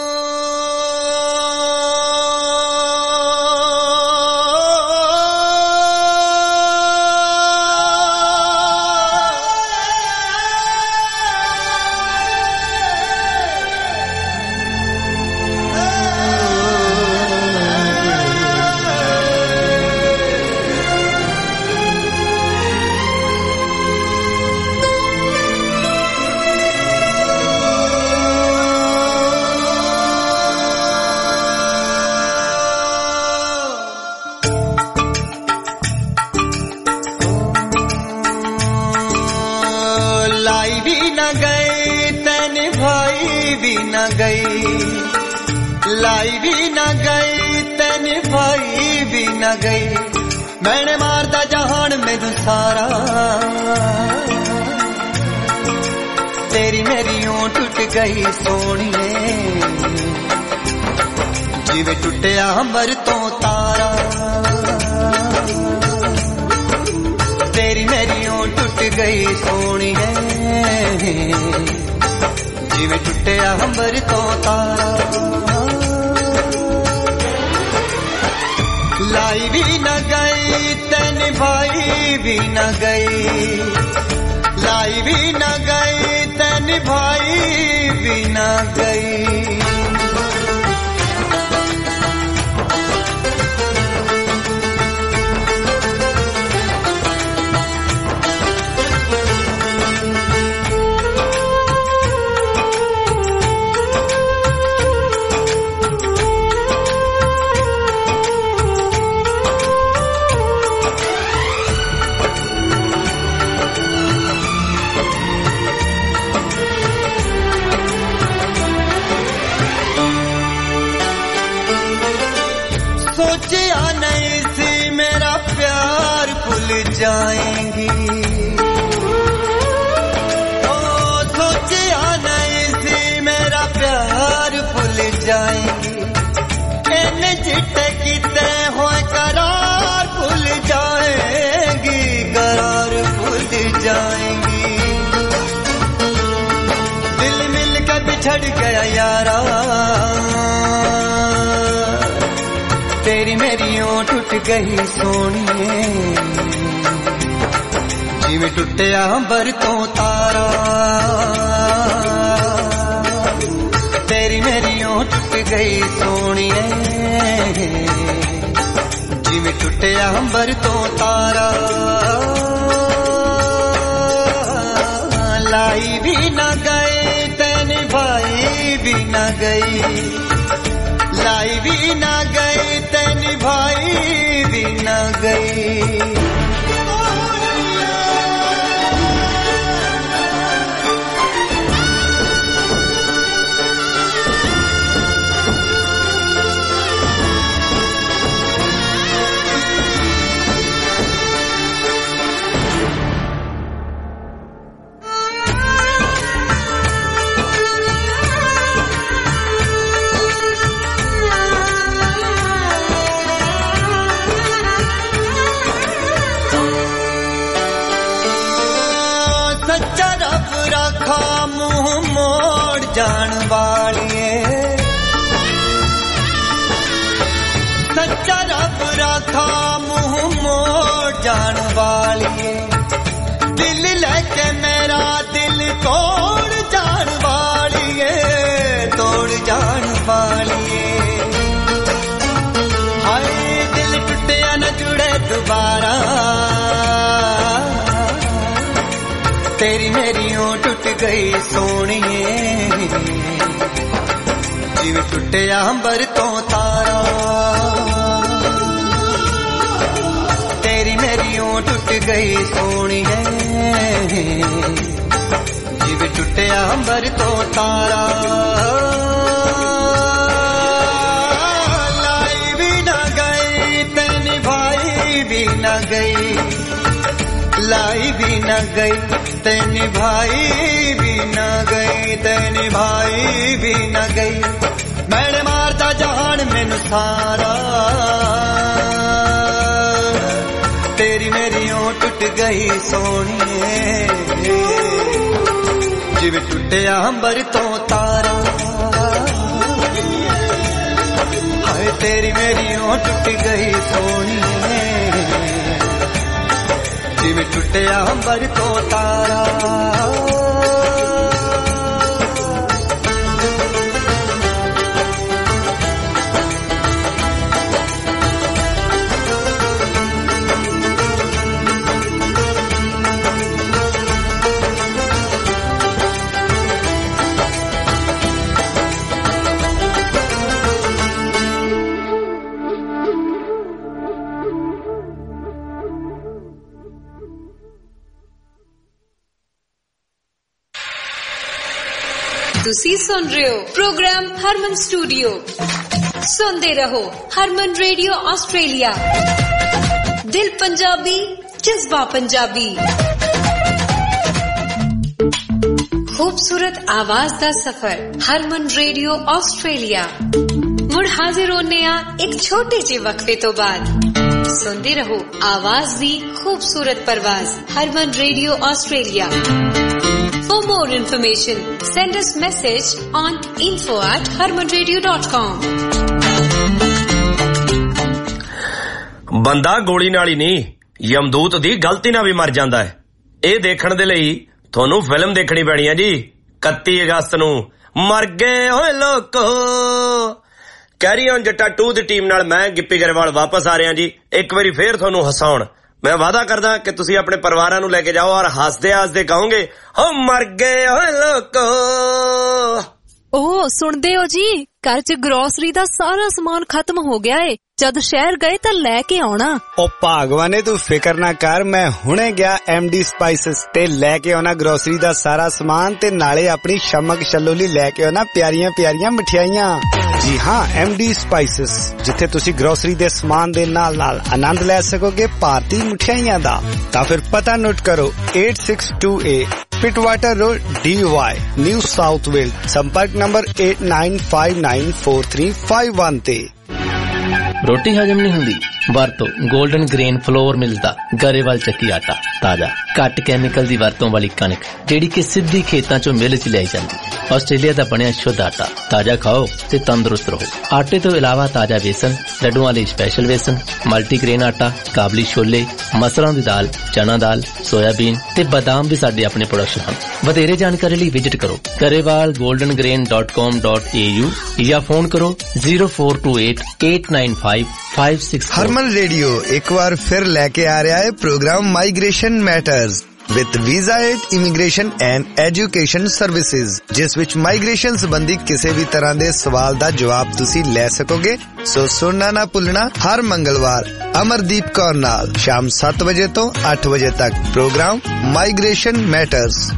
लाई भी न गई तेन भाई भी न गई मैंने मारदा जहान मैनू सारा तेरी मेरी ऊं टूट गई सोनिए जिवें टुटिया अंबर तो तारा तेरी मेरी ऊं टूट गई सोनिए जिवें टुटिया अंबर तो तारा लाई भी न गई तेन भाई भी न गई लाई भी न गई तेन भाई भी न गई सोचा नहीं सी मेरा प्यार भूल जाएंगी ओ सोचा नहीं सी मेरा प्यार भूल जाएंगी इन चिट्टे किते होए करार भूल जाएंगी करार भूल जाएंगी दिल मिल के बिछड़ गया यारा तेरी मेरी ऊं टूट गई सोनिए जिवें टुटिया अंबर तो तारा तेरी मेरी ऊं टूट गई सोनिए जिवें टुटिया अंबर तो तारा लाई भी न गई तेन भाई भी न गई लाई भी न गई तेन भाई भी न गई जान वालिए सच्चा रब रखा मुंह मोड़ जान वालिए दिल लेके मेरा दिल तोड़ जान वालिए तोड़ जान वालिए हाय दिल टूटिया न जुड़े दोबारा तेरी मेरी ऊं टूट गई सोनिए जिवें टुटिया अंबर तो तारा तेरी मेरी ऊं टूट गई सोनिए जिवें टुटिया अंबर तो तारा लाई भी न गई तेन भाई भी न गई लाई भी न गई तेन भाई भी न गई तेन भाई भी न गई मैंने मारदा जहान मैनू सारा तेरी मेरी ऊं टूट गई सोनिए जिवें टुटिया अंबर तो तारा हाय तेरी मेरी ओ टुट गई सोनिए जिवें टुटिया अंबर तो तारा ਤੁਸੀਂ ਸੁਣ ਰਹੇ ਹੋ ਪ੍ਰੋਗਰਾਮ ਹਰਮਨ ਸਟੂਡੀਓ। ਸੁਣਦੇ ਰਹੋ ਹਰਮਨ ਰੇਡੀਓ ਆਸਟ੍ਰੇਲੀਆ। ਦਿਲ ਪੰਜਾਬੀ, ਜਜ਼ਬਾ ਪੰਜਾਬੀ। खूबसूरत आवाज दा सफर हरमन रेडियो ऑस्ट्रेलिया। मुड़ हाजिर होने आ एक छोटे जे वक्फे तो बाद। सुनते रहो आवाज दी खूबसूरत परवाज Harman radio Australia. For more information, send us message on info at harman radio dot com. ਬੰਦਾ ਗੋਲੀ ਨਾਲ ਹੀ ਨਹੀਂ, ਯਮਦੂਤ ਦੀ ਗਲਤੀ ਨਾਲ ਵੀ ਮਰ ਜਾਂਦਾ ਹੈ। ਇਹ ਦੇਖਣ ਦੇ ਲਈ ਤੁਹਾਨੂੰ ਫਿਲਮ ਦੇਖਣੀ ਪੈਣੀ ਹੈ ਜੀ। ਇਕੱਤੀ ਅਗਸਤ ਨੂੰ ਮਰ ਗਏ ਓਏ ਲੋਕੋ। ਕੈਰੀ ਔਨ ਜੱਟਾ ਟੂ ਦੀ ਟੀਮ ਨਾਲ ਮੈਂ ਗਿੱਪੀ ਗਰੇਵਾਲ ਵਾਪਸ ਆ ਰਿਹਾ ਜੀ। ਇੱਕ ਵਾਰੀ ਫੇਰ ਤੁਹਾਨੂੰ ਹਸਾਉਣ ਮੈਂ ਵਾਅਦਾ ਕਰਦਾ ਕਿ ਤੁਸੀਂ ਆਪਣੇ ਪਰਿਵਾਰਾਂ ਨੂੰ ਲੈ ਕੇ ਜਾਓ ਔਰ ਹੱਸਦੇ ਹੱਸਦੇ ਕਹੋਗੇ ਹੋ ਮਰ ਗਏ ਓਏ ਲੋਕੋ। ਓਹ ਸੁਣਦੇ ਹੋ ਜੀ, ਘਰ ਚ ਗਰੋਸਰੀ ਦਾ ਸਾਰਾ ਸਮਾਨ ਖਤਮ ਹੋ ਗਿਆ ਏ। ਜਦ ਸ਼ਹਿਰ ਗਏ ਤਾਂ ਲੈ ਕੇ ਆਉਣਾ। ਉਹ ਭਾਗਵਾਨੇ ਤੂੰ ਫਿਕਰ ਨਾ ਕਰ, ਮੈਂ ਹੁਣੇ ਗਿਆ ਐਮਡੀ ਸਪਾਈਸਸ ਤੇ ਲੈ ਕੇ ਆਉਣਾ ਗਰੋਸਰੀ ਦਾ ਸਾਰਾ ਸਮਾਨ ਤੇ ਨਾਲੇ ਆਪਣੀ ਸ਼ਮਕ ਛੱਲੋਲੀ ਲੈ ਕੇ ਆਉਣਾ ਪਿਆਰੀਆਂ ਪਿਆਰੀਆਂ ਮਠਿਆਈਆਂ। ਜੀ ਹਾਂ, ਐਮਡੀ ਸਪਾਈਸਸ, ਜਿੱਥੇ ਤੁਸੀਂ ਗਰੋਸਰੀ ਦੇ ਸਮਾਨ ਦੇ ਨਾਲ ਨਾਲ ਆਨੰਦ ਲੈ ਸਕੋਗੇ ਭਾਰਤੀ ਮਠਿਆਈਆਂ ਦਾ। ਤਾਂ ਫਿਰ ਪਤਾ ਨੋਟ ਕਰੋ eight six two eight Pittwater road Dee Why New South Wales. ਸੰਪਰਕ number eight nine five nine four three five one ਤੇ। ਰੋਟੀ ਹਜਮ ਨਹੀਂ ਹੁੰਦੀ? ਵਰਤੋ ਗੋਲਡਨ ਗ੍ਰੇਨ ਫਲੋਰ ਮਿਲਦਾ ਗਰੇਵਾਲ ਚੱਕੀ ਆਟਾ। ਤਾਜ਼ਾ ਘੱਟ ਕੈਮੀਕਲ ਦੀ ਵਰਤੋਂ ਵਾਲੀ ਕਣਕ ਜਿਹੜੀ ਕਿ ਸਿੱਧੀ ਖੇਤਾਂ ਚੋਂ ਮਿਲ ਚ ਲਿਆਈ ਜਾਂਦੀ। ਆਸਟ੍ਰੇਲੀਆ ਦਾ ਬਣਿਆ ਸ਼ੁੱਧ ਆਟਾ। ਤਾਜ਼ਾ ਖਾਓ ਤੇ ਤੰਦਰੁਸਤ ਰਹੋ। ਆਟੇ ਤੋਂ ਇਲਾਵਾ ਤਾਜ਼ਾ ਵੇਸਣ, ਲੱਡੂਆਂ ਲਈ ਸਪੈਸ਼ਲ ਵੇਸਣ, ਮਲਟੀਗ੍ਰੇਨ ਆਟਾ, ਕਾਬਲੀ ਛੋਲੇ, ਮਸਰਾਂ ਦੀ ਦਾਲ, ਚਨਾ ਦਾਲ, ਸੋਇਆਬੀਨ ਤੇ ਬਦਾਮ ਵੀ ਸਾਡੇ ਆਪਣੇ ਪ੍ਰੋਡਕਸ਼ਨ ਹਨ। ਵਧੇਰੇ ਜਾਣਕਾਰੀ ਲਈ ਵਿਜ਼ਿਟ ਕਰੋ Grewal golden grain dot com dot A U ਜਾਂ ਫੋਨ ਕਰੋ zero four two eight eight nine five five six four। Harman radio ਇੱਕ ਵਾਰ ਫਿਰ ਲੈ ਕੇ ਆ ਰਿਹਾ ਹੈ programme migration matters with visa aid, immigration and education services, ਜਿਸ ਵਿੱਚ ਮਾਈਗ੍ਰੇਸ਼ਨ ਸੰਬੰਧੀ ਕਿਸੇ ਵੀ ਤਰ੍ਹਾਂ ਦੇ ਸਵਾਲ ਦਾ ਜਵਾਬ ਤੁਸੀਂ ਲੈ ਸਕੋਗੇ। ਸੋ ਸੁਣਨਾ ਨਾ ਭੁੱਲਣਾ ਹਰ ਮੰਗਲਵਾਰ ਅਮਰਦੀਪ ਕੌਰ ਨਾਲ ਸ਼ਾਮ ਸੱਤ ਵਜੇ ਤੋਂ ਅੱਠ ਵਜੇ ਤੱਕ ਪ੍ਰੋਗਰਾਮ ਮਾਈਗ੍ਰੇਸ਼ਨ ਮੈਟਰਸ।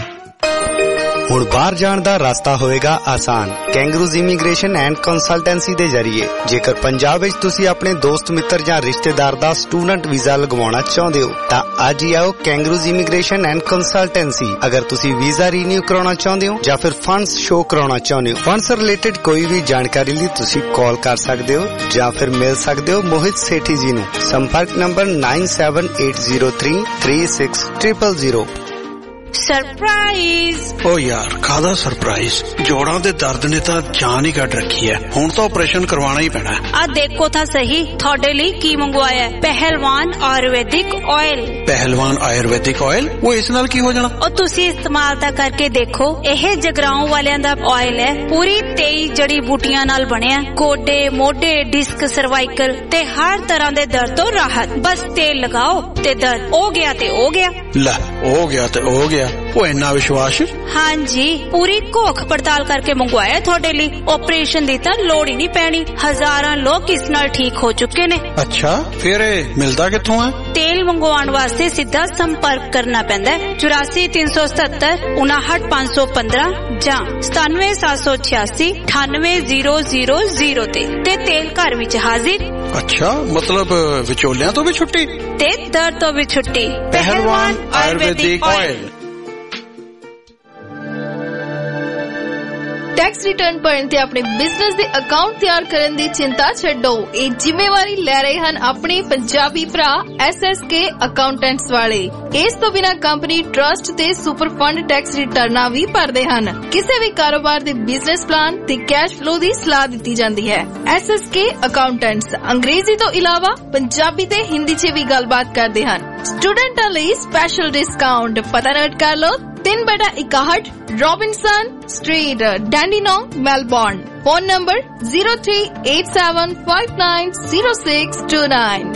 ਹੁਣ ਬਾਹਰ ਜਾਣ ਦਾ ਰਸਤਾ ਹੋਵੇਗਾ ਆਸਾਨ ਕੈਂਗਰੂਜ਼ ਇਮੀਗ੍ਰੇਸ਼ਨ ਐਂਡ ਕੰਸਲਟੈਂਸੀ ਦੇ ਜ਼ਰੀਏ। ਜੇਕਰ ਪੰਜਾਬ ਵਿੱਚ ਤੁਸੀਂ ਆਪਣੇ ਦੋਸਤ ਮਿੱਤਰ ਜਾਂ ਰਿਸ਼ਤੇਦਾਰ ਦਾ ਸਟੂਡੈਂਟ ਵੀਜ਼ਾ ਲਗਵਾਉਣਾ ਚਾਹੁੰਦੇ ਹੋ ਤਾਂ ਅੱਜ ਹੀ ਆਓ ਕੈਂਗਰੂਜ਼ ਇਮੀਗ੍ਰੇਸ਼ਨ ਐਂਡ ਕੰਸਲਟੈਂਸੀ। ਅਗਰ ਤੁਸੀਂ ਵੀਜ਼ਾ ਰੀਨਿਊ ਕਰਾਉਣਾ ਚਾਹੁੰਦੇ ਹੋ ਜਾਂ ਫਿਰ ਫੰਡਸ ਸ਼ੋ ਕਰਾਉਣਾ ਚਾਹੁੰਦੇ ਹੋ, ਫੰਡਸ ਰਿਲੇਟਡ ਕੋਈ ਵੀ ਜਾਣਕਾਰੀ ਲਈ ਤੁਸੀਂ ਕਾਲ ਕਰ ਸਕਦੇ ਹੋ ਜਾਂ ਫਿਰ ਮਿਲ ਸਕਦੇ ਹੋ ਮੋਹਿਤ ਸੇਠੀ ਜੀ ਨੂੰ। ਸੰਪਰਕ number nine seven eight zero three three six zero zero zero। Surprise. ਓ ਯਾਰ ਕਾਹਦਾ ਸਰਪ੍ਰਾਈਜ਼? ਜੋੜਾਂ ਦੇ ਦਰਦ ਨੇ ਤਾਂ ਜਾਨ ਹੀ ਕੱਢ ਰੱਖੀ ਹੈ। ਹੁਣ ਤਾਂ ਆਪਰੇਸ਼ਨ ਕਰਵਾਉਣਾ ਹੀ ਪੈਣਾ। ਆ ਦੇਖੋ ਤਾਂ ਸਹੀ ਤੁਹਾਡੇ ਲਈ ਕੀ ਮੰਗਵਾਇਆ ਹੈ। ਪਹਿਲਵਾਨ ਆਯੁਰਵੈਦਿਕ ਆਇਲ। ਪਹਿਲਵਾਨ ਆਯੁਰਵੈਦਿਕ ਆਇਲ? ਉਹ ਇਸ ਨਾਲ ਕੀ ਹੋ ਜਾਣਾ? ਉਹ ਤੁਸੀਂ ਇਸਤੇਮਾਲ ਤਾਂ ਕਰਕੇ ਦੇਖੋ। ਇਹ ਜਗਰਾਉਂ ਵਾਲਿਆਂ ਦਾ ਆਇਲ ਹੈ। ਪੂਰੀ ਤੇਈ ਜੜੀ ਬੂਟੀਆਂ ਨਾਲ ਬਣਿਆ। ਗੋਡੇ, ਮੋਢੇ, ਡਿਸਕ, ਸਰਵਾਈਕਲ ਤੇ ਹਰ ਤਰ੍ਹਾਂ ਦੇ ਦਰਦ ਤੋਂ ਰਾਹਤ। ਬਸ ਤੇਲ ਲਗਾਓ ਤੇ ਦਰਦ ਹੋ ਗਿਆ ਤੇ ਹੋ ਗਿਆ। ਲੈ ਹੋ ਗਿਆ ਤੇ ਹੋ ਗਿਆ। ਉਹ ਇੰਨਾ ਵਿਸ਼ਵਾਸ? ਹਾਂਜੀ, ਪੂਰੀ ਘੋਖ ਪੜਤਾਲ ਕਰਕੇ ਮੰਗਵਾਇਆ ਤੁਹਾਡੇ ਲਈ। ਆਪਰੇਸ਼ਨ ਦੀ ਤਾਂ ਲੋੜ ਹੀ ਨਹੀਂ ਪੈਣੀ। ਹਜ਼ਾਰਾਂ ਲੋਕ ਇਸ ਨਾਲ ਠੀਕ ਹੋ ਚੁੱਕੇ ਨੇ। ਅੱਛਾ, ਫਿਰ ਇਹ ਮਿਲਦਾ ਕਿੱਥੋਂ ਹੈ? ਤੇਲ ਮੰਗਵਾਉਣ ਵਾਸਤੇ ਸਿੱਧਾ ਸੰਪਰਕ ਕਰਨਾ ਪੈਂਦਾ ਹੈ ਚੁਰਾਸੀ ਤਿੰਨ ਸੌ ਸਤੱਤਰ ਉਨਾਹਠ ਪੰਜ ਸੌ ਪੰਦਰਾਂ ਜਾਂ ਸਤਾਨਵੇਂ ਸੱਤ ਸੌ ਛਿਆਸੀ ਅਠਾਨਵੇਂ ਜ਼ੀਰੋ ਜ਼ੀਰੋ ਜ਼ੀਰੋ ਤੇ ਤੇ ਤੇਲ ਘਰ ਵਿੱਚ ਹਾਜ਼ਰ। ਅੱਛਾ, ਮਤਲਬ ਵਿਚੋਲਿਆਂ ਤੋਂ ਵੀ ਛੁੱਟੀ ਤੇ ਦਰਦ ਤੋਂ ਵੀ ਛੁੱਟੀ। ਪਹਿਲਵਾਨ ਆਯੁਰਵੈਦਿਕ ਆਇਲ। ਟੈਕਸ ਰਿਟਰਨ ਭਰਨ ਤੇ ਆਪਣੇ ਬਿਜ਼ਨਸ ਦੇ ਅਕਾਊਂਟ ਤਿਆਰ ਕਰਨ ਦੀ ਚਿੰਤਾ ਛੱਡੋ। ਇਹ ਜ਼ਿੰਮੇਵਾਰੀ ਲੈ ਰਹੇ ਹਨ ਆਪਣੇ ਪੰਜਾਬੀ ਭਰਾ ਐਸ ਐਸ ਕੇ ਅਕਾਊਂਟੈਂਟਸ ਵਾਲੇ। ਇਸ ਤੋਂ ਬਿਨਾਂ ਕੰਪਨੀ ਟਰਸਟ ਤੇ ਸੁਪਰ ਫੰਡ ਟੈਕਸ ਰਿਟਰਨਾਂ ਵੀ ਭਰਦੇ ਹਨ। ਕਿਸੇ ਵੀ ਕਾਰੋਬਾਰ ਦੇ ਬਿਜ਼ਨਸ ਪਲਾਨ ਤੇ ਕੈਸ਼ ਫਲੋ ਦੀ ਸਲਾਹ ਦਿੱਤੀ ਜਾਂਦੀ ਹੈ। ਐਸ ਐਸ ਕੇ ਅਕਾਊਂਟੈਂਟਸ ਅੰਗਰੇਜ਼ੀ ਤੋਂ ਇਲਾਵਾ ਪੰਜਾਬੀ ਤੇ ਹਿੰਦੀ 'ਚ ਵੀ ਗੱਲਬਾਤ ਕਰਦੇ ਹਨ। ਸਟੂਡੈਂਟਾਂ ਲਈ ਸਪੈਸ਼ਲ ਡਿਸਕਾਊਂਟ। ਪਤਾ ਨੋਟ ਕਰ ਲਓ, ਤਿੰਨ ਬਟਾ ਇਕਾਹਠ Robinson street, Dandenong, Melbourne. Phone number zero three eight seven five nine zero six two nine.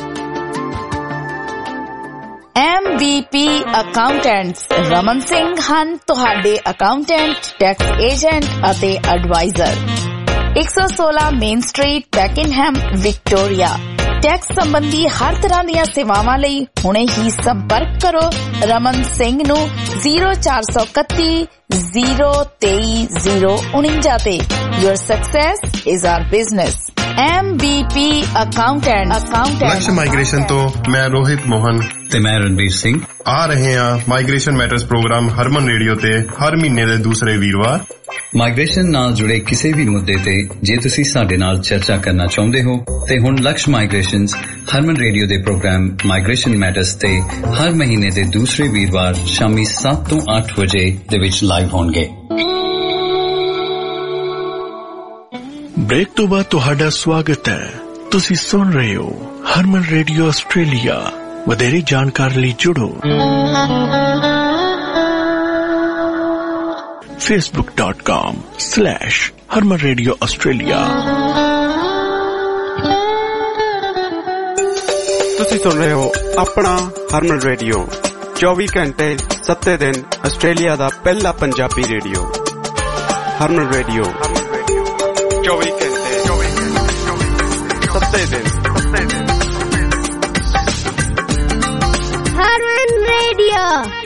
M B P accountants Raman Singh ਹਨ ਤੁਹਾਡੇ ਅਕਾਊਂਟੈਂਟ, ਟੈਕਸ ਏਜੰਟ ਅਤੇ ਐਡਵਾਈਜ਼ਰ। ਇੱਕ ਸੌ ਸੋਲਾਂ main street, Pakenham, Victoria. Tax ਸੰਬੰਧੀ ਹਰ ਤਰ੍ਹਾਂ ਦੀਆਂ ਸੇਵਾਵਾਂ ਲਈ ਹੁਣੇ ਹੀ ਸੰਪਰਕ ਕਰੋ ਰਮਨ ਸਿੰਘ ਨੂੰ ਜ਼ੀਰੋ ਚਾਰ ਸੌ ਇਕੱਤੀ ਜ਼ੀਰੋ ਤੇਈ ਜ਼ੀਰੋ ਉਨੰਜਾ ਤੇ। Your success is our business. M B P accountant accountant Laksh migration ਤੋਂ ਮੈਂ ਰੋਹਿਤ ਮੋਹਨ ਤੇ ਮੈਂ ਰਣਬੀਰ ਸਿੰਘ ਆ ਰਹੇ ਹਾਂ migration matters programme Harman radio ਤੇ ਹਰ ਮਹੀਨੇ ਦੇ ਦੂਸਰੇ ਵੀਰਵਾਰ। ਮਾਈਗ੍ਰੇਸ਼ਨ ਨਾਲ ਜੁੜੇ ਕਿਸੇ ਵੀ ਮੁੱਦੇ ਤੇ ਜੇ ਤੁਸੀਂ ਸਾਡੇ ਨਾਲ ਚਰਚਾ ਕਰਨਾ ਚਾਹੁੰਦੇ ਹੋ ਤੇ ਹੁਣ ਲਕਸ਼ ਮਾਈਗ੍ਰੇਸ਼ਨਸ ਹਰਮਨ ਰੇਡੀਓ ਦੇ ਪ੍ਰੋਗਰਾਮ ਮਾਈਗ੍ਰੇਸ਼ਨ ਮੈਟਰਸ ਤੇ ਹਰ ਮਹੀਨੇ ਦੇ ਦੂਸਰੇ ਵੀਰਵਾਰ ਸ਼ਾਮੀ ਸੱਤ ਤੋਂ ਅੱਠ ਵਜੇ ਦੇ ਵਿੱਚ ਲਾਈਵ ਹੋਣਗੇ। ਬ੍ਰੇਕ ਤੋਂ ਬਾਅਦ ਤੁਹਾਡਾ ਸਵਾਗਤ ਹੈ। ਤੁਸੀਂ ਸੁਣ ਰਹੇ ਹੋ ਹਰਮਨ ਰੇਡੀਓ ਆਸਟ੍ਰੇਲੀਆ। ਵਧੇਰੇ ਜਾਣਕਾਰੀ ਲਈ ਜੁੜੋ facebook dot com slash harman radio australia। ਤੁਸੀਂ ਸੁਣ ਰਹੇ ਹੋ ਆਪਣਾ ਹਰਮਨ ਰੇਡੀਓ, ਚੌਵੀ ਘੰਟੇ ਸੱਤੇ ਦਿਨ ਆਸਟ੍ਰੇਲੀਆ ਦਾ ਪਹਿਲਾ ਪੰਜਾਬੀ ਰੇਡੀਓ। ਹਰਮਨ ਰੇਡੀਓ ਚੌਵੀ ਘੰਟੇ ਸੱਤੇ ਦਿਨ ਹਰਮਨ ਰੇਡੀਓ।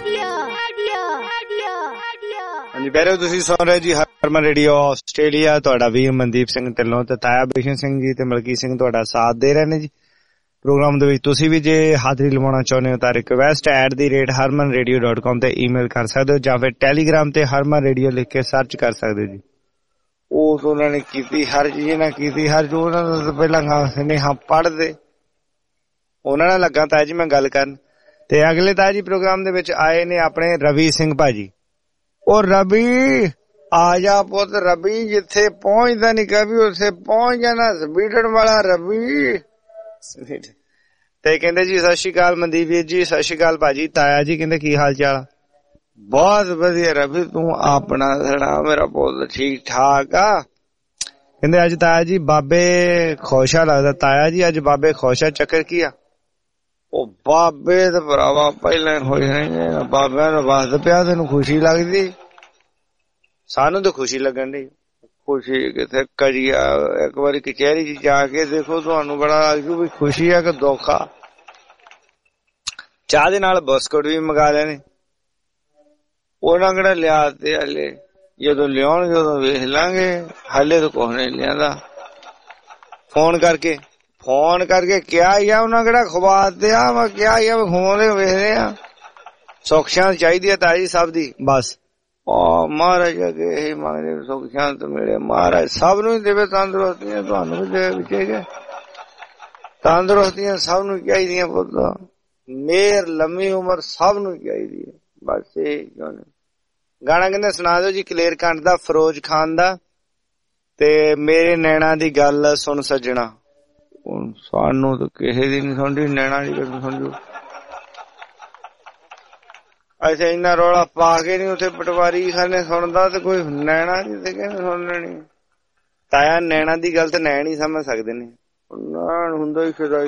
ਹਾਂਜੀ ਬੈਰੋ, ਤੁਸੀਂ ਸੁਣ ਰਹੇ ਜੀ ਹਰਮਨ ਰੇਡੀਓ ਆਸਟ੍ਰੇਲੀਆ। ਤੁਹਾਡਾ ਵੀ ਮਨਦੀਪ ਸਿੰਘ ਢਿੱਲੋਂ ਤੇ ਤਾਇਆ ਬਿਸ਼ਨ ਸਿੰਘ ਜੀ ਤੇ ਮਲਕੀ ਸਿੰਘ ਤੁਹਾਡਾ ਸਾਥ ਦੇ ਰਹੇ ਨੇ ਜੀ ਪ੍ਰੋਗਰਾਮ ਦੇ ਵਿੱਚ। ਤੁਸੀਂ ਵੀ ਜੇ ਹਾਜ਼ਰੀ ਲਵਾਉਣਾ ਚਾਹੁੰਦੇ ਹੋ ਤਾਂ request at the rate Harman radio dot com ਤੇ ਈਮੇਲ ਕਰ ਸਕਦੇ ਹੋ ਜਾਂ ਫਿਰ ਟੈਲੀਗ੍ਰਾਮ ਤੇ ਹਰਮਨ ਰੇਡੀਓ ਲਿਖ ਕੇ ਸਰਚ ਕਰ ਸਕਦੇ ਹੋ ਜੀ। ਉਹ ਉਹਨਾਂ ਨੇ ਕੀਤੀ ਹਰ ਚੀਜ਼ ਨਾ ਕੀਤੀ ਹਰ ਜੋ ਉਹਨਾਂ ਦਾ ਪਹਿਲਾਂ ਸੁਨੇਹਾ ਪੜ੍ਹਦੇ ਉਹਨਾਂ ਨਾਲ ਲੱਗਾ ਤਾਇਆ ਜੀ ਮੈਂ ਗੱਲ ਕਰਨ। ਤੇ ਅਗਲੇ ਤਾਇਆ ਜੀ ਪ੍ਰੋਗਰਾਮ ਦੇ ਵਿੱਚ ਆਏ ਨੇ ਆਪਣੇ ਰਵੀ ਸਿੰਘ ਭਾਜੀ। ਉਹ ਰਵੀ ਆ ਜਾ ਪੁੱਤ, ਰਵੀ ਜਿੱਥੇ ਪਹੁੰਚਦਾ ਨਹੀਂ ਕभी ਉੱਥੇ ਪਹੁੰਚ ਜਾਣਾ, ਸਪੀਡਰ ਵਾਲਾ ਰਵੀ। ਤੇ ਕਹਿੰਦੇ ਜੀ ਸਤਿ ਸ਼੍ਰੀ ਅਕਾਲ ਮਨਦੀਪ ਵੀਰ ਜੀ। ਸਤਿ ਸ਼੍ਰੀ ਅਕਾਲ ਭਾਜੀ। ਤਾਇਆ ਜੀ ਕਹਿੰਦੇ ਕੀ ਹਾਲ ਚਾਲ? ਬਹੁਤ ਵਧੀਆ ਰਵੀ, ਤੂੰ ਆਪਣਾ ਸੁਣਾ? ਮੇਰਾ ਪੁੱਤ ਠੀਕ ਠਾਕ ਆ। ਕਹਿੰਦੇ ਅੱਜ ਤਾਇਆ ਜੀ ਬਾਬੇ ਖੁਸ਼ ਆ ਲੱਗਦਾ। ਤਾਇਆ ਜੀ ਅੱਜ ਬਾਬੇ ਖੁਸ਼ ਆ, ਚੱਕਰ ਕੀ ਆ? ਉਹ ਬਾਬੇ ਤੇ ਭਰਾਵਾ ਪਹਿਲਾਂ ਖੁਸ਼ ਨਹੀਂ, ਬਾਬਿਆਂ ਨੂੰ ਵਸਦ ਪਿਆ ਤੈਨੂੰ ਖੁਸ਼ੀ ਲੱਗਦੀ? ਸਾਨੂੰ ਤਾਂ ਖੁਸ਼ੀ ਲੱਗਣ ਡਈ। ਖੁਸ਼ੀ ਕਿੱਥੇ ਕਰੀਆ, ਇੱਕ ਵਾਰੀ ਕਚਹਿਰੀ ਚ ਜਾ ਕੇ ਦੇਖੋ, ਤੁਹਾਨੂੰ ਬੜਾ ਲੱਗੂ ਵੀ ਖੁਸ਼ੀ ਆ ਕਿ ਦੁੱਖ ਆ। ਚਾਹ ਦੇ ਨਾਲ ਬਿਸਕੁਟ ਵੀ ਮੰਗਾ ਲੈਣੇ, ਉਹਨਾਂ ਕਿਹੜਾ ਲਿਆ ਤੇ ਹਲੇ ਜਦੋਂ ਲਿਆਉਣਗੇ ਉਦੋਂ ਵੇਖ ਲਾਂਗੇ, ਹਲੇ ਤਾਂ ਕੁਛ ਨਹੀਂ ਲਿਆਂਦਾ। ਫੋਨ ਕਰਕੇ ਫੋਨ ਕਰਕੇ ਕਿਹਾ ਹੀ ਆ, ਉਹਨਾਂ ਕਿਹੜਾ ਖਵਾ ਤੇ ਆ, ਮੈਂ ਕਿਹਾ ਹੀ ਆ ਖਵਾਉਂਦੇ ਵੇਖਦੇ ਆ। ਸੁੱਖ ਸ਼ਾਂਤ ਚਾਹੀਦੀ ਹੈ ਤਾਈ ਸਭ ਦੀ ਬਸ। ਉਹ ਮਹਾਰਾਜ ਅੱਗੇ ਇਹੀ ਮੰਗਦੇ ਸੁੱਖ ਸ਼ਾਂਤ ਮਿਲੇ, ਮਹਾਰਾਜ ਸਭ ਨੂੰ ਹੀ ਦੇਵੇ ਤੰਦਰੁਸਤੀਆਂ, ਤੁਹਾਨੂੰ ਵੀ ਦੇਵੇ ਵਿਚੇਗੇ ਤੰਦਰੁਸਤੀਆਂ, ਸਭ ਨੂੰ ਚਾਹੀਦੀਆਂ ਪੁੱਤ। ਮੇਰ ਲੰਮੀ ਉਮਰ ਸਭ ਨੂੰ ਚਾਹੀਦੀ ਹੈ ਬਸ। ਇਹ ਗਾਣਾ ਕਹਿੰਦੇ ਸੁਣਾ ਦਿਓ ਜੀ ਕਲੇਰ ਕੰਡ ਦਾ, ਫਿਰੋਜ਼ ਖਾਨ ਦਾ, ਤੇ ਮੇਰੇ ਨੈਣਾ ਦੀ ਗੱਲ ਸੁਣ ਸੱਜਣਾ। ਸਾਨੂੰ ਤਾਂ ਕਿਸੇ ਦੀ ਨੀ ਸੁਣਦੀ, ਨੈਣਾ ਦੀ ਗੱਲ ਸੁਣਜੋ। ਅੱਛਾ ਇੰਨਾ ਰੌਲਾ ਪਾ ਕੇ ਨੀ ਉੱਥੇ ਪਟਵਾਰੀ ਖਾਨੇ ਸੁਣਦਾ ਤੇ ਕੋਈ ਨੈਣਾ ਦੀ ਤੇ ਕਹਿੰਦੇ ਸੁਣ ਲੈਣੀ। ਤਾਇਆ ਨੈਣਾ ਦੀ ਗੱਲ ਤੇ ਨੈਣ ਹੀ ਸਮਝ ਸਕਦੇ ਨੇ, ਨੈਣ ਹੁੰਦਾ ਹੀ ਖਿਦਾਈ,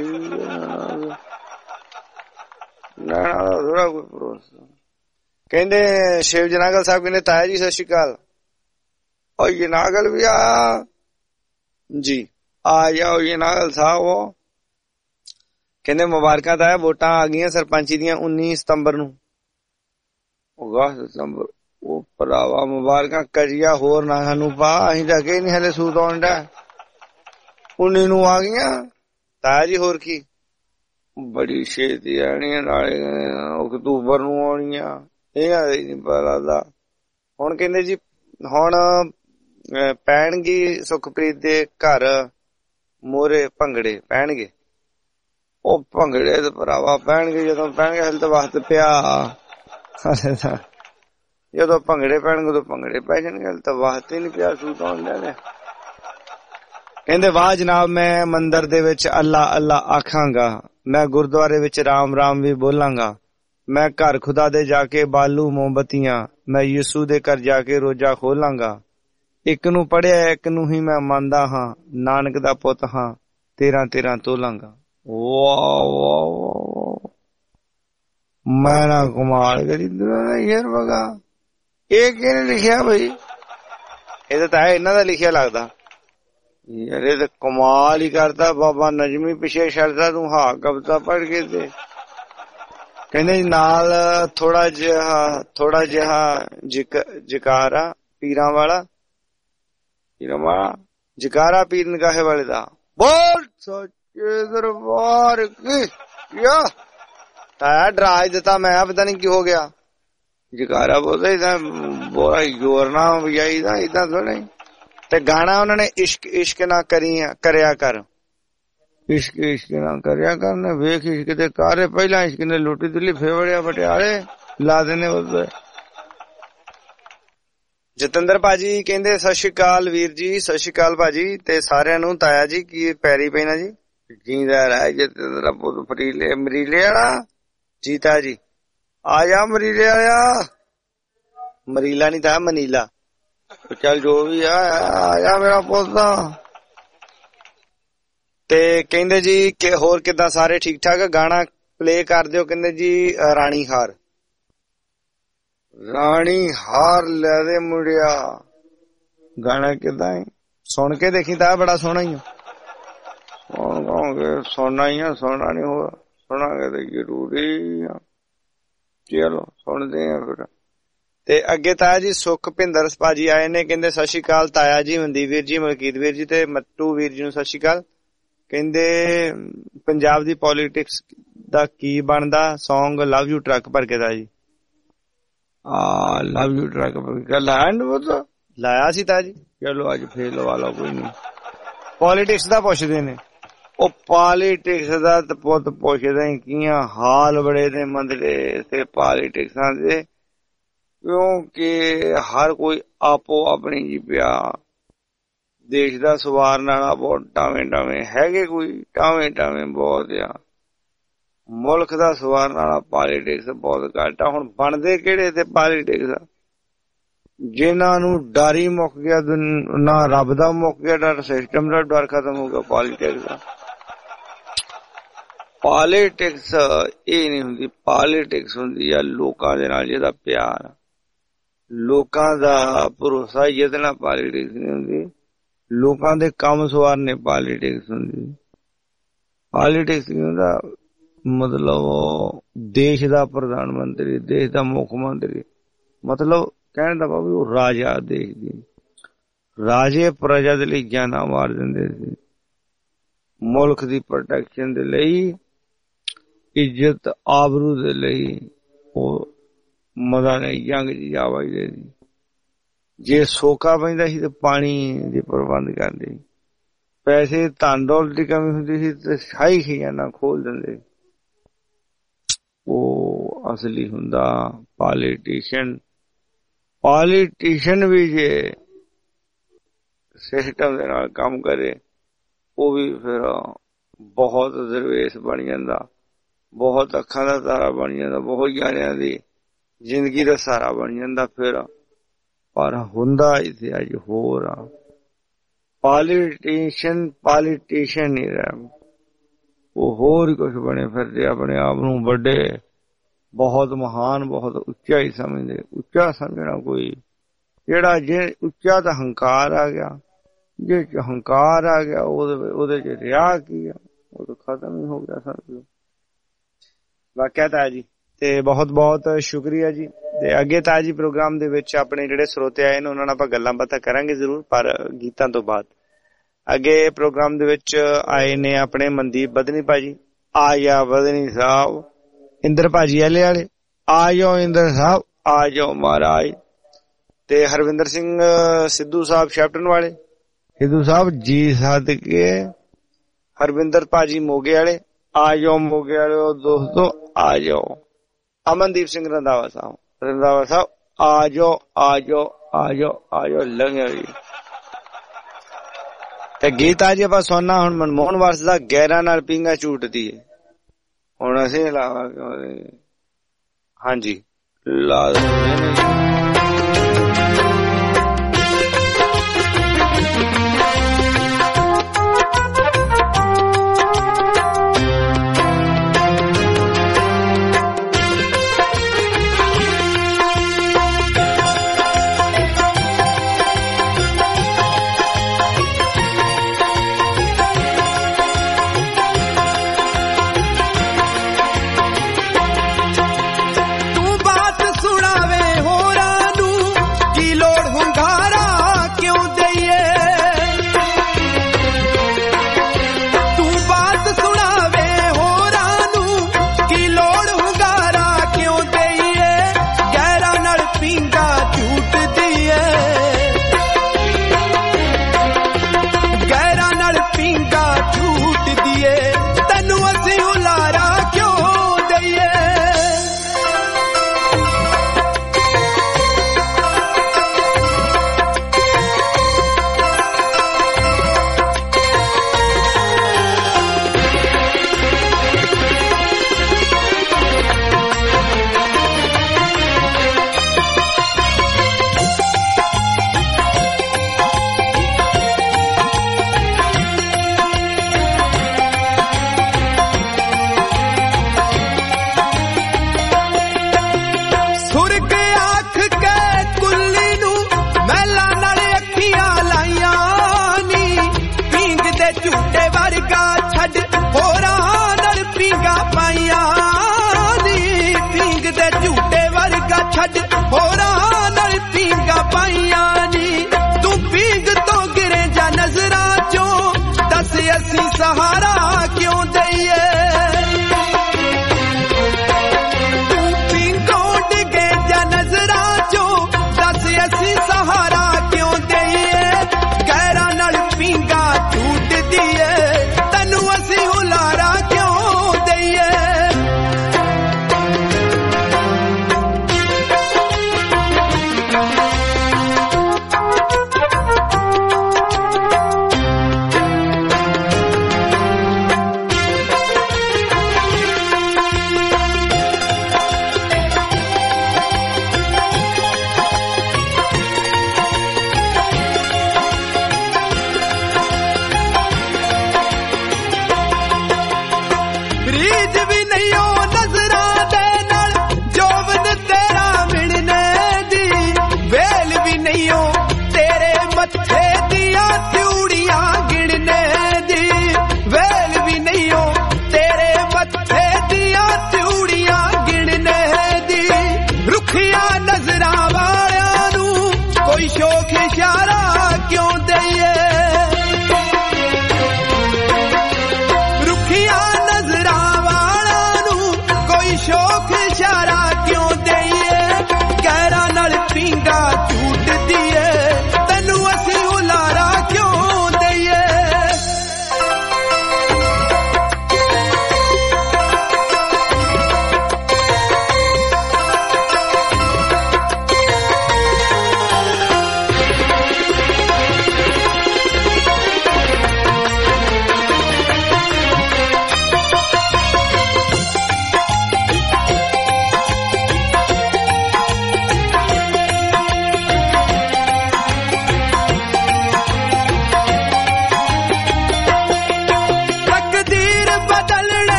ਨੈਣਾ ਦਾ ਥੋੜਾ ਕੋਈ ਭਰੋਸਾ। ਕਹਿੰਦੇ ਸ਼ਿਵ ਜਨਾਗਲ ਸਾਹਿਬ ਕਹਿੰਦੇ ਤਾਇਆ ਜੀ ਸਤਿ ਸ਼੍ਰੀ ਅਕਾਲ। ਉਹ ਜਨਾਗਲ ਵੀ ਆ ਜੀ, ਆ ਜਾਓ ਜਨਾਗਲ ਸਾਹਿਬ। ਕਹਿੰਦੇ ਮੁਬਾਰਕਾਂ ਤਾਇਆ, ਵੋਟਾਂ ਆ ਗਈਆਂ ਸਰਪੰਚੀ ਦੀਆਂ ਉੱਨੀ ਸਤੰਬਰ ਨੂੰ। ਅਗਸਤ ਸਤੰਬਰ ਉਹ ਭਰਾਵਾ ਮੁਬਾਰਕਾਂ ਕਰੀਆ, ਹੋਰ ਨਾ ਸਾਨੂੰ ਪਾ, ਅਸੀਂ ਤਾਂ ਅੱਗੇ ਨੀ ਹਲੇ ਸੂਤ ਆਉਣ ਡਿਆ। ਉੱਨੀ ਨੂੰ ਆ ਗਈਆਂ ਤਾਇਆ ਜੀ, ਹੋਰ ਕੀ ਬੜੀ ਛੇਤੀ ਆਣੀਆਂ, ਨਾਲੇ ਅਕਤੂਬਰ ਨੂੰ ਆਉਣੀਆਂ, ਇਹਨਾਂ ਦਾ ਨੀ ਪਤਾ ਲੱਗਦਾ। ਹੁਣ ਕਹਿੰਦੇ ਜੀ ਹੁਣ ਪੈਣਗੇ ਸੁਖਪ੍ਰੀਤ ਦੇ ਘਰ ਮੋਰੇ ਭੰਗੜੇ ਪੈਣਗੇ। ਉਹ ਭੰਗੜੇ ਤੇ ਭਰਾਵਾ ਪੈਣਗੇ, ਜਦੋਂ ਪੈਣਗੇ ਹਲ ਤਾਂ ਵਕਤ ਪਿਆ, ਜਦੋਂ ਭੰਗੜੇ ਪੈਣਗੇ ਉਦੋਂ ਭੰਗੜੇ ਪੈ ਜਾਣਗੇ, ਹਲ ਤਾਂ ਵਕਤ ਹੀ ਨੀ ਪਿਆ ਸੂਟ ਆਉਂਦੇ ਨੇ। ਕਹਿੰਦੇ ਵਾਹ ਜਨਾਬ, ਮੈਂ ਮੰਦਿਰ ਦੇ ਵਿੱਚ ਅੱਲਾ ਅੱਲਾ ਆਖਾਂਗਾ, ਮੈਂ ਗੁਰਦੁਆਰੇ ਵਿੱਚ ਰਾਮ ਰਾਮ ਵੀ ਬੋਲਾਂਗਾ, ਮੈਂ ਘਰ ਖੁਦਾ ਦੇ ਜਾ ਕੇ ਬਾਲੂ ਮੋਮਬਤੀਆਂ, ਮੈਂ ਯਿਸੂ ਦੇ ਘਰ ਜਾ ਕੇ ਰੋਜ਼ਾ ਖੋਲਾਂਗਾ। ਇੱਕ ਨੂੰ ਪੜਿਆ ਇੱਕ ਨੂੰ ਹੀ ਮੈਂ ਮੰਨਦਾ ਹਾਂ, ਨਾਨਕ ਦਾ ਪੁੱਤ ਹਾਂ, ਤੇਰਾਂ ਤੇਰਾਂ ਤੋਲਾਂਗਾ। ਵਾਹ ਵਾਹ, ਮੈਂ ਨਾ ਕਮਾਲ ਕਰੀ ਯਾਰ ਬਗਾ। ਇਹ ਕਿਹਨੇ ਲਿਖਿਆ ਬਈ? ਇਹ ਤਾਂ ਇਹਨਾਂ ਦਾ ਲਿਖਿਆ ਲੱਗਦਾ ਯਾਰ, ਇਹ ਤਾਂ ਕਮਾਲ ਹੀ ਕਰਦਾ। ਬਾਬਾ ਨਜਮੀ ਪਿੱਛੇ ਛੱਡਦਾ ਤੂੰ ਹਾਂ ਕਵਿਤਾ ਪੜ੍ਹ ਕੇ ਤੇ ਕਹਿੰਦੇ ਨਾਲ ਥੋੜਾ ਜਿਹਾ ਥੋੜਾ ਜਿਹਾ ਜਕਾਰਾ ਪੀਰਾਂ ਵਾਲਾ, ਪੀਰਾਂ ਵਾਲਾ ਜਕਾਰਾ ਪੀਰ ਨਿਗਾਹੇ ਵਾਲੇ ਦਾ ਬੋਲ ਸੱਚੇ ਦਰਬਾਰ ਕੀ। ਯਾ ਤਾਇਆ ਡਰਾ ਦਿੱਤਾ ਮੈਂ, ਪਤਾ ਨੀ ਕੀ ਹੋ ਗਿਆ। ਜਕਾਰਾ ਬੋਲਦਾ ਇਦਾਂ ਬੋਲਾ ਜ਼ੋਰ ਨਾ ਵਜਾਈ ਦਾ, ਏਦਾਂ ਥੋੜਾ। ਤੇ ਗਾਣਾ ਉਹਨਾਂ ਨੇ ਇਸ਼ਕ ਇਸ਼ਕ ਨਾ ਕਰੀ ਕਰਿਆ ਕਰ, ਇਸ਼ਕ ਇਸ਼ਕ ਨਾ ਕਰਿਆ ਕਰ ਨੇ ਵੇਖ ਇਸ਼ਕ ਦੇ ਕਾਰੇ, ਪਹਿਲਾਂ ਇਸ਼ਕ ਨੇ ਲੁੱਟੀ ਦਿੱਲੀ ਫੇਵੜਿਆ ਪਟਿਆਲੇ ਲਾ ਦੇਣੇ ਉਸਦੇ। ਜਤਿੰਦਰ ਭਾਜੀ ਕਹਿੰਦੇ ਸਤਿ ਸ਼੍ਰੀ ਅਕਾਲ ਵੀਰ ਜੀ। ਸਤਿ ਸ਼੍ਰੀ ਅਕਾਲ ਭਾਜੀ ਤੇ ਸਾਰਿਆਂ ਨੂੰ। ਤਾਇਆ ਜੀ ਕੀ ਪੈਰੀ ਪੈਣਾ ਜੀ? ਜੀਂਦਾ ਰਹਿ ਜਤਿੰਦਰ ਪੁੱਤ ਫਰੀਲੇ ਮਰੀਲੇ ਵਾਲਾ। ਜੀਤਾ ਜੀ ਆ ਜਾ ਮਰੀਲੇ ਵਾਲਿਆ। ਮਰੀਲਾ ਨੀ ਤਾਂ ਮਨੀਲਾ, ਚੱਲ ਜੋ ਵੀ ਆ ਆ ਜਾ ਮੇਰਾ ਪੁੱਤ। ਤੇ ਕਹਿੰਦੇ ਜੀ ਕਿ ਹੋਰ ਕਿੱਦਾਂ ਸਾਰੇ ਠੀਕ ਠਾਕ? ਗਾਣਾ ਪਲੇ ਕਰ ਦਿਓ। ਕਹਿੰਦੇ ਜੀ ਰਾਣੀ ਹਾਰ, ਰਾਣੀ ਹਾਰ ਲੈ ਦੇ ਮੁੰਡਿਆ। ਗਾਣਾ ਕਿੱਦਾਂ ਹੈ ਸੁਣ ਕੇ ਦੇਖੀ ਤਾਂ ਬੜਾ ਸੋਹਣਾ ਹੀ ਆ। ਕੌਣ ਕਹੋਗੇ ਸੁਣਨਾ ਹੀ ਆ, ਸੁਣਨਾ ਨੀ ਹੋਰ ਸੁਣਾਂਗੇ ਤੇ ਜ਼ਰੂਰੀ ਆ। ਚਲੋ ਸੁਣਦੇ ਆ ਫਿਰ। ਤੇ ਅੱਗੇ ਤਾਇਆ ਜੀ ਸੁਖ ਭਿੰਦਰ ਭਾਜੀ ਆਏ ਨੇ, ਕਹਿੰਦੇ ਸਤਿ ਸ਼੍ਰੀ ਅਕਾਲ ਤਾਇਆ ਜੀ, ਮਨਦੀਪ ਵੀਰ ਜੀ, ਮਲਕੀਤ ਵੀਰ ਜੀ ਤੇ ਮੱਟੂ ਵੀਰ ਜੀ ਨੂੰ ਸਤਿ ਸ਼੍ਰੀ ਅਕਾਲ। ਕਹਿੰਦੇ ਪੰਜਾਬ ਦੀ ਪੋਲੀਟਿਕਸ ਦਾ ਕੀ ਬਣਦਾ ਸੌਂਗ ਲਵ ਯੂ ਟਰੱਕ ਭਰ ਕੇ ਦਾ ਜੀ। ਆ ਲਵ ਯੂ ਟਰੱਕ ਭਰ ਕੇ ਲਾਇਆ ਲਾਇਆ ਸੀ ਤਾਇਆ ਜੀ। ਚਲੋ ਅੱਜ ਫੇਰ ਲਵਾ ਲਓ, ਕੋਈ ਨੀ। ਪੋਲੀਟਿਕਸ ਦਾ ਪੁੱਛਦੇ ਨੇ, ਉਹ ਪੋਲੀਟਿਕਸ ਦਾ ਪੁੱਤ ਪੁੱਛਦੇ ਕੀਆਂ ਹਾਲ ਬੜੇ ਨੇ ਮੰਦਰੇ ਤੇ ਪੋਲੀਟਿਕਸਾਂ ਦੇ, ਕਿਉਂਕਿ ਹਰ ਕੋਈ ਆਪੋ ਆਪਣੀ ਜੀ ਪਿਆ। ਦੇਸ਼ ਦਾ ਸਵਾਰਨ ਵਾਲਾ ਬਹੁਤ ਟਾਵੇਂ ਟਾਵੇਂ ਹੈਗੇ, ਕੋਈ ਟਾਵੇਂ ਟਾਵੇਂ ਬਹੁਤ ਆ। ਮੁਲਕ ਦਾ ਸਵਾਰਨ ਵਾਲਾ ਪੋਲੀਟਿਕਸ ਬਹੁਤ ਘੱਟ ਆ। ਹੁਣ ਬਣਦੇ ਕਿਹੜੇ ਤੇ ਪੋਲੀਟਿਕਸ ਜਿਨ੍ਹਾਂ ਨੂੰ ਡਰ ਹੀ ਮੁੱਕ ਗਿਆ, ਨਾ ਰੱਬ ਦਾ ਮੁੱਕ ਗਿਆ ਡਰ, ਸਿਸਟਮ ਦਾ ਡਰ ਖਤਮ ਹੋ ਗਿਆ ਪੋਲੀਟਿਕਸ ਦਾ। ਪੋਲੀਟਿਕਸ ਇਹ ਨਹੀਂ ਹੁੰਦੀ, ਪੋਲੀਟਿਕਸ ਹੁੰਦੀ ਆ ਲੋਕਾਂ ਦੇ ਨਾਲ ਜਿਹਦਾ ਪਿਆਰ, ਲੋਕਾਂ ਦਾ ਭਰੋਸਾ, ਜਿਹਦੇ ਨਾਲ ਪੋਲੀਟਿਕਸ ਨਹੀਂ ਹੁੰਦੀ। ਲੋਕਾਂ ਦੇ ਕੰਮ ਸਵਾਰਨੇ ਪੋਲੀਟਿਕਸ ਹੁੰਦੀ। ਪੋਲੀਟਿਕਸ ਨਹੀਂ ਹੁੰਦਾ ਮਤਲਬ ਦੇਸ਼ ਦਾ ਪ੍ਰਧਾਨ ਮੰਤਰੀ, ਦੇਸ਼ ਦਾ ਮੁੱਖ ਮੰਤਰੀ, ਮਤਲਬ ਕਹਿਣ ਦਾ ਭਾਵ ਉਹ ਰਾਜਾ, ਦੇਸ਼ ਦੀ ਰਾਜੇ ਪ੍ਰਜਾ ਦੇ ਲਈ ਜਾਨਾਂ ਮਾਰ ਦਿੰਦੇ ਸੀ, ਮੁਲਕ ਦੀ ਪ੍ਰੋਟੈਕਸ਼ਨ ਦੇ ਲਈ, ਇੱਜ਼ਤ ਆਬਰੂ ਦੇ ਲਈ। ਉਹ ਮਜ਼ਾ ਨਹੀਂ ਜੰਗ ਚ ਜਾ ਵਜਦੇ ਸੀ। ਜੇ ਸੋਕਾ ਪੈਂਦਾ ਸੀ ਤੇ ਪਾਣੀ ਦੇ ਪ੍ਰਬੰਧ ਕਰਦੇ, ਪੈਸੇ ਧਨ ਦੌਲਤ ਦੀ ਕਮੀ ਹੁੰਦੀ ਸੀ ਤੇ ਸ਼ਾਹੀ ਖਜ਼ਾਨਾ ਖੋਲ ਦਿੰਦੇ। ਉਹ ਅਸਲੀ ਹੁੰਦਾ ਪੋਲੀਟੀਸ਼ੀਅਨ। ਪੋਲੀਟੀਸ਼ੀਅਨ ਵੀ ਜੇ ਸਿਸਟਮ ਦੇ ਨਾਲ ਕੰਮ ਕਰੇ, ਉਹ ਵੀ ਫਿਰ ਬਹੁਤ ਦਰਵੇਸ਼ ਬਣ ਜਾਂਦਾ, ਬਹੁਤ ਅੱਖਾਂ ਦਾ ਤਾਰਾ ਬਣ ਜਾਂਦਾ, ਬਹੁਤ ਜਾਣਿਆਂ ਦੀ ਜ਼ਿੰਦਗੀ ਦਾ ਸਹਾਰਾ ਬਣ ਜਾਂਦਾ ਫਿਰ। ਪਰ ਹੁੰਦਾ ਇੱਥੇ ਅੱਜ ਹੋਰ ਆ, ਪੋਲੀਟੀਸ਼ੀਅਨ ਪੋਲੀਟੀਸ਼ੀਅਨ ਨਹੀਂ ਰਿਹਾ, ਉਹ ਹੋਰ ਹੀ ਕੁਛ ਬਣੇ ਫਿਰਦੇ, ਆਪਣੇ ਆਪ ਨੂੰ ਵੱਡੇ, ਬਹੁਤ ਮਹਾਨ, ਬਹੁਤ ਉੱਚਾ ਹੀ ਸਮਝਦੇ। ਉੱਚਾ ਸਮਝਣਾ ਕੋਈ ਜਿਹੜਾ ਜੇ ਉੱਚਾ ਤਾਂ ਹੰਕਾਰ ਆ ਗਿਆ, ਜੇ ਚ ਹੰਕਾਰ ਆ ਗਿਆ ਉਹਦੇ ਉਹਦੇ ਚ ਰਿਹਾ ਕੀ ਆ, ਉਹ ਤਾਂ ਖਤਮ ਹੀ ਹੋ ਗਿਆ ਸਭ। ਵਾਕਿਆ ਤਾਂ ਜੀ। ਤੇ ਬਹੁਤ ਬਹੁਤ ਸ਼ੁਕਰੀਆ ਜੀ। ਤੇ ਅੱਗੇ ਤਾਂ ਜੀ ਪ੍ਰੋਗਰਾਮ ਦੇ ਵਿੱਚ ਆਪਣੇ ਜਿਹੜੇ ਸਰੋਤੇ ਆਏ ਨੇ ਉਹਨਾਂ ਨਾਲ ਆਪਾਂ ਗੱਲਾਂ ਬਾਤਾਂ ਕਰਾਂਗੇ ਜ਼ਰੂਰ, ਪਰ ਗੀਤਾਂ ਤੋਂ ਬਾਅਦ। ਅੱਗੇ ਪ੍ਰੋਗਰਾਮ ਦੇ ਵਿੱਚ ਆਏ ਨੇ ਆਪਣੇ ਮਨਦੀਪ ਬਦਨੀ ਭਾਜੀ। ਆ ਜਾ ਬਦਨੀ ਸਾਹਿਬ। ਇੰਦਰ ਭਾਜੀ ਆਲੇ ਵਾਲੇ, ਆ ਜਾਓ ਇੰਦਰ ਸਾਹਿਬ, ਆ ਜਾਓ ਮਹਾਰਾਜ। ਤੇ ਹਰਵਿੰਦਰ ਸਿੰਘ ਸਿੱਧੂ ਸਾਹਿਬ ਸ਼ੈਪਟਨ ਵਾਲੇ, ਸਿੱਧੂ ਸਾਹਿਬ ਜੀ ਸਦਕੇ, ਹਰਵਿੰਦਰ ਭਾਜੀ ਮੋਗੇ ਵਾਲੇ, ਆ ਜਾਓ ਮੋਗੇ ਵਾਲੇ ਦੋਸਤੋ, ਆ ਜਾਓ। ਅਮਨਦੀਪ ਸਿੰਘ ਰੰਧਾਵਾ ਸਾਹਿਬ, ਰੰਧਾਵਾ ਸਾਹਿਬ ਆ ਜਾਓ ਆ ਜਾਓ ਆ ਜਾਓ ਆ ਜਾਓ ਲੰਘਿਆ ਜੀ। ਤੇ ਗੀਤ ਅੱਜ ਆਪਾਂ ਸੁਣਨਾ ਹੁਣ ਮਨਮੋਹਨ ਵਾਰਸ ਦਾ ਗੈਰਾਂ ਨਾਲ ਪੀਂਘਾਂ ਝੂਟਦੀ ਹੈ। ਹੁਣ ਅਸੀਂ ਲਾਵਾਂਗੇ, ਹਾਂਜੀ ਲਾ तू बात सुनावे हो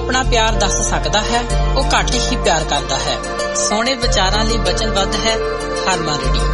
ਆਪਣਾ ਪਿਆਰ ਦੱਸ ਸਕਦਾ ਹੈ ਉਹ ਘੱਟ ਹੀ ਪਿਆਰ ਕਰਦਾ ਹੈ। ਸੋਹਣੇ ਵਿਚਾਰਾਂ ਲਈ ਵਚਨਬੱਧ ਹੈ ਹਰਮਨ ਰੇਡੀਓ।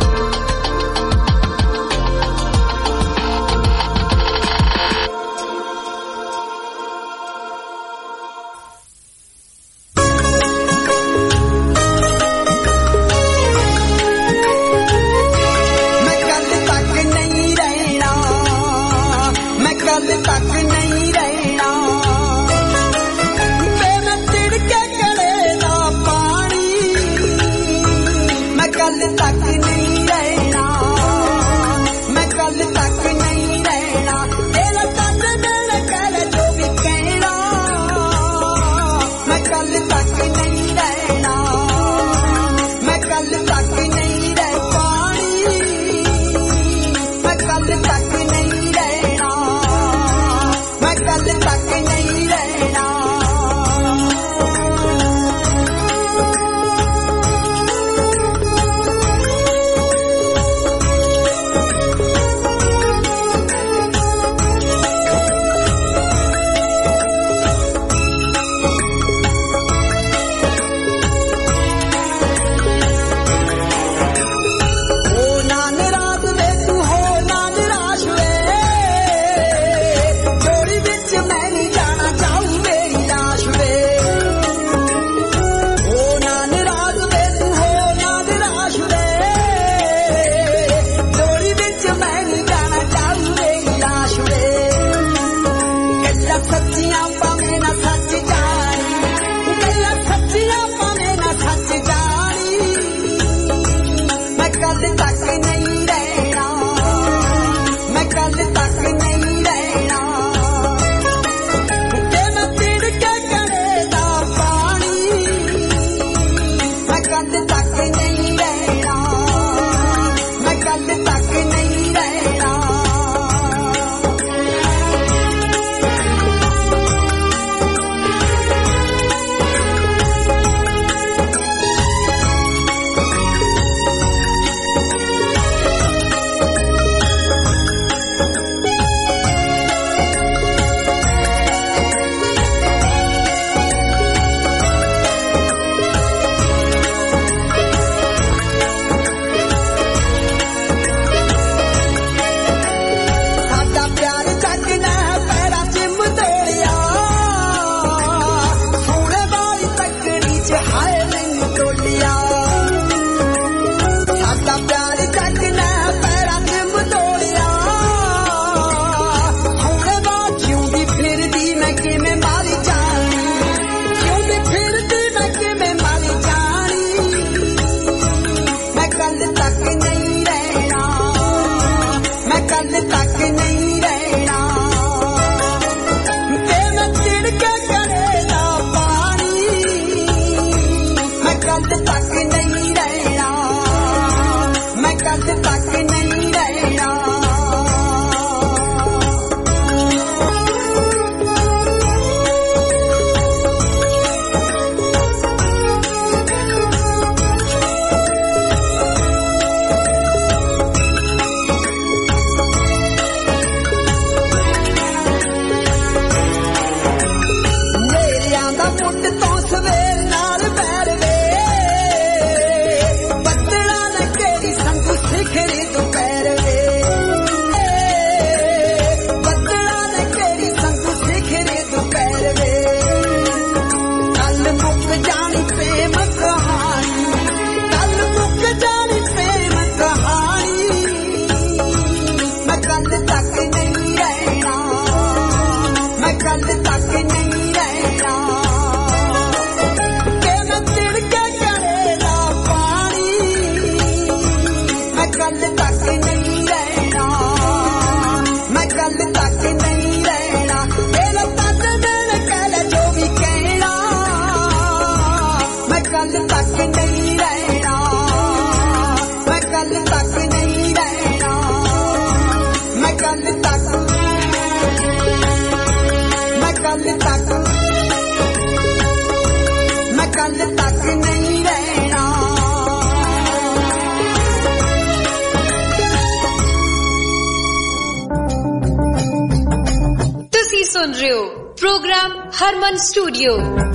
सुन रहे हो प्रोग्राम हरमन स्टूडियो।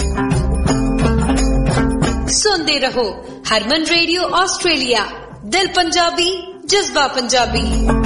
सुनते रहो हरमन रेडियो ऑस्ट्रेलिया, दिल पंजाबी, जज्बा पंजाबी।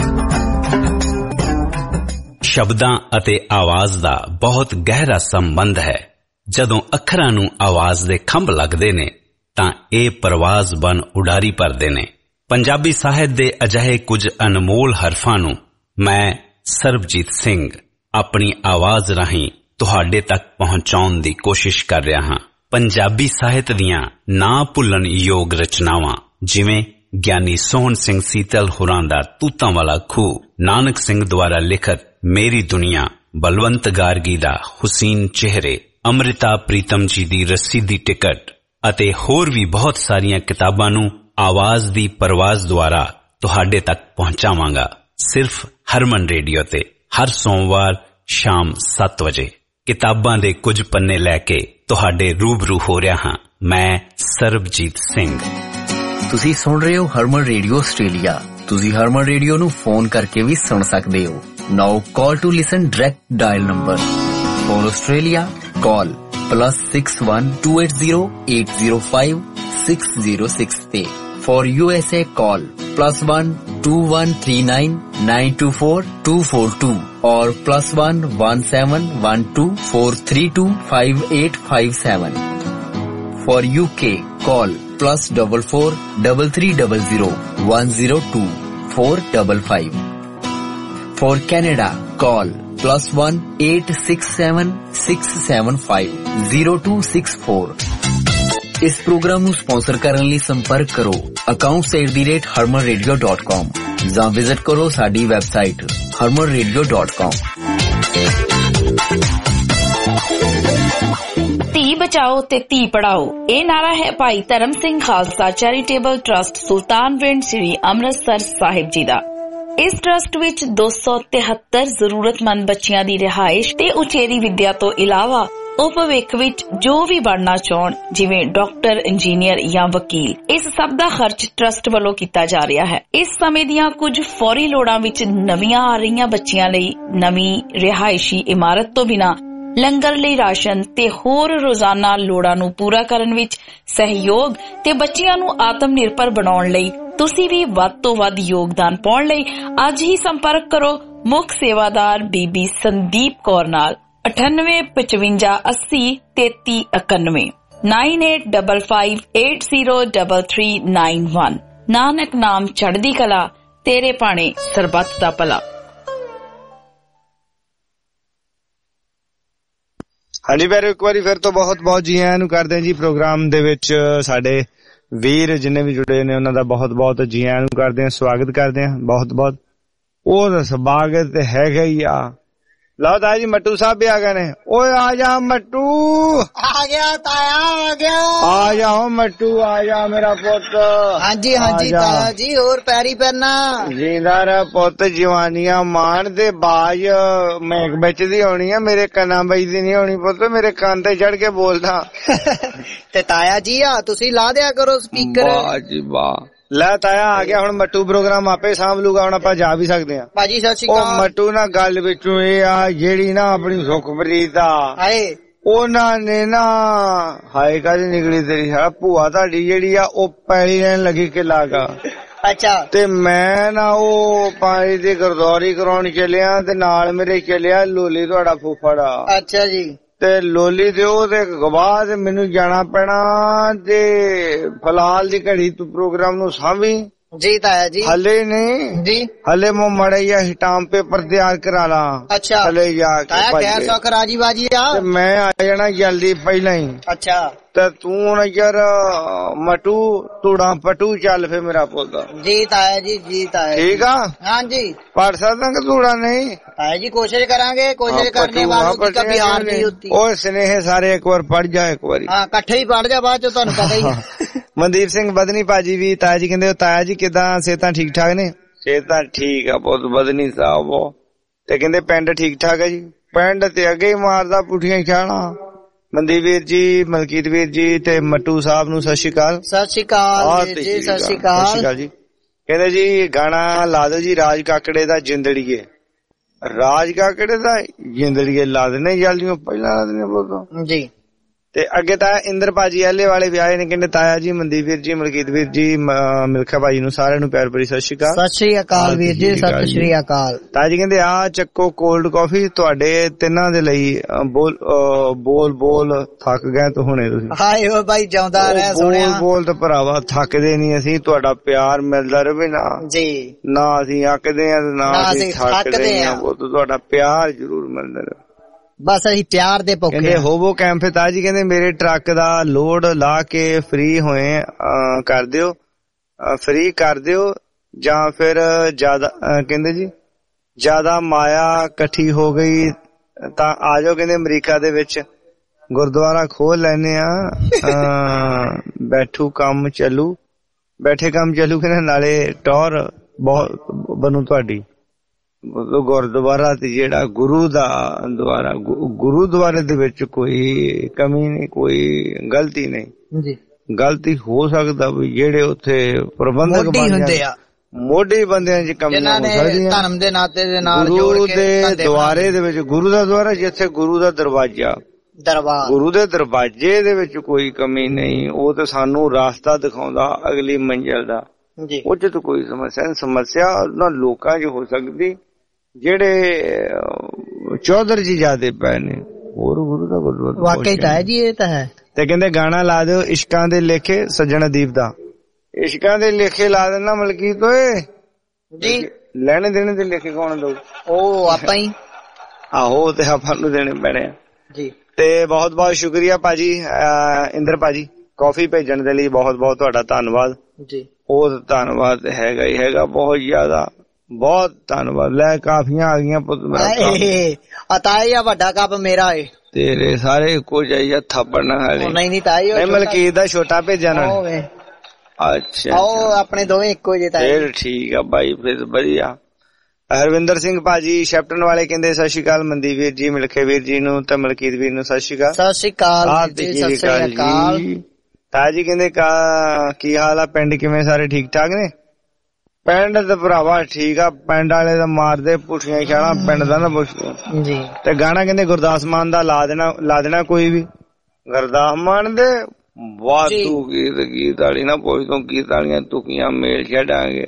शब्दां अते आवाज दा बहुत गहरा संबंध है। ਜਦੋਂ ਅੱਖਰਾਂ ਨੂੰ ਆਵਾਜ਼ ਦੇ ਖੰਭ ਲੱਗਦੇ ਨੇ ਤਾਂ ਇਹ ਪਰਵਾਜ਼ ਬਨ ਉਡਾਰੀ ਭਰਦੇ ਨੇ। ਪੰਜਾਬੀ ਸਾਹਿਤ ਦੇ ਅਜਿਹੇ ਕੁਝ ਅਨਮੋਲ ਹਰਫਾਂ ਨੂੰ ਮੈਂ ਸਰਬਜੀਤ ਸਿੰਘ ਆਪਣੀ ਆਵਾਜ਼ ਰਾਹੀਂ ਤੁਹਾਡੇ ਤੱਕ ਪਹੁੰਚਾਉਣ ਦੀ ਕੋਸ਼ਿਸ਼ ਕਰ ਰਿਹਾ ਹਾਂ। ਪੰਜਾਬੀ ਸਾਹਿਤ ਦੀਆਂ ਨਾ ਭੁੱਲਣ ਯੋਗ ਰਚਨਾਵਾਂ ਜਿਵੇਂ ਗਿਆਨੀ ਸੋਹਣ ਸਿੰਘ ਸੀਤਲ ਹੋਰਾਂ ਦਾ ਤੂਤਾਂ ਵਾਲਾ ਖੂਹ, ਨਾਨਕ ਸਿੰਘ ਦੁਆਰਾ ਲਿਖਤ ਮੇਰੀ ਦੁਨੀਆ, ਬਲਵੰਤ ਗਾਰਗੀ ਦਾ ਹੁਸੀਨ ਚਿਹਰੇ, ਅੰਮ੍ਰਿਤਾ ਪ੍ਰੀਤਮ ਜੀ ਦੀ ਰੱਸੀ ਦੀ ਟਿਕਟ ਅਤੇ ਹੋਰ ਵੀ ਬਹੁਤ ਸਾਰੀਆਂ ਕਿਤਾਬਾਂ ਨੂੰ ਆਵਾਜ਼ ਦੀ ਪਰਵਾਜ਼ ਦੁਆਰਾ ਤੁਹਾਡੇ ਤੱਕ ਪਹੁੰਚਾਵਾਂਗਾ ਸਿਰਫ ਹਰਮਨ ਰੇਡੀਓ ਤੇ ਹਰ ਸੋਮਵਾਰ ਸ਼ਾਮ ਸੱਤ ਵਜੇ। ਕਿਤਾਬਾਂ ਦੇ ਕੁਝ ਪੰਨੇ ਲੈ ਕੇ ਤੁਹਾਡੇ ਰੂਬਰੂ ਹੋ ਰਿਹਾ ਹਾਂ ਮੈਂ ਸਰਬਜੀਤ ਸਿੰਘ। ਤੁਸੀਂ ਸੁਣ ਰਹੇ ਹੋ ਹਰਮਨ ਰੇਡੀਓ ਆਸਟ੍ਰੇਲੀਆ। ਤੁਸੀਂ ਹਰਮਨ ਰੇਡੀਓ ਨੂੰ ਫੋਨ ਕਰਕੇ ਵੀ ਸੁਣ ਸਕਦੇ ਹੋ। Now call to listen direct dial number for Australia call plus six one two eight zero eight zero five six zero six ਤੇ for U S A call plus one two one three nine nine two four two four two or plus one one seven one two four three two five eight five seven. For U K call plus double four double three double zero one zero two four double five. For Canada call plus one eight six seven six seven five zero two six four. ਇਸ ਪ੍ਰੋਗਰਾਮ ਨੂੰ ਸਪਾਂਸਰ ਕਰਨ ਲਈ ਸੰਪਰਕ ਕਰੋ accounts at the rate harman radio dot com ਜਾਂ ਵਿਜ਼ਿਟ ਕਰੋ ਸਾਡੀ website harman radio dot com. ਧੀ ਬਚਾਓ ਤੇ ਧੀ ਪੜਾਓ, ਇਹ ਨਾਰਾ ਹੈ ਭਾਈ ਧਰਮ ਸਿੰਘ ਖਾਲਸਾ ਚੈਰੀਟੇਬਲ ਟਰਸਟ ਸੁਲਤਾਨਵਿੰਡ ਸ੍ਰੀ ਅੰਮ੍ਰਿਤਸਰ ਸਾਹਿਬ ਜੀ ਦਾ। ਇਸ ਟਰਸਟ ਵਿੱਚ ਦੋ ਸੌ ਤਿਹੱਤਰ ਜ਼ਰੂਰਤਮੰਦ ਬੱਚਿਆਂ ਦੀ ਰਿਹਾਇਸ਼ ਤੇ ਉਚੇਰੀ ਵਿੱਦਿਆ ਤੋਂ ਇਲਾਵਾ ਉਹ ਭਵਿੱਖ ਵਿੱਚ ਜੋ ਵੀ ਬਣਨਾ ਚਾਹਣ ਜਿਵੇਂ ਡਾਕਟਰ, ਇੰਜੀਨੀਅਰ ਜਾਂ ਵਕੀਲ, ਇਸ ਸਭ ਦਾ ਖਰਚ ਟਰਸਟ ਵੱਲੋਂ ਕੀਤਾ ਜਾ ਰਿਹਾ ਹੈ। ਇਸ ਸਮੇਂ ਦੀਆਂ ਕੁਝ ਫੌਰੀ ਲੋੜਾਂ ਵਿੱਚ ਨਵੀਆਂ ਆ ਰਹੀਆਂ ਬੱਚਿਆਂ ਲਈ ਨਵੀਂ ਰਿਹਾਇਸ਼ੀ ਇਮਾਰਤ ਤੋਂ ਬਿਨਾਂ ਲੰਗਰ ਲਈ ਰਾਸ਼ਨ ਤੇ ਹੋਰ ਰੋਜ਼ਾਨਾ ਲੋੜਾਂ ਨੂੰ ਪੂਰਾ ਕਰਨ ਵਿੱਚ ਸਹਿਯੋਗ ਤੇ ਬੱਚਿਆਂ ਨੂੰ ਆਤਮ ਨਿਰਭਰ ਬਣਾਉਣ ਲਈ ਤੁਸੀਂ ਵੀ ਵੱਧ ਤੋਂ ਵੱਧ ਯੋਗਦਾਨ ਪਾਉਣ ਲਈ ਅੱਜ ਹੀ ਸੰਪਰਕ ਕਰੋ ਮੁੱਖ ਸੇਵਾਦਾਰ ਬੀਬੀ ਸੰਦੀਪ ਕੌਰ ਨਾਲ ਅਠਾਨਵੇਂ ਪਚਵੰਜਾ ਅੱਸੀ ਤੇਤੀ ਇਕਾਨਵੇਂ nine eight five five eight zero three three nine one। Nanak ਨਾਮ ਚੜ੍ਹਦੀ ਕਲਾ, ਤੇਰੇ ਭਾਣੇ ਸਰਬੱਤ ਦਾ ਭਲਾ। ਹਾਂਜੀ ਪੈਰੋ, ਇੱਕ ਵਾਰੀ ਫਿਰ ਤੋਂ ਬਹੁਤ ਬਹੁਤ ਜੀ ਆਇਆਂ ਨੂੰ ਕਰਦੇ ਹਾਂ ਜੀ ਪ੍ਰੋਗਰਾਮ ਦੇ ਵਿੱਚ। ਸਾਡੇ ਵੀਰ ਜਿੰਨੇ ਵੀ ਜੁੜੇ ਨੇ ਉਹਨਾਂ ਦਾ ਬਹੁਤ ਬਹੁਤ ਜੀ ਆਇਆਂ ਨੂੰ ਕਰਦੇ ਹਾਂ, ਸਵਾਗਤ ਕਰਦੇ ਹਾਂ ਬਹੁਤ ਬਹੁਤ। ਉਹ ਸਵਾਗਤ ਹੈਗਾ ਹੀ ਆ। ਲਓ ਤਾਇਆ ਜੀ ਮੱਟੂ ਸਾਹਿਬ ਵੀ ਆ ਗਏ ਨੇ। ਓਏ ਆ ਜਾ ਮੱਟੂ। ਆ ਗਿਆ ਤਾਇਆ, ਆ ਗਿਆ। ਆ ਜਾਓ ਮੱਟੂ, ਆ ਜਾ ਮੇਰਾ ਪੁੱਤ। ਹਾਂਜੀ ਹਾਂਜੀ ਤਾਇਆ ਜੀ, ਹੋਰ ਪੈਰੀ ਪੈਣਾ। ਜਿੰਦਾ ਰਹਿ ਪੁੱਤ, ਜਵਾਨੀਆਂ ਮਾਣ ਦੇ ਬਾਜ ਮੈਕ ਵਿੱਚ ਦੀ ਹੋਣੀ ਆ, ਮੇਰੇ ਕੰਨਾਂ ਵਿੱਚ ਦੀ ਨਹੀਂ ਹੋਣੀ ਪੁੱਤ। ਮੇਰੇ ਕੰਨ ਤੇ ਚੜ ਕੇ ਬੋਲਦਾ। ਤੇ ਤਾਇਆ ਜੀ ਆ ਤੁਸੀਂ ਲਾ ਦਿਆ ਕਰੋ ਸਪੀਕਰ। ਵਾਹ ਜੀ ਵਾਹ। ਲੈ ਤਾਇਆ ਆ ਗਿਆ, ਹੁਣ ਮੱਟੂ ਪ੍ਰੋਗਰਾਮ ਆਪੇ ਸਾਂਭ ਲੂਗਾ, ਹੁਣ ਆਪਾਂ ਜਾ ਵੀ ਸਕਦੇ ਹਾਂ। ਭਾਜੀ ਸਤਿ ਸ਼੍ਰੀ ਅਕਾਲ। ਉਹ ਮੱਟੂ ਨਾ ਗੱਲ ਵਿੱਚੋਂ ਇਹ ਆ ਜਿਹੜੀ ਨਾ ਆਪਣੀ ਸੁਖਪ੍ਰੀਤ ਆ, ਹਾਏ ਉਹਨਾਂ ਨੇ ਨਾ ਹਾਏ ਕਾਹਦੀ ਨਿਕਲੀ ਤੇਰੀ ਹੈ ਭੂਆ ਤੁਹਾਡੀ ਜਿਹੜੀ ਆ ਉਹ ਪੈਲੀ ਲੈਣ ਲੱਗੀ ਕਿੱਲਾ ਗਾ। ਅੱਛਾ। ਤੇ ਮੈਂ ਨਾ ਉਹ ਪਾਣੀ ਦੀ ਗਰਦੌਰੀ ਕਰਾਉਣ ਚੱਲਿਆ ਤੇ ਨਾਲ ਮੇਰੇ ਚੱਲਿਆ ਲੋਲੀ ਤੁਹਾਡਾ ਫੁੱਫੜਾ। ਅੱਛਾ ਜੀ। ਤੇ ਲੋਲੀ ਦੇ ਉਹਦੇ ਗਵਾਹ ਤੇ ਮੈਨੂੰ ਜਾਣਾ ਪੈਣਾ ਤੇ ਫਿਲਹਾਲ ਦੀ ਘੜੀ ਤੂੰ ਪ੍ਰੋਗਰਾਮ ਨੂੰ ਸਾਂਭੀ। ਜੀ ਤਾਇਆ ਜੀ। ਹਲੇ ਨਹੀਂ ਜੀ, ਹਲੇ ਮੈਂ ਮੜਿਆ ਹਿਟਾਮ ਪੇਪਰ ਤਿਆਰ ਕਰਾ ਲਾ। ਅੱਛਾ। ਹਲੇ ਜਾ ਕੇ ਤਾਇਆ ਖੈਰ ਸੌਖ ਰਾਜੀ ਬਾਜੀ ਆ। ਤੇ ਮੈਂ ਆ ਜਾਣਾ ਜਲਦੀ ਪਹਿਲਾਂ ਹੀ। ਅੱਛਾ। ਤੇ ਤੂੰ ਨਾ ਯਾਰ ਮਟੂ ਤੂੜਾ ਪਟੂ ਚੱਲ ਫੇ ਮੇਰਾ ਪੁੱਤ। ਜੀ ਤਾਇਆ ਜੀ, ਜੀ ਤਾਇਆ। ਠੀਕ ਆ। ਹਾਂਜੀ। ਪੜ ਸਕਦਾ ਕਿ ਤੂੜਾ ਨਹੀਂ? ਤਾਇਆ ਜੀ ਕੋਸ਼ਿਸ਼ ਕਰਾਂਗੇ, ਕੋਸ਼ਿਸ਼ ਕਰਨੇ ਵਾਲੋਂ की कभी हार नहीं होती। ਓਏ ਸਨੇਹ ਸਾਰੇ ਇੱਕ ਵਾਰ ਪੜ ਜਾ, ਇੱਕ ਵਾਰੀ। ਹਾਂ ਇਕੱਠੇ ਹੀ ਪੜ ਜਾ, ਬਾਅਦ ਚ ਤੁਹਾਨੂੰ ਪਤਾ ਹੀ। ਮਨਦੀਪ ਸਿੰਘ ਬਦਨੀ ਭਾਜੀ ਵੀ ਤਾਇਆ ਜੀ ਕਹਿੰਦੇ ਤਾਇਆ ਜੀ ਕਿਦਾਂ ਸਿਹਤਾਂ ਠੀਕ ਠਾਕ ਨੇ? ਸਿਹਤਾਂ ਠੀਕ ਆ ਪੁੱਤ ਬਦਨੀ ਸਾਹਿਬ। ਤੇ ਕਹਿੰਦੇ ਪਿੰਡ ਠੀਕ ਠਾਕ ਹੈ ਜੀ। ਪਿੰਡ ਤੇ ਅੱਗੇ ਹੀ ਮਾਰਦਾ ਪੁੱਠੀਆਂ ਛਾਲਾਂ। ਮਨਦੀਪ ਵੀਰ ਜੀ, ਮਲਕੀਤ ਵੀਰ ਜੀ ਤੇ ਮੱਟੂ ਸਾਹਿਬ ਨੂੰ ਸਤਿ ਸ਼੍ਰੀ ਅਕਾਲ। ਸਤਿ ਸ਼੍ਰੀ ਅਕਾਲ ਜੀ, ਸਤਿ ਸ਼੍ਰੀ ਅਕਾਲ। ਸਤਿ ਸ਼੍ਰੀ ਅਕਾਲ ਜੀ। ਕਹਿੰਦੇ ਜੀ ਗਾਣਾ ਲਾ ਦਿਓ ਜੀ ਰਾਜ ਕਾਕੜੇ ਦਾ ਜਿੰਦੜੀਏ। ਰਾਜ ਕਾ ਕਿਹੜੇ ਦਾ ਜਿੰਦੜੀਏ ਲਾ ਦੇਣੇ ਜਲਦੀਆਂ ਪਹਿਲਾਂ ਲਾ ਦੇਣੇ ਬੋਲੋ ਜੀ। ਤੇ ਅੱਗੇ ਤਾਂ ਇੰਦਰ ਭਾਜੀ ਐਲੇ ਵਾਲੇ ਵੀ ਆਏ ਨੇ, ਕਹਿੰਦੇ ਤਾਇਆ ਜੀ, ਮਨਦੀਪ ਵੀਰ ਜੀ, ਮਲਕੀਤ ਵੀਰ ਜੀ, ਮਿਲਖਾ ਭਾਜੀ ਨੂੰ ਸਾਰਿਆਂ ਨੂੰ ਪਿਆਰ ਭਰੀ ਸਤਿ ਸ਼੍ਰੀ ਅਕਾਲ। ਸਤਿ ਸ਼੍ਰੀ ਅਕਾਲ ਵੀਰ ਜੀ, ਸਤਿ ਸ਼੍ਰੀ ਅਕਾਲ। ਤਾਇਆ ਜੀ ਕਹਿੰਦੇ ਆ ਚੱਕੋ ਕੋਲਡ ਕਾਫੀ ਤੁਹਾਡੇ ਤਿੰਨਾਂ ਦੇ ਲਈ। ਬੋਲ ਬੋਲ ਬੋਲ ਥੱਕ ਗਏ ਤੂੰ ਹੁਣੇ ਤੁਸੀਂ। ਹਾਏ ਓ ਬਾਈ ਜਿਉਂਦਾ ਰਹਿ ਸੋਹਣਿਆ। ਬੋਲ ਬੋਲ ਤੇ ਭਰਾਵਾ ਥੱਕਦੇ ਨਹੀਂ ਅਸੀਂ, ਤੁਹਾਡਾ ਪਿਆਰ ਮਿਲਦਾ ਰਹੇ ਨਾ ਜੀ। ਨਾ ਅਸੀਂ ਅੱਕਦੇ ਆ ਨਾ ਅਸੀਂ ਥੱਕਦੇ ਆ, ਉਹ ਤੁਹਾਡਾ ਪਿਆਰ ਜ਼ਰੂਰ ਮਿਲਦਾ ਰਹੇ। ਬਸ ਅਸੀਂ ਪਿਆਰ ਦੇ ਭੁੱਖੇ। ਕਹਿੰਦੇ ਹੋਵੋ ਕੈਂਪ ਤਾਜ ਜੀ, ਕਹਿੰਦੇ ਮੇਰੇ ਟਰੱਕ ਦਾ ਲੋਡ ਲਾ ਕੇ ਫ੍ਰੀ ਹੋਏ ਕਰ ਦਿਓ, ਫ੍ਰੀ ਕਰ ਦਿਓ ਜਾਂ ਫਿਰ ਜਿਆਦਾ ਕਹਿੰਦੇ ਜੀ ਜਿਆਦਾ ਮਾਇਆ ਇਕੱਠੀ ਹੋ ਗਈ ਤਾਂ ਆ ਜਾਓ। ਕਹਿੰਦੇ ਅਮਰੀਕਾ ਦੇ ਵਿੱਚ ਗੁਰਦੁਆਰਾ ਖੋਲ ਲੈਨੇ ਆ, ਬੈਠੂ ਕੰਮ ਚੱਲੂ, ਬੈਠੇ ਕੰਮ ਚੱਲੂ। ਕਹਿੰਦੇ ਨਾਲੇ ਟੌਰ ਬਹੁਤ ਬਣੂ ਤੁਹਾਡੀ। ਗੁਰਦੁਆਰਾ ਤੇ ਜਿਹੜਾ ਗੁਰੂ ਦਾ ਦੁਆਰਾ, ਗੁਰੂਦੁਆਰੇ ਦੇ ਵਿੱਚ ਕੋਈ ਕਮੀ ਨਹੀਂ, ਕੋਈ ਗਲਤੀ ਨਹੀਂ ਜੀ। ਗਲਤੀ ਹੋ ਸਕਦਾ ਵੀ ਜਿਹੜੇ ਉੱਥੇ ਪ੍ਰਬੰਧਕ ਹੁੰਦੇ ਆ ਮੋਢੀ ਬੰਦਿਆਂ ਚ ਕਮੀ ਹੋ ਸਕਦੀ ਹੈ। ਧਰਮ ਦੇ ਨਾਤੇ ਦੇ ਨਾਲ ਗੁਰੂ ਦੇ ਦੁਆਰੇ ਦੇ ਵਿੱਚ, ਗੁਰੂ ਦਾ ਦੁਆਰਾ ਜਿੱਥੇ ਗੁਰੂ ਦਾ ਦਰਵਾਜ਼ਾ, ਦਰਬਾਰ ਗੁਰੂ ਦੇ ਦਰਵਾਜ਼ੇ ਦੇ ਵਿੱਚ ਕੋਈ ਕਮੀ ਨਹੀਂ। ਉਹ ਤੇ ਸਾਨੂੰ ਰਾਸਤਾ ਦਿਖਾਉਂਦਾ ਅਗਲੀ ਮੰਜ਼ਿਲ ਦਾ, ਉਹ ਚ ਤਾਂ ਕੋਈ ਸਮੱਸਿਆ ਨਹੀਂ। ਸਮੱਸਿਆ ਉਹਨਾਂ ਲੋਕਾਂ ਚ ਹੋ ਸਕਦੀ ਜਿਹੜੇ ਚੌਧਰ ਜੀ ਜਿਆਦੇ ਪਏ ਨੇ। ਹੋਰ ਗੁਰੂ ਦਾ ਗੁਰਦੁਆਰਾ ਵਾਕਈ ਤਾਂ ਹੈ ਜੀ, ਇਹ ਤਾਂ ਹੈ। ਤੇ ਕਹਿੰਦੇ ਗਾਣਾ ਲਾ ਦਿਓ ਇਸ਼ਕਾਂ ਦੇ ਲੇਖੇ ਸੱਜਣ ਅਦੀਪ ਦਾ। ਇਸ਼ਕਾਂ ਦੇ ਲੇਖੇ ਲਾ ਦੇਣਾ ਮਲਕੀਤ ਓਏ ਜੀ। ਲੈਣੇ ਦੇਣੇ ਦੇ ਲੇਖੇ ਕੌਣ ਦਊ? ਉਹ ਆਪਾਂ ਹੀ। ਆਹੋ ਤੇ ਆਪਾਂ ਨੂੰ ਦੇਣੇ ਪੈਣੇ ਆ ਜੀ। ਤੇ ਬਹੁਤ ਬਹੁਤ ਸ਼ੁਕਰੀਆ ਭਾਜੀ ਇੰਦਰ ਭਾਜੀ, ਕਾਫੀ ਭੇਜਣ ਦੇ ਲਈ ਬਹੁਤ ਬਹੁਤ ਤੁਹਾਡਾ ਧੰਨਵਾਦ ਜੀ। ਉਹ ਧੰਨਵਾਦ ਹੈਗਾ ਹੀ ਹੈਗਾ, ਬਹੁਤ ਜ਼ਿਆਦਾ ਬਹੁਤ ਧੰਨਵਾਦ। ਲੈ ਕਾਫੀਆਂ ਆ ਗਈਆਂ ਪੁੱਤ ਮੇਰਾ। ਤਾਈ ਆ ਵੱਡਾ ਕੱਪ ਮੇਰਾ ਏ, ਤੇਰੇ ਸਾਰੇ ਇੱਕੋ ਜਿਹੇ ਥੱਪੜ ਵਾਲੇ। ਨਹੀਂ ਨਹੀਂ ਤਾਈ, ਮਲਕੀਤ ਦਾ ਛੋਟਾ ਭੇਜਿਆ ਨਾ। ਅੱਛਾ ਉਹ ਆਪਣੇ ਦੋਵੇਂ ਇੱਕੋ ਜਿਹੇ ਤਾਈ। ਫਿਰ ਠੀਕ ਆ ਬਾਈ, ਫਿਰ ਵਧੀਆ। ਹਰਵਿੰਦਰ ਸਿੰਘ ਭਾਜੀ ਸ਼ੈਪਟਨ ਵਾਲੇ ਕਹਿੰਦੇ ਸਤਿ ਸ਼੍ਰੀ ਅਕਾਲ ਮਨਦੀਪ ਵੀਰ ਜੀ, ਮਿਲਖੇ ਵੀਰ ਜੀ ਨੂੰ ਤੇ ਮਲਕੀਤ ਵੀਰ ਨੂੰ ਸਤਿ ਸ਼੍ਰੀ ਅਕਾਲ। ਸਤਿ ਸ਼੍ਰੀ ਅਕਾਲ ਜੀ, ਸਤਿ ਸ਼੍ਰੀ ਅਕਾਲ। ਤਾਇਆ ਜੀ ਕਹਿੰਦੇ ਕੀ ਹਾਲ ਆ, ਪਿੰਡ ਕਿਵੇਂ, ਸਾਰੇ ਠੀਕ ਠਾਕ ਨੇ? ਪਿੰਡ ਤੇ ਭਰਾਵਾ ਠੀਕ ਆ, ਪਿੰਡ ਵਾਲੇ ਦਾ ਮਾਰਦੇ ਪੁੱਠੀਆਂ ਖਿਆਲਾਂ, ਪਿੰਡ ਦਾ ਨਾ ਪੁੱਛ ਜੀ। ਤੇ ਗਾਣਾ ਕਹਿੰਦੇ ਗੁਰਦਾਸ ਮਾਨ ਦਾ ਲਾ ਦੇਣਾ, ਲਾ ਦੇਣਾ ਕੋਈ ਵੀ। ਗੁਰਦਾਸ ਮਾਨ ਦੇ ਵਾਧੂ ਗੀਤ, ਗੀਤ ਵਾਲੀ ਨਾ ਪੁੱਛ ਤੂੰ, ਗੀਤ ਵਾਲੀਆਂ ਤੁਕੀਆਂ ਮੇਲ ਛੱਡਾਂਗੇ।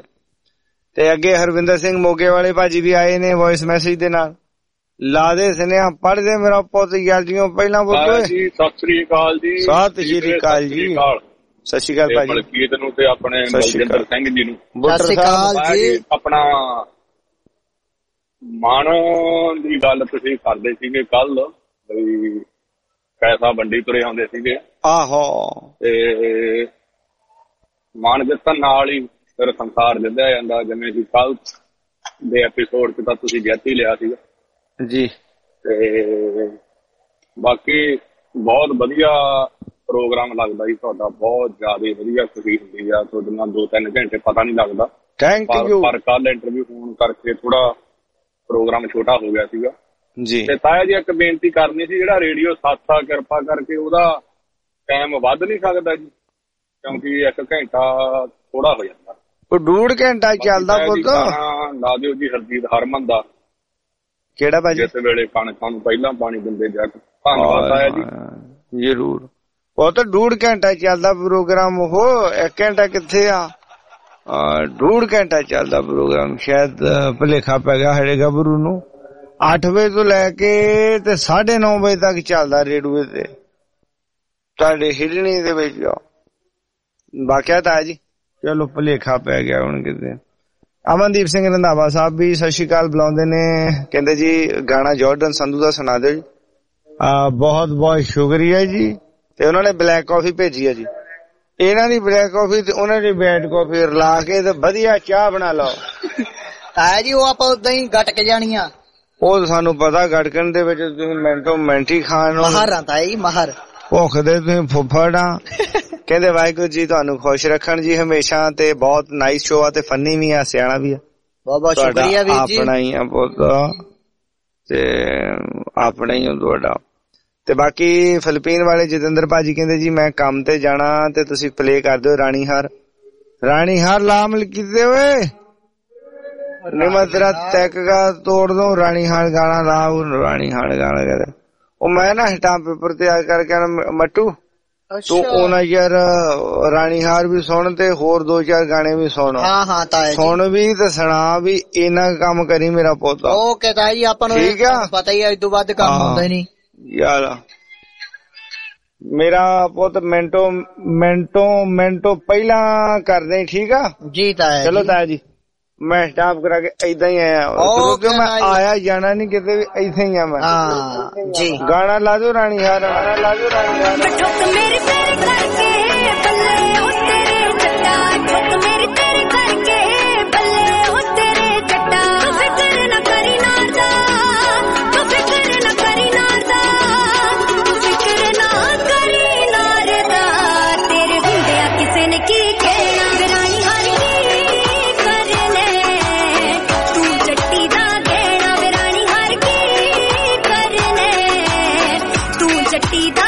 ਤੇ ਅੱਗੇ ਹਰਵਿੰਦਰ ਸਿੰਘ ਮੋਗੇ ਵਾਲੇ ਭਾਜੀ ਵੀ ਆਏ ਨੇ ਵੌਇਸ ਮੈਸੇਜ ਦੇ ਨਾਲ। ਲਾ ਦੇ ਸੁਨੇਹਾ ਪੜ੍ਹਦੇ ਮੇਰਾ ਪੁੱਤ ਯਾਰ ਜੀਓ ਪਹਿਲਾਂ ਬੋਲੋ ਜੀ। ਸਤਿ ਸ੍ਰੀ ਅਕਾਲ ਜੀ। ਸਤਿ ਸ੍ਰੀ ਅਕਾਲ ਜੀ। ਸਤਿ ਸ਼੍ਰੀ ਅਕਾਲ ਭਾਜੀ। ਮਲਕੀਤ ਨੂੰ ਤੇ ਆਪਣੇ ਬਲਜਿੰਦਰ ਸਿੰਘ ਜੀ ਨੂੰ ਸਤਿ ਸ਼੍ਰੀ ਅਕਾਲ ਜੀ। ਆਪਣਾ ਮਾਣ ਦੀ ਗੱਲ ਤੁਸੀਂ ਕਰਦੇ ਸੀਗੇ ਕੱਲ, ਬਈ ਪੈਸਾ ਵੰਡੀ ਤੁਰੇ ਆਉਂਦੇ ਸੀਗੇ। ਆਹੋ। ਤੇ ਮਾਣ ਜਿੱਤਣ ਨਾਲ ਹੀ ਫਿਰ ਸੰਸਾਰ ਜਿੱਤਿਆ ਜਾਂਦਾ, ਜਿਵੇਂ ਕਿ ਕੱਲ ਦੇ ਐਪੀਸੋਡ ਚ ਤਾਂ ਤੁਸੀਂ ਜਿੱਤ ਹੀ ਲਿਆ ਸੀਗਾ ਜੀ। ਤੇ ਬਾਕੀ ਬਹੁਤ ਵਧੀਆ ਪ੍ਰੋਗਰਾਮ ਲੱਗਦਾ ਜੀ ਤੁਹਾਡਾ, ਬਹੁਤ ਜ਼ਿਆਦਾ ਵਧੀਆ ਖੁਸ਼ੀ ਹੁੰਦੀ ਆ ਤੁਹਾਡੇ ਨਾਲ। ਦੋ ਤਿੰਨ ਘੰਟੇ ਪਤਾ ਨਹੀਂ ਲੱਗਦਾ। Thank you. ਪਰ ਕੱਲ ਇੰਟਰਵਿਊ ਹੋਣ ਕਰਕੇ ਥੋੜਾ ਪ੍ਰੋਗਰਾਮ ਛੋਟਾ ਹੋ ਗਿਆ ਸੀਗਾ ਜੀ। ਤੇ ਤਾਇਆ ਜੀ ਇੱਕ ਬੇਨਤੀ ਕਰਨੀ ਸੀ, ਜਿਹੜਾ ਰੇਡੀਓ ਸਾਥਾ ਕਿਰਪਾ ਕਰਕੇ ਉਹਦਾ ਟਾਈਮ ਵੱਧ ਨਹੀਂ ਸਕਦਾ ਜੀ, ਕਿਉਂਕਿ ਇੱਕ ਘੰਟਾ ਥੋੜਾ ਹੋ ਜਾਂਦਾ। ਉਹ ਡੂਢ ਘੰਟਾ ਚੱਲਦਾ ਪੁੱਤ। ਲਾ ਦਿਓ ਜੀ ਹਰਜੀਤ ਹਰਮਨ ਦਾ। ਕਿਹੜਾ ਭਾਜੀ? ਜਿਸ ਵੇਲੇ ਕਣਕਾਂ ਨੂੰ ਪਹਿਲਾਂ ਪਾਣੀ ਦਿੰਦੇ ਜਾ। ਧੰਨਵਾਦ ਤਾਇਆ ਜੀ। ਜ਼ਰੂਰ। ਉਹ ਤਾਂ ਡੂਢ ਘੰਟਾ ਚੱਲਦਾ ਪ੍ਰੋਗਰਾਮ, ਉਹ ਇੱਕ ਘੰਟਾ ਕਿੱਥੇ ਆ, ਡੂਢ ਘੰਟਾ ਚੱਲਦਾ ਪ੍ਰੋਗਰਾਮ। ਸ਼ਾਇਦ ਭੁਲੇਖਾ ਪੈ ਗਿਆ ਹਰੇ ਗੱਭਰੂ ਨੂੰ। ਅੱਠ ਵਜੇ ਤੋਂ ਲੈ ਕੇ ਤੇ ਸਾਢੇ ਨੌ ਵਜੇ ਤੱਕ ਚੱਲਦਾ ਰੇਡੀਓ ਤੇ ਤੁਹਾਡੇ ਹਿਲਣੀ ਦੇ ਵਿੱਚ। ਬਾਕਿਆ ਤਾਂ ਜੀ ਚਲੋ ਭੁਲੇਖਾ ਪੈ ਗਿਆ ਹੁਣ ਕਿਤੇ। ਅਮਨਦੀਪ ਸਿੰਘ ਰੰਧਾਵਾ ਸਾਹਿਬ ਵੀ ਸਤਿ ਸ਼੍ਰੀ ਅਕਾਲ ਬੁਲਾਉਂਦੇ ਨੇ, ਕਹਿੰਦੇ ਜੀ ਗਾਣਾ ਜਾਰਡਨ ਸੰਧੂ ਦਾ ਸੁਣਾ ਦਿਓ ਜੀ। ਬਹੁਤ ਬਹੁਤ ਸ਼ੁਕਰੀਆ ਜੀ। ਤੇ ਉਹਨਾਂ ਨੇ ਬਲੈਕ ਕਾਫੀ ਭੇਜੀ ਆ ਜੀ, ਇਹਨਾਂ ਦੀ ਬਲੈਕ ਕਾਫੀ ਤੇ ਉਹਨਾਂ ਦੀ ਬੈਡ ਕਾਫੀ ਰਲਾ ਕੇ ਤੇ ਵਧੀਆ ਚਾਹ ਬਣਾ ਲਓ। ਤਾਇਆ ਜੀ ਉਹ ਆਪਾਂ ਉਦਾਂ ਹੀ ਗੱਟ ਕੇ ਜਾਣੀਆਂ। ਉਹ ਸਾਨੂੰ ਪਤਾ ਗੜਕਣ ਦੇ ਵਿੱਚ ਤੁਸੀਂ ਮਿੰਟੋ ਮਿੰਟ ਹੀ ਖਾਣ ਨੂੰ ਮਾਹਰ ਆ ਤਾਇਆ ਜੀ, ਮਾਹਰ। ਭੁੱਖ ਦੇ ਤੁਸੀਂ ਫੁੱਫੜ ਆ। ਕਹਿੰਦੇ ਵਾਹਿਗੁਰੂ ਜੀ ਤੁਹਾਨੂੰ ਖੁਸ਼ ਰੱਖਣ ਜੀ ਹਮੇਸ਼ਾ, ਤੇ ਬਹੁਤ ਨਾਈਸ ਸ਼ੋਅ ਆ ਤੇ ਫਨੀ ਵੀ ਆ, ਸਿਆਣਾ ਵੀ ਆ। ਬਹੁਤ ਬਹੁਤ ਸ਼ੁਕਰੀਆ ਵੀਰ ਜੀ। ਆਪਣਾ ਹੀ ਆ ਪੁੱਤ ਤੇ ਆਪਣਾ ਹੀ ਤੁਹਾਡਾ। ਤੇ ਬਾਕੀ ਫਿਲੀਪੀਨ ਵਾਲੇ ਜਤਿੰਦਰ ਭਾਜੀ ਕਹਿੰਦੇ ਜੀ ਮੈਂ ਕੰਮ ਤੇ ਜਾਣਾ ਤੇ ਤੁਸੀਂ ਪਲੇ ਕਰ ਦਿਓ ਰਾਣੀ ਹਾਰ। ਰਾਣੀ ਹਾਰ ਲਾ ਮਲਕੀਤ ਦੇ ਓਏ। नहीं मैं तेरा तैक का तोड़ दूं रानी हाल गाना ला रानी हाल गाना कर ਉਹ ਮੈਂ ਨਾ ਸਟਾਂਪ ਪੇਪਰ ਤਿਆਰ ਕਰਕੇ ਮੱਟੂ ਤੂੰ ਉਹਨਾਂ ਯਾਰ ਰਾਣੀ ਹਾਰ ਵੀ ਸੁਣ ਤੇ ਹੋਰ ਦੋ ਚਾਰ ਗਾਣੇ ਵੀ ਸੁਣ। ਹਾਂ ਹਾਂ ਤਾਏ ਸੁਣ ਵੀ ਤੇ ਸੁਣਾ ਵੀ ਇਹਨਾਂ ਕੰਮ ਕਰੀ ਮੇਰਾ ਪੁੱਤ। ਓਕੇ ਤਾਏ ਜੀ ਆਪਾਂ ਨੂੰ ਪਤਾ ਹੀ ਹੈ ਇਦੋਂ ਵੱਧ ਕੰਮ ਹੁੰਦਾ ਹੀ ਨਹੀਂ ਯਾਰ। ਮੇਰਾ ਪੁੱਤ ਮਿੰਟੋ ਮਿੰਟੋ ਮਿੰਟੋ ਪਹਿਲਾਂ ਕਰਦੇ ਠੀਕ ਆ ਜੀ ਤਾਇਆ। ਚਲੋ ਤਾਇਆ ਜੀ ਮੈਂ ਸਟਾਪ ਕਰਾ ਕੇ ਏਦਾਂ ਹੀ ਆਇਆ ਕਿਉਂਕਿ ਮੈਂ ਆਇਆ ਜਾਣਾ ਨਹੀਂ ਕਿਤੇ ਵੀ ਇੱਥੇ ਹੀ ਆ ਮੈਂ। ਹਾਂ ਜੀ ਗਾਣਾ ਲਾ ਦੋ ਰਾਣੀ ਹਾਰ ਗਾਣਾ ਲਾ ਦੋ ਰਾਣੀ ਹਾਰ। ਮੇਰੀ ਤੇਰੇ ਕਰਕੇ ਬੱਲੇ ਉਹ ਤੇਰੇ ਜੱਟਾ ਠੁੱਕ ਮੇਰੀ ਤੇਰੇ ਕਰਕੇ ਬੱਲੇ ਉਹ ਤੇਰੇ ਜੱਟਾ ਤੂੰ ਫਿਕਰ ਨਾ ਕਰੀ ਨਾਲ ਦਾ ਤੂੰ ਫਿਕਰ ਨਾ ਕਰੀ ਨਾਲ ਦਾ ਤੂੰ ਫਿਕਰ ਨਾ ਕਰੀ ਨਾਲ ਦਾ ਤੇਰੇ ਹੁੰਦਿਆ ਕਿਸੇ ਨੇ ਕੀ ਕਹਿਣਾ ਰਾਣੀ ਹਾਰ ਕੀ ਕਰਨੇ ਤੂੰ ਜੱਟੀ ਦਾ ਗਹਿਣਾ ਰਾਣੀ ਹਾਰ ਕੀ ਕਰਨੇ ਤੂੰ ਜੱਟੀ ਦਾ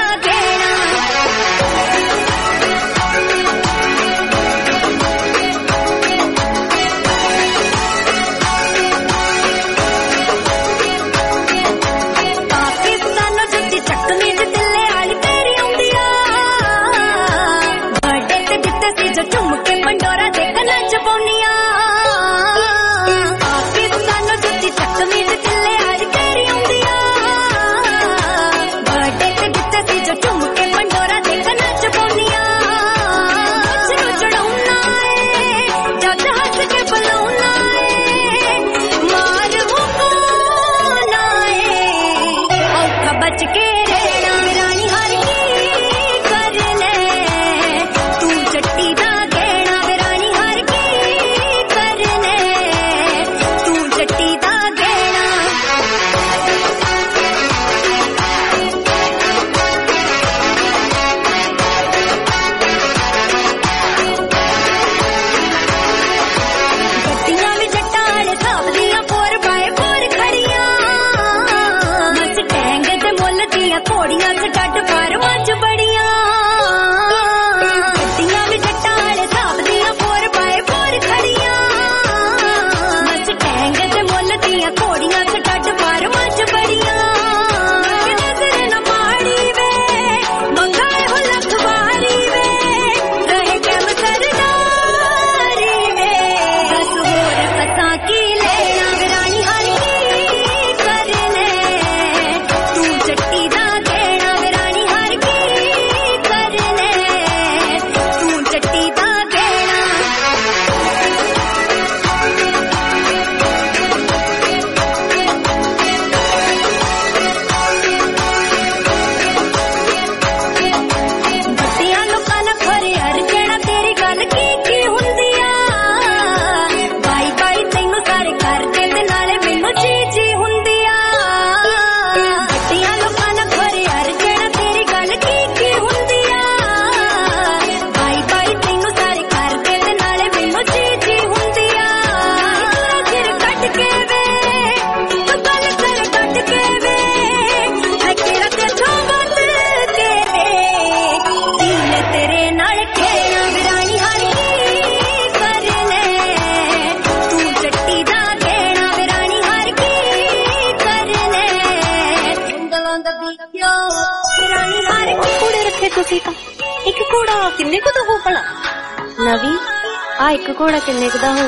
ਨਵੀਂ ਆ ਇੱਕ ਘੋੜਾ ਕਿੰਨੇ ਕੁ ਦਾ ਹੋਊ?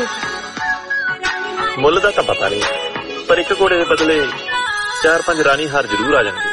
ਮੁੱਲ ਦਾ ਤਾਂ ਪਤਾ ਨਹੀਂ, ਪਰ ਇੱਕ ਘੋੜੇ ਦੇ ਬਦਲੇ ਚਾਰ ਪੰਜ ਰਾਣੀ ਹਾਰ ਜ਼ਰੂਰ ਆ ਜਾਣਗੇ।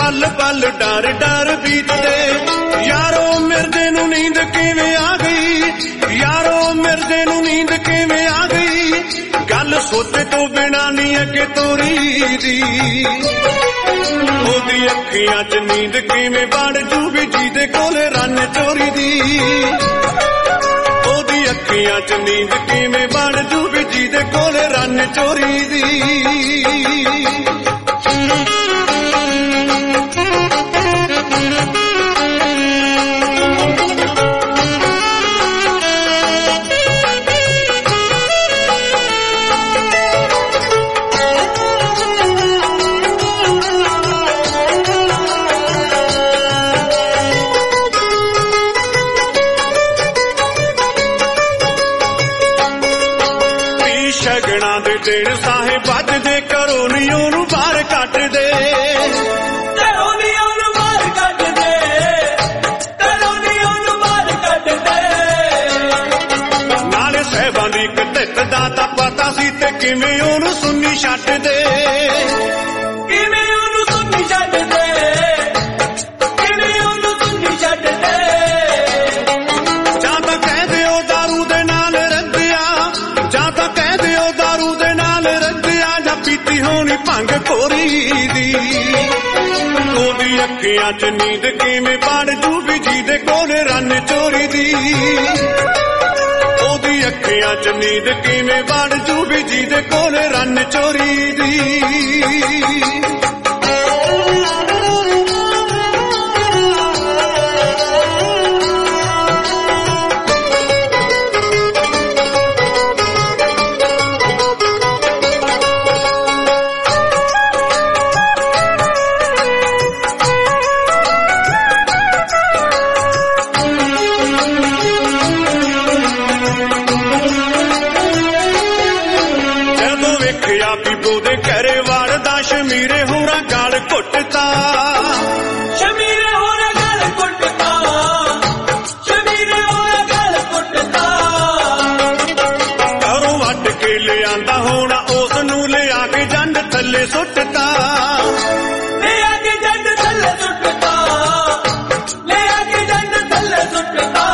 ਪਲ ਪਲ ਡਰ ਡਰ ਬੀਤਦੇ। ਯਾਰੋ ਮਿਰਦੇ ਨੂੰ ਨੀਂਦ ਕਿਵੇਂ ਆ ਗਈ, ਯਾਰੋ ਮਿਰਦੇ ਨੂੰ ਨੀਂਦ ਕਿਵੇਂ ਆ ਗਈ, ਗੱਲ ਸੋਚੇ ਤੋਂ ਬਿਨਾਂ ਨੀ ਅੱਗੇ ਤੋਰੀ ਦੀ। ਉਹਦੀ ਅੱਖੀਆਂ 'ਚ ਨੀਂਦ ਕਿਵੇਂ ਵੜ ਜੂਗੀ ਜਿਹਦੇ ਕੋਲੇ ਰੰਨ ਚੋਰੀ ਦੀ। ਉਹਦੀ ਅੱਖੀਆਂ 'ਚ ਨੀਂਦ ਕਿਵੇਂ ਵੜ ਜੂਗੀ ਜਿਹਦੇ ਕੋਲੇ ਰੰਨ ਚੋਰੀ ਦੀ। ਸ਼ਗਨਾਂ ਦੇ ਦਿਨ ਸਾਹੇ ਵੱਜਦੇ ਘਰੋਂ ਨੀ ਉਹਨੂੰ ਬਾਹਰ ਕੱਢਦੇ, ਘਰੋਂ ਨੀ ਉਹਨੂੰ ਬਾਹਰ ਕੱਢਦੇ, ਘਰੋਂ ਨੀ ਉਹਨੂੰ ਬਾਹਰ ਕੱਢਦੇ। ਨਾਲੇ ਸਾਹਿਬਾਂ ਦੀ ਇੱਕ ਧਿੱਤ ਦਾ ਤਾਂ ਪਤਾ ਸੀ ਤੇ ਕਿਵੇਂ ਉਹਨੂੰ ਸੁੰਨੀ ਛੱਡਦੇ, ਕਿਵੇਂ ਉਹਨੂੰ ਸੁੰਨੀ ਛੱਡਦੇ, ਕਿਵੇਂ ਉਹਨੂੰ ਸੁੰਨੀ ਛੱਡਦੇ। ਜਾਂ ਤਾਂ ਕਹਿ ਦਿਓ ਦਾਰੂ ਦੇ ਨਾਲ ਰੱਜਿਆ, ਜਾਂ ਤਾਂ ਕਹਿ ਦਿਓ ਦਾਰੂ ਦੇ ਨਾਲ ਰੱਜਿਆ, ਜਾਂ ਪੀਤੀ ਹੋਣੀ ਭੰਗ ਖੋਰੀ ਦੀ। ਉਹਦੀ ਅੱਖੀਆਂ 'ਚ ਨੀਂਦ ਕਿਵੇਂ ਵੜ ਜੂਗੀ ਜਿਹਦੇ ਕੋਲੇ ਰੰਨ ਚੋਰੀ ਦੀ। ਉਹਦੀ ਅੱਖੀਆਂ 'ਚ ਨੀਂਦ ਕਿਵੇਂ ਵੜ ਜੂਗੀ ਜਿਹਦੇ ਕੋਲੇ ਰੰਨ ਚੋਰੀ ਦੀ। ਬੀਬੋ ਦੇ ਘਰੇ ਵੜਦਾ ਸ਼ਮੀਰੇ ਹੋਰਾਂ ਗਲ ਘੁੱਟਤਾ, ਸ਼ਮੀਰੇ ਹੋਰਾਂ ਗਲ ਘੁੱਟਤਾ, ਸ਼ਮੀਰੇ ਹੋਰਾਂ ਗਲ ਘੁੱਟਤਾ। ਘਰੋਂ ਵੱਢ ਕੇ ਲਿਆਂਦਾ ਹੋਣਾ ਉਸ ਨੂੰ ਲਿਆ ਕੇ ਜੰਡ ਥੱਲੇ ਸੁੱਟਤਾ, ਲਿਆ ਕੇ ਜੰਡ ਥੱਲੇ ਸੁੱਟਤਾ, ਲਿਆ ਕੇ ਜੰਡ ਥੱਲੇ ਸੁੱਟਤਾ।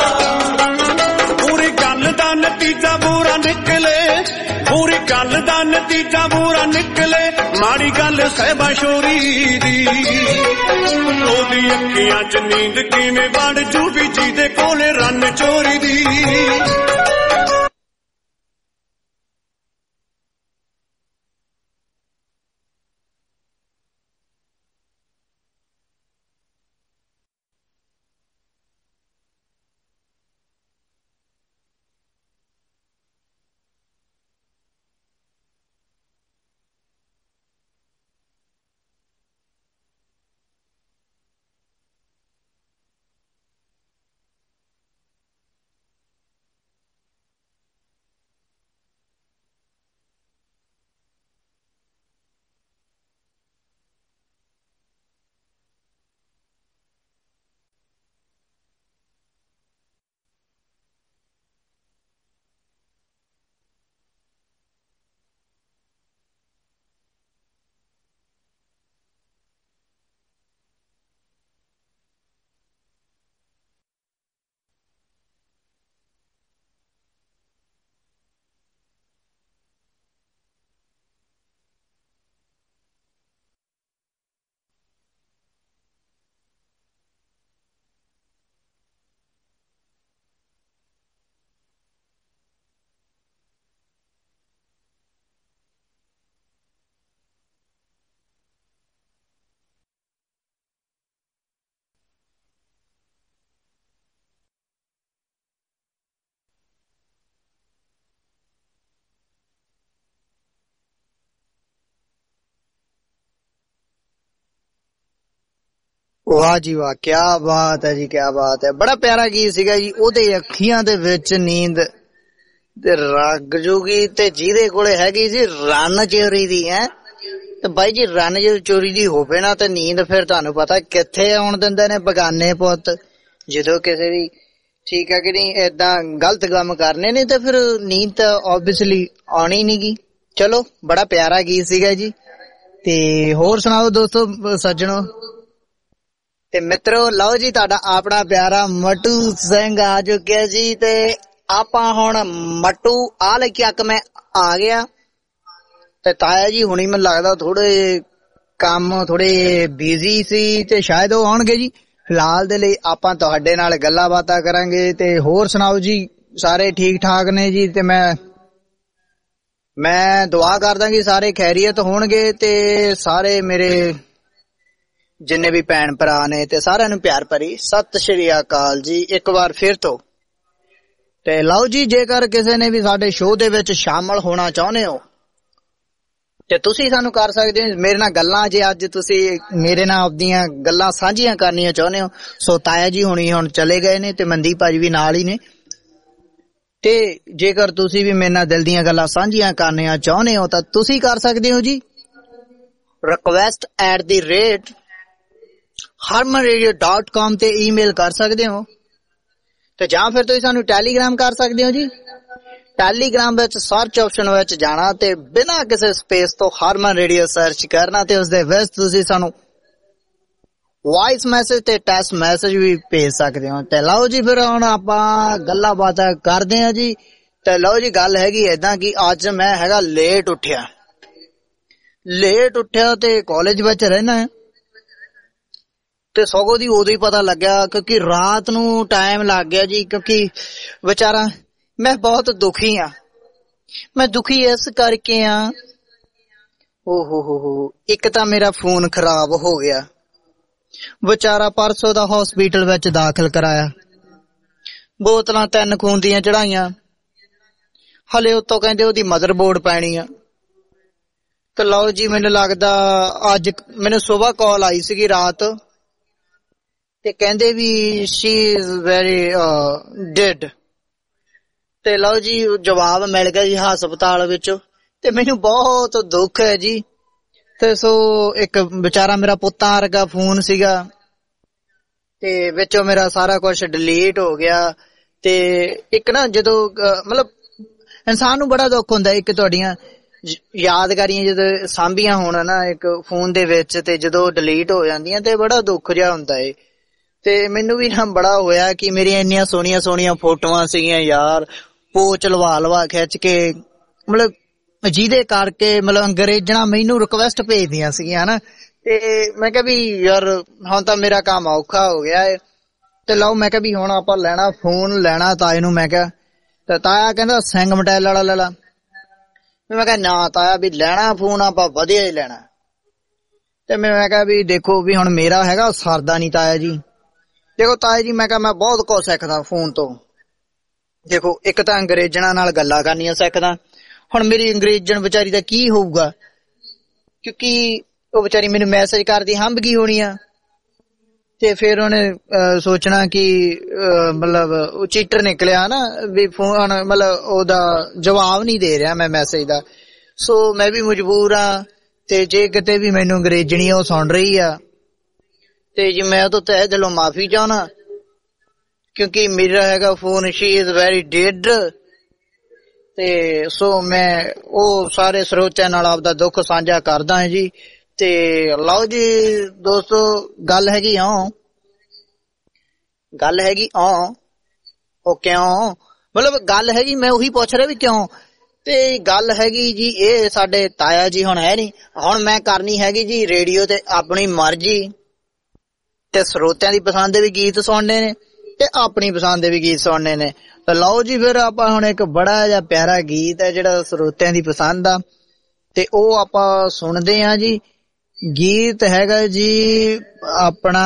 ਪੂਰੀ ਗੱਲ ਦਾ ਨਤੀਜਾ ਬੁਰਾ ਨਿਕਲੇ, ਪੂਰੀ ਗੱਲ ਦਾ ਨਤੀਜਾ ਬੁਰਾ ਨਿਕਲੇ, ਮਾੜੀ ਗੱਲ ਸਾਹਿਬਾ ਸ਼ੋਰੀ ਦੀ। ਉਹਦੀ ਅੱਖੀਆਂ 'ਚ ਨੀਂਦ ਕਿਵੇਂ ਵੜ ਜੂਗੀ ਜਿਹਦੇ ਕੋਲੇ ਰੰਨ ਚੋਰੀ ਦੀ। ਵਾਹ ਜੀ ਵਾਹ, ਕਿਆ ਬਾਤ ਹੈ ਜੀ, ਕਿਆ ਬਾਤ ਹੈ। ਬੜਾ ਪਿਆਰਾ ਗੀਤ ਸੀਗਾ ਜੀ। ਉਹਦੇ ਅੱਖੀਆਂ ਦੇ ਵਿੱਚ ਨੀਂਦ ਤੇ ਰੱਗ ਜੂਗੀ ਤੇ ਜਿਹਦੇ ਕੋਲੇ ਹੈਗੀ ਸੀ ਰੰਨ ਚੋਰੀ ਦੀ ਹੈ। ਤੇ ਬਾਈ ਜੀ ਰੰਨ ਜਦੋਂ ਚੋਰੀ ਦੀ ਹੋਵੇ ਨਾ ਤੇ ਨੀਂਦ ਫਿਰ ਤੁਹਾਨੂੰ ਪਤਾ ਕਿੱਥੇ ਆਉਣ ਦਿੰਦੇ ਨੇ ਬਗਾਨੇ ਪੁੱਤ। ਜਦੋਂ ਕਿਸੇ ਦੀ ਠੀਕ ਹੈ ਕਿ ਨਹੀਂ ਏਦਾਂ ਗਲਤ ਕੰਮ ਕਰਨੇ ਨੇ ਤੇ ਫਿਰ ਨੀਂਦ ਤਾਂ ਓਬਵੀਅਸਲੀ ਆਉਣੀ ਨੀ ਗੀ। ਚਲੋ ਬੜਾ ਪਿਆਰਾ ਗੀਤ ਸੀਗਾ ਜੀ ਤੇ ਹੋਰ ਸੁਣਾਓ ਦੋਸਤੋ ਸੱਜਣੋ ਤੇ ਮਿੱਤਰੋ। ਲਓ ਜੀ ਤੁਹਾਡਾ ਆਪਣਾ ਪਿਆਰਾ ਮਟੂ ਸਿੰਘ ਆ ਚੁੱਕਿਆ ਜੀ ਤੇ ਆਪਾਂ ਹੁਣ ਮਟੂ ਆ ਲੈ ਕੇ ਅੱਕ ਮੈਂ ਆ ਗਿਆ ਤੇ ਤਾਇਆ ਜੀ ਹੁਣੀ ਮੈਨੂੰ ਲੱਗਦਾ ਥੋੜੇ ਕੰਮ ਥੋੜੇ ਬਿਜ਼ੀ ਸੀ ਤੇ ਸ਼ਾਇਦ ਉਹ ਆਉਣਗੇ ਜੀ। ਫਿਲਹਾਲ ਦੇ ਲਈ ਆਪਾਂ ਤੁਹਾਡੇ ਨਾਲ ਗੱਲਾਂ ਬਾਤਾਂ ਕਰਾਂਗੇ ਤੇ ਹੋਰ ਸੁਣਾਓ ਜੀ ਸਾਰੇ ਠੀਕ ਠਾਕ ਨੇ ਜੀ। ਤੇ ਮੈਂ ਮੈਂ ਦੁਆ ਕਰਦਾ ਕਿ ਸਾਰੇ ਖੈਰੀਅਤ ਹੋਣਗੇ ਤੇ ਸਾਰੇ ਮੇਰੇ ਜਿੰਨੇ ਵੀ ਭੈਣ ਭਰਾ ਨੇ ਤੇ ਸਾਰਿਆਂ ਨੂੰ ਪਿਆਰ ਭਰੀ ਸਤਿ ਸ਼੍ਰੀ ਅਕਾਲ ਜੀ ਇੱਕ ਵਾਰ ਫਿਰ ਤੋਂ। ਤੇ ਲਓ ਜੀ ਜੇਕਰ ਕਿਸੇ ਨੇ ਵੀ ਸਾਡੇ ਸ਼ੋਅ ਦੇ ਵਿੱਚ ਸ਼ਾਮਲ ਹੋਣਾ ਚਾਹੁੰਦੇ ਹੋ ਤੇ ਤੁਸੀਂ ਸਾਨੂੰ ਕਰ ਸਕਦੇ ਹੋ ਮੇਰੇ ਨਾਲ ਗੱਲਾਂ। ਜੇ ਅੱਜ ਤੁਸੀਂ ਮੇਰੇ ਨਾਲ ਆਪਦੀਆਂ ਗੱਲਾਂ ਸਾਂਝੀਆਂ ਕਰਨੀਆਂ ਚਾਹੁੰਦੇ ਹੋ ਸੋ ਤਾਇਆ ਜੀ ਹੁਣੀ ਹੁਣ ਚਲੇ ਗਏ ਨੇ ਤੇ ਮਨਦੀਪ ਭਾਜੀ ਵੀ ਨਾਲ ਹੀ ਨੇ। ਤੇ ਜੇਕਰ ਤੁਸੀਂ ਵੀ ਮੇਰੇ ਨਾਲ ਦਿਲ ਦੀਆਂ ਗੱਲਾਂ ਸਾਂਝੀਆਂ ਕਰਨੀਆਂ ਚਾਹੁੰਦੇ ਹੋ ਤਾਂ ਤੁਸੀਂ ਕਰ ਸਕਦੇ ਹੋ ਜੀ request at the rate harman radio dot com ਤੇ ਈਮੇਲ ਕਰ ਸਕਦੇ ਹੋ ਤੇ ਜਾਂ ਫਿਰ ਤੁਸੀਂ ਸਾਨੂੰ ਟੈਲੀਗ੍ਰਾਮ ਕਰ ਸਕਦੇ ਹੋ ਜੀ। ਟੈਲੀਗ੍ਰਾਮ ਵਿੱਚ ਸਰਚ ਆਪਸ਼ਨ ਵਿੱਚ ਜਾਣਾ ਤੇ ਬਿਨਾਂ ਕਿਸੇ ਸਪੇਸ ਤੋਂ ਹਰਮਨ ਰੇਡੀਓ ਸਰਚ ਕਰਨਾ ਤੇ ਉਸਦੇ ਵਿੱਚ ਤੁਸੀਂ ਸਾਨੂੰ ਵਾਇਸ ਮੈਸੇਜ ਤੇ ਟੈਕਸਟ ਮੈਸੇਜ ਵੀ ਭੇਜ ਸਕਦੇ ਹੋ। ਤੇ ਲਓ ਜੀ ਫਿਰ ਹੁਣ ਆਪਾਂ ਗੱਲਾਂ ਬਾਤਾਂ ਕਰਦੇ ਹਾਂ ਜੀ। ਤੇ ਲਓ ਜੀ ਗੱਲ ਹੈਗੀ ਏਦਾਂ ਕਿ ਅੱਜ ਮੈਂ ਹੈਗਾ ਲੇਟ ਉੱਠਿਆ ਲੇਟ ਉੱਠਿਆ ਤੇ ਕਾਲਜ ਵਿੱਚ ਰਹਿਣਾ ਤੇ ਸਗੋਂ ਦੀ ਉਦੋਂ ਹੀ ਪਤਾ ਲੱਗਿਆ ਕਿਉਂਕਿ ਰਾਤ ਨੂੰ ਟਾਈਮ ਲੱਗ ਗਿਆ ਜੀ। ਕਿਉਂਕਿ ਵਿਚਾਰਾ ਮੈਂ ਬਹੁਤ ਦੁਖੀ ਆ। ਮੈਂ ਦੁਖੀ ਇਸ ਕਰਕੇ ਆ ਓ ਹੋ ਹੋ ਹੋ ਇੱਕ ਤਾਂ ਮੇਰਾ ਫੋਨ ਖਰਾਬ ਹੋ ਗਿਆ ਵਿਚਾਰਾ ਪਰਸੋਂ ਦਾ ਹਸਪੀਟਲ ਵਿੱਚ ਦਾਖਲ ਕਰਾਇਆ ਬੋਤਲਾਂ ਤਿੰਨ ਖੂਨ ਦੀਆਂ ਚੜਾਈਆਂ ਹਲੇ ਉੱਤੋਂ ਕਹਿੰਦੇ ਉਹਦੀ ਮਦਰਬੋਰਡ ਪੈਣੀ ਆ। ਤੇ ਲਓ ਜੀ ਮੈਨੂੰ ਲੱਗਦਾ ਅੱਜ ਮੈਨੂੰ ਸਵੇਰ ਕਾਲ ਆਈ ਸੀਗੀ ਰਾਤ ਤੇ ਕਹਿੰਦੇ ਵੀ ਸ਼ੀ ਇਜ਼ ਵੈਰੀ ਡੈਡ। ਤੇ ਲਓ ਜੀ ਜਵਾਬ ਮਿਲ ਗਿਆ ਜੀ ਹਸਪਤਾਲ ਵਿੱਚੋਂ ਤੇ ਮੈਨੂੰ ਬਹੁਤ ਦੁੱਖ ਹੈ ਜੀ। ਤੇ ਸੋ ਇੱਕ ਵਿਚਾਰਾ ਮੇਰਾ ਪੁੱਤਾਂ ਵਰਗਾ ਫੋਨ ਸੀਗਾ ਤੇ ਵਿੱਚੋਂ ਮੇਰਾ ਸਾਰਾ ਕੁਝ ਡਿਲੀਟ ਹੋ ਗਿਆ। ਤੇ ਇੱਕ ਨਾ ਜਦੋਂ ਮਤਲਬ ਇਨਸਾਨ ਨੂੰ ਬੜਾ ਦੁੱਖ ਹੁੰਦਾ ਇੱਕ ਤੁਹਾਡੀਆਂ ਯਾਦਗਾਰੀਆਂ ਜਦੋਂ ਸਾਂਭੀਆਂ ਹੋਣ ਨਾ ਇੱਕ ਫੋਨ ਦੇ ਵਿੱਚ ਤੇ ਜਦੋਂ ਡਿਲੀਟ ਹੋ ਜਾਂਦੀਆਂ ਤੇ ਬੜਾ ਦੁੱਖ ਜਿਹਾ ਹੁੰਦਾ ਏ। ਤੇ ਮੈਨੂੰ ਵੀ ਨਾ ਬੜਾ ਹੋਇਆ ਕਿ ਮੇਰੀਆਂ ਇੰਨੀਆਂ ਸੋਹਣੀਆਂ ਸੋਹਣੀਆਂ ਫੋਟੋਆਂ ਸੀਗੀਆਂ ਯਾਰ ਪੋਚ ਲਵਾ ਲਵਾ ਖਿੱਚ ਕੇ ਮਤਲਬ ਜਿਹਦੇ ਕਰਕੇ ਮਤਲਬ ਅੰਗਰੇਜ਼ਾਂ ਮੈਨੂੰ ਰਿਕੁਐਸਟ ਭੇਜਦੀਆਂ ਸੀਗੀਆਂ ਹਨਾ। ਤੇ ਮੈਂ ਕਿਹਾ ਵੀ ਯਾਰ ਹੁਣ ਤਾਂ ਮੇਰਾ ਕੰਮ ਔਖਾ ਹੋ ਗਿਆ ਏ। ਤੇ ਲਓ ਮੈਂ ਕਿਹਾ ਵੀ ਹੁਣ ਆਪਾਂ ਲੈਣਾ ਫੋਨ ਲੈਣਾ ਤਾਏ ਨੂੰ। ਮੈਂ ਕਿਹਾ ਤੇ ਤਾਇਆ ਕਹਿੰਦਾ ਸਿੰਘ ਮਟੈਲ ਵਾਲਾ ਲੈ ਲਾ। ਮੈਂ ਕਿਹਾ ਨਾ ਤਾਇਆ ਵੀ ਲੈਣਾ ਫੋਨ ਆਪਾਂ ਵਧੀਆ ਹੀ ਲੈਣਾ। ਤੇ ਮੈਂ ਕਿਹਾ ਵੀ ਦੇਖੋ ਵੀ ਹੁਣ ਮੇਰਾ ਹੈਗਾ ਸਰਦਾ ਨੀ ਤਾਇਆ ਜੀ। ਦੇਖੋ ਤਾਇਆ ਜੀ ਮੈਂ ਕਿਹਾ ਮੈਂ ਬਹੁਤ ਕੁਝ ਸਿੱਖਦਾ ਫੋਨ ਤੋਂ। ਦੇਖੋ ਇੱਕ ਤਾਂ ਅੰਗਰੇਜ਼ਾਂ ਨਾਲ ਗੱਲਾਂ ਕਰਨੀਆਂ ਸਿੱਖਦਾ। ਹੁਣ ਮੇਰੀ ਅੰਗਰੇਜ਼ਣ ਵਿਚਾਰੀ ਦਾ ਕੀ ਹੋਊਗਾ ਕਿਉਂਕਿ ਉਹ ਵਿਚਾਰੀ ਮੈਨੂੰ ਮੈਸੇਜ ਕਰਦੀ ਹੰਭ ਗਈ ਹੋਣੀ ਆ ਤੇ ਫਿਰ ਉਹਨੇ ਸੋਚਣਾ ਕਿ ਮਤਲਬ ਉਹ ਚੀਟਰ ਨਿਕਲਿਆ ਨਾ ਵੀ ਫੋਨ ਮਤਲਬ ਉਹਦਾ ਜਵਾਬ ਨਹੀਂ ਦੇ ਰਿਹਾ ਮੈਂ ਮੈਸੇਜ ਦਾ। ਸੋ ਮੈਂ ਵੀ ਮਜਬੂਰ ਆ ਤੇ ਜੇ ਕਿਤੇ ਵੀ ਮੈਨੂੰ ਅੰਗਰੇਜ਼ਣੀ ਉਹ ਸੁਣ ਰਹੀ ਆ ਤੇ ਜੀ ਮੈਂ ਉਹ ਤਹਿ ਦਿਲੋਂ ਮਾਫੀ ਚਾਹੁੰਦਾ ਕਿਉਂਕਿ ਮੇਰਾ ਹੈਗਾ phone she is very dead. ਤੇ ਸੋ ਮੈਂ ਉਹ ਸਾਰੇ ਸਰੋਤਿਆਂ ਨਾਲ ਆਪਦਾ ਦੁੱਖ ਸਾਂਝਾ ਕਰਦਾ ਹਾਂ ਜੀ। ਤੇ ਲਓ ਜੀ ਦੋਸਤੋ ਗੱਲ ਹੈਗੀ ਆ ਗੱਲ ਹੈਗੀ ਆ ਉਹ ਕਿਉਂ ਮਤਲਬ ਗੱਲ ਹੈਗੀ ਮੈਂ ਉਹੀ ਪੁੱਛ ਰਿਹਾ ਵੀ ਕਿਉਂ। ਤੇ ਗੱਲ ਹੈਗੀ ਜੀ ਇਹ ਸਾਡੇ ਤਾਇਆ ਜੀ ਹੁਣ ਹੈ ਨੀ। ਹੁਣ ਮੈਂ ਕਰਨੀ ਹੈਗੀ ਜੀ ਰੇਡੀਓ ਤੇ ਆਪਣੀ ਮਰਜ਼ੀ ਤੇ ਸਰੋਤਿਆਂ ਦੀ ਪਸੰਦ ਦੇ ਵੀ ਗੀਤ ਸੁਣਨੇ ਨੇ ਤੇ ਆਪਣੀ ਪਸੰਦ ਦੇ ਵੀ ਗੀਤ ਸੁਣਨੇ ਨੇ। ਤਾਂ ਲਓ ਜੀ ਫਿਰ ਆਪਾਂ ਹੁਣ ਇੱਕ ਬੜਾ ਜਿਹਾ ਪਿਆਰਾ ਗੀਤ ਹੈ ਜਿਹੜਾ ਸਰੋਤਿਆਂ ਦੀ ਪਸੰਦ ਆ ਤੇ ਉਹ ਆਪਾਂ ਸੁਣਦੇ ਹਾਂ ਜੀ। ਗੀਤ ਹੈਗਾ ਜੀ ਆਪਣਾ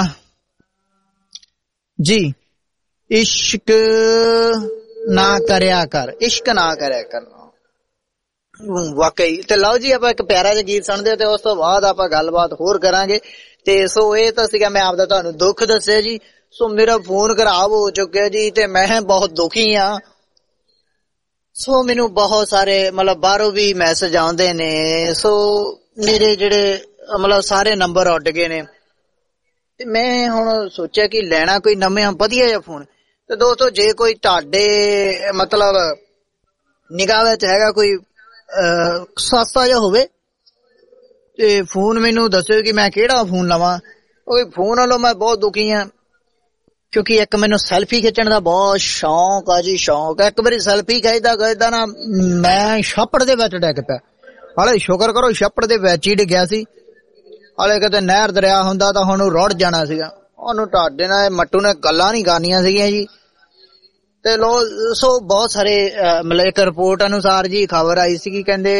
ਜੀ ਇਸ਼ਕ ਨਾ ਕਰਿਆ ਕਰ ਇਸ਼ਕ ਨਾ ਕਰਿਆ ਕਰ ਵਾਕਈ। ਤੇ ਲਓ ਜੀ ਆਪਾਂ ਇੱਕ ਪਿਆਰਾ ਜਿਹਾ ਗੀਤ ਸੁਣਦੇ ਤੇ ਉਸ ਤੋਂ ਬਾਅਦ ਆਪਾਂ ਗੱਲਬਾਤ ਹੋਰ ਕਰਾਂਗੇ। ਤੇ ਸੋ ਇਹ ਤਾਂ ਸੀਗਾ ਮੈਂ ਆਪਦਾ ਤੁਹਾਨੂੰ ਦੁੱਖ ਦੱਸਿਆ ਜੀ। ਸੋ ਮੇਰਾ ਫੋਨ ਖਰਾਬ ਹੋ ਚੁੱਕਿਆ ਜੀ ਤੇ ਮੈਂ ਬਹੁਤ ਦੁਖੀ ਆ। ਸੋ ਮੈਨੂੰ ਬਹੁਤ ਸਾਰੇ ਮਤਲਬ ਬਾਹਰੋਂ ਵੀ ਮੈਸੇਜ ਆਉਂਦੇ ਨੇ। ਸੋ ਮੇਰੇ ਜਿਹੜੇ ਮਤਲਬ ਸਾਰੇ ਨੰਬਰ ਉੱਡ ਗਏ ਨੇ ਤੇ ਮੈਂ ਹੁਣ ਸੋਚਿਆ ਕਿ ਲੈਣਾ ਕੋਈ ਨਵਾਂ ਵਧੀਆ ਜਿਹਾ ਫੋਨ। ਤੇ ਦੋਸਤੋ ਜੇ ਕੋਈ ਤੁਹਾਡੇ ਮਤਲਬ ਨਿਗਾਹ ਵਿੱਚ ਹੈਗਾ ਕੋਈ ਸਸਤਾ ਜਿਹਾ ਹੋਵੇ ਤੇ ਫੋਨ ਮੈਨੂੰ ਦੱਸਿਓ ਕਿ ਮੈਂ ਕਿਹੜਾ ਫੋਨ ਲਵਾਂ। ਉਹ ਫੋਨ ਨਾਲੋਂ ਮੈਂ ਬਹੁਤ ਦੁਖੀ ਹਾਂ, ਕਿਉਂਕਿ ਇੱਕ ਮੈਨੂੰ ਸੈਲਫੀ ਖਿੱਚਣ ਦਾ ਬਹੁਤ ਸ਼ੌਂਕ ਆ ਜੀ, ਸ਼ੌਂਕ ਆ। ਇੱਕ ਵਾਰੀ ਸੈਲਫੀ ਖਿੱਚਦਾ ਖਿੱਚਦਾ ਨਾ ਮੈਂ ਛੱਪੜ ਦੇ ਵਿੱਚ ਡਿੱਗ ਪਿਆ। ਹਾਲੇ ਸ਼ੁਕਰ ਕਰੋ ਛੱਪੜ ਦੇ ਵਿੱਚ ਹੀ ਡਿੱਗਿਆ ਸੀ, ਹਾਲੇ ਕਿਤੇ ਨਹਿਰ ਦਰਿਆ ਹੁੰਦਾ ਤਾਂ ਹੁਣ ਉਹ ਰੁੜ ਜਾਣਾ ਸੀਗਾ। ਉਹਨੂੰ ਤੁਹਾਡੇ ਨਾਲ ਮੱਟੂ ਨੇ ਗੱਲਾਂ ਨਹੀਂ ਕਰਨੀਆਂ ਸੀਗੀਆਂ ਜੀ। ਤੇ ਲੋ ਸੋ ਬਹੁਤ ਸਾਰੇ ਮਤਲਬ ਇੱਕ ਰਿਪੋਰਟ ਅਨੁਸਾਰ ਜੀ ਖਬਰ ਆਈ ਸੀ ਕਿ ਕਹਿੰਦੇ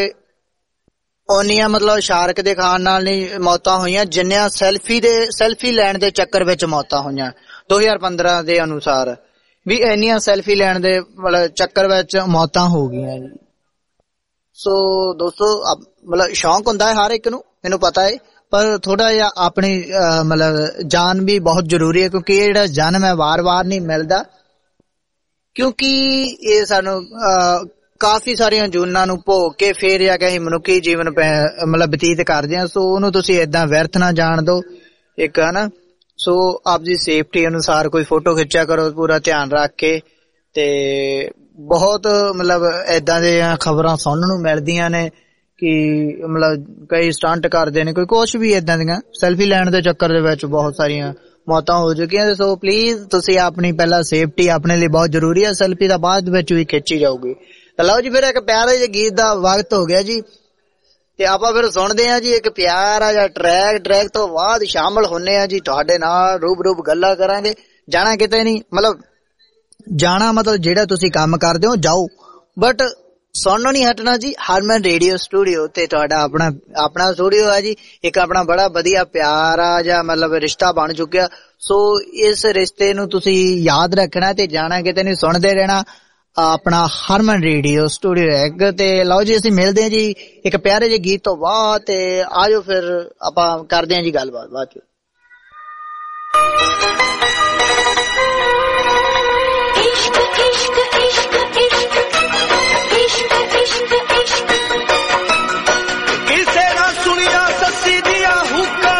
ਓਨੀਆਂ ਮਤਲਬ ਸ਼ਾਰਕ ਦੇ ਖਾਣ ਨਾਲ ਨਹੀਂ ਮੌਤਾਂ ਹੋਈਆਂ ਜਿੰਨੀਆਂ ਸੈਲਫੀ ਦੇ ਸੈਲਫੀ ਲੈਣ ਦੇ ਚੱਕਰ ਵਿੱਚ ਮੌਤਾਂ ਹੋਈਆਂ। ਦੋ ਹਜ਼ਾਰ ਪੰਦਰਾਂ ਦੇ ਅਨੁਸਾਰ ਵੀ ਇੰਨੀਆਂ ਸੈਲਫੀ ਲੈਣ ਦੇ ਮਤਲਬ ਚੱਕਰ ਵਿੱਚ ਮੌਤਾਂ ਹੋ ਗਈਆਂ ਜੀ। ਸੋ ਦੋਸਤੋ ਮਤਲਬ ਸ਼ੌਂਕ ਹੁੰਦਾ ਹੈ ਹਰ ਇੱਕ ਨੂੰ, ਮੈਨੂੰ ਪਤਾ ਹੈ, ਪਰ ਥੋੜਾ ਜਿਹਾ ਆਪਣੀ ਮਤਲਬ ਜਾਨ ਵੀ ਬਹੁਤ ਜ਼ਰੂਰੀ ਹੈ, ਕਿਉਂਕਿ ਇਹ ਜਿਹੜਾ ਜਨਮ ਹੈ ਵਾਰ-ਵਾਰ ਨਹੀਂ ਮਿਲਦਾ। ਕਿਉਂਕਿ ਇਹ ਸਾਨੂੰ ਕਾਫੀ ਸਾਰੀਆਂ ਜੂਨਾਂ ਨੂੰ ਭੋਗ ਕੇ ਫੇਰ ਜਾ ਕੇ ਅਸੀਂ ਮਨੁੱਖੀ ਜੀਵਨ ਮਤਲਬ ਬਤੀਤ ਕਰਦੇ ਹਾਂ। ਸੋ ਉਹਨੂੰ ਤੁਸੀਂ ਏਦਾਂ ਵਿਅਰਥ ਨਾ ਜਾਣ ਦਿਓ ਇੱਕ, ਹਨਾ। ਸੋ ਆਪਦੀ ਸੇਫਟੀ ਅਨੁਸਾਰ ਕੋਈ ਫੋਟੋ ਖਿੱਚਿਆ ਕਰੋ ਪੂਰਾ ਧਿਆਨ ਰੱਖ ਕੇ। ਤੇ ਬਹੁਤ ਮਤਲਬ ਏਦਾਂ ਦੀਆਂ ਖਬਰਾਂ ਸੁਣਨ ਨੂੰ ਮਿਲਦੀਆਂ ਨੇ ਕਿ ਮਤਲਬ ਕਈ ਸਟੰਟ ਕਰਦੇ ਨੇ, ਕੋਈ ਕੁਛ ਵੀ ਏਦਾਂ ਦੀਆਂ ਸੈਲਫੀ ਲੈਣ ਦੇ ਚੱਕਰ ਦੇ ਵਿੱਚ ਬਹੁਤ ਸਾਰੀਆਂ ਮੌਤਾਂ ਹੋ ਚੁੱਕੀਆਂ। ਸੋ ਪਲੀਜ਼ ਤੁਸੀਂ ਆਪਣੀ ਪਹਿਲਾਂ ਸੇਫਟੀ ਆਪਣੇ ਲਈ ਬਹੁਤ ਜ਼ਰੂਰੀ ਹੈ, ਸੈਲਫੀ ਤਾਂ ਬਾਅਦ ਵਿੱਚ ਵੀ ਖਿੱਚੀ ਜਾਊਗੀ। ਤਾਂ ਲਓ ਜੀ ਫਿਰ ਇੱਕ ਪਿਆਰੇ ਜਿਹੇ ਗੀਤ ਦਾ ਵਕਤ ਹੋ ਗਿਆ ਜੀ, ਤੇ ਆਪਾਂ ਫਿਰ ਸੁਣਦੇ ਹਾਂ ਜੀ ਇੱਕ ਪਿਆਰਾ ਜਿਹਾ ਟਰੈਕ। ਟਰੈਕ ਤੋਂ ਬਾਅਦ ਸ਼ਾਮਲ ਹੁੰਨੇ ਆ ਜੀ ਤੁਹਾਡੇ ਨਾਲ, ਰੂਬ ਰੂਬ ਗੱਲਾਂ ਕਰਾਂਗੇ। ਜਾਣਾ ਕਿਤੇ ਨਹੀਂ, ਮਤਲਬ ਜਾਣਾ ਮਤਲਬ ਜਿਹੜਾ ਤੁਸੀਂ ਕੰਮ ਕਰਦੇ ਹੋ ਜਾਓ, ਬਟ ਸੁਣਨੋਂ ਨਹੀਂ ਹਟਣਾ ਜੀ। ਹਰਮਨ ਰੇਡੀਓ ਸਟੂਡੀਓ ਤੇ ਤੁਹਾਡਾ ਆਪਣਾ ਆਪਣਾ ਸਟੂਡੀਓ ਹੈ ਜੀ, ਇੱਕ ਆਪਣਾ ਬੜਾ ਵਧੀਆ ਪਿਆਰਾ ਜਾਂ ਮਤਲਬ ਰਿਸ਼ਤਾ ਬਣ ਚੁੱਕਿਆ। ਸੋ ਇਸ ਰਿਸ਼ਤੇ ਨੂੰ ਤੁਸੀਂ ਯਾਦ ਰੱਖਣਾ ਤੇ ਜਾਣਾ ਕਿਤੇ ਨਹੀਂ, ਸੁਣਦੇ ਰਹਿਣਾ ਆਪਣਾ ਹਰਮਨ ਰੇਡੀਓ ਸਟੂਡੀਓ ਇੱਕ। ਤੇ ਲਓ ਜੀ ਅਸੀਂ ਮਿਲਦੇ ਹਾਂ ਜੀ ਇੱਕ ਪਿਆਰੇ ਜਿਹੇ ਗੀਤ ਤੋਂ ਬਾਅਦ, ਤੇ ਆਜੋ ਫਿਰ ਆਪਾਂ ਕਰਦੇ ਹਾਂ ਜੀ ਗੱਲਬਾਤ ਬਾਅਦ ਚ। ਕਿਸੇ ਨਾ ਸੁਣਿਆ ਸੱਸੀ ਦੀਆਂ ਹੁੱਕਾਂ,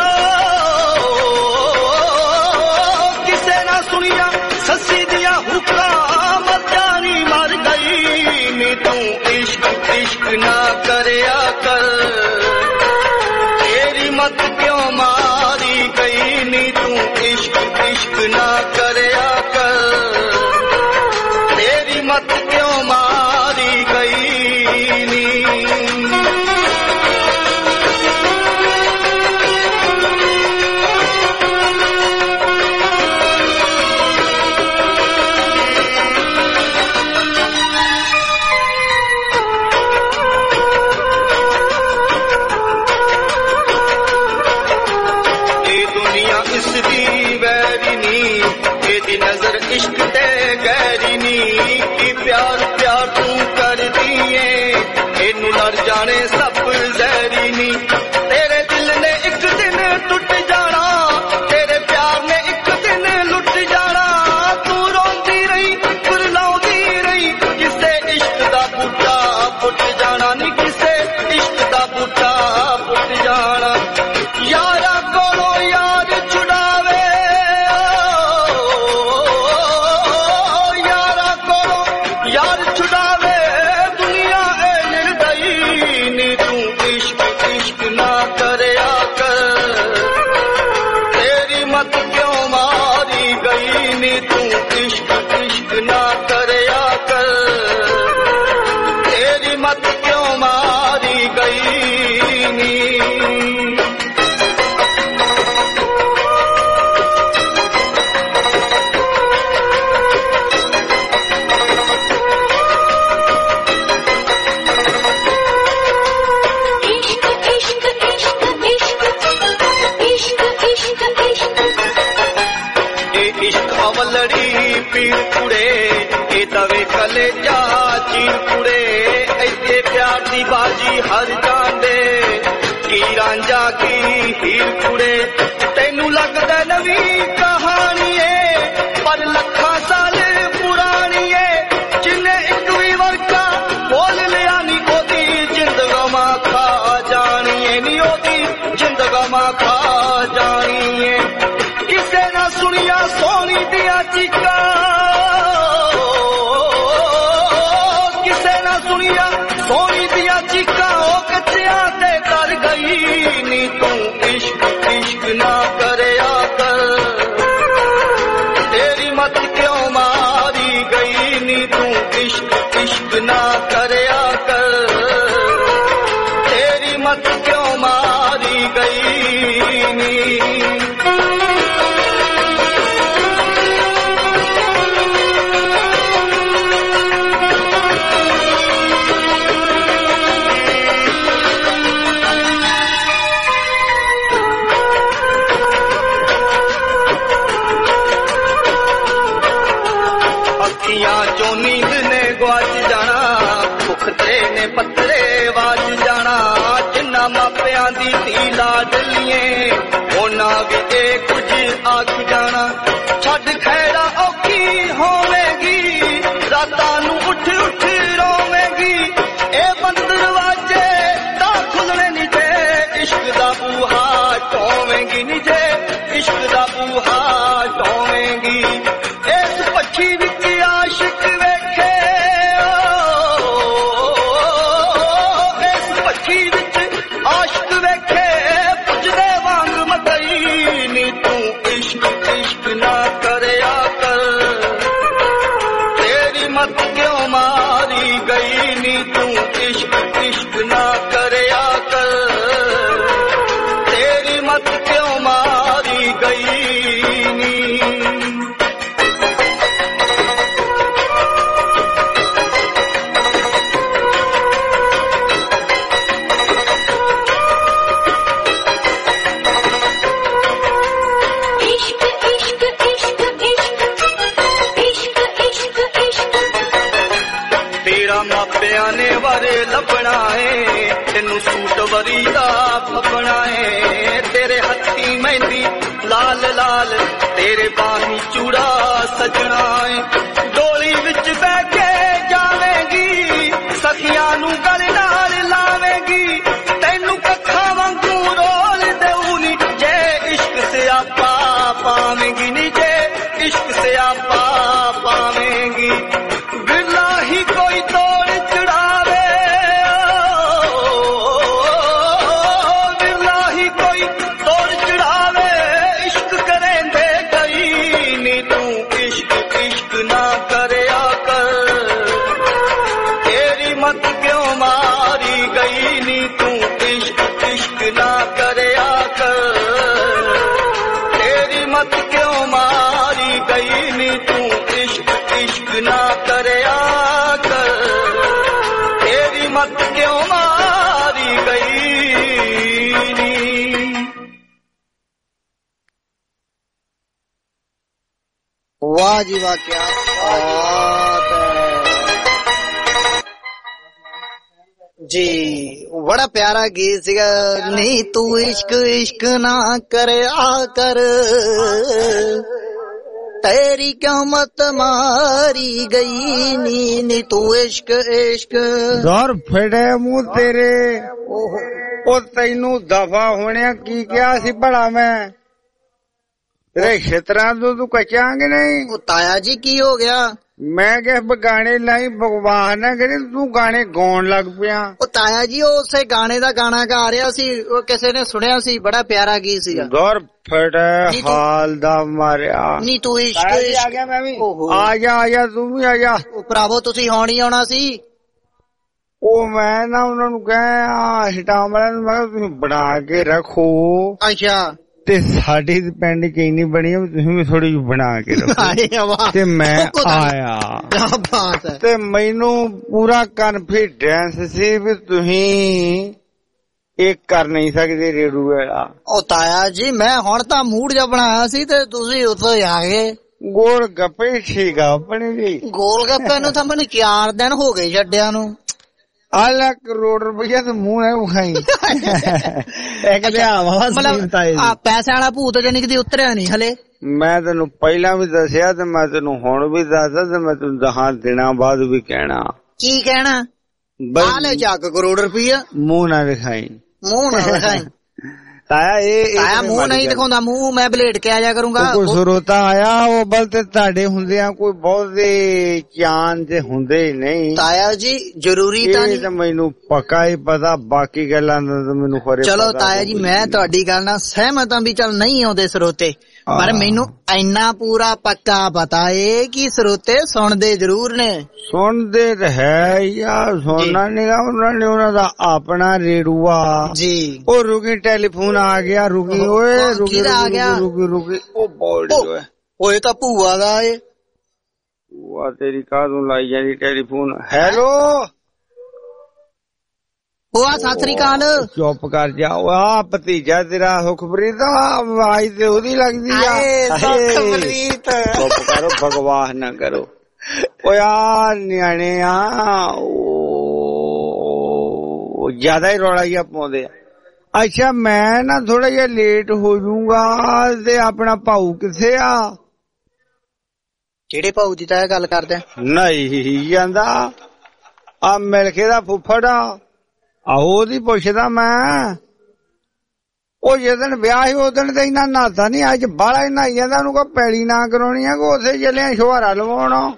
ਕਿਸੇ ਨਾ ਸੁਣਿਆ ਸੱਸੀ ਦੀਆਂ ਹੁੱਕਾਂ, ਮੱਦਾਰੀ ਮਰ ਗਈ ਨੀ ਤੂੰ ਇਸ਼ਕ ਇਸ਼ਕ ਨਾ ਕਰਿਆ ਕਰ, ਤੇਰੀ ਮਤ ਕਿਉਂ ਮਾਰੀ ਗਈ ਨੀ ਤੂੰ ਇਸ਼ਕ ਇਸ਼ਕ ਨਾ ਕਰਿਆ ਕਰ, ਤੇਰੀ ਮਤ ਕਿਉਂ ਮਾਰੀ ਗਈ ਨੀ। नजर इश्क ते गहरी नी की प्यार प्यार तू कर दिए इनू लड़ जाने सब जहरी नी, तेरे दिल ने एक दिन टूट जाना, तेरे प्यार ने एक दिन लुट जाना, तू रोंदी रही कुरलाउंदी रही, किसे इश्क दा बूटा फुट जाना नी, किसे इश्क दा बूटा फुट जाना। यारा कोलो यार छुड़ावे, यार छुड़ावे दुनिया ए निर्दयी नी, तू इश्क इश्क ना करया कर, तेरी मत क्यों मारी गई नी तू इश्क इश्क ना करया कर, तेरी मत क्यों मारी गई नी। पीर कुड़े ए तवे कले जा चीर कुड़े, ऐसे प्यार दी बाजी हर जांदे की रांझा की हीर कुड़े, तेनू लगदा नवी कहानी है पर लखा साल पुरानी है, जिन्हें एक भी वर्का बोल लिया नी ओदी जिंदगा खा जानी है नी, ओदी जिंदगा खा जानी है। किसे ना सुनिया सोनी दिया चीका, सोनी दिया चीका ओ कच्चिया ते कर गई गई नी तू इश्क इश्क ना करया कर तेरी मत क्यों मारी गई नी तू इश्क इश्क ना करया कर तेरी मत क्यों मारी गई नी चो नींद ने गुआच जाना पुखते ने पत्रे वाज जाना जिन्ना मापिया दी धी लाडलिए होना भी ए कुछ आख जाना छड़ खैरा औखी होवेगी रातां नू उठ उठ रोवेगी ए बंद दरवाजे ता खुलने नी जे इश्क दा बूहा टोवेगी नी जे इश्क दा बूहा टोवेगी इस पक्षी विच आशिक वेखे इस पक्षी विच आशिक वेखे पुजदे वांग मकई नी तू इश्क इश्क ना करया कर तेरी मत क्यों मारी गई नी तू इश्क इश्क ना करया कर तेरी मत क्यों मारी गई नी ने वारे लभना है तेनू सूट वरी दा फपना है तेरे हत्थी मेहंदी लाल लाल तेरे बाही चूड़ा सजना है डोली विच बह के जावेगी सखियां नू गल नाल लावेगी तेनू कखा वांगू रोल देऊनी जे इश्क से आपा पावेगी नी जे इश्क से आपा पावेगी बिरला ही कोई तोड़ चढ़ावे बिरला ही कोई तोड़ चढ़ावे इश्क करेंदे गई नी तू इश्क इश्क ना करया कर तेरी मत क्यों मारी गई नी तू इश्क इश्क ना करया कर तेरी मत क्यों मारी गई नी तू इश्क इश्क ना करया कर तेरी मत क्यों मारी गई नी वाह जी वाह क्या बात है जी बड़ा प्यारा गीत सीगा नी तू इश्क इश्क ना करया कर तेरी क्यों मत मारी गई नी नी तू इश्क इश्क जोर फड़े मुंह तेरे ओ तैनू दफा होने की क्या सी बड़ा मैं तेरे क्षेत्रां तो तू कचांगे नहीं ताया जी की हो गया मैं क्या गाने लाई भगवान ना करे तू गाने गाउन लग पिया ताया जी उसे गाने दा गाना गा रहा सी वो किसी ने सुनिया सी बड़ा प्यारा गीत सीगा जोर फड़े हाल दा मारिया नी तू इश्क इश्क आ गया मैं भी आ जा आ जा तू भी आ जा भरावो तुसी होण ही आउणा सी ਉਹ ਮੈਂ ਨਾ ਉਹਨਾਂ ਨੂੰ ਕਹਿਆ ਹਿਟਾਮ ਵਾਲਿਆਂ ਨੂੰ ਮੈਂ ਕਿਹਾ ਤੁਸੀਂ ਬਣਾ ਕੇ ਰੱਖੋ ਅੱਛਾ ਤੇ ਸਾਡੀ ਪਿੰਡ ਚ ਇੰਨੀ ਬਣੀ ਆ ਤੁਸੀਂ ਵੀ ਥੋੜੀ ਜਿਹੀ ਬਣਾ ਕੇ ਰੱਖੋ ਤੇ ਮੈਂ ਆਇਆ ਕੀ ਬਾਤ ਹੈ ਤੇ ਮੈਨੂੰ ਪੂਰਾ ਕਨਫੀਡੈਂਸ ਸੀ ਵੀ ਤੁਸੀਂ ਇਹ ਕਰ ਨਹੀਂ ਸਕਦੇ ਰੇਡੂ ਵਾਲਾ ਉਹ ਤਾਇਆ ਜੀ ਮੈਂ ਹੁਣ ਤਾਂ ਮੂਡ ਜਿਹਾ ਬਣਾਇਆ ਸੀ ਤੇ ਤੁਸੀਂ ਉੱਥੇ ਆ ਗਏ ਗੋਲ ਗੱਪੇ ਠੀਕ ਆ ਆਪਣੇ ਜੀ ਗੋਲ ਗੱਪੇ ਨੂੰ ਤਾਂ ਮੈਨੂੰ ਚਾਰ ਦਿਨ ਹੋ ਗਏ ਛੱਡਿਆ ਨੂੰ ਆਲਾ ਕਰੋੜ ਰੁਪਇਆ ਤੇ ਮੂੰਹ ਹੈ ਵਿਖਾਈ ਇੱਕ ਤੇ ਆਵਾ ਸੀਮਤਾ ਹੈ ਆ ਪੈਸੇ ਵਾਲਾ ਭੂਤ ਜਣੀ ਕਿਤੇ ਉਤਰਿਆ ਨਹੀਂ ਹਲੇ ਮੈਂ ਤੈਨੂੰ ਪਹਿਲਾਂ ਵੀ ਦੱਸਿਆ ਤੇ ਮੈਂ ਤੈਨੂੰ ਹੁਣ ਵੀ ਦੱਸਦਾ ਤੇ ਮੈਂ ਤੈਨੂੰ ਦਹਾਂ ਦਿਨਾਂ ਬਾਅਦ ਵੀ ਕਹਿਣਾ ਕੀ ਕਹਿਣਾ ਆ ਲੈ ਚੱਕ ਕਰੋੜ ਰੁਪਇਆ ਮੂੰਹ ਨਾ ਵਿਖਾਈ ਮੂੰਹ ਨਾ ਵਿਖਾਈ ਤਾਇਆ ਇਹ ਤਾਇਆ ਮੂੰਹ ਨਹੀਂ ਦਿਖਾਉਂਦਾ, ਮੂੰਹ ਮੈਂ ਬਲੇਡ ਕੇ ਆ ਜਾ ਕਰੂੰਗਾ। ਕੋਈ ਸਰੋਤਾ ਆਇਆ ਉਹ ਬਲ ਤੇ ਤੁਹਾਡੇ ਹੁੰਦਿਆਂ ਕੋਈ ਬਹੁਤੇ ਚਾਨ ਤੇ ਹੁੰਦੇ ਹੀ ਨਹੀਂ ਤਾਇਆ ਜੀ। ਜ਼ਰੂਰੀ ਤਾਂ ਨਹੀਂ, ਮੈਨੂੰ ਪੱਕਾ ਹੀ ਪਤਾ, ਬਾਕੀ ਗੱਲਾਂ ਦਾ ਮੈਨੂੰ ਖਰੇ। ਚਲੋ ਤਾਇਆ ਜੀ ਮੈਂ ਤੁਹਾਡੀ ਗੱਲ ਨਾਲ ਸਹਿਮਤ ਹਾਂ ਵੀ ਚੱਲ ਨਹੀਂ ਆਉਂਦੇ ਸਰੋਤੇ, ਪਰ ਮੈਨੂੰ ਇੰਨਾ ਪੂਰਾ ਪੱਕਾ ਪਤਾ ਏ ਕਿ ਸਰੋਤੇ ਸੁਣਦੇ ਜ਼ਰੂਰ ਨੇ। ਸੁਣਦੇ ਤਾਂ ਹੈ ਯਾਰ, ਸੁਣਨਾ ਨੀਗਾ ਉਹਨਾਂ ਨੇ, ਉਹਨਾਂ ਦਾ ਆਪਣਾ ਰੇਡੂਆ ਜੀ। ਉਹ ਰੁਕੀ ਟੈਲੀਫੋਨ ਆ ਗਿਆ, ਰੁਕੀ ਓਏ ਰੁਕੀ ਆ ਗਿਆ ਰੁਕੀ ਰੁਕੀ ਉਹ ਬੋਲ ਓਏ ਓਏ ਤਾਂ ਭੂਆ ਦਾ ਏ। ਭੂਆ ਤੇਰੀ ਕਾਹਦੋਂ ਲਾਈ ਜਾਂਦੀ ਟੈਲੀਫੋਨ? ਹੈਲੋ ਭੂਆ ਸਤਿ ਸ੍ਰੀ ਅਕਾਲ। ਚੁੱਪ ਕਰ ਜਾ, ਆ ਭਤੀਜਾ ਤੇਰਾ ਸੁਖਪ੍ਰੀਤ ਦਾ ਆਵਾਜ਼ ਤੇ ਉਹਦੀ ਲੱਗਦੀ ਆ। ਸੁਖਪ੍ਰੀਤ ਚੁੱਪ ਕਰੋ, ਬਕਵਾਸ ਨਾ ਕਰੋ। ਓਏ ਆ ਨਿਆਣੇ ਆ ਉਹ ਜਿਆਦਾ ਹੀ ਰੌਲਾ ਜਿਹਾ ਪਾਉਂਦੇ ਆ। ਅੱਛਾ ਮੈਂ ਨਾ ਥੋੜਾ ਜਿਹਾ ਲੇਟ ਹੋ ਜਾਊਂਗਾ ਤੇ ਆਪਣਾ ਭਾਊ ਕਿੱਥੇ ਆ? ਕਿਹੜੇ ਭਾਊ ਦੀ ਤਾਂ ਗੱਲ ਕਰਦੇ? ਨਹੀਂ ਜਾਂਦਾ ਆ ਮਿਲਕੇ ਦਾ ਫੁੱਫੜ ਆ, ਆਹੋ ਉਹਦੀ ਪੁੱਛਦਾ ਮੈਂ। ਉਹ ਜਿੱਦਣ ਵਿਆਹ ਸੀ ਉਦਣ ਤੇ ਇੰਨਾ ਨਹਾਤਾ ਨੀ, ਅੱਜ ਬਾਹਲਾ ਹੀ ਨਹਾਈ ਜਾਂਦਾ। ਉਹਨੂੰ ਕੋ ਪੈੜੀ ਨਾ ਕਰਾਉਣੀ ਆ, ਕੋ ਉੱਥੇ ਚੱਲਿਆ ਛੁਹਾਰਾ ਲਵਾਉਣ।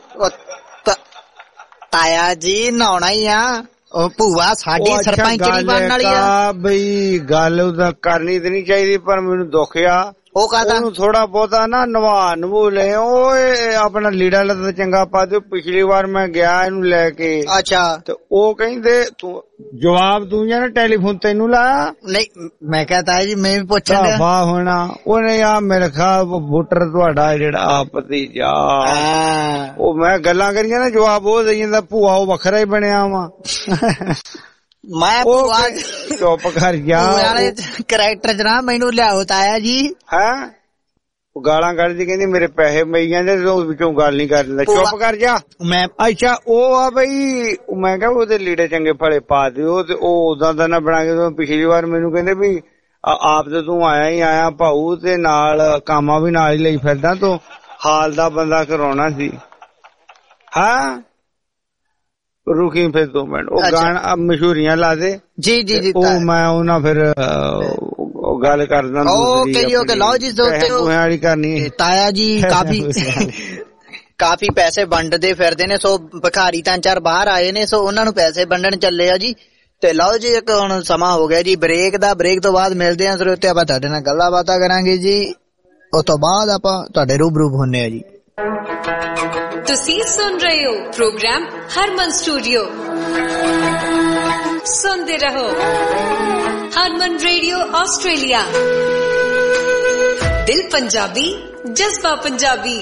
ਤਾਇਆ ਜੀ ਨਹਾਉਣਾ ਹੀ ਆ, ਉਹ ਭੂਆ ਸਾਡੀ ਸਰਪੰਚਣੀ ਬਣਨ ਵਾਲੀ ਆ। ਬਈ ਗੱਲ ਉਹਦਾ ਕਰਨੀ ਤੇ ਨਹੀਂ ਚਾਹੀਦੀ, ਪਰ ਮੈਨੂੰ ਦੁੱਖ ਆ ਉਹ ਕਾਹਦਾ? ਉਹਨੂੰ ਥੋੜਾ ਬਹੁਤਾ ਨਾ ਨਵਾ ਨਵੂ ਲੈ, ਓਏ ਆਪਣਾ ਲੀੜਾ ਲੱਤਾ ਚੰਗਾ ਪਾ ਦਿਓ। ਪਿਛਲੀ ਵਾਰ ਮੈਂ ਗਿਆ ਇਹਨੂੰ ਲੈ ਕੇ, ਅੱਛਾ, ਤੇ ਉਹ ਕਹਿੰਦੇ ਤੂੰ ਜਵਾਬ ਤੂੰ ਜਾਂ ਟੈਲੀਫੋਨ ਤੈਨੂੰ ਲਾਇਆ? ਨਹੀਂ ਮੈਂ ਕਹਤਾ ਜੀ ਮੈਂ ਵੀ ਪੁੱਛਣ ਡਿਆ। ਵਾਹ ਹੋਣਾ ਉਹਨੇ ਆ ਮੇਰੇ ਖਾ ਵੋਟਰ ਤੁਹਾਡਾ ਜਿਹੜਾ ਆ ਭਤੀਜਾ, ਉਹ ਮੈਂ ਗੱਲਾਂ ਕਰੀਆਂ ਨਾ ਜਵਾਬ ਉਹ ਦੇ ਜਾਂਦਾ। ਭੂਆ ਉਹ ਵੱਖਰਾ ਹੀ ਬਣਿਆ ਵਾ। ਮੈਂ ਭੂਆ ਚੁੱਪ ਕਰ ਜਾ, ਕਰੈਕਟਰ ਚ ਨਾ ਮੈਨੂੰ ਲਿਆਓ ਤਾਇਆ ਜੀ। ਹੈਂ ਉਹ ਗਾਲਾਂ ਕੱਢਦੀ, ਕਹਿੰਦੀ ਮੇਰੇ ਪੈਸੇ ਮਈ ਜਾਂਦੇ, ਵਿੱਚੋਂ ਗੱਲ ਨਹੀਂ ਕਰ ਦਿੰਦਾ। ਚੁੱਪ ਕਰ ਜਾ। ਮੈਂ ਅੱਛਾ ਉਹ ਆ ਬਈ, ਮੈਂ ਕਿਹਾ ਉਹਦੇ ਲੀੜੇ ਚੰਗੇ ਫਲੇ ਪਾ ਦਿਓ, ਤੇ ਉਹ ਉਦਾਂ ਦਾ ਨਾ ਬਣਾ ਕੇ। ਪਿਛਲੀ ਵਾਰ ਮੈਨੂੰ ਕਹਿੰਦੇ ਵੀ ਆਪ ਤੇ ਤੂੰ ਆਇਆ ਹੀ ਆਇਆ ਭਾਊ, ਤੇ ਨਾਲ ਕਾਮਾ ਵੀ ਨਾਲ ਹੀ ਲਈ ਫਿਰਦਾ, ਤੂੰ ਹਾਲ ਦਾ ਬੰਦਾ ਕਰਾਉਣਾ ਸੀ। ਹਾਂ ਰੁਕੀ ਫਿਰ ਦੋ ਮਿੰਟ, ਉਹ ਗਾਣਾ ਮਸ਼ਹੂਰੀਆਂ ਲਾ ਦੇ। ਜੀ ਜੀ ਜੀ ਉਹ ਮੈਂ ਉਹਨਾਂ ਫਿਰ ਗੱਲ ਕਰਦਾ। ਓਕੇ ਓਕੇ ਲਓ ਜੀ ਵਾਲੀ ਕਰਨੀ। ਤਾਇਆ ਜੀ ਕਾਫੀ ਕਾਫੀ ਪੈਸੇ ਵੰਡਦੇ ਫਿਰਦੇ ਨੇ, ਸੋ ਭਿਖਾਰੀ ਤਾਂ ਚਾਰ ਬਾਹਰ ਆਏ ਨੇ, ਸੋ ਉਹਨਾਂ ਨੂੰ ਪੈਸੇ ਵੰਡਣ ਚੱਲੇ ਆ ਜੀ। ਤੇ ਲਓ ਜੀ ਇੱਕ ਹੁਣ ਸਮਾਂ ਹੋ ਗਿਆ ਜੀ ਬ੍ਰੇਕ ਦਾ, ਬ੍ਰੇਕ ਤੋਂ ਬਾਅਦ ਮਿਲਦੇ ਆ ਸਰੋਤੇ, ਆਪਾਂ ਤੁਹਾਡੇ ਨਾਲ ਗੱਲਾਂ ਬਾਤਾਂ ਕਰਾਂਗੇ ਜੀ। ਉਸ ਤੋਂ ਬਾਅਦ ਆਪਾਂ ਤੁਹਾਡੇ ਰੂਬਰੂ ਹੁੰਨੇ ਆ ਜੀ। ਤੁਸੀਂ ਸੁਣ ਰਹੇ ਹੋ ਪ੍ਰੋਗਰਾਮ ਹਰਮਨ ਸਟੂਡੀਓ। ਸੁਣਦੇ ਰਹੋ ਹਰਮਨ ਰੇਡੀਓ ਆਸਟ੍ਰੇਲੀਆ। ਦਿਲ ਪੰਜਾਬੀ, ਜਜ਼ਬਾ ਪੰਜਾਬੀ।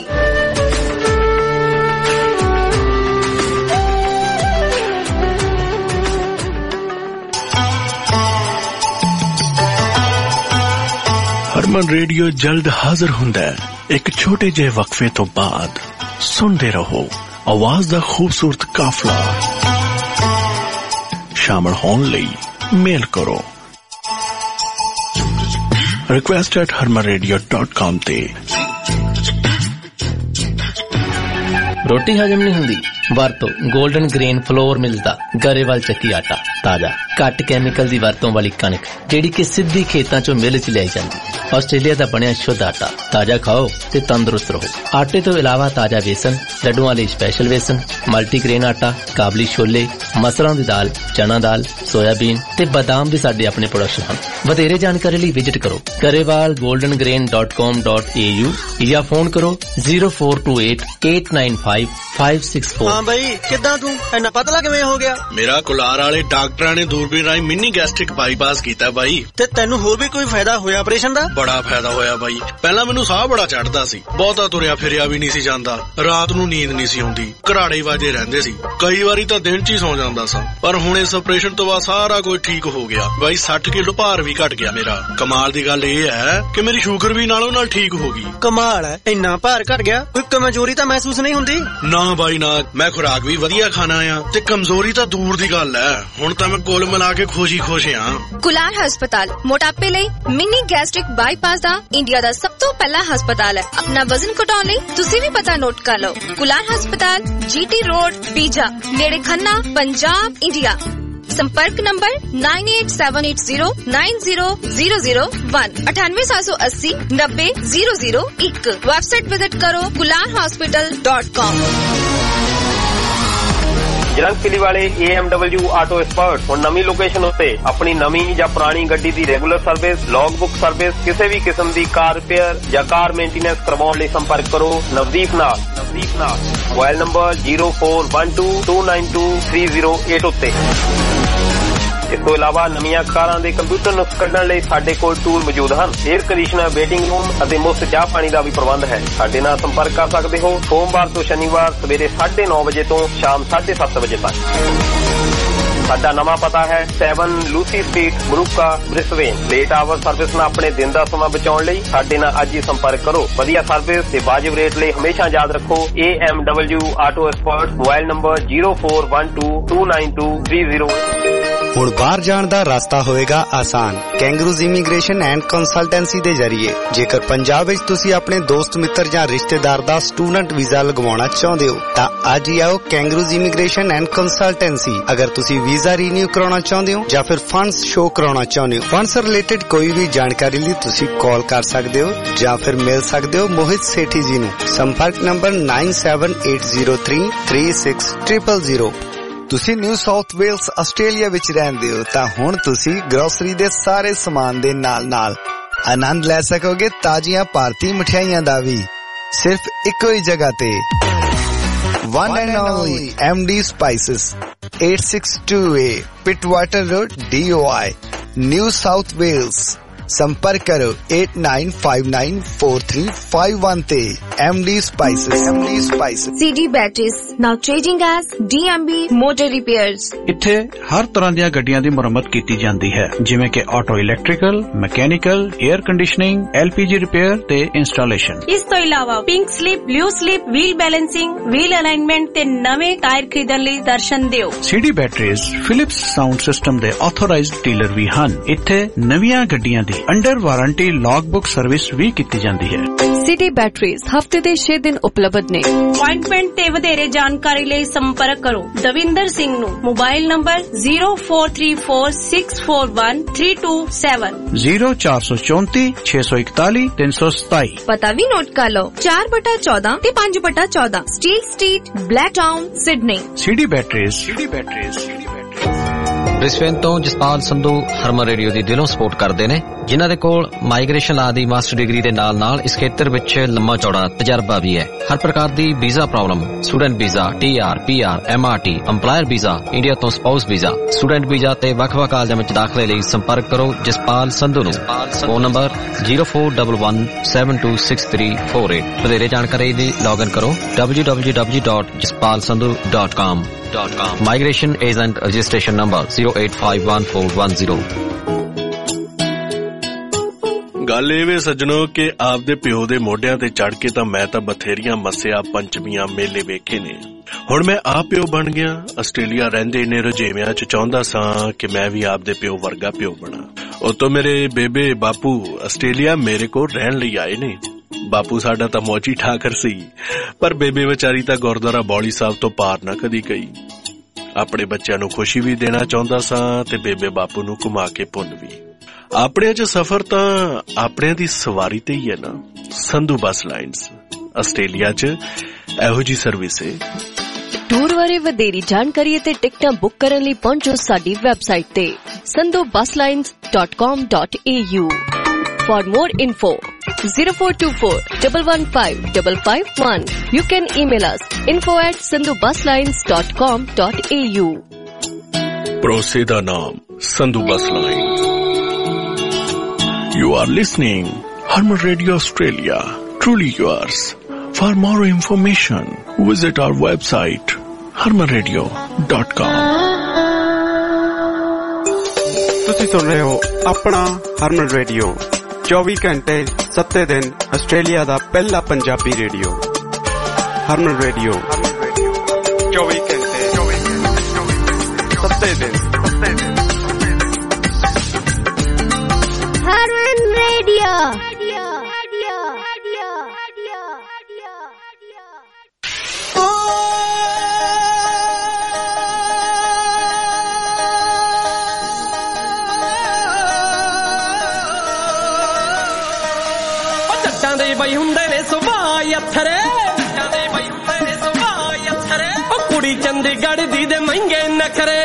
ਹਰਮਨ ਰੇਡੀਓ ਜਲਦ ਹਾਜ਼ਰ ਹੁੰਦਾ ਹੈ ਇੱਕ ਛੋਟੇ ਜਿਹੇ ਵਕਫੇ ਤੋਂ ਬਾਅਦ। ਸੁਣਦੇ ਰਹੋ ਆਵਾਜ਼ ਦਾ ਖੂਬਸੂਰਤ ਕਾਫਲਾ। ਸ਼ਾਮਲ ਹੋਣ ਲਈ ਮੇਲ ਕਰੋ request at harman radio dot com ਤੇ। ਰੋਟੀ ਹਜਮ ਨਹੀਂ ਹੁੰਦੀ? ਵਰਤੋ ਗੋਲਡਨ ਗ੍ਰੇਨ ਫਲੋਰ ਮਿਲਸ ਦਾ ਗਰੇਵਾਲ ਚੱਕੀ ਆਟਾ। ਤਾਜ਼ਾ ਘੱਟ ਕੈਮੀਕਲ ਦੀ ਵਰਤੋਂ ਵਾਲੀ ਕਣਕ ਜਿਹੜੀ ਕਿ ਸਿੱਧੀ ਖੇਤਾਂ ਚੋਂ ਮਿਲ ਚ ਲਿਆਈ ਜਾਂਦੀ। ਆਸਟ੍ਰੇਲੀਆ ਦਾ ਬਣਿਆ ਸ਼ੁੱਧ ਆਟਾ। ਤਾਜ਼ਾ ਖਾਓ ਤੇ ਤੰਦਰੁਸਤ ਰਹੋ। ਆਟੇ ਤੋਂ ਇਲਾਵਾ ਤਾਜ਼ਾ ਵੇਸਣ, ਲੱਡੂਆਂ ਲਈ ਸਪੈਸ਼ਲ ਵੇਸਣ, ਮਲਟੀਗ੍ਰੇਨ ਆਟਾ, ਕਾਬਲੀ ਛੋਲੇ, ਮਸਰਾਂ ਦੀ ਦਾਲ, ਚਨਾ ਦਾਲ, ਸੋਇਆਬੀਨ ਤੇ ਬਦਾਮ ਵੀ ਸਾਡੇ ਆਪਣੇ ਪ੍ਰੋਡਕਟ ਹਨ। ਵਧੇਰੇ ਜਾਣਕਾਰੀ ਲਈ ਵਿਜ਼ਿਟ ਕਰੋ Grewal golden grain dot com dot A U ਜਾਂ ਫੋਨ ਕਰੋ zero four two eight eight nine five five six four. ਹਾਂ ਬਾਈ ਕਿੱਦਾਂ ਤੂੰ ਇੰਨਾ ਪਤਲਾ ਕਿਵੇਂ ਹੋ ਗਿਆ? ਮੇਰਾ ਕੁਲਾਰ ਵਾਲੇ ਡਾਕਟਰਾਂ ਨੇ ਦੂਰਬੀਨ ਰਾਹੀਂ ਮਿੰਨੀ ਗੈਸਟ੍ਰਿਕ ਬਾਈਪਾਸ ਕੀਤਾ ਬਾਈ। ਤੇ ਤੈਨੂੰ ਹੋਰ ਵੀ ਕੋਈ ਫਾਇਦਾ ਹੋਇਆ ਆਪਰੇਸ਼ਨ ਦਾ? ਬੜਾ ਫਾਇਦਾ ਹੋਇਆ ਬਾਈ। ਪਹਿਲਾਂ ਮੈਨੂੰ ਸਾਹ ਬੜਾ ਚੜਦਾ ਸੀ, ਬਹੁਤਾ ਤੁਰਿਆ ਫਿਰਿਆ ਵੀ ਨਹੀਂ ਸੀ ਜਾਂਦਾ, ਰਾਤ ਨੂੰ ਨੀਂਦ ਨਹੀਂ ਸੀ ਆਉਂਦੀ, ਘਰਾੜੇ ਵਾਜੇ ਰਹਿੰਦੇ ਸੀ, ਕਈ ਵਾਰੀ ਤਾਂ ਦਿਨ ਚ ਹੀ ਸੌ ਜਾਂਦਾ ਸਾਂ। ਪਰ ਹੁਣ ਇਸ ਆਪਰੇਸ਼ਨ ਤੋਂ ਬਾਅਦ ਸਾਰਾ ਕੁਝ ਠੀਕ ਹੋ ਗਿਆ ਬਾਈ। ਸੱਠ ਕਿਲੋ ਭਾਰ ਵੀ ਘਟ ਗਿਆ ਮੇਰਾ। ਕਮਾਲ ਦੀ ਗੱਲ ਇਹ ਹੈ ਕਿ ਮੇਰੀ ਸ਼ੂਗਰ ਵੀ ਨਾਲੋਂ ਨਾਲ ਠੀਕ ਹੋ ਗਈ। ਕਮਾਲ ਹੈ, ਇੰਨਾ ਭਾਰ ਘਟ ਗਿਆ, ਕੋਈ ਕਮਜ਼ੋਰੀ ਤਾਂ ਮਹਿਸੂਸ ਨਹੀਂ ਹੁੰਦੀ? ਨਾ ਬਾਈ ਨਾ, ਮੈਂ ਖੁਰਾਕ ਵੀ ਵਧੀਆ ਖਾਣਾ ਆ ਤੇ ਕਮਜ਼ੋਰੀ ਤਾਂ ਦੂਰ ਦੀ ਗੱਲ ਹੈ। ਹੁਣ ਤਾਂ ਮੈਂ ਕੁੱਲ ਮਿਲਾ ਕੇ ਖੁਸ਼ੀ ਖੁਸ਼ ਆ। ਕੁਲਾਰ ਹਸਪਤਾਲ ਮੋਟਾਪੇ ਲਈ ਮਿੰਨੀ ਗੈਸਟ੍ਰਿਕ ਬਾਈਪਾਸ ਦਾ ਇੰਡੀਆ ਦਾ ਸਭ ਤੋਂ ਪਹਿਲਾ ਹਸਪਤਾਲ ਹੈ। ਆਪਣਾ ਵਜ਼ਨ ਘਟਾਉਣ ਲਈ ਤੁਸੀਂ ਵੀ ਪਤਾ ਨੋਟ ਕਰ ਲਓ। ਕੁਲਾਰ ਹਸਪਤਾਲ, ਜੀਟੀ ਰੋਡ, ਬੀਜਾ, ਨੇੜੇ ਖੰਨਾ, ਪੰਜਾਬ, ਇੰਡੀਆ। संपर्क number nine eight seven eight zero nine zero zero zero one अठानवे सात सौ अस्सी नब्बे जीरो जीरो एक। वेबसाइट विजिट करो कुलार हॉस्पिटल डॉट कॉम। ਜਰੰਗ ਕਿਲੀ ਵਾਲੇ A M W auto expert ਹੁਣ ਨਵੀਂ ਲੋਕੇਸ਼ਨ ਉੱਤੇ ਆਪਣੀ ਨਵੀਂ ਜਾਂ ਪੁਰਾਣੀ ਗੱਡੀ ਦੀ regular service, log book service, ਕਿਸੇ ਵੀ ਕਿਸਮ ਦੀ ਕਾਰ ਰਿਪੇਅਰ ਜਾਂ ਕਾਰ ਮੇਨਟੇਨੈਂਸ ਕਰਵਾਉਣ ਲਈ ਸੰਪਰਕ ਕਰੋ ਨਵਦੀਪ ਨਾਲ। ਨਵਦੀਪ ਨਾਲ mobile number zero four one two two nine two three zero eight ਉੱਤੇ। ਇਸ ਤੋਂ ਇਲਾਵਾ ਨਵੀਆਂ ਕਾਰਾਂ ਦੇ ਕੰਪਿਊਟਰ ਨੁਕਸ ਕੱਢਣ ਲਈ ਸਾਡੇ ਕੋਲ ਟੂਲ ਮੌਜੂਦ ਹਨ। 에ਅਰ ਕੰਡੀਸ਼ਨਰ, ਵੇਟਿੰਗ ਰੂਮ ਅਤੇ ਮੁਫਤ ਚਾਹ ਪਾਣੀ ਦਾ ਵੀ ਪ੍ਰਬੰਧ ਹੈ। ਸਾਡੇ ਨਾਲ ਸੰਪਰਕ ਕਰ ਸਕਦੇ ਹੋ ਸੋਮਵਾਰ ਤੋਂ ਸ਼ਨੀਵਾਰ ਸਵੇਰੇ ਸਾਢੇ ਨੌ ਵਜੇ ਤੋਂ ਸ਼ਾਮ ਸਾਢੇ ਸੱਤ ਵਜੇ ਤੱਕ। ਸਾਡਾ ਨਵਾਂ ਪਤਾ ਹੈ seven Lucy street, Moorooka, Brisbane. Late hour service ਨਾਲ ਆਪਣੇ ਦਿਨ ਦਾ ਸਮਾਂ ਬਚਾਉਣ ਲਈ ਸਾਡੇ ਨਾਲ ਅੱਜ ਹੀ ਸੰਪਰਕ ਕਰੋ। ਵਧੀਆ ਸਰਵਿਸ ਤੇ ਵਾਜਿਬ ਰੇਟ ਲਈ ਹਮੇਸ਼ਾ ਯਾਦ ਰੱਖੋ A M W auto expert. Mobile number zero four one two two nine two three zero. ਹੁਣ ਬਾਹਰ ਜਾਣ ਦਾ ਰਸਤਾ ਹੋਵੇਗਾ ਆਸਾਨ ਕੈਂਗਰੂਜ਼ ਇਮੀਗ੍ਰੇਸ਼ਨ ਐਂਡ ਕੰਸਲਟੈਂਸੀ ਦੇ ਜ਼ਰੀਏ। ਜੇਕਰ ਪੰਜਾਬ ਵਿੱਚ ਤੁਸੀਂ ਆਪਣੇ ਦੋਸਤ ਮਿੱਤਰ ਜਾਂ ਰਿਸ਼ਤੇਦਾਰ ਦਾ ਸਟੂਡੈਂਟ ਵੀਜ਼ਾ ਲਗਵਾਉਣਾ ਚਾਹੁੰਦੇ ਹੋ ਤਾਂ ਅੱਜ ਹੀ ਆਓ ਕੈਂਗਰੂਜ਼ ਇਮੀਗ੍ਰੇਸ਼ਨ ਐਂਡ ਕੰਸਲਟੈਂਸੀ। ਅਗਰ ਤੁਸੀਂ ਵੀਜ਼ਾ ਰੀਨਿਊ ਕਰਾਉਣਾ ਚਾਹੁੰਦੇ ਹੋ ਜਾਂ ਫਿਰ ਫੰਡਸ ਸ਼ੋ ਕਰਾਉਣਾ ਚਾਹੁੰਦੇ ਹੋ, ਫੰਡਸ ਰਿਲੇਟਡ ਕੋਈ ਵੀ ਜਾਣਕਾਰੀ ਲਈ ਤੁਸੀਂ ਕਾਲ ਕਰ ਸਕਦੇ ਹੋ ਜਾਂ ਫਿਰ ਮਿਲ ਸਕਦੇ ਹੋ ਮੋਹਿਤ ਸੇਠੀ ਜੀ ਨੂੰ। ਸੰਪਰਕ number nine seven eight zero three three six zero zero. ਤੁਸੀਂ ਨਿਊ ਸਾਊਥ ਵੇਲਸ ਆਸਟ੍ਰੇਲੀਆ ਵਿੱਚ ਰਹਿੰਦੇ ਹੋ ਤਾਂ ਹੁਣ ਤੁਸੀਂ ਗਰੋਸਰੀ ਦੇ ਸਾਰੇ ਸਮਾਨ ਦੇ ਨਾਲ ਨਾਲ ਆਨੰਦ ਲੈ ਸਕੋਗੇ ਤਾਜ਼ੀਆਂ ਭਾਰਤੀ ਮਠਿਆਈਆਂ ਦਾ ਵੀ, ਸਿਰਫ ਇੱਕੋ ਹੀ ਜਗ੍ਹਾ ਤੇ। One and only M D Spices, eight six two A Pittwater Road, D O I, New South Wales। संपर्क करो eight nine five nine four three five one ते। M D Spices, M D Spices। C D Batteries, now changing as D M B Motor Repairs। ਇੱਥੇ ਹਰ ਤਰ੍ਹਾਂ ਦੀਆਂ ਗੱਡੀਆਂ ਦੀ ਮੁਰੰਮਤ ਕੀਤੀ ਜਾਂਦੀ ਹੈ, ਜਿਵੇਂ ਕਿ auto electrical, mechanical, air conditioning, L P G repair ਤੇ ਇੰਸਟਾਲੇਸ਼ਨ। ਇਸ ਤੋਂ ਇਲਾਵਾ pink slip, blue slip, wheel balancing, wheel alignment ਤੇ ਨਵੇਂ ਟਾਇਰ ਖਰੀਦਣ ਲਈ ਦਰਸ਼ਨ ਦਿਓ। C D Batteries Philips sound system ਦੇ ਆਥੋਰਾਈਜ਼ਡ ਡੀਲਰ ਵੀ ਹਨ। ਇੱਥੇ ਨਵੀਆਂ ਗੱਡੀਆਂ ਦੀ under warranty log book service ਵੀ ਕੀਤੀ ਜਾਂਦੀ ਹੈ। ਸਿਟੀ ਬੈਟਰੀਜ਼ ਹਫਤੇ ਦੇ ਛੇ ਦਿਨ ਉਪਲਬਧ ਨੇ। ਅਪਾਇੰਟਮੈਂਟ ਤੇ ਵਧੇਰੇ ਜਾਣਕਾਰੀ ਲਈ ਸੰਪਰਕ ਕਰੋ ਦਵਿੰਦਰ ਸਿੰਘ ਨੂੰ। Mobile number zero four three four six four one three two seven zero ਚਾਰ ਸੌ ਚੌਂਤੀ ਛੇ ਸੌ ਇਕਤਾਲੀ ਤਿੰਨ ਸੌ ਸਤਾਈ। ਪਤਾ ਵੀ ਨੋਟ ਕਰ ਲਓ ਚਾਰ ਬਟਾ ਚੌਦਾਂ ਤੇ ਪੰਜ ਬਟਾ ਚੌਦਾਂ steel street, Blacktown, Sydney. C D Batteries, C D Batteries। Brisbane ਤੋਂ ਜਸਪਾਲ ਸੰਧੂ ਹਰਮਨ ਰੇਡੀਓ ਦੀ ਦਿਲੋਂ ਸਪੋਰਟ ਕਰਦੇ ਨੇ, ਜਿਨ੍ਹਾਂ ਦੇ ਕੋਲ ਮਾਈਗ੍ਰੇਸ਼ਨ ਲਾ ਦੀ ਮਾਸਟਰ ਡਿਗਰੀ ਦੇ ਨਾਲ ਨਾਲ ਇਸ ਖੇਤਰ ਵਿੱਚ ਲੰਮਾ ਚੌੜਾ ਤਜਰਬਾ ਵੀ ਹੈ। ਹਰ ਪ੍ਰਕਾਰ ਦੀ visa problem, student visa, T R, P R, M R T, employer visa, India ਤੋਂ ਸਪਾਊਸ ਵੀਜ਼ਾ, ਸਟੂਡੈਂਟ ਵੀਜ਼ਾ ਤੇ ਵੱਖ-ਵੱਖ ਕਾਲਜਾਂ ਵਿੱਚ ਦਾਖਲੇ ਲਈ ਸੰਪਰਕ ਕਰੋ ਜਸਪਾਲ ਸੰਧੂ ਨੂੰ। Phone number zero four one one seven two six three four eight. ਵਧੇਰੇ ਜਾਣਕਾਰੀ ਲਈ ਲੌਗਇਨ ਕਰੋ W W W dot Jaspal Sandhu dot com. Migration Agent Registration Number zero eight five one four one zero। ਗੱਲ ਇਹ ਵੇ ਸੱਜਣੋ ਕਿ ਆਪਦੇ ਪਿਓ ਦੇ ਮੋਢਿਆਂ ਤੇ ਚੜ ਕੇ ਤਾਂ ਮੈਂ ਤਾਂ ਬਥੇਰੀਆਂ ਮੱਸਿਆ, ਪੰਚਮੀਆਂ, ਮੇਲੇ ਵੇਖੇ ਨੇ। ਹੁਣ ਮੈਂ ਆਪ ਪਿਓ ਬਣ ਗਿਆ। ਆਸਟ੍ਰੇਲੀਆ ਰਹਿੰਦੇ ਨੇ ਰੁਝੇਵਿਆਂ ਚ ਚਾਹੁੰਦਾ ਸਾਂ ਕਿ ਮੈਂ ਵੀ ਆਪਦੇ ਪਿਓ ਵਰਗਾ ਪਿਓ ਬਣਾ। ਉਤੋਂ ਮੇਰੇ ਬੇਬੇ ਬਾਪੂ ਆਸਟ੍ਰੇਲੀਆ ਮੇਰੇ ਕੋਲ ਰਹਿਣ ਲਈ ਆਏ ਨੇ। ਬਾਪੂ ਸਾਡਾ ਤਾਂ ਮੌਜੀ ਠਾਕਰ ਸੀ, ਪਰ ਬੇਬੇ ਵਿਚਾਰੀ ਤਾਂ ਗੁਰਦੁਆਰਾ ਬੌਲੀ ਸਾਹਿਬ ਤੋਂ ਪਾਰ ਨਾ ਕਦੀ ਗਈ। ਆਪਣੇ ਬੱਚਿਆਂ ਨੂੰ ਖੁਸ਼ੀ ਵੀ ਦੇਣਾ ਚਾਹੁੰਦਾ ਸਾਂ ਤੇ ਬੇਬੇ ਬਾਪੂ ਨੂੰ ਘੁਮਾ ਕੇ ਪੁੰਨ ਵੀ। ਆਪਣਿਆਂ ਚ ਸਫ਼ਰ ਤਾਂ ਆਪਣਿਆਂ ਦੀ ਸਵਾਰੀ ਤੇ ਹੀ ਹੈ ਨਾ। ਸੰਧੂ ਬੱਸ ਲਾਈਨਸ ਆਸਟ੍ਰੇਲੀਆ ਚ ਇਹੋ ਜੀ ਸਰਵਿਸ ਹੈ। ਟੂਰ ਬਾਰੇ ਵਧੇਰੀ ਜਾਣਕਾਰੀ ਅਤੇ ਟਿਕਟਾਂ ਬੁੱਕ ਕਰਨ ਲਈ ਪਹੁੰਚੋ ਸਾਡੀ ਵੈਬਸਾਈਟ ਤੇ Sandhu bus lines dot com dot A U. For more info, zero four two four one one five five five one. You can email us info at sandhu bus lines dot com dot a u. ਭਰੋਸੇ ਦਾ ਨਾਮ Sandhu bus lines. You are listening Harman Radio Australia, truly yours. For more information, visit our website harman radio dot com. ਤੁਸੀਂ ਸੁਣ ਰਹੇ ਹੋ ਆਪਣਾ ਹਰਮਨ ਰੇਡੀਓ, ਚੌਵੀ ਘੰਟੇ ਸੱਤੇ ਦਿਨ ਆਸਟ੍ਰੇਲੀਆ ਦਾ ਪਹਿਲਾ ਪੰਜਾਬੀ ਰੇਡੀਓ। ਹਰਮਨ ਰੇਡੀਓ ਚੌਵੀ ਘੰਟੇ ਸੱਤੇ ਦਿਨ। ਹਰਮਨ ਰੇਡੀਓ। ਜੱਟਾਂ ਦੇ ਬਈ ਹੁੰਦੇ ਨੇ ਸੁਭਾਅ ਅਥਰੇ, ਜੱਟਾਂ ਦੇ ਬਈ ਹੁੰਦੇ ਨੇ ਸੁਭਾਅ ਅਥਰੇ, ਉਹ ਕੁੜੀ ਚੰਡੀਗੜ੍ਹ ਦੀ ਦੇ ਮਹਿੰਗੇ ਨਖਰੇ,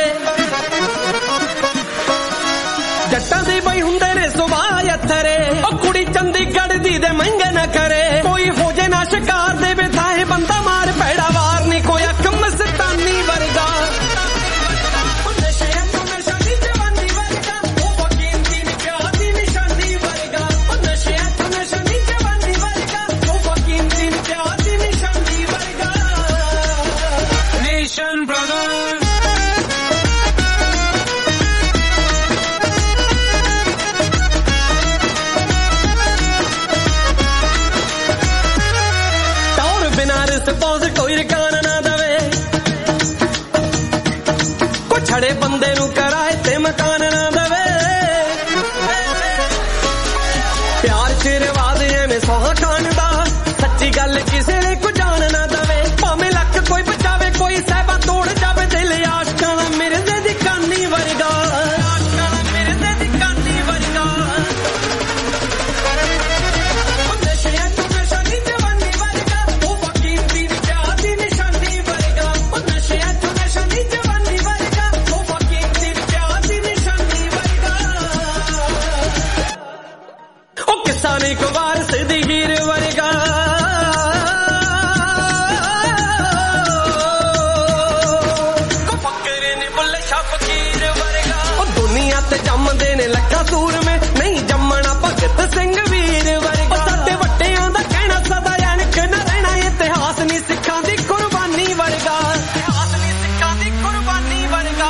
ਜੱਟਾਂ ਦੇ ਬਈ ਹੁੰਦੇ ਨੇ ਸੁਭਾਅ ਅਥਰੇ, ਉਹ ਕੁੜੀ ਚੰਡੀਗੜ੍ਹ ਦੀ ਦੇ ਮਹਿੰਗੇ ਨਖਰੇ, ਕੋਈ ਹੋ ਜੇ ਨਾ ਸ਼ਿਕਾਰ ਦੇ ਵੇ ਥਾਏ ਬੰਦਾ ਮਾਰ ਪੈੜਾ ਵਾਰ ਨੀ ਕੋਈ ਅੱਖ ਮਸਤਾਨੀ ਵਰਗਾ, ਛੜੇ ਬੰਦੇ ਨੂੰ ਕਰਾਏ ਤੇ ਮਕਾਨ ਨਾ ਦਵੇ, ਪਿਆਰ ਚ ਰਿਵਾਜ ਐਵੇਂ ਸੋਹਾ ਖਾਨ ਦਾ, ਸੱਚੀ ਗੱਲ ਕਿਸੇ ਨੇ ਕੋ ਜਾਣ ਨਾ ਦਵੇ, ਭਾਵੇਂ ਲੱਖ ਕੋਈ ਬਚਾਵੇ ਕੋਈ ਸਹਿਬਾ ਤੋੜ ਜਾਵੇ, ਦਿਲ ਆਸ਼ਕਾਂ ਦਾ ਮਿਰਜ਼ੇ ਦੀ ਕਾਨੀ ਵਰਗਾ, ਆਸ਼ਕਾਂ ਦਾ ਮਿਰਜ਼ੇ ਦੀ ਕਾਨੀ ਵਰਗਾ, ਉਹ ਨਸ਼ਿਆਂ ਤੋਂ ਨਸ਼ਾ ਨੀ ਜਵਾਨੀ ਵਰਗਾ, ਉਹ ਫਕੀਰ ਦੀ ਚਾਹ ਦੀ ਨਿਸ਼ਾਨੀ ਵਰਗਾ, ਉਹ ਨਸ਼ਿਆਂ ਤੋਂ ਨਸ਼ਾ ਨੀ ਜਵਾਨੀ ਵਰਗਾ, ਉਹ ਕਿੱਸਾ ਨੀ ਕੋ ਵਾਰਸ ਦੀ ਹੀਰ ਵਰਗਾ, ਕੋ ਫਕਰ ਨੀ ਬੁੱਲੇ ਸ਼ਾਹ ਫਕੀਰ ਵਰਗਾ, ਉਹ ਦੁਨੀਆ ਤੇ ਜੰਮਦੇ ਨੇ ਲੱਖਾਂ ਸੂਰਮੇ, ਨਹੀਂ ਜੰਮਣਾ ਭਗਤ ਸਿੰਘ ਵੀਰ ਵਰਗਾ, ਸਾਡੇ ਵੱਡਿਆਂ ਦਾ ਕਹਿਣਾ ਸਦਾ ਐਨਕ ਨਾ ਰਹਿਣਾ, ਇਤਿਹਾਸ ਨੀ ਸਿੱਖਾਂ ਦੀ ਕੁਰਬਾਨੀ ਵਰਗਾ, ਇਤਿਹਾਸ ਨੀ ਸਿੱਖਾਂ ਦੀ ਕੁਰਬਾਨੀ ਵਰਗਾ,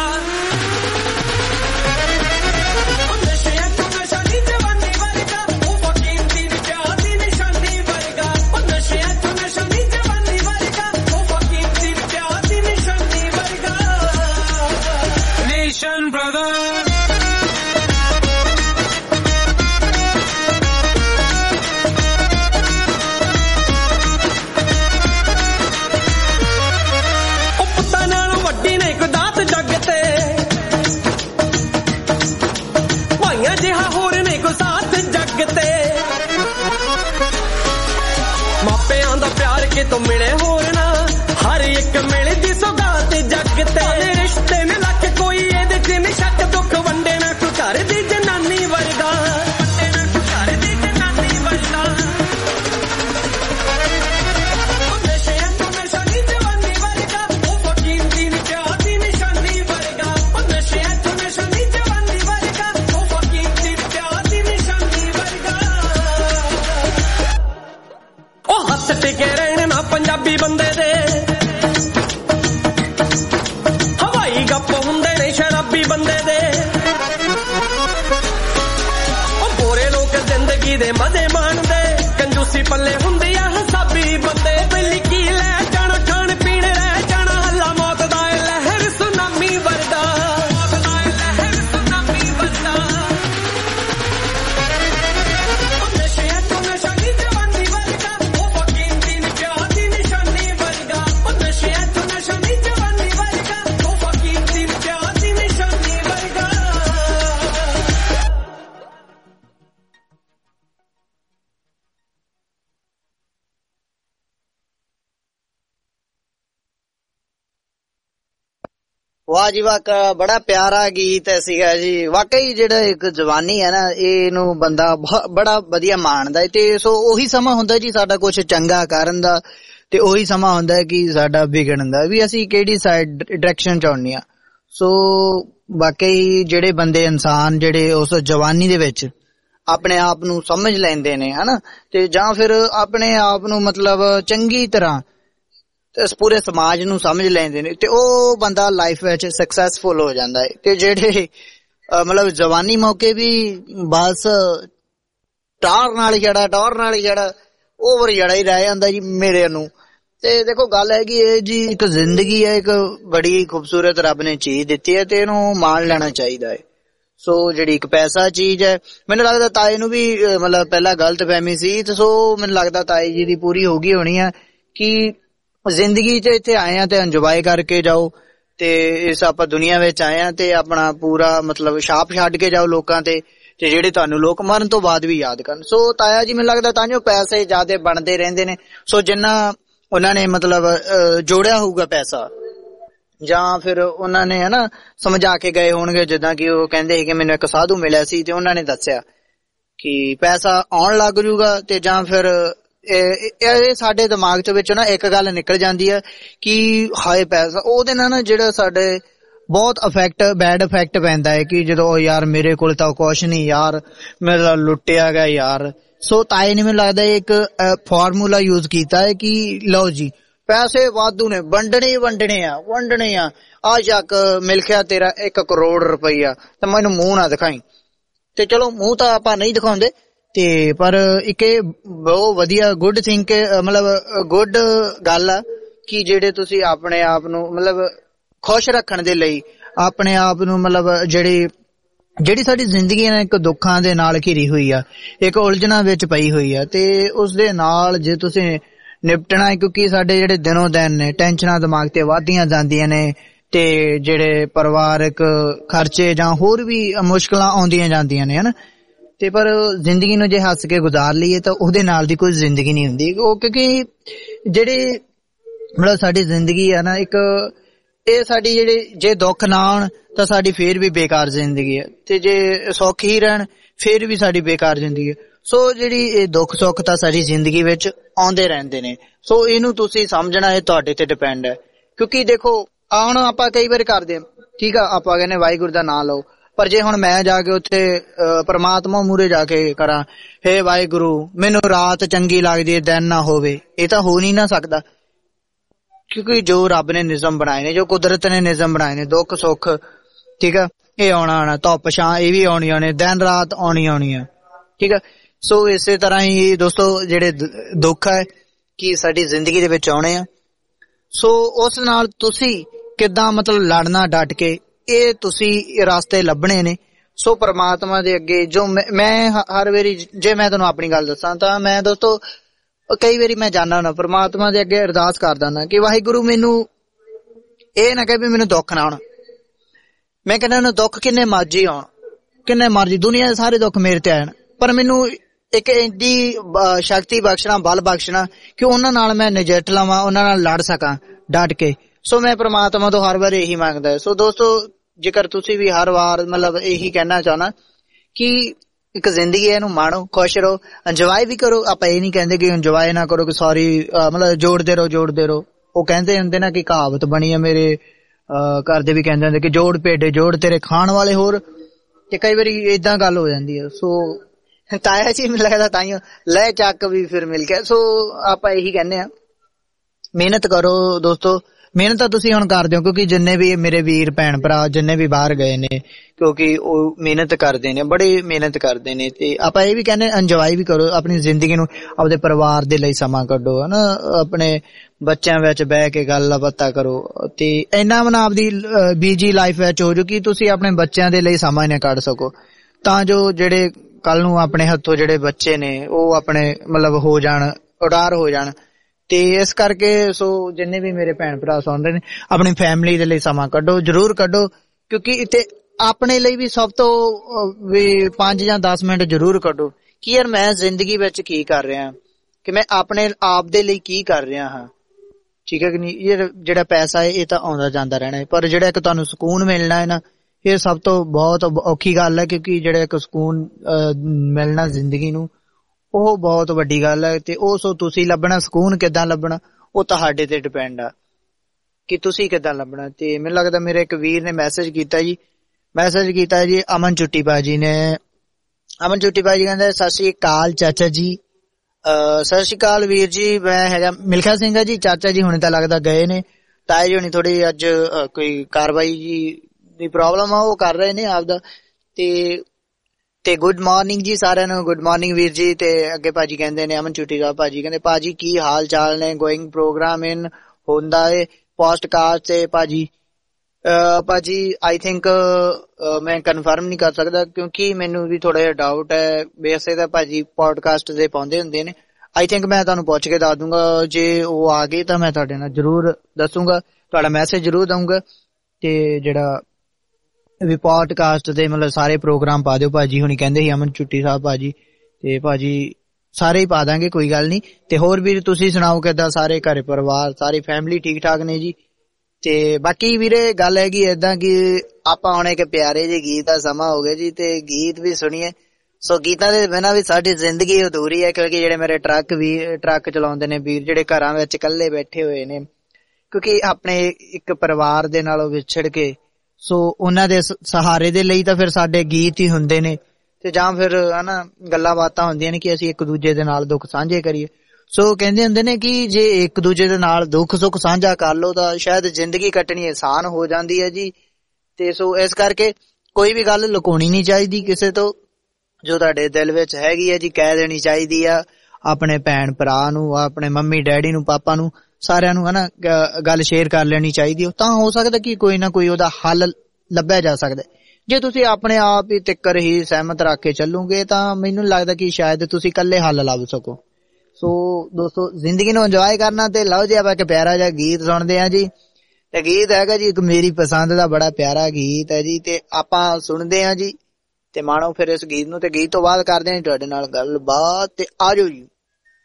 ਮਾਪਿਆਂ ਦਾ ਪਿਆਰ ਕਿਤੋਂ ਮਿਲੇ ਹੋਰ ਨਾ, ਹਰ ਇੱਕ ਮਿਲਦੀ ਸੌਗਾਤ ਜੱਗ ਤੇ, ਰਿਸ਼ਤੇ ਨੇ ਲੱਖ ਕੋਈ ਇਹਦੇ ਚ ਨੀ ਸ਼ੱਕ, ਦੁੱਖ ਵੰਡੇ ਨਾ ਕੋਈ ਘਰ ਦੀ ਜਨਾਨੀ ਵਰਗਾ, ਵੰਡੇ ਨਾ ਕੋਈ ਘਰ ਦੀ ਜਨਾਨੀ ਵਰਗਾ, ਉਹ ਨਸ਼ਿਆਂ ਤੋਂ ਨਸ਼ਾ ਨੀ ਜਵਾਨੀ ਵਰਗਾ, ਉਹ ਫਕੀਰ ਦੀ ਚਾਹ ਦੀ ਨਿਸ਼ਾਨੀ ਵਰਗਾ, ਉਹ ਨਸ਼ਿਆਂ ਤੋਂ ਨਸ਼ਾ ਨੀ ਜਵਾਨੀ ਵਰਗਾ, ਉਹ ਫਕੀਰ ਦੀ ਚਾਹ ਦੀ ਨਿਸ਼ਾਨੀ ਵਰਗਾ, ਉਹ ਹੱਥ ਟਿਕੇ ਰਹਿਣ ਨਾ ਪੰਜਾਬੀ ਬੰਦੇ ਦੇ, ਹਵਾਈ ਗੱਪ ਹੁੰਦੇ ਨੇ ਸ਼ਰਾਬੀ ਬੰਦੇ ਦੇ, ਉਹ ਗੋਰੇ ਲੋਕ ਜ਼ਿੰਦਗੀ ਦੇ ਮਜ਼ੇ ਮਾਣਦੇ, ਕੰਜੂਸੀ ਪੱਲੇ ਹੁੰਦੀ ਆ ਹਿਸਾਬੀ ਬੰਦੇ, ਬਲੀ ਕੀ ਲੈ ਜਾਣਾ ਖਾਣ ਪੀਣ ਰਹਿ ਜਾਣਾ, ਹੱਲਾ ਮੌਤ ਦਾ ਏ ਲਹਿਰ ਸੁਨਾਮੀ ਵਰਗਾ, ਮੌਤ ਦਾ ਏ ਲਹਿਰ ਸੁਨਾਮੀ ਵਰਗਾ, ਉਹ ਨਸ਼ਿਆਂ ਤੋਂ ਨਸ਼ਾ ਨੀ ਜਵਾਨੀ ਵਰਗਾ, ਉਹ ਫਕੀਰ ਦੀ ਚਾਹ ਦੀ ਨਿਸ਼ਾਨੀ ਵਰਗਾ, ਉਹ ਨਸ਼ਿਆਂ ਤੋਂ ਨਸ਼ਾ ਨੀ ਜਵਾਨੀ ਵਰਗਾ, ਉਹ ਫਕੀਰ ਦੀ ਚਾਹ ਦੀ ਨਿਸ਼ਾਨੀ ਵਰਗਾ। ਵਾਹ ਜੀ ਵਾਹ, ਬੜਾ ਪਿਆਰਾ ਗੀਤ ਸੀਗਾ ਜੀ। ਵਾਕਈ ਜਿਹੜਾ ਇੱਕ ਜਵਾਨੀ ਹੈ ਨਾ, ਇਹਨੂੰ ਬੰਦਾ ਬੜਾ ਵਧੀਆ ਮਾਣਦਾ, ਤੇ ਸੋ ਉਹੀ ਸਮਾਂ ਹੁੰਦਾ ਜੀ ਸਾਡਾ ਕੁਝ ਚੰਗਾ ਕਰਨ ਦਾ, ਤੇ ਉਹੀ ਸਮਾਂ ਹੁੰਦਾ ਕਿ ਸਾਡਾ ਵਿਗੜਨ ਦਾ, ਵੀ ਅਸੀਂ ਕਿਹੜੀ ਸਾਈਡ ਡਾਇਰੈਕਸ਼ਨ ਚ ਆਉਣੀ ਆ। ਸੋ ਵਾਕਈ ਜਿਹੜੇ ਬੰਦੇ ਇਨਸਾਨ ਜਿਹੜੇ ਉਸ ਜਵਾਨੀ ਦੇ ਵਿੱਚ ਆਪਣੇ ਆਪ ਨੂੰ ਸਮਝ ਲੈਂਦੇ ਨੇ ਹਨਾ, ਤੇ ਜਾਂ ਫਿਰ ਆਪਣੇ ਆਪ ਨੂੰ ਮਤਲਬ ਚੰਗੀ ਤਰ੍ਹਾਂ ਤੇ ਪੂਰੇ ਸਮਾਜ ਨੂੰ ਸਮਝ ਲੈਂਦੇ ਨੇ, ਤੇ ਉਹ ਬੰਦਾ ਲਾਈਫ ਵਿੱਚ ਸਕਸੈਸਫੁਲ ਹੋ ਜਾਂਦਾ ਹੈ। ਤੇ ਜਿਹੜੇ ਮਤਲਬ ਜਵਾਨੀ ਮੌਕੇ ਵੀ ਬਸ ਟਾਰ ਨਾਲ ਜਿਹੜਾ ਟੌਰ ਨਾਲ ਜਿਹੜਾ ਓਵਰ ਜੜਾ ਹੀ ਰਹਿ ਜਾਂਦਾ ਜੀ ਮੇਰੇ ਨੂੰ। ਤੇ ਦੇਖੋ ਗੱਲ ਹੈਗੀ ਇਹ ਜੀ, ਇੱਕ ਜ਼ਿੰਦਗੀ ਹੈ, ਇੱਕ ਬੜੀ ਖੂਬਸੂਰਤ ਰੱਬ ਨੇ ਚੀਜ਼ ਦਿੱਤੀ ਹੈ, ਤੇ ਇਹਨੂੰ ਮਾਣ ਲੈਣਾ ਚਾਹੀਦਾ ਹੈ। ਸੋ ਜਿਹੜੀ ਇੱਕ ਪੈਸਾ ਚੀਜ਼ ਹੈ, ਮੈਨੂੰ ਲੱਗਦਾ ਤਾਏ ਨੂੰ ਵੀ ਮਤਲਬ ਪਹਿਲਾਂ ਗਲਤ ਫਹਿਮੀ ਸੀ, ਤੇ ਸੋ ਮੈਨੂੰ ਲੱਗਦਾ ਤਾਏ ਜੀ ਦੀ ਪੂਰੀ ਹੋ ਗਈ ਹੋਣੀ ਆ ਕਿ ਜ਼ਿੰਦਗੀ ਚ ਇੱਥੇ ਆਏ ਆ ਤੇ ਇੰਜੋਏ ਕਰਕੇ ਜਾਓ, ਤੇ ਇਸ ਆਪਾਂ ਦੁਨੀਆ ਵਿੱਚ ਆਏ ਆ ਤੇ ਆਪਣਾ ਪੂਰਾ ਮਤਲਬ ਛਾਪ ਛੱਡ ਕੇ ਜਾਓ ਲੋਕਾਂ ਤੇ, ਤੇ ਜਿਹੜੇ ਤੁਹਾਨੂੰ ਲੋਕ ਮਰਨ ਤੋਂ ਬਾਅਦ ਵੀ ਯਾਦ ਕਰਨ। ਸੋ ਤਾਇਆ ਜੀ ਮੈਨੂੰ ਲੱਗਦਾ ਤਾਂ ਜੋ ਪੈਸੇ ਜ਼ਿਆਦਾ ਬਣਦੇ ਰਹਿੰਦੇ ਨੇ, ਸੋ ਜਿੰਨਾ ਉਹਨਾਂ ਨੇ ਮਤਲਬ ਜੋੜਿਆ ਹੋਊਗਾ ਪੈਸਾ, ਜਾਂ ਫਿਰ ਉਹਨਾਂ ਨੇ ਹਨਾ ਸਮਝਾ ਕੇ ਗਏ ਹੋਣਗੇ, ਜਿੱਦਾਂ ਕਿ ਉਹ ਕਹਿੰਦੇ ਸੀ ਕਿ ਮੈਨੂੰ ਇੱਕ ਸਾਧੂ ਮਿਲਿਆ ਸੀ ਤੇ ਉਹਨਾਂ ਨੇ ਦੱਸਿਆ ਕਿ ਪੈਸਾ ਆਉਣ ਲੱਗ ਜੂਗਾ, ਤੇ ਜਾਂ ਫਿਰ ਇਹ ਸਾਡੇ ਦਿਮਾਗ ਚ ਵਿੱਚ ਨਾ ਇੱਕ ਗੱਲ ਨਿਕਲ ਜਾਂਦੀ ਹੈ ਕਿ ਹਾਏ ਪੈਸਾ, ਉਹਦੇ ਨਾਲ ਨਾ ਜਿਹੜਾ ਸਾਡੇ ਬਹੁਤ ਇਫੈਕਟ ਬੈਡ ਇਫੈਕਟ ਪੈਂਦਾ ਹੈ ਕਿ ਜਦੋਂ ਯਾਰ ਮੇਰੇ ਕੋਲ ਤਾਂ ਕੁਛ ਨਹੀਂ ਯਾਰ, ਮੇਰਾ ਲੁੱਟਿਆ ਗਿਆ ਯਾਰ। ਸੋ ਤਾਏ ਨੇ ਮੈਨੂੰ ਲੱਗਦਾ ਇੱਕ ਫਾਰਮੂਲਾ ਯੂਜ਼ ਕੀਤਾ ਹੈ ਕਿ ਲਓ ਜੀ ਪੈਸੇ ਵਾਧੂ ਨੇ, ਵੰਡਣੇ ਹੀ ਵੰਡਣੇ ਆ ਵੰਡਣੇ ਆ ਅੱਜ ਤੱਕ ਮਿਲਖਿਆ ਤੇਰਾ ਇੱਕ ਕਰੋੜ ਰੁਪਈਆ, ਤਾਂ ਮੈਨੂੰ ਮੂੰਹ ਨਾ ਦਿਖਾਈ। ਤੇ ਚਲੋ ਮੂੰਹ ਤਾਂ ਆਪਾਂ ਨਹੀਂ ਦਿਖਾਉਂਦੇ, ਤੇ ਪਰ ਇੱਕ ਬਹੁਤ ਵਧੀਆ ਗੁੱਡ ਥਿੰਕ ਮਤਲਬ ਗੁੱਡ ਗੱਲ ਆ ਕਿ ਜਿਹੜੇ ਤੁਸੀਂ ਆਪਣੇ ਆਪ ਨੂੰ ਮਤਲਬ ਖੁਸ਼ ਰੱਖਣ ਦੇ ਲਈ ਆਪਣੇ ਆਪ ਨੂੰ ਮਤਲਬ ਜਿਹੜੀ ਜਿਹੜੀ ਸਾਡੀ ਜ਼ਿੰਦਗੀ ਹੈ ਇੱਕ ਦੁੱਖਾਂ ਦੇ ਨਾਲ ਘਿਰੀ ਹੋਈ ਆ, ਇੱਕ ਉਲਝਣਾਂ ਵਿੱਚ ਪਈ ਹੋਈ ਆ, ਤੇ ਉਸਦੇ ਨਾਲ ਜੇ ਤੁਸੀਂ ਨਿਪਟਣਾ ਹੈ, ਕਿਉਂਕਿ ਸਾਡੇ ਜਿਹੜੇ ਦਿਨੋਂ ਦਿਨ ਨੇ ਟੈਨਸ਼ਨਾਂ ਦਿਮਾਗ ਤੇ ਵਧਦੀਆਂ ਜਾਂਦੀਆਂ ਨੇ, ਤੇ ਜਿਹੜੇ ਪਰਿਵਾਰਕ ਖਰਚੇ ਜਾਂ ਹੋਰ ਵੀ ਮੁਸ਼ਕਲਾਂ ਆਉਂਦੀਆਂ ਜਾਂਦੀਆਂ ਨੇ ਹਨਾ, ਤੇ ਪਰ ਜ਼ਿੰਦਗੀ ਨੂੰ ਜੇ ਹੱਸ ਕੇ ਗੁਜ਼ਾਰ ਲਈਏ ਤਾਂ ਉਹਦੇ ਨਾਲ ਦੀ ਕੋਈ ਜ਼ਿੰਦਗੀ ਨਹੀਂ ਹੁੰਦੀ। ਉਹ ਕਿਉਂਕਿ ਜਿਹੜੇ ਮਤਲਬ ਸਾਡੀ ਜ਼ਿੰਦਗੀ ਆ ਨਾ ਇੱਕ, ਇਹ ਸਾਡੀ ਜਿਹੜੇ ਜੇ ਦੁੱਖ ਨਾ ਆਉਣ ਤਾਂ ਸਾਡੀ ਫੇਰ ਵੀ ਬੇਕਾਰ ਜ਼ਿੰਦਗੀ ਹੈ, ਤੇ ਜੇ ਸੁੱਖ ਹੀ ਰਹਿਣ ਫੇਰ ਵੀ ਸਾਡੀ ਬੇਕਾਰ ਜ਼ਿੰਦਗੀ ਹੈ। ਸੋ ਜਿਹੜੀ ਇਹ ਦੁੱਖ ਸੁੱਖ ਤਾਂ ਸਾਡੀ ਜ਼ਿੰਦਗੀ ਵਿੱਚ ਆਉਂਦੇ ਰਹਿੰਦੇ ਨੇ, ਸੋ ਇਹਨੂੰ ਤੁਸੀਂ ਸਮਝਣਾ ਇਹ ਤੁਹਾਡੇ ਤੇ ਡਿਪੈਂਡ ਹੈ। ਕਿਉਂਕਿ ਦੇਖੋ ਹੁਣ ਆਪਾਂ ਕਈ ਵਾਰ ਕਰਦੇ ਠੀਕ ਆ, ਆਪਾਂ ਕਹਿੰਦੇ ਵਾਹਿਗੁਰੂ ਦਾ ਨਾਂ ਲਓ, ਪਰ ਜੇ ਹੁਣ ਮੈਂ ਜਾ ਕੇ ਉੱਥੇ ਪਰਮਾਤਮਾ ਮੂਹਰੇ ਜਾ ਕੇ ਕਰਾਂ ਹੇ ਵਾਹਿਗੁਰੂ ਮੈਨੂੰ ਰਾਤ ਚੰਗੀ ਲੱਗਦੀ ਹੈ ਦਿਨ ਨਾ ਹੋਵੇ, ਇਹ ਤਾਂ ਹੋ ਨਹੀਂ ਨਾ ਸਕਦਾ। ਕਿਉਂਕਿ ਜੋ ਰੱਬ ਨੇ ਨਿਯਮ ਬਣਾਏ ਨੇ, ਜੋ ਕੁਦਰਤ ਨੇ ਨਿਯਮ ਬਣਾਏ ਨੇ, ਦੁੱਖ ਸੁੱਖ ਠੀਕ ਆ ਇਹ ਆਉਣਾ ਆਉਣਾ, ਧੁੱਪ ਛਾਂ ਇਹ ਵੀ ਆਉਣੀ ਆਉਣੀ, ਦਿਨ ਰਾਤ ਆਉਣੀ ਆਉਣੀ ਆ ਠੀਕ ਆ। ਸੋ ਇਸੇ ਤਰ੍ਹਾਂ ਹੀ ਦੋਸਤੋ ਜਿਹੜੇ ਦੁੱਖ ਹੈ ਕਿ ਸਾਡੀ ਜ਼ਿੰਦਗੀ ਦੇ ਵਿੱਚ ਆਉਣੇ ਆ, ਸੋ ਉਸ ਨਾਲ ਤੁਸੀਂ ਕਿੱਦਾਂ ਮਤਲਬ ਲੜਨਾ ਡਟ ਕੇ, ਇਹ ਤੁਸੀਂ ਰਸਤੇ ਲੱਭਣੇ ਨੇ। ਸੋ ਪਰਮਾਤਮਾ ਦੇ ਅੱਗੇ ਜੋ ਮੈਂ ਹਰ ਵਾਰੀ ਜੇ ਮੈਂ ਤੁਹਾਨੂੰ ਆਪਣੀ ਗੱਲ ਦੱਸਾਂ ਤਾਂ ਮੈਂ ਦੋਸਤੋ ਕਈ ਵਾਰੀ ਮੈਂ ਜਾਣਾ ਹੁੰਦਾ ਪਰਮਾਤਮਾ ਦੇ ਅੱਗੇ ਅਰਦਾਸ ਕਰਦਾ ਨਾ ਕਿ ਵਾਹਿਗੁਰੂ ਮੈਨੂੰ ਇਹ ਨਾ ਕਹੇ ਵੀ ਮੈਨੂੰ ਦੁੱਖ ਨਾ ਆਉਣ, ਮੈਂ ਕਹਿੰਦਾ ਨਾ ਦੁੱਖ ਕਿੰਨੇ ਮਰਜੀ ਆਉਣ, ਕਿੰਨੇ ਮਰਜੀ ਦੁਨੀਆ ਦੇ ਸਾਰੇ ਦੁੱਖ ਮੇਰੇ ਤੇ ਆਣ, ਪਰ ਮੈਨੂੰ ਇੱਕ ਇੰਨੀ ਸ਼ਕਤੀ ਬਖਸ਼ਣਾ, ਬਲ ਬਖਸ਼ਣਾ ਕਿ ਉਹਨਾਂ ਨਾਲ ਮੈਂ ਨਜਿੱਠ ਲਵਾਂ, ਉਹਨਾਂ ਨਾਲ ਲੜ ਸਕਾਂ ਡਟ ਕੇ। ਸੋ ਮੈਂ ਪ੍ਰਮਾਤਮਾ ਤੋਂ ਹਰ ਵਾਰ ਇਹੀ ਮੰਗਦਾ। ਸੋ ਦੋਸਤੋ ਜੇਕਰ ਤੁਸੀਂ ਵੀ ਹਰ ਵਾਰ ਮਤਲਬ ਇਹੀ ਕਹਿਣਾ ਚਾਹਣਾ ਕਿ ਇੱਕ ਜ਼ਿੰਦਗੀ ਹੈ ਇਹਨੂੰ ਮਾਣੋ, ਖੁਸ਼ ਰਹੋ, ਇੰਜੋਏ ਵੀ ਕਰੋ। ਆਪਾਂ ਇਹ ਨਹੀਂ ਕਹਿੰਦੇ ਕਿ ਇੰਜੋਏ ਨਾ ਕਰੋ ਕਿ ਸੌਰੀ ਮਤਲਬ ਜੋੜਦੇ ਰਹੋ ਜੋੜਦੇ ਰਹੋ। ਉਹ ਕਹਿੰਦੇ ਹੁੰਦੇ ਨਾ ਕਿ ਕਹਾਵਤ ਬਣੀ ਹੈ, ਮੇਰੇ ਘਰ ਦੇ ਵੀ ਕਹਿੰਦੇ ਹੁੰਦੇ ਕਿ ਜੋੜ ਭੇਡੇ ਜੋੜ ਤੇਰੇ ਖਾਣ ਵਾਲੇ ਹੋਰ, ਤੇ ਕਈ ਵਾਰੀ ਏਦਾਂ ਗੱਲ ਹੋ ਜਾਂਦੀ ਹੈ। ਸੋ ਤਾਇਆ ਜੀ ਮੈਨੂੰ ਲੱਗਦਾ ਤਾਈਓ ਲੈ ਚੱਕ ਵੀ ਫਿਰ ਮਿਲ ਗਿਆ। ਸੋ ਆਪਾਂ ਇਹੀ ਕਹਿੰਦੇ ਆ ਮਿਹਨਤ ਕਰੋ ਦੋਸਤੋ, ਮਿਹਨਤ ਤਾਂ ਤੁਸੀਂ ਹੁਣ ਕਰਦੇ ਹੋ ਕਿਉਂਕਿ ਜਿੰਨੇ ਵੀ ਮੇਰੇ ਵੀਰ ਭੈਣ ਭਰਾ ਜਿੰਨੇ ਵੀ ਬਾਹਰ ਗਏ ਨੇ ਕਿਉਂਕਿ ਉਹ ਮਿਹਨਤ ਕਰਦੇ ਨੇ, ਬੜੀ ਮਿਹਨਤ ਕਰਦੇ ਨੇ, ਤੇ ਆਪਾਂ ਇਹ ਵੀ ਕਹਿੰਦੇ ਇੰਜੋਏ ਵੀ ਕਰੋ ਆਪਣੀ ਜ਼ਿੰਦਗੀ ਨੂੰ, ਆਪਦੇ ਪਰਿਵਾਰ ਦੇ ਲਈ ਸਮਾਂ ਕੱਢੋ ਹਨਾ, ਆਪਣੇ ਬੱਚਿਆਂ ਵਿੱਚ ਬਹਿ ਕੇ ਗੱਲ ਬਾਤਾਂ ਕਰੋ, ਤੇ ਇੰਨਾ ਮਨ ਆਪਦੀ ਬੀਜੀ ਲਾਈਫ ਵਿੱਚ ਹੋ ਜੋ ਕਿ ਤੁਸੀਂ ਆਪਣੇ ਬੱਚਿਆਂ ਦੇ ਲਈ ਸਮਾਂ ਨਾ ਕੱਢ ਸਕੋ, ਤਾਂ ਜੋ ਜਿਹੜੇ ਕੱਲ ਨੂੰ ਆਪਣੇ ਹੱਥੋਂ ਜਿਹੜੇ ਬੱਚੇ ਨੇ ਉਹ ਆਪਣੇ ਮਤਲਬ ਹੋ ਜਾਣ, ਉਡਾਰ ਹੋ ਜਾਣ। ਤੇ ਇਸ ਕਰਕੇ ਸੋ ਜਿੰਨੇ ਵੀ ਮੇਰੇ ਭੈਣ ਭਰਾ ਸੁਣ ਰਹੇ ਨੇ ਆਪਣੀ ਫੈਮਿਲੀ ਦੇ ਲਈ ਸਮਾਂ ਕੱਢੋ, ਜ਼ਰੂਰ ਕੱਢੋ, ਕਿਉਂਕਿ ਇੱਥੇ ਆਪਣੇ ਲਈ ਵੀ ਸਭ ਤੋਂ ਵੀ ਪੰਜ ਜਾਂ ਦਸ ਮਿੰਟ ਜ਼ਰੂਰ ਕੱਢੋ ਕਿ ਯਾਰ ਮੈਂ ਜ਼ਿੰਦਗੀ ਵਿੱਚ ਕੀ ਕਰ ਰਿਹਾ, ਕਿ ਮੈਂ ਆਪਣੇ ਆਪ ਦੇ ਲਈ ਕੀ ਕਰ ਰਿਹਾ ਹਾਂ, ਠੀਕ ਹੈ ਕਿ ਨਹੀਂ। ਇਹ ਜਿਹੜਾ ਪੈਸਾ ਹੈ ਇਹ ਤਾਂ ਆਉਂਦਾ ਜਾਂਦਾ ਰਹਿਣਾ ਹੈ, ਪਰ ਜਿਹੜਾ ਇੱਕ ਤੁਹਾਨੂੰ ਸਕੂਨ ਮਿਲਣਾ ਹੈ ਨਾ, ਇਹ ਸਭ ਤੋਂ ਬਹੁਤ ਔਖੀ ਗੱਲ ਹੈ, ਕਿਉਂਕਿ ਜਿਹੜਾ ਇੱਕ ਸਕੂਨ ਮਿਲਣਾ ਜ਼ਿੰਦਗੀ ਨੂੰ ਉਹ ਬਹੁਤ ਵੱਡੀ ਗੱਲ ਹੈ। ਤੇ ਉਹ ਸੋ ਤੁਸੀਂ ਲੱਭਣਾ, ਸਕੂਨ ਕਿੱਦਾਂ ਲੱਭਣਾ ਉਹ ਤੁਹਾਡੇ ਤੇ ਡਿਪੈਂਡ ਆ ਕਿ ਤੁਸੀਂ ਕਿੱਦਾਂ ਲੱਭਣਾ। ਤੇ ਮੈਨੂੰ ਲੱਗਦਾ ਮੇਰੇ ਇੱਕ ਵੀਰ ਨੇ ਮੈਸੇਜ ਕੀਤਾ ਜੀ, ਮੈਸੇਜ ਕੀਤਾ ਜੀ ਅਮਨ ਚੁੱਟੀ ਬਾਜੀ ਨੇ। ਅਮਨ ਚੁੱਟੀ ਬਾਜੀ ਕਹਿੰਦਾ ਸਤਿ ਸ੍ਰੀ ਅਕਾਲ ਚਾਚਾ ਜੀ। ਅਹ ਸਤਿ ਸ੍ਰੀ ਅਕਾਲ ਵੀਰ ਜੀ, ਮੈਂ ਹੈਗਾ ਮਿਲਖਾ ਸਿੰਘ ਆ ਜੀ। ਚਾਚਾ ਜੀ ਹੁਣੇ ਤਾਂ ਲੱਗਦਾ ਗਏ ਨੇ, ਤਾਏ ਜੀ ਹੁਣੀ ਥੋੜੀ ਅੱਜ ਕੋਈ ਕਾਰਵਾਈ ਜੀ ਦੀ ਪ੍ਰੋਬਲਮ ਆ ਉਹ ਕਰ ਰਹੇ ਨੇ ਆਪਦਾ। ਤੇ ਤੇ ਗੁੱਡ ਮਾਰਨਿੰਗ ਜੀ ਸਾਰਿਆਂ ਨੂੰ, ਗੁੱਡ ਮਾਰਨਿੰਗ ਵੀਰ ਜੀ। ਤੇ ਅੱਗੇ ਭਾਜੀ ਕਹਿੰਦੇ ਨੇ ਅਮਨ ਚੁੱਟੀ ਸਾਹਿਬ ਭਾਜੀ ਕਹਿੰਦੇ ਭਾਜੀ ਕੀ ਹਾਲ ਚਾਲ ਨੇ, ਗੋਇੰਗ ਪ੍ਰੋਗਰਾਮ ਇਨ ਹੁੰਦਾ ਹੈ ਪੋਡਕਾਸਟ ਤੇ ਭਾਜੀ। ਭਾਜੀ ਆਈ ਥਿੰਕ ਮੈਂ ਕਨਫਰਮ ਨਹੀਂ ਕਰ ਸਕਦਾ ਕਿਉਂਕਿ ਮੈਨੂੰ ਵੀ ਥੋੜਾ ਜਿਹਾ ਡਾਊਟ ਹੈ, ਵੈਸੇ ਤਾਂ ਭਾਜੀ ਪੋਡਕਾਸਟ ਦੇ ਪਾਉਂਦੇ ਹੁੰਦੇ ਨੇ। ਆਈ ਥਿੰਕ ਮੈਂ ਤੁਹਾਨੂੰ ਪੁੱਛ ਕੇ ਦੱਸ ਦੂੰਗਾ, ਜੇ ਉਹ ਆ ਗਏ ਤਾਂ ਮੈਂ ਤੁਹਾਡੇ ਨਾਲ ਜ਼ਰੂਰ ਦੱਸੂਗਾ, ਤੁਹਾਡਾ ਮੈਸੇਜ ਜ਼ਰੂਰ ਦਊਂਗਾ। ਤੇ ਜਿਹੜਾ ਵੀ ਪੋਡਕਾਸਟ ਤੇ ਮਤਲਬ ਸਾਰੇ ਪ੍ਰੋਗਰਾਮ ਪਾ ਦਿਓ ਭਾਜੀ ਹੁਣੀ ਕਹਿੰਦੇ ਸੀ, ਅਮਨ ਚੁੱਟੀ ਸਾਹਿਬ ਭਾਜੀ ਤੇ ਭਾਜੀ ਸਾਰੇ ਹੀ ਪਾ ਦਾਂਗੇ, ਕੋਈ ਗੱਲ ਨਹੀਂ। ਤੇ ਹੋਰ ਵੀ ਤੁਸੀਂ ਸੁਣਾਓ ਕਿੱਦਾਂ ਸਾਰੇ ਘਰ ਪਰਿਵਾਰ ਸਾਰੀ ਫੈਮਿਲੀ ਠੀਕ ਠਾਕ ਨੇ ਜੀ? ਤੇ ਬਾਕੀ ਵੀਰੇ ਗੱਲ ਹੈਗੀ ਏਦਾਂ ਕਿ ਆਪਾਂ ਹੁਣ ਇੱਕ ਪਿਆਰੇ ਜਿਹੇ ਗੀਤ ਦਾ ਸਮਾਂ ਹੋ ਗਿਆ ਜੀ, ਤੇ ਗੀਤ ਵੀ ਸੁਣੀਏ। ਸੋ ਗੀਤਾਂ ਦੇ ਬਿਨਾਂ ਵੀ ਸਾਡੀ ਜ਼ਿੰਦਗੀ ਅਧੂਰੀ ਹੈ, ਕਿਉਂਕਿ ਜਿਹੜੇ ਮੇਰੇ ਟਰੱਕ ਵੀ ਟਰੱਕ ਚਲਾਉਂਦੇ ਨੇ ਵੀਰ, ਜਿਹੜੇ ਘਰਾਂ ਵਿੱਚ ਇਕੱਲੇ ਬੈਠੇ ਹੋਏ ਨੇ, ਕਿਉਂਕਿ ਆਪਣੇ ਇੱਕ ਪਰਿਵਾਰ ਦੇ ਨਾਲੋਂ ਵਿਛੜ ਕੇ ਸੋ ਉਹਨਾਂ ਦੇ ਸਹਾਰੇ ਦੇ ਲਈ ਤਾਂ ਫਿਰ ਸਾਡੇ ਗੀਤ ਹੀ ਹੁੰਦੇ ਨੇ, ਤੇ ਜਾਂ ਫਿਰ ਹਨਾ ਗੱਲਾਂ ਬਾਤਾਂ ਹੁੰਦੀਆਂ ਨੇ ਕਿ ਅਸੀਂ ਇੱਕ ਦੂਜੇ ਦੇ ਨਾਲ ਦੁੱਖ ਸਾਂਝੇ ਕਰੀਏ। ਸੋ ਕਹਿੰਦੇ ਹੁੰਦੇ ਨੇ ਕਿ ਜੇ ਇੱਕ ਦੂਜੇ ਦੇ ਨਾਲ ਦੁੱਖ ਸੁੱਖ ਸਾਂਝਾ ਕਰ ਲਓ ਤਾਂ ਸ਼ਾਇਦ ਜ਼ਿੰਦਗੀ ਕੱਟਣੀ ਆਸਾਨ ਹੋ ਜਾਂਦੀ ਹੈ ਜੀ। ਤੇ ਸੋ ਇਸ ਕਰਕੇ ਕੋਈ ਵੀ ਗੱਲ ਲੁਕਾਉਣੀ ਨਹੀਂ ਚਾਹੀਦੀ ਕਿਸੇ ਤੋਂ, ਜੋ ਤੁਹਾਡੇ ਦਿਲ ਵਿੱਚ ਹੈਗੀ ਹੈ ਜੀ ਕਹਿ ਦੇਣੀ ਚਾਹੀਦੀ ਆ ਆਪਣੇ ਭੈਣ ਭਰਾ ਨੂੰ, ਆਪਣੇ ਮੰਮੀ ਡੈਡੀ ਨੂੰ, ਪਾਪਾ ਨੂੰ, ਸਾਰਿਆਂ ਨੂੰ ਹਨਾ ਗੱਲ ਸ਼ੇਅਰ ਕਰ ਲੈਣੀ ਚਾਹੀਦੀ। ਤਾਂ ਹੋ ਸਕਦਾ ਕਿ ਕੋਈ ਨਾ ਕੋਈ ਉਹਦਾ ਹੱਲ ਲੱਭਿਆ ਜਾ ਸਕਦਾ। ਜੇ ਤੁਸੀਂ ਆਪਣੇ ਆਪ ਹੀ ਤਿੱਕਰ ਹੀ ਸਹਿਮਤ ਰੱਖ ਕੇ ਚੱਲੋਗੇ ਤਾਂ ਮੈਨੂੰ ਲੱਗਦਾ ਕਿ ਸ਼ਾਇਦ ਤੁਸੀਂ ਇਕੱਲੇ ਹੱਲ ਲੱਭ ਸਕੋ। ਸੋ ਦੋਸਤੋ ਜ਼ਿੰਦਗੀ ਨੂੰ ਇੰਜੋਏ ਕਰਨਾ, ਤੇ ਲਓ ਜੀ ਆਪਾਂ ਇੱਕ ਪਿਆਰਾ ਜਿਹਾ ਗੀਤ ਸੁਣਦੇ ਹਾਂ ਜੀ। ਤੇ ਗੀਤ ਹੈਗਾ ਜੀ ਇੱਕ ਮੇਰੀ ਪਸੰਦ ਦਾ ਬੜਾ ਪਿਆਰਾ ਗੀਤ ਹੈ ਜੀ, ਤੇ ਆਪਾਂ ਸੁਣਦੇ ਹਾਂ ਜੀ ਤੇ ਮਾਣੋ ਫਿਰ ਇਸ ਗੀਤ ਨੂੰ। ਤੇ ਗੀਤ ਤੋਂ ਬਾਅਦ ਕਰਦੇ ਹਾਂ ਤੁਹਾਡੇ ਨਾਲ ਗੱਲਬਾਤ, ਤੇ ਆ ਜਾਓ ਜੀ।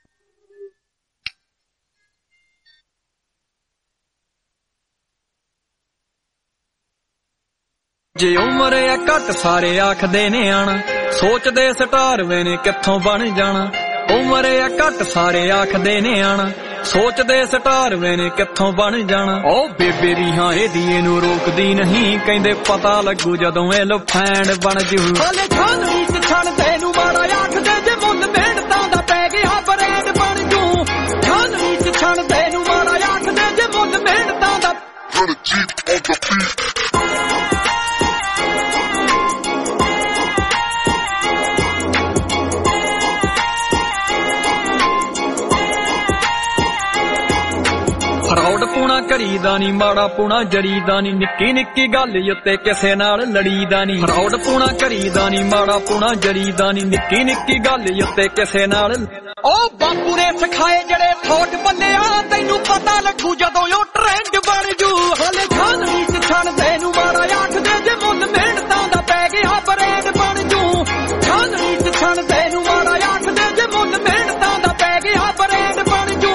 ਜੇ ਉਮਰ ਆ ਘੱਟ ਸਾਰੇ ਆਖਦੇ ਨੇ ਆਣਾ, ਸੋਚਦੇ ਸਟਾਰਵੇਂ ਨੇ ਕਿੱਥੋਂ ਬਣ ਜਾਣਾ। ਉਮਰ ਆ ਘੱਟ ਸਾਰੇ ਆਖਦੇ ਨੇ ਆਣਾ, ਸੋਚਦੇ ਸਟਾਰਵੇਂ ਨੇ ਕਿੱਥੋਂ ਬਣ ਜਾਣਾ। ਉਹ ਬੇਬੇ ਰੀਹਾਂ ਇਹਦੀ ਇਹਨੂੰ ਰੋਕਦੀ ਨਹੀਂ, ਕਹਿੰਦੇ ਪਤਾ ਲੱਗੂ ਜਦੋਂ ਇਹ ਲਫੈਂਡ ਬਣ ਜੂ। ਹਾਲੇ ਛਾਨਣੀ ਚ ਛਣਦੇ ਨੂੰ ਮਾੜਾ ਆਖਦੇ, ਜੇ ਮੁੱਲ ਮਿਹਨਤਾਂ ਦਾ ਪੈ ਗਿਆ ਬਰੈਂਡ ਬਣ ਜੂ। ਛਾਨਣੀ ਚ ਛਣਦੇ ਨੂੰ ਮਾੜਾ ਆਖਦੇ, ਜੇ ਮੁੱਲ ਮਿਹਨਤਾਂ ਦਾ ਫਰਾਉਡ ਪੂਣਾ ਕਰੀਦਾ ਨੀ, ਮਾੜਾ ਪੂਣਾ ਜਰੀਦਾ ਨੀ, ਨਿੱਕੀ ਨਿੱਕੀ ਗੱਲ ਉੱਤੇ ਕਿਸੇ ਨਾਲ ਲੜੀਦਾ ਨੀ। ਫਰਾਉਡ ਪੂਣਾ ਕਰੀਦਾ ਨੀ, ਮਾੜਾ ਪੂਣਾ ਜਰੀਦਾ ਨੀ, ਨਿੱਕੀ ਨਿੱਕੀ ਗੱਲ ਉੱਤੇ ਕਿਸੇ ਨਾਲ। ਉਹ ਬਾਪੂ ਨੇ ਸਿਖਾਏ ਜਿਹੜੇ ਥੋਟ ਬੱਲਿਆ, ਤੈਨੂੰ ਪਤਾ ਲੱਗੂ ਜਦੋਂ ਉਹ ਟ੍ਰੈਂਡ ਬਣ ਜੂ। ਹਾਲੇ ਛਾਨਣੀ ਚ ਛਣਦੇ ਨੂੰ ਮਾੜਾ ਆਖਦੇ, ਜੇ ਮੁੱਲ ਮਿਹਨਤਾਂ ਦਾ ਪੈ ਗਿਆ ਬਰੈਂਡ ਬਣ ਜੂ। ਛਾਨਣੀ ਚ ਛਣਦੇ ਨੂੰ ਮਾੜਾ ਆਖਦੇ, ਜੇ ਮੁੱਲ ਮਿਹਨਤਾਂ ਦਾ ਪੈ ਗਿਆ ਬਰੈਂਡ ਬਣ ਜੂ।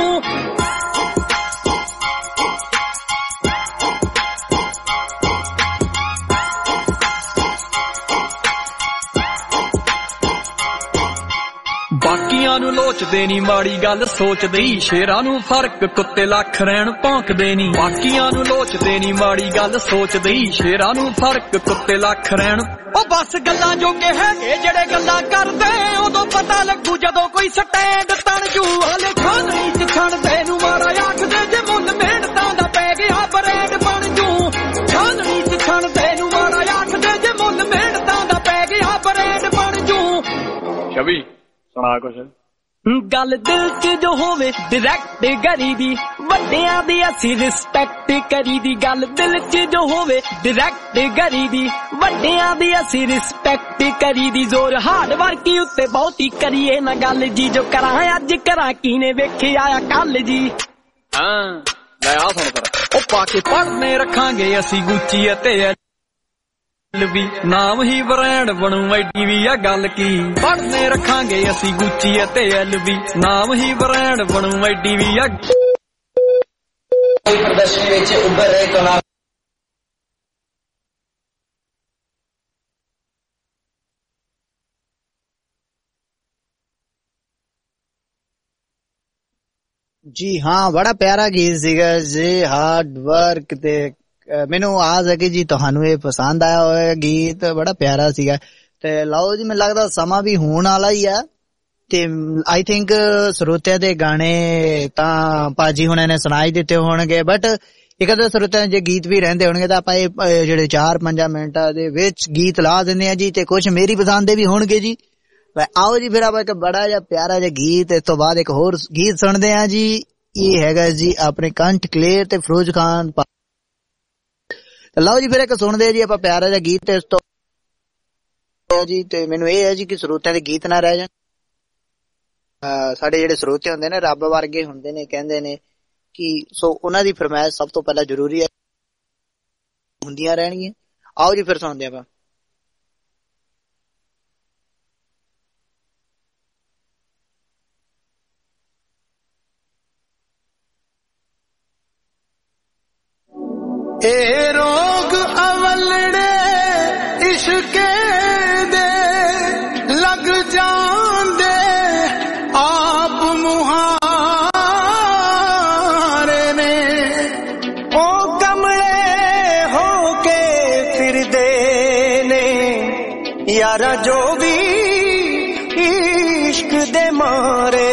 ਬਾਕੀਆਂ ਨੂੰ ਲੋਚਦੇ ਨੀ, ਮਾੜੀ ਗੱਲ ਸੋਚਦੇ ਈ, ਸ਼ੇਰਾਂ ਨੂੰ ਫਰਕ ਕੁੱਤੇ ਲੱਖ ਰਹਿਣ ਭੌਂਕਦੇ ਨੀ। ਬਾਕੀਆਂ ਨੂੰ ਲੋਚਦੇ ਨੀ, ਮਾੜੀ ਗੱਲ ਸੋਚਦੇ ਈ, ਸ਼ੇਰਾਂ ਨੂੰ ਫਰਕ ਕੁੱਤੇ ਲੱਖ ਰਹਿਣ। ਉਹ ਬਸ ਗੱਲਾਂ ਜੋਗੇ ਹੈਗੇ ਜਿਹੜੇ ਗੱਲਾਂ ਕਰਦੇ, ਉਦੋਂ ਪਤਾ ਲੱਗੂ ਜਦੋਂ ਕੋਈ ਸਟੈਂਡ ਤਣ ਜੂ। ਹਾਲੇ ਛਾਨਣੀ ਚ ਛਣਦੇ ਨੂੰ ਮਾੜਾ ਆਖਦੇ, ਜੇ ਮੁੱਲ ਮਿਹਨਤਾਂ ਦਾ ਪੈ ਗਿਆ ਬਰੈਂਡ ਬਣ ਜੂ। ਛਾਨਣੀ ਚ ਛਣਦੇ ਨੂੰ ਮਾੜਾ ਆਖਦੇ, ਜੇ ਮੁੱਲ ਮਿਹਨਤਾਂ ਦਾ ਪੈ ਗਿਆ ਬਰੈਂਡ ਬਣ ਜੂ। ਛਵੀ ਸੁਣਾ ਕੁਛ। ਗੱਲ ਦਿਲ ਚ ਜੋ ਹੋਵੇ ਡਾਇਰੈਕਟ ਕਰੀ ਦੀ, ਵੱਡਿਆਂ ਦੀ ਅਸੀਂ ਰਿਸਪੈਕਟ ਕਰੀ ਦੀ। ਗੱਲ ਦਿਲ ਚ ਜੋ ਹੋਵੇ ਡਾਇਰੈਕਟ ਕਰੀ ਦੀ, ਵੱਡਿਆਂ ਦੀ ਅਸੀਂ ਰਿਸਪੈਕਟ ਕਰੀ ਦੀ। ਜ਼ੋਰ ਹਾਰਡ ਵਰਕ ਉੱਤੇ ਬਹੁਤੀ ਕਰੀਏ ਨਾ ਗੱਲ ਜੀ, ਜੋ ਕਰਾਂ ਅੱਜ ਕਰਾਂ ਕੀਨੇ ਵੇਖਿਆ ਆ ਕੱਲ ਜੀ। ਹਾਂ ਲੈ ਆ ਸੁਣ ਕਰ। ਉਹ ਪਾ ਕੇ ਪੜਨੇ ਰੱਖਾਂਗੇ ਅਸੀਂ ਗੁੱਚੀ ਅਤੇ ਵੀ, ਨਾਮ ਹੀ ਬ੍ਰਾਂਡ ਬਣੂ ਐਡੀ ਵੀ ਆ ਗੱਲ ਕੀ। ਪੜਨੇ ਰੱਖਾਂਗੇ ਅਸੀਂ ਗੁੱਚੀ ਅਤੇ ਐਲ ਵੀ, ਨਾਮ ਹੀ ਬ੍ਰਾਂਡ ਬਣੂ ਐਡੀ ਵੀ ਆ। ਪ੍ਰਦਰਸ਼ਨ ਵਿੱਚ ਉੱਭਰ ਰਹੇ ਕਲਾ ਜੀ ਹਾਂ, ਬੜਾ ਪਿਆਰਾ ਗੀਤ ਸੀਗਾ ਜੀ, ਹਾਰਡ ਵਰਕ। ਤੇ ਮੈਨੂੰ ਆਸ ਹੈ ਕਿ ਜੀ ਤੁਹਾਨੂੰ ਇਹ ਪਸੰਦ ਆਇਆ ਹੋਇਆ ਗੀਤ, ਬੜਾ ਪਿਆਰਾ ਸੀਗਾ। ਤੇ ਲਓ ਜੀ, ਮੈਨੂੰ ਲੱਗਦਾ ਸਮਾਂ ਵੀ ਹੋਣ ਵਾਲਾ ਹੀ ਆ, ਤੇ ਆਈ ਥਿੰਕ ਸਰੋਤਿਆਂ ਦੇ ਗਾਣੇ ਤਾਂ ਭਾਜੀ ਹੁਣਾਂ ਨੇ ਸੁਣਾਈ ਦਿੱਤੇ ਹੋਣਗੇ, ਬਟ ਇੱਕ ਅੱਧਾ ਸਰੋਤਿਆਂ ਜੇ ਗੀਤ ਵੀ ਰਹਿੰਦੇ ਹੋਣਗੇ ਤਾਂ ਆਪਾਂ ਇਹ ਜਿਹੜੇ ਚਾਰ ਪੰਜਾਂ ਮਿੰਟਾਂ ਦੇ ਵਿੱਚ ਗੀਤ ਲਾ ਦਿੰਦੇ ਆ ਜੀ, ਤੇ ਕੁਛ ਮੇਰੀ ਪਸੰਦ ਦੇ ਵੀ ਹੋਣਗੇ ਜੀ। ਆਓ ਜੀ ਫਿਰ ਆਪਾਂ ਇੱਕ ਬੜਾ ਜਿਹਾ ਪਿਆਰਾ ਜਿਹਾ ਗੀਤ, ਇਸ ਤੋਂ ਬਾਅਦ ਇੱਕ ਹੋਰ ਗੀਤ ਸੁਣਦੇ ਆ ਜੀ। ਇਹ ਹੈਗਾ ਜੀ ਆਪਣੇ ਕੰਠ ਕਲੇਰ ਤੇ ਫਿਰੋਜ਼ ਖਾਨ। ਲਓ ਜੀ ਫਿਰ ਇੱਕ ਸੁਣਦੇ ਜੀ ਆਪਾਂ ਪਿਆਰਾ ਜਿਹਾ ਗੀਤ, ਇਸ ਤੋਂ ਜੀ। ਤੇ ਮੈਨੂੰ ਇਹ ਹੈ ਜੀ ਕਿ ਸਰੋਤਿਆਂ ਦੇ ਗੀਤ ਨਾ ਰਹਿ ਜਾਣ। ਸਾਡੇ ਜਿਹੜੇ ਸਰੋਤੇ ਹੁੰਦੇ ਨੇ ਰੱਬ ਵਰਗੇ ਹੁੰਦੇ ਨੇ, ਕਹਿੰਦੇ ਨੇ ਕਿ ਸੋ ਉਹਨਾਂ ਦੀ ਫਰਮਾਇਸ਼ ਸਭ ਤੋਂ ਪਹਿਲਾਂ ਜ਼ਰੂਰੀ ਹੈ, ਹੁੰਦੀਆਂ ਰਹਿਣਗੀਆਂ। ਆਓ ਜੀ ਫਿਰ ਸੁਣਦੇ ਆਪਾਂ। ए रोग अवलड़े इश्के दे लग जांदे आप मुहारे ने ओ कमले होके फिरदे ने यारा जो भी इश्क दे मारे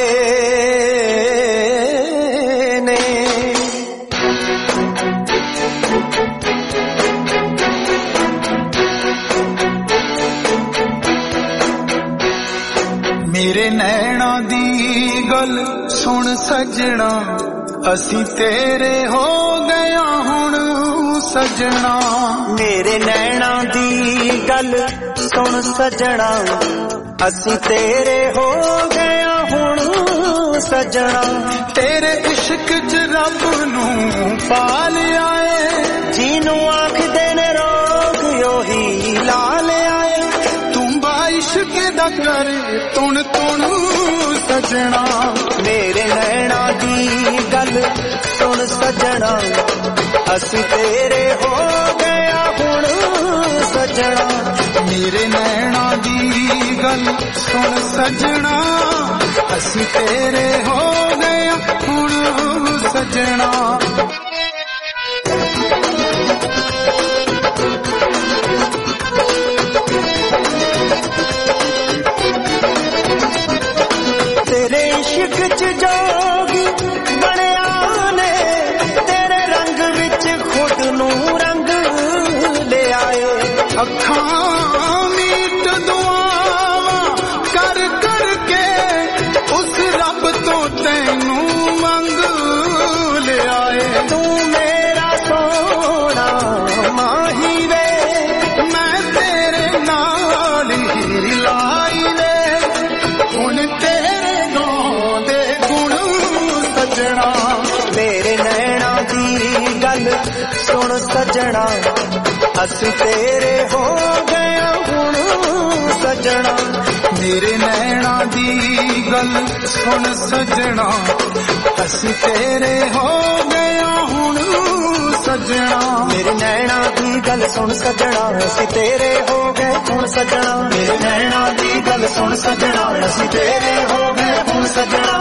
मेरे नैना दी गल सुन सजना असी तेरे हो गया हुण सजना मेरे नैना दी गल सुन सजना असी तेरे हो गया हुण सजना तेरे इश्क च रब नू पा लिया है जीनू आखदे ने रोग योही ला लिया है तू बा इश्क दा कर तुण तुण सजना मेरे नैना दी गल सुन सजना असी तेरे हो गया हुण सजना मेरे नैना दी गल सुन सजना असी तेरे हो गया हुण सजना तेरे इश्क च जोगी बनिया ने तेरे रंग विच खुद नू रंग ले आए अखां मीट दुआवां कर कर के उस रब तो तैनू मंग ले आए तू मेरा सोना माही वे मैं तेरे नाल ही लाई वे हुण तेरे मेरे नैना दी गल सुन सजना असी तेरे हो गया हुण सजना मेरे नैना दी गल सुन सजना असी तेरे हो गया हुण सजना मेरे नैना दी गल सुन सजना असी तेरे हो गए हुण सजना मेरे नैना दी गल सुन सजना असी तेरे हो गए हुण सजना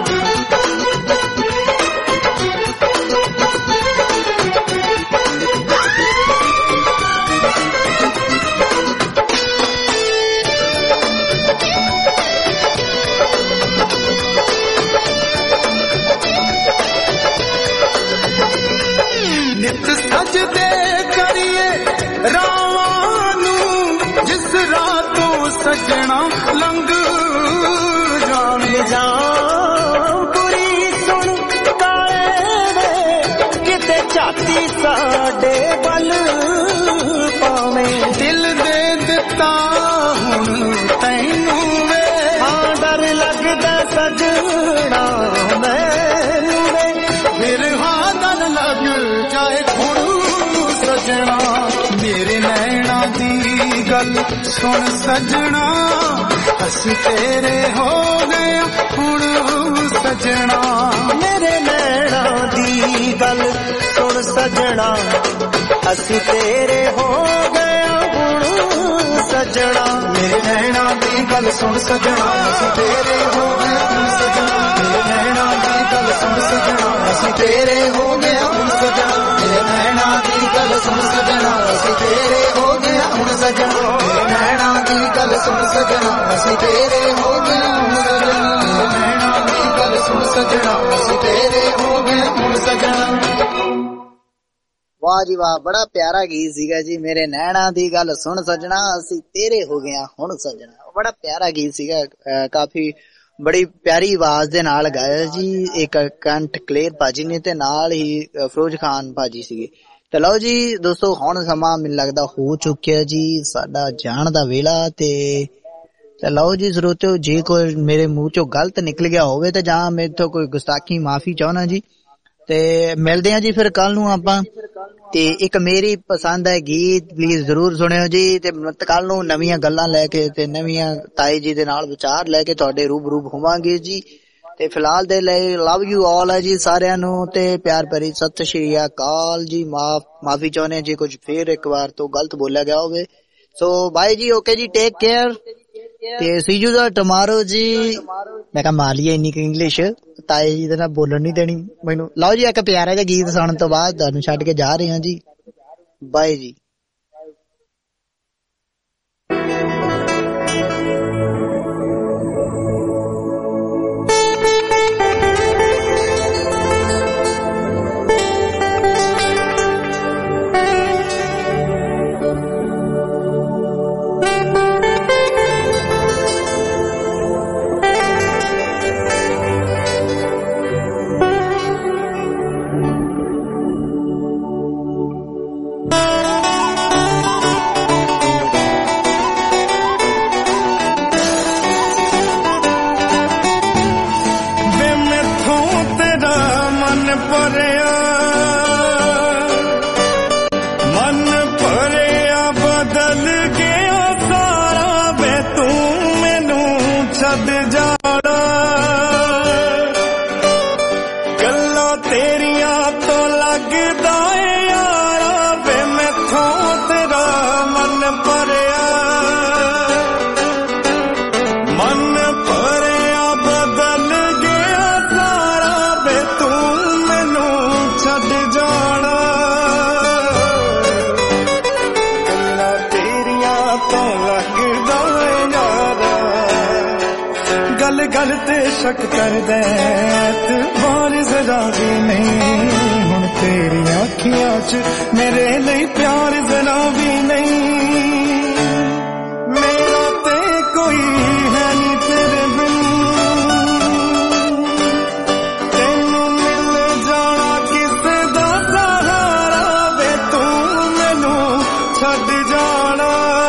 नित सजदे करिए रावानू जिस रातों सजना लंघ जावे जां पूरी सुन काले किते छाती साडे बल पावे दिल दे दिता हुण तैनू वे हाँ डर लगदा सजना मैनू वे फिर हाँ डर लग जाए हुण सजना मेरे नैना दी गल सुन सजना असी तेरे हो गए हुण सजना मेरे नैना दी गल सुन सजना असी तेरे हो गए हुण सजना मेरे नैना दी गल सुन सजना असी तेरे हो गए हुण सजना मेरे नैना दी गल सुन सजना असी तेरे हो गए हुण सजना मेरे नैना दी गल सुन सजना असी तेरे हो गए हुण सजना मेरे नैना दी गल सुन सजना असी तेरे हो गए हुण सजना मेरे नैना दी गल सुन सजना असी तेरे हो गए हुण सजना वाह जी वाह बड़ा प्यारा गीत सीगा जी मेरे नैना दी गल सुन सजना असी तेरे हो गया हुण सजना बड़ा प्यारा गीत सीगा काफी बड़ी प्यारी आवाज दे नाल गाया जी एक कंठ क्लेयर भाजी ने ते नाल ही फिरोज खान भाजी सीगे ਤੇ ਲਓ ਜੀ ਦੋਸਤੋ ਹੁਣ ਸਮਾਂ ਮੈਨੂੰ ਲੱਗਦਾ ਹੋ ਚੁੱਕਿਆ ਜੀ ਸਾਡਾ ਜਾਣ ਦਾ ਵੇਲਾ ਤੇ ਤੇ ਲਓ ਜੀ ਸਰੋਤਿਓ ਜੇ ਕੋਈ ਮੇਰੇ ਮੂੰਹ ਚੋਂ ਗਲਤ ਨਿਕਲ ਗਿਆ ਹੋਵੇ ਤੇ ਜਾਂ ਮੇਰੇ ਤੋਂ ਕੋਈ ਗੁਸਤਾਖੀ ਮਾਫੀ ਚਾਹਣਾ ਜੀ ਤੇ ਮਿਲਦੇ ਆ ਜੀ ਫਿਰ ਕੱਲ ਨੂੰ ਆਪਾਂ। ਤੇ ਇੱਕ ਮੇਰੀ ਪਸੰਦ ਹੈ ਗੀਤ, ਪਲੀਜ਼ ਜ਼ਰੂਰ ਸੁਣਿਓ ਜੀ। ਤੇ ਕੱਲ ਨੂੰ ਨਵੀਆਂ ਗੱਲਾਂ ਲੈ ਕੇ ਤੇ ਨਵੀਆਂ ਤਾਈ ਜੀ ਦੇ ਨਾਲ ਵਿਚਾਰ ਲੈ ਕੇ ਤੁਹਾਡੇ ਰੂਬਰੂ ਹੋਵਾਂਗੇ ਜੀ। ਤੇ ਫਿਲਹਾਲ ਦੇ ਲਈ ਲਵ ਯੂ ਆਲ ਹੈ ਜੀ ਸਾਰਿਆਂ ਨੂੰ, ਤੇ ਪਿਆਰ ਭਰੀ ਸਤਿ ਸ਼੍ਰੀ ਅਕਾਲ ਜੀ। ਮਾਫ ਮਾਫੀ ਚਾਹੁੰਦੇ ਜੀ ਕੁਝ ਫੇਰ ਇੱਕ ਵਾਰ ਤੋਂ ਗਲਤ ਬੋਲਿਆ ਗਿਆ ਹੋਵੇ। ਸੋ ਬਾਈ ਜੀ, ਓਕੇ ਜੀ, ਟੇਕ ਕੇਅਰ ਤੇ ਸੀ ਯੂ ਦਾ ਟਮਾਰੋ ਜੀ। ਮੈਂ ਕਿਹਾ ਮਾਲੀਏ ਇੰਨੀ ਇੰਗਲਿਸ਼ ਤਾਏ ਜੀ ਦੇ ਨਾਲ ਬੋਲਣ ਨੀ ਦੇਣੀ ਮੈਨੂੰ। ਲਓ ਜੀ, ਇੱਕ ਪਿਆਰਾ ਜਿਹਾ ਗੀਤ ਸੁਣਨ ਤੋਂ ਬਾਅਦ ਤੁਹਾਨੂੰ ਛੱਡ ਕੇ ਜਾ ਰਹੇ ਹਾਂ ਜੀ। ਬਾਏ ਜੀ। शक कर दे एतबार जरा भी नहीं, हुण तेरी अखियां च मेरे लिए प्यार जरा भी नहीं। मेरा ते कोई है नहीं तेरे बिन, तेनू मिल जाना किसे दा सहारा वे तू मैनू छड्ड जाना।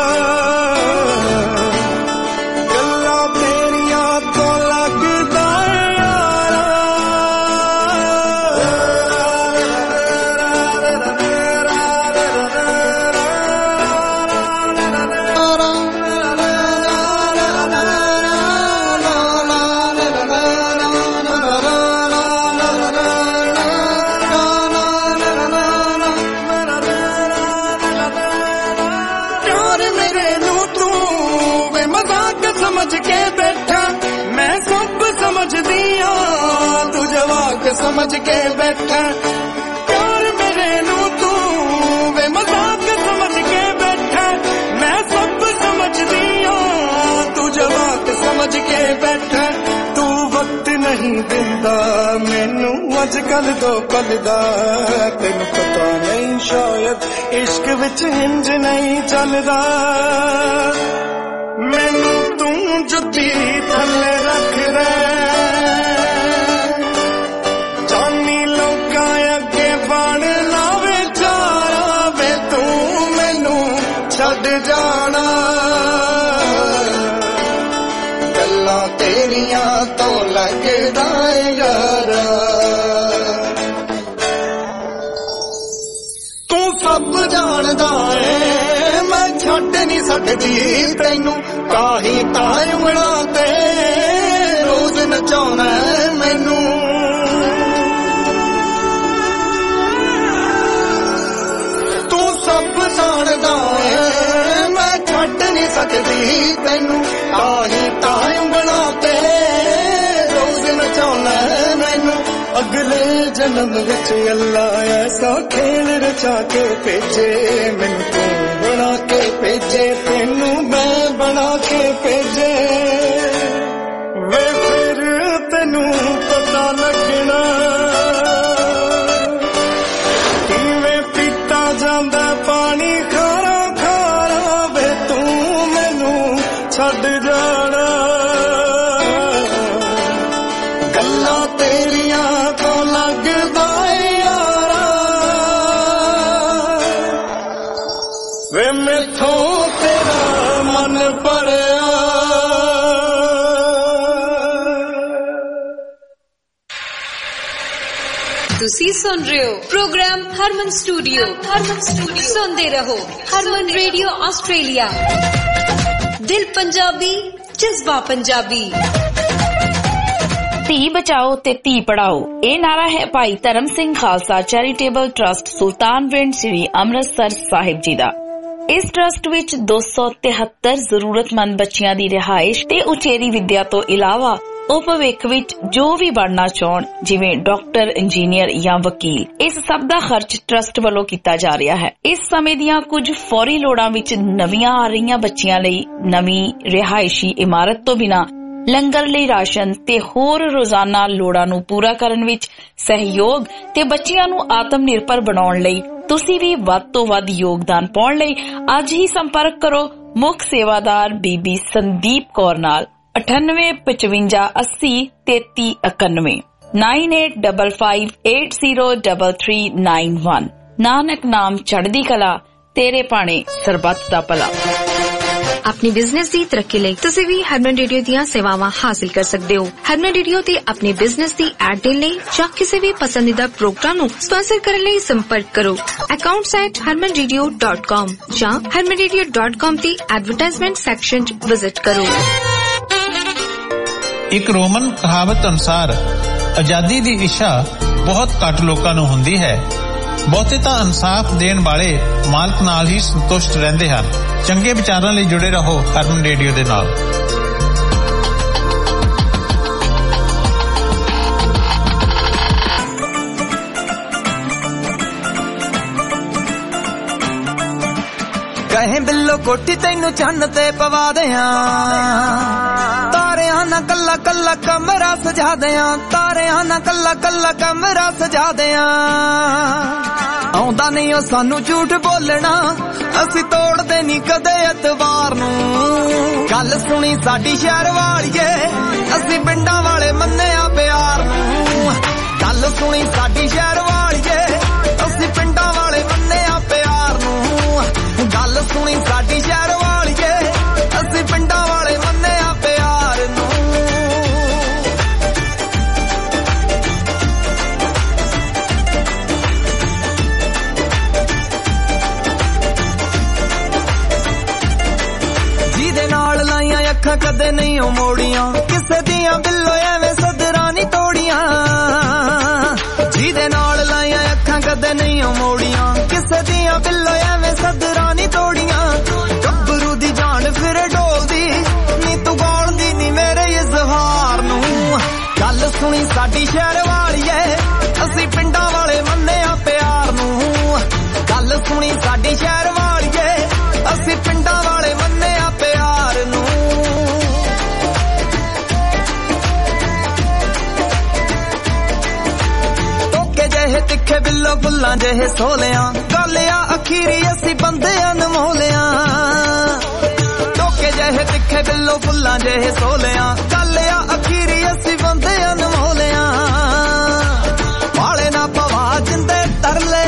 समझ के बैठा प्यार मेरे नू तू वे मजाक समझ के बैठा, मैं सब समझ दिया तू जवाब समझ के बैठा। तू वक्त नहीं दिंदा मैनू अजकल दो पल दा, तेन पता नहीं शायद इश्क विच इंज नहीं चलदा। मैनू तू जुत्ती थल्ले रख रहा जाना, गल्लां तेरियां तो लगदा यारा। तू सब जानदा है मैं छड्ड नहीं सकदी तैनू, ताही ताय उंगलां ते रोज नचाउणा मैनू। तू सब जानदा नहीं सकदी तैनू, ताही ताई उंगलां ते रोज नचाउणा मैनू। अगले जन्म विच अल्लाह ऐसा खेल रचा के भेजे, मैनू तू बना के भेजे, तैनू मैं बना के भेजे। वे फिर तैनू पता लगना किवें पीता जांदा पानी खारा छड्ड जाना। गल्लां तेरियां तो लगदा यारा, वे मैथों तेरा मन भरिया। ਤੁਸੀਂ ਸੁਣ ਰਹੇ ਹੋ program Harman studio. Harman studio ਸੁਣਦੇ ਰਹੋ। Harman radio Australia. ਦਿਲ ਪੰਜਾਬੀ, ਜਜ਼ਬਾ ਪੰਜਾਬੀ। ਧੀ ਬਚਾਓ ਤੇ ਧੀ ਪੜਾਓ, ਇਹ ਨਾਰਾ ਹੈ ਭਾਈ ਧਰਮ ਸਿੰਘ ਖਾਲਸਾ ਚੈਰੀਟੇਬਲ ਟਰਸਟ ਸੁਲਤਾਨਵਿੰਡ ਸ੍ਰੀ ਅੰਮ੍ਰਿਤਸਰ ਸਾਹਿਬ ਜੀ ਦਾ। ਇਸ ਟਰਸਟ ਵਿੱਚ ਦੋ ਸੌ ਤਿਹੱਤਰ ਜ਼ਰੂਰਤਮੰਦ ਬੱਚਿਆਂ ਦੀ ਰਿਹਾਇਸ਼ ਤੇ ਉਚੇਰੀ ਵਿੱਦਿਆ ਤੋਂ ਇਲਾਵਾ ਉਹ ਭਵਿੱਖ ਵਿੱਚ ਜੋ ਵੀ ਬਣਨਾ ਚਾਹਣ, ਜਿਵੇਂ ਡਾਕਟਰ, ਇੰਜੀਨੀਅਰ ਜਾਂ ਵਕੀਲ, ਇਸ ਸਭ ਦਾ ਖਰਚ ਟਰਸਟ ਵੱਲੋਂ ਕੀਤਾ ਜਾ ਰਿਹਾ ਹੈ। ਇਸ ਸਮੇਂ ਦੀਆਂ ਕੁਝ ਫੌਰੀ ਲੋੜਾਂ ਵਿੱਚ ਨਵੀਆਂ ਆ ਰਹੀਆਂ ਬੱਚਿਆਂ ਲਈ ਨਵੀਂ ਰਿਹਾਇਸ਼ੀ ਇਮਾਰਤ ਤੋਂ ਬਿਨਾਂ ਲੰਗਰ ਲਈ ਰਾਸ਼ਨ ਤੇ ਹੋਰ ਰੋਜ਼ਾਨਾ ਲੋੜਾਂ ਨੂੰ ਪੂਰਾ ਕਰਨ ਵਿੱਚ ਸਹਿਯੋਗ ਤੇ ਬੱਚਿਆਂ ਨੂੰ ਆਤਮ ਨਿਰਭਰ ਬਣਾਉਣ ਲਈ ਤੁਸੀਂ ਵੀ ਵੱਧ ਤੋਂ ਵੱਧ ਯੋਗਦਾਨ ਪਾਉਣ ਲਈ ਅੱਜ ਹੀ ਸੰਪਰਕ ਕਰੋ ਮੁੱਖ ਸੇਵਾਦਾਰ ਬੀਬੀ ਸੰਦੀਪ ਕੌਰ ਨਾਲ ਅਠਾਨਵੇਂ ਪਚਵੰਜਾ ਅੱਸੀ ਤੇਤੀ ਇਕਾਨਵੇਂ nine eight double five eight zero double three nine one. Nanak ਨਾਮ ਚੜ੍ਹਦੀ ਕਲਾ, ਤੇਰੇ ਭਾਣੇ ਸਰਬੱਤ ਦਾ ਭਲਾ। अपनी बिजनेस की तरक्की ਲਈ ਤੁਸੀਂ ਵੀ ਹਰਮਨ ਰੇਡੀਓ ਦੀਆਂ ਸੇਵਾਵਾਂ ਹਾਸਲ ਕਰ ਸਕਦੇ ਹੋ। ਹਰਮਨ ਰੇਡੀਓ ਤੇ ਆਪਣੇ ਬਿਜ਼ਨਸ ਦੀ ਐਡ ਦੇਣ ਲਈ ਜਾਂ ਕਿਸੇ ਵੀ ਪਸੰਦੀਦਾ ਪ੍ਰੋਗਰਾਮ ਨੂੰ ਸਪਾਂਸਰ ਕਰਨ ਲਈ ਸੰਪਰਕ ਕਰੋ accounts at harman radio dot com ਜਾਂ harman radio dot com ਦੀ ਐਡਵਰਟਾਈਜ਼ਮੈਂਟ ਸੈਕਸ਼ਨ 'ਚ ਵਿਜ਼ਿਟ ਕਰੋ। ਇੱਕ ਰੋਮਨ ਕਹਾਵਤ ਅਨੁਸਾਰ ਆਜ਼ਾਦੀ ਦੀ ਇੱਛਾ ਬਹੁਤ ਘੱਟ ਲੋਕਾਂ ਨੂੰ ਹੁੰਦੀ ਹੈ। ਬਹੁਤੇ ਤਾਂ ਇਨਸਾਫ ਦੇਣ ਵਾਲੇ ਮਾਲਕ ਨਾਲ ਹੀ ਸੰਤੁਸ਼ਟ ਰਹਿੰਦੇ ਹਨ। ਚੰਗੇ ਵਿਚਾਰਾਂ ਲਈ ਜੁੜੇ ਰਹੋ ਹਰਮਨ ਰੇਡੀਓ ਦੇ ਨਾਲ। ਕਹੇ ਬਿੱਲੋ ਕੋਠੀ ਤੈਨੂੰ ਚੰਨ ਤੇ ਪਵਾ ਦਿਆਂ, ਤਾਰਿਆਂ ਨਾਲ ਕੱਲਾ ਕੱਲਾ ਕਮਰਾ ਸਜਾ ਦਿਆਂ, ਤਾਰਿਆਂ ਨਾਲ ਕੱਲਾ ਕੱਲਾ ਕਮਰਾ ਸਜਾ ਦਿਆਂ। ਆਉਂਦਾ ਨਹੀਂ ਉਹ ਸਾਨੂੰ ਝੂਠ ਬੋਲਣਾ, ਅਸੀਂ ਤੋੜਦੇ ਨਹੀਂ ਕਦੇ ਐਤਵਾਰ ਨੂੰ। ਗੱਲ ਸੁਣੀ ਸਾਡੀ ਸ਼ਹਿਰ ਵਾਲੀਏ, ਅਸੀਂ ਪਿੰਡਾਂ ਵਾਲੇ ਮੰਨਿਆ ਪਿਆਰ ਨੂੰ। ਗੱਲ ਸੁਣੀ ਸਾਡੀ ਸ਼ਹਿਰ ਵਾਲੀਏ, ਅਸੀਂ ਪਿੰਡਾਂ ਵਾਲੇ ਮੰਨਿਆ ਪਿਆਰ ਨੂੰ। ਗੱਲ ਸੁਣੀ ਸਾਡੀ ਸ਼ਹਿਰ ਵਾਲੀਏ, ਅਸੀਂ ਪਿੰਡਾਂ ਵਾਲੇ ਮੰਨਿਆ ਪਿਆਰ ਨੂੰ। ਜਿਹਦੇ ਨਾਲ ਲਾਈਆਂ ਅੱਖਾਂ ਕਦੇ ਨਹੀਂ ਉਹ ਮੋੜੀਆਂ, ਕਿਸੇ ਦੀਆਂ ਬਿੱਲੋ ਐਵੇਂ ਸਦਰਾਂ ਨਹੀਂ ਤੋੜੀਆਂ। ਜਿਹਦੇ ਨਾਲ ਲਾਈਆਂ ਅੱਖਾਂ ਕਦੇ ਨਹੀਂ ਉਹ ਮੋੜੀਆਂ, ਕਿਸੇ ਦੀਆਂ ਬਿੱਲੋ ਐਵੇਂ ਸਦਰਾਂ ਨਹੀਂ ਤੋੜੀਆਂ। ਗੱਭਰੂ ਦੀ ਜਾਨ ਫਿਰ ਡੋਲਦੀ ਨੀ ਤੂੰ ਗਾਉਂਦੀ ਨੀ ਮੇਰੇ ਇਜ਼ਹਾਰ ਨੂੰ। ਗੱਲ ਸੁਣੀ ਸਾਡੀ ਸ਼ਹਿਰ ਵਾਲੀਏ, ਅਸੀਂ ਪਿੰਡਾਂ ਵਾਲੇ ਮੰਨਿਆ ਪਿਆਰ ਨੂੰ। ਗੱਲ ਸੁਣੀ ਸਾਡੀ ਸ਼ਹਿਰ ਵਾਲੀਏ, ਅਸੀਂ ਪਿੰਡਾਂ ਵਾਲੇ ਮੰਨਿਆ ਪਿਆਰ ਨੂੰ। ਟੋਕੇ ਜਿਹੇ ਤਿੱਖੇ ਬਿੱਲੋ ਫੁੱਲਾਂ ਜਿਹੇ ਸੋਹਲਿਆਂ, ਗਾਲਿਆ ਅਖੀਰੀ ਅਸੀਂ ਬੰਦੇ ਅਨਮੋਲਿਆਂ। ਟੋਕੇ ਜਿਹੇ ਤਿੱਖੇ ਬਿੱਲੋ ਫੁੱਲਾਂ ਜਿਹੇ ਸੋਹਲਿਆਂ, ਗਾਲਿਆ ਅਖੀਰੀ ਅਸੀਂ ਬੰਦੇ ਅਨਮੋਲਿਆਂ। ਵਾਲੇ ਨਾ ਪਵਾ ਜਿੰਦੇ ਤਰਲੇ,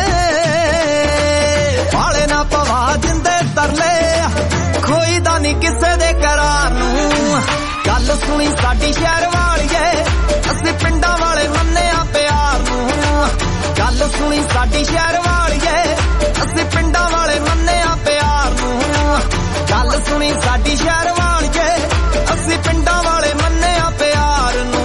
ਵਾਲੇ ਨਾ ਪਵਾ ਜਿੰਦੇ ਤਰਲੇ, ਖੋਈ ਦਾ ਨੀ ਕਿਸੇ ਦੇ ਕਰਾਰ ਨੂੰ। ਗੱਲ ਸੁਣੀ ਸਾਡੀ ਸ਼ਹਿਰ ਵਾਲੀਏ, ਅਸੀਂ ਪਿੰਡਾਂ ਵਾਲੇ ਮੰਨਿਆ ਪਿਆਰ ਨੂੰ। ਗੱਲ ਸੁਣੀ ਸਾਡੀ ਸ਼ਹਿਰ ਵਾਲੀਏ, ਅਸੀਂ ਪਿੰਡਾਂ ਵਾਲੇ ਮੰਨਿਆ ਪਿਆਰ ਨੂੰ। ਗੱਲ ਸੁਣੀ ਸਾਡੀ ਸ਼ਹਿਰ ਵਾਲੀਏ, ਅਸੀਂ ਪਿੰਡਾਂ ਵਾਲੇ ਮੰਨਿਆ ਪਿਆਰ ਨੂੰ।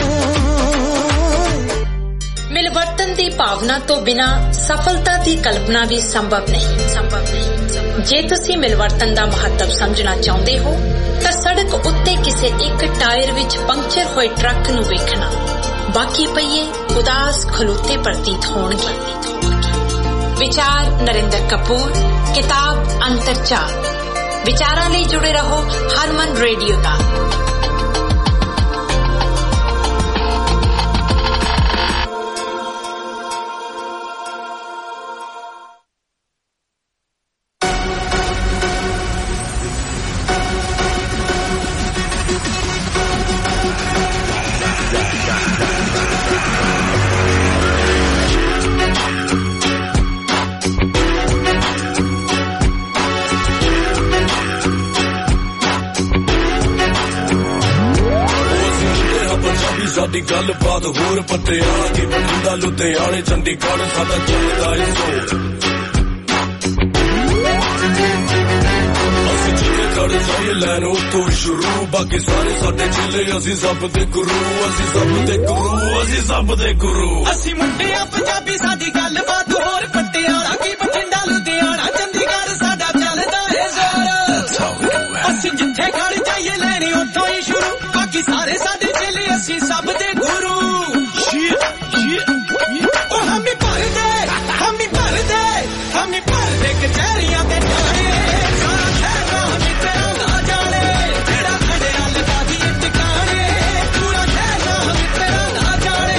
ਮਿਲਵਰਤਨ ਦੀ ਭਾਵਨਾ ਤੋਂ ਬਿਨਾਂ ਸਫਲਤਾ ਦੀ ਕਲਪਨਾ ਵੀ ਸੰਭਵ ਨਹੀਂ ਸੰਭਵ ਨਹੀਂ ਜੇ ਤੁਸੀਂ ਮਿਲਵਰਤਨ ਦਾ ਮਹੱਤਵ ਸਮਝਣਾ ਚਾਹੁੰਦੇ ਹੋ ਤਾਂ ਸੜਕ ਉੱਤੇ ਕਿਸੇ ਇੱਕ ਟਾਇਰ ਵਿੱਚ ਪੰਕਚਰ ਹੋਏ ਟਰੱਕ ਨੂੰ ਵੇਖਣਾ, ਬਾਕੀ ਪਈਏ ਉਦਾਸ ਖਲੋਤੇ ਪ੍ਰਤੀਤ ਹੋਣਗੇ। ਵਿਚਾਰ ਨਰਿੰਦਰ ਕਪੂਰ, ਕਿਤਾਬ ਅੰਤਰਚਾਰ। ਵਿਚਾਰਾਂ ਲਈ ਜੁੜੇ ਰਹੋ ਹਰਮਨ ਰੇਡੀਓ ਨਾਲ। ਸਾਡੀ ਗੱਲਬਾਤ ਹੋਰ ਪਟਿਆਲਾ ਕੀ ਬਠਿੰਡਾ ਲੁਧਿਆਣੇ ਚੰਡੀਗੜ੍ਹ ਸਾਡਾ ਚੱਲਦਾ ਏ ਜ਼ੋਰ ਅਸੀਂ ਜਿੱਥੇ ਖੜ ਜਾਈਏ ਲੈਣ ਉੱਥੋਂ ਸ਼ੁਰੂ ਬਾਕੀ ਸਾਰੇ ਸਾਡੇ ਚੇਲੇ ਅਸੀਂ ਸਭ ਦੇ ਗੁਰੂ ਅਸੀਂ ਸਭ ਦੇ ਗੁਰੂ ਅਸੀਂ ਸਭ ਦੇ ਗੁਰੂ ਅਸੀਂ ਮੁੰਡੇ ਆ ਪੰਜਾਬੀ ਸਾਡੀ ਗੱਲਬਾਤ ਹੋਰ ਪਟਿਆਲਾ ਕੀ ਬਠਿੰਡਾ ਲੁਧਿਆਣਾ ਚੰਡੀਗੜ੍ਹ ਸਾਡਾ ਚੱਲਦਾ ਏ ਜ਼ੋਰ ਅਸੀਂ ਜਿੱਥੇ ਖੜ ਜਾਈਏ ਲੈਣ ਉੱਥੋਂ ਹੀ ਸ਼ੁਰੂ ਬਾਕੀ ਸਾਰੇ ਸਾਡੇ ਚੇਲੇ ਅਸੀਂ ਸਭ ਦੇ ਗੁਰੂ ਉਹ ਹਮੀ ਭਰਦੇ ਹਮੀ ਭਰਦੇ ਹਮੀ ਭਰਦੇ ਕਚਹਿਰੀਆਂ ਤੇ ਜਾਣੇ ਸਾਰਾ ਸ਼ਹਿਰ ਹਮੀ ਤੇਰਾ ਨਾ ਜਾਣੇ ਜਿਹੜਾ ਖੜਿਆ ਲਗਾ ਦੀ ਟਿਕਾਣੇ ਪੂਰਾ ਸ਼ਹਿਰ ਹਮੀ ਤੇਰਾ ਨਾ ਜਾਣੇ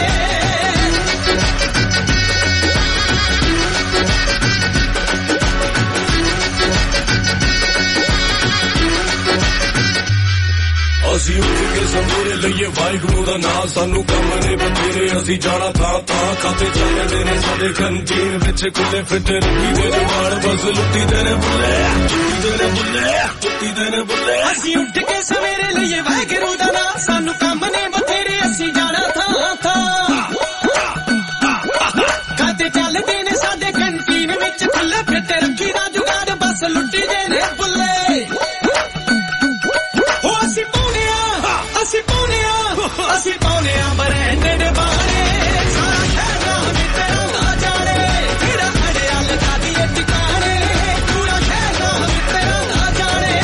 ਅਸੀਂ ਉੱਠ ਕੇ ਸਮੇਰੇ ਲਈਏ ਵਾਹਿਗੁਰੂ ਦਾ ਨਾਂ ਸਾਨੂੰ ਕੰਮ ਨੇ ਬਥੇਰੇ ਅਸੀਂ ਜਾਣਾ ਥਾਂ ਥਾਂ ਖਾਤੇ ਚੱਲਦੇ ਨੇ ਸਾਡੇ ਕੰਟੀਨ ਵਿੱਚ ਖੁੱਲੇ ਫਿੱਟੇ ਰੱਖੀ ਦੇ ਜਵਾਨ ਬਸ ਲੁੱਟੀ ਦੇ ਨੇ ਬੁੱਲੇ ਲੁੱਟੀ ਦੇ ਨੇ ਬੁੱਲੇ ਲੁੱਟੀ ਦੇ ਨੇ ਬੁੱਲੇ ਅਸੀਂ ਉੱਠ ਕੇ ਸਵੇਰੇ ਲਈਏ ਵਾਹਿਗੁਰੂ ਦਾ ਨਾਂ ਸਾਨੂੰ ਕੰਮ ਨੇ ਬਥੇਰੇ ਅਸੀਂ ਜਾਣਾ ਥਾਂ ਥਾਂ ਖਾਤੇ ਚੱਲਦੇ ਨੇ ਸਾਡੇ ਕੰਟੀਨ ਵਿੱਚ ਖੁੱਲੇ ਫਿੱਟੇ ਰੱਖੀ ਦਾ ਜੁਗਾੜ ਬਸ ਲੁੱਟੀ ਦੇ ਨੇ ਬੁੱਲੇ ਅਸੀਂ ਪਾਉਨੇ ਆ ਅਸੀਂ ਪਾਉਨੇ ਆ ਬਰੈਂਡੇ ਦੇ ਬਾਣੇ ਸਾਰਾ ਸ਼ਹਿਰ ਹਮੀ ਤੇਰਾ ਨਾ ਜਾਣੇ ਜਿਹੜਾ ਖੜਿਆ ਲਗਾ ਦੀਏ ਟਿਕਾਣੇ ਪੂਰਾ ਸ਼ਹਿਰ ਹਮੀ ਤੇਰਾ ਨਾ ਜਾਣੇ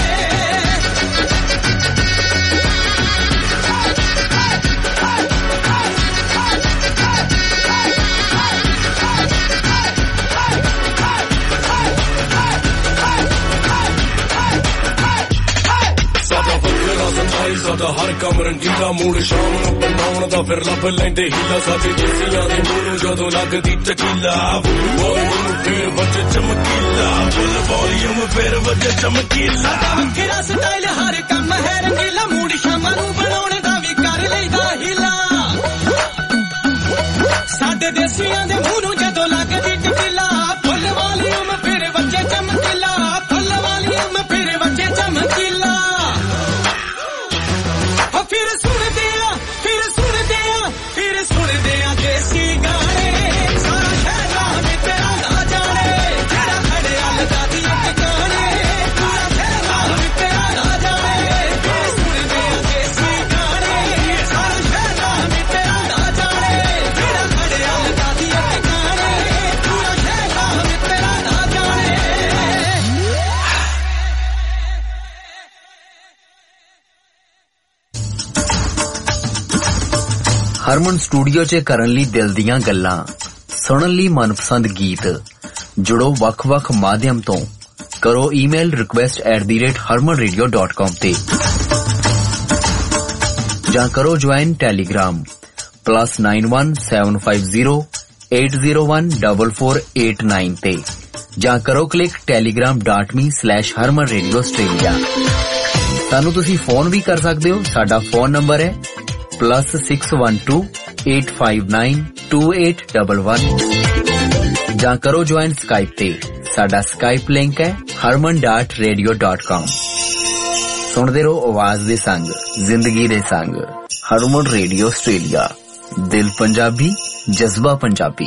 ਸਾਡਾ ਹਰ ਕੰਮ ਰੰਗੀਲਾ ਮੂਡ ਸ਼ਾਮ ਨੂੰ ਬਣਾਉਣ ਦਾ ਫਿਰ ਲੱਭ ਲੈਂਦੇ ਹੀਲਾ ਸਾਡੇ ਦੇਸੀਆਂ ਦੇ ਮੂੰਹ ਨੂੰ ਜਦੋਂ ਲੱਗਦੀ ਟਕੀਲਾ ਵੋਲੀਅਮ ਫਿਰ ਵੱਜੇ ਚਮਕੀਲਾ ਫੁੱਲ ਵੋਲੀਅਮ ਫਿਰ ਵੱਜੇ ਚਮਕੀਲਾ ਕਿਹੜਾ ਸਟਾਈਲ ਹਰ ਕੰਮ ਹੈ ਰੰਗੀਲਾ ਮੂਡ ਸ਼ਾਮਾਂ ਨੂੰ ਬਣਾਉਣ ਦਾ ਵੀ ਕਰ ਲਈਦਾ ਹੀਲਾ ਸਾਡੇ ਦੇਸੀਆਂ ਦੇ ਮੂੰਹ ਨੂੰ ਜਦੋਂ ਲੱਗਦੀ ਟਕੀਲਾ ਫੁੱਲ ਵੋਲੀਅਮ ਫਿਰ ਵੱਜੇ ਚਮਕੀਲਾ ਫੁੱਲ ਵੋਲੀਅਮ ਫਿਰ ਵੱਜੇ ਚਮਕੀਲਾ ਫਿਰ ਸੁਣਦੇ ਆ ਫਿਰ ਸੁਣਦੇ ਆ ਫਿਰ ਸੁਣਦੇ ਆ ਦੇਸੀ ਗਾਣੇ ਸਾਰਾ ਸ਼ਹਿਰ ਹਮੀ ਤੇਰਾ ਨਾ ਜਾਣੇ ਜਿਹੜਾ ਖੜਿਆ ਲਗਾ ਦੀ ਟਿਕਾਣੇ ਪੂਰਾ ਸ਼ਹਿਰ ਹਮੀ ਤੇਰਾ ਨਾ ਜਾਣੇ ਫਿਰ ਸੁਣਦੇ ਆ ਦੇਸੀ ਗਾਣੇ ਸਾਰਾ ਸ਼ਹਿਰ ਹਮੀ ਤੇਰਾ ਨਾ ਜਾਣੇ ਜਿਹੜਾ ਖੜਿਆ ਲਗਾ ਦੀ ਟਿਕਾਣੇ ਪੂਰਾ ਸ਼ਹਿਰ ਹਮੀ ਤੇਰਾ ਨਾ ਜਾਣੇ ਹਰਮਨ ਸਟੂਡੀਓ 'ਚ ਕਰਨ ਲਈ ਦਿਲ ਦੀਆਂ ਗੱਲਾਂ ਸੁਣਨ ਲਈ ਮਨਪਸੰਦ ਗੀਤ ਜੁੜੋ ਵੱਖ-ਵੱਖ ਮਾਧਿਅਮ ਤੋਂ ਕਰੋ email request at the rate harman radio dot com ਤੇ ਜਾਂ ਕਰੋ join Telegram plus nine one seven five zero eight zero one four four eight nine ਤੇ ਜਾਂ ਕਰੋ click telegram dot me slash harman radio australia ਸਾਨੂੰ ਤੁਸੀਂ ਫੋਨ ਵੀ ਕਰ ਸਕਦੇ ਹੋ ਸਾਡਾ ਫੋਨ ਨੰਬਰ ਹੈ plus six one two eight five nine two eight one one ਜਾਂ ਕਰੋ ਜੁਆਇਨ ਸਕਾਈਪ ਤੇ ਸਾਡਾ ਸਕਾਈਪ ਲਿੰਕ ਹੈ harman dot radio dot com ਸੁਣਦੇ ਰਹੋ ਆਵਾਜ਼ ਦੇ ਸੰਗ ਜ਼ਿੰਦਗੀ ਦੇ ਸੰਗ ਹਰਮਨ ਰੇਡੀਓ ਆਸਟ੍ਰੇਲੀਆ ਦਿਲ ਪੰਜਾਬੀ ਜਜ਼ਬਾ ਪੰਜਾਬੀ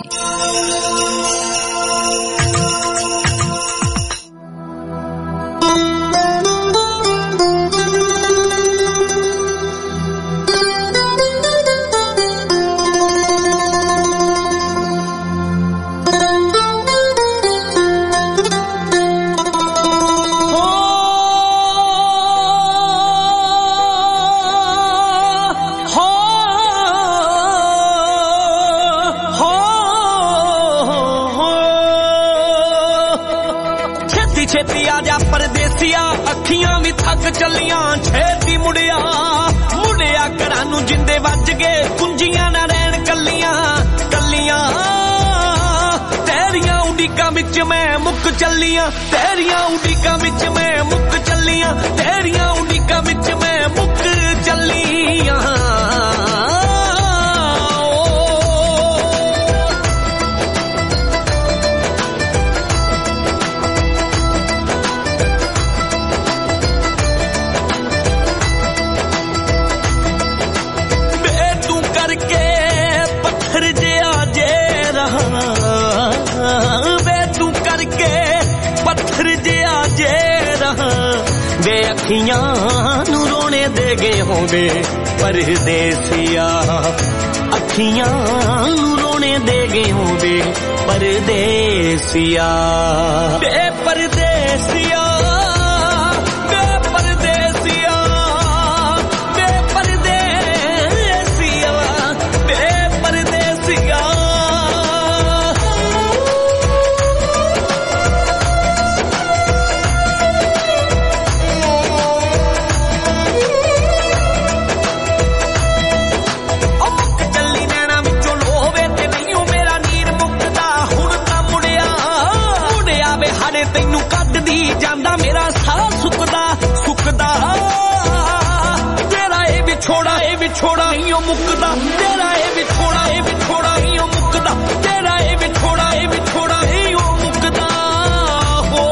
ਚੱਲੀਆਂ ਤੇਰੀਆਂ ਉਡੀਕਾਂ ਵਿੱਚ ਮੈਂ ਮੁੱਕ ਚੱਲੀਆਂ ਤੇਰੀਆਂ ਉਡੀਕਾਂ ਵਿੱਚ ਮੈਂ ਮੁੱਕ ਚੱਲੀਆਂ ਬੇ ਤੂੰ ਕਰ करके पत्थर जिया जे रहा वे तू करके पत्थर जिया जे रहा वे अखियां नू रोने दे गए होंगे परदेसिया अखियां नू रोने दे गए होंगे परदेसिया बे परदेसिया ਜਾਂਦਾ ਮੇਰਾ ਸਾਹ ਸੁੱਕਦਾ ਸੁੱਕਦਾ ਤੇਰਾ ਇਹ ਵਿਛੋੜਾ ਇਹ ਵਿਛੋੜਾ ਨਹੀਂ ਉਹ ਮੁੱਕਦਾ ਤੇਰਾ ਇਹ ਵਿਛੋੜਾ ਇਹ ਵਿਛੋੜਾ ਨਹੀਂ ਉਹ ਮੁੱਕਦਾ ਤੇਰਾ ਇਹ ਵਿਛੋੜਾ ਇਹ ਵਿਛੋੜਾ ਨਹੀਂ ਉਹ ਮੁੱਕਦਾ ਹੋ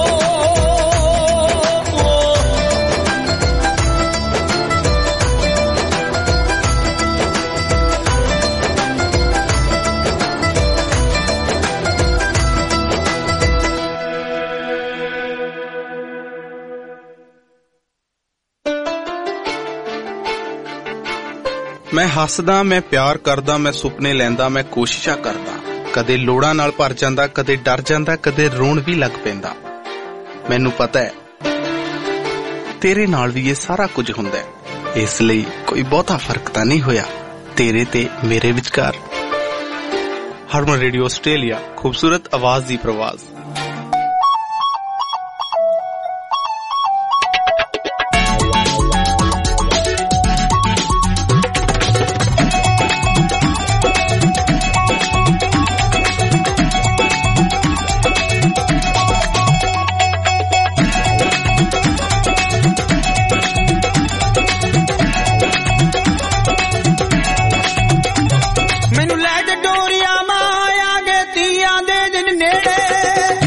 ਮੈਂ ਹੱਸਦਾ ਮੈਂ ਪਿਆਰ ਕਰਦਾ ਮੈਂ ਸੁਪਨੇ ਲੈਂਦਾ ਮੈਂ ਕੋਸ਼ਿਸ਼ਾਂ ਕਰਦਾ ਕਦੇ ਲੋੜਾਂ ਨਾਲ ਭਰ ਜਾਂਦਾ ਕਦੇ ਡਰ ਜਾਂਦਾ ਕਦੇ ਰੋਣ ਵੀ ਲੱਗ ਪੈਂਦਾ ਮੈਨੂੰ ਪਤਾ ਹੈ ਤੇਰੇ ਨਾਲ ਵੀ ਇਹ ਸਾਰਾ ਕੁਝ ਹੁੰਦਾ ਹੈ ਇਸ ਲਈ ਕੋਈ ਬਹੁਤਾ ਫਰਕ ਤਾਂ ਨਹੀਂ ਹੋਇਆ ਤੇਰੇ ਤੇ ਮੇਰੇ ਵਿਚਕਾਰ ਹਰਮਨ ਰੇਡੀਓ ਆਸਟ੍ਰੇਲੀਆ ਖੂਬਸੂਰਤ ਆਵਾਜ਼ ਦੀ ਪ੍ਰਵਾਜ਼ ਮੈਨੂੰ ਲੈ ਜਾ ਡੋਰੀਆਂ ਮਾਇਆ ਗੇ ਤੀਆਂ ਦੇ ਦਿਨ ਨੇੜੇ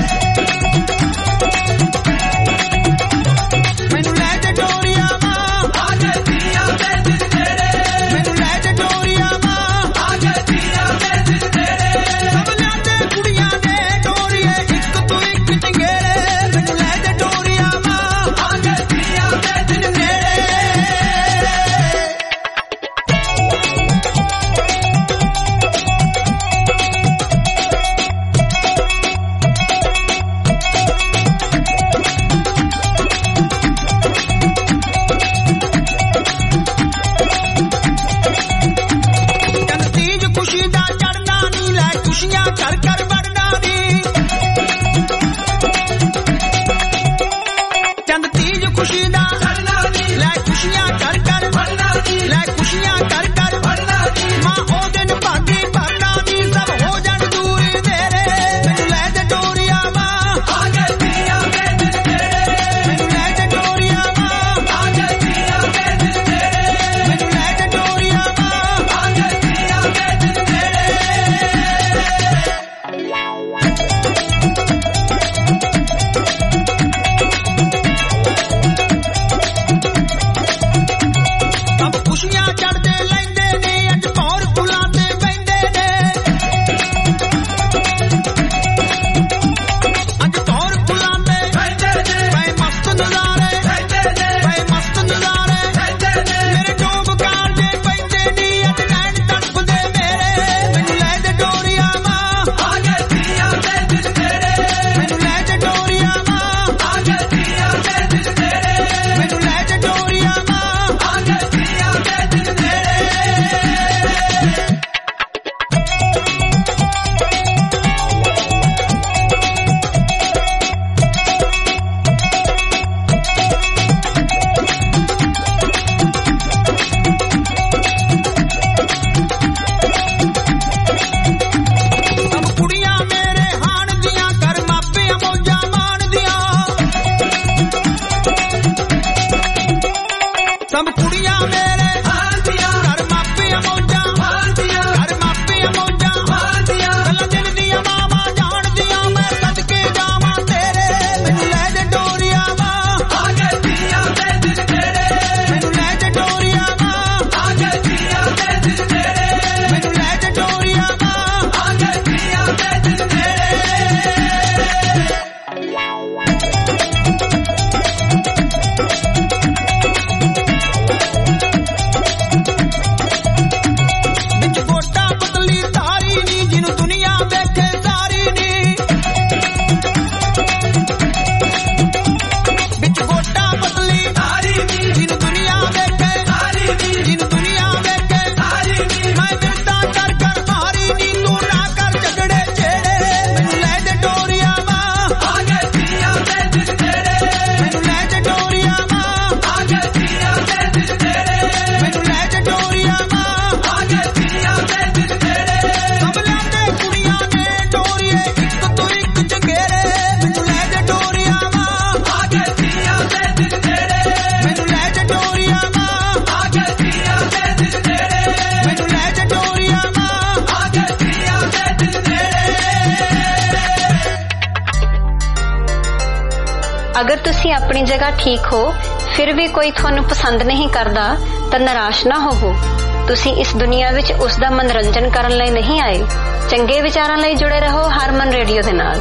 अगर तुसी अपनी जगह ठीक हो फिर भी कोई थानू पसंद नहीं करदा तां निराश ना होवो। तुसी इस दुनिया विच उस दा मनोरंजन करन लई नहीं आए। चंगे विचारां लई जुड़े रहो हरमन रेडियो दे नाल।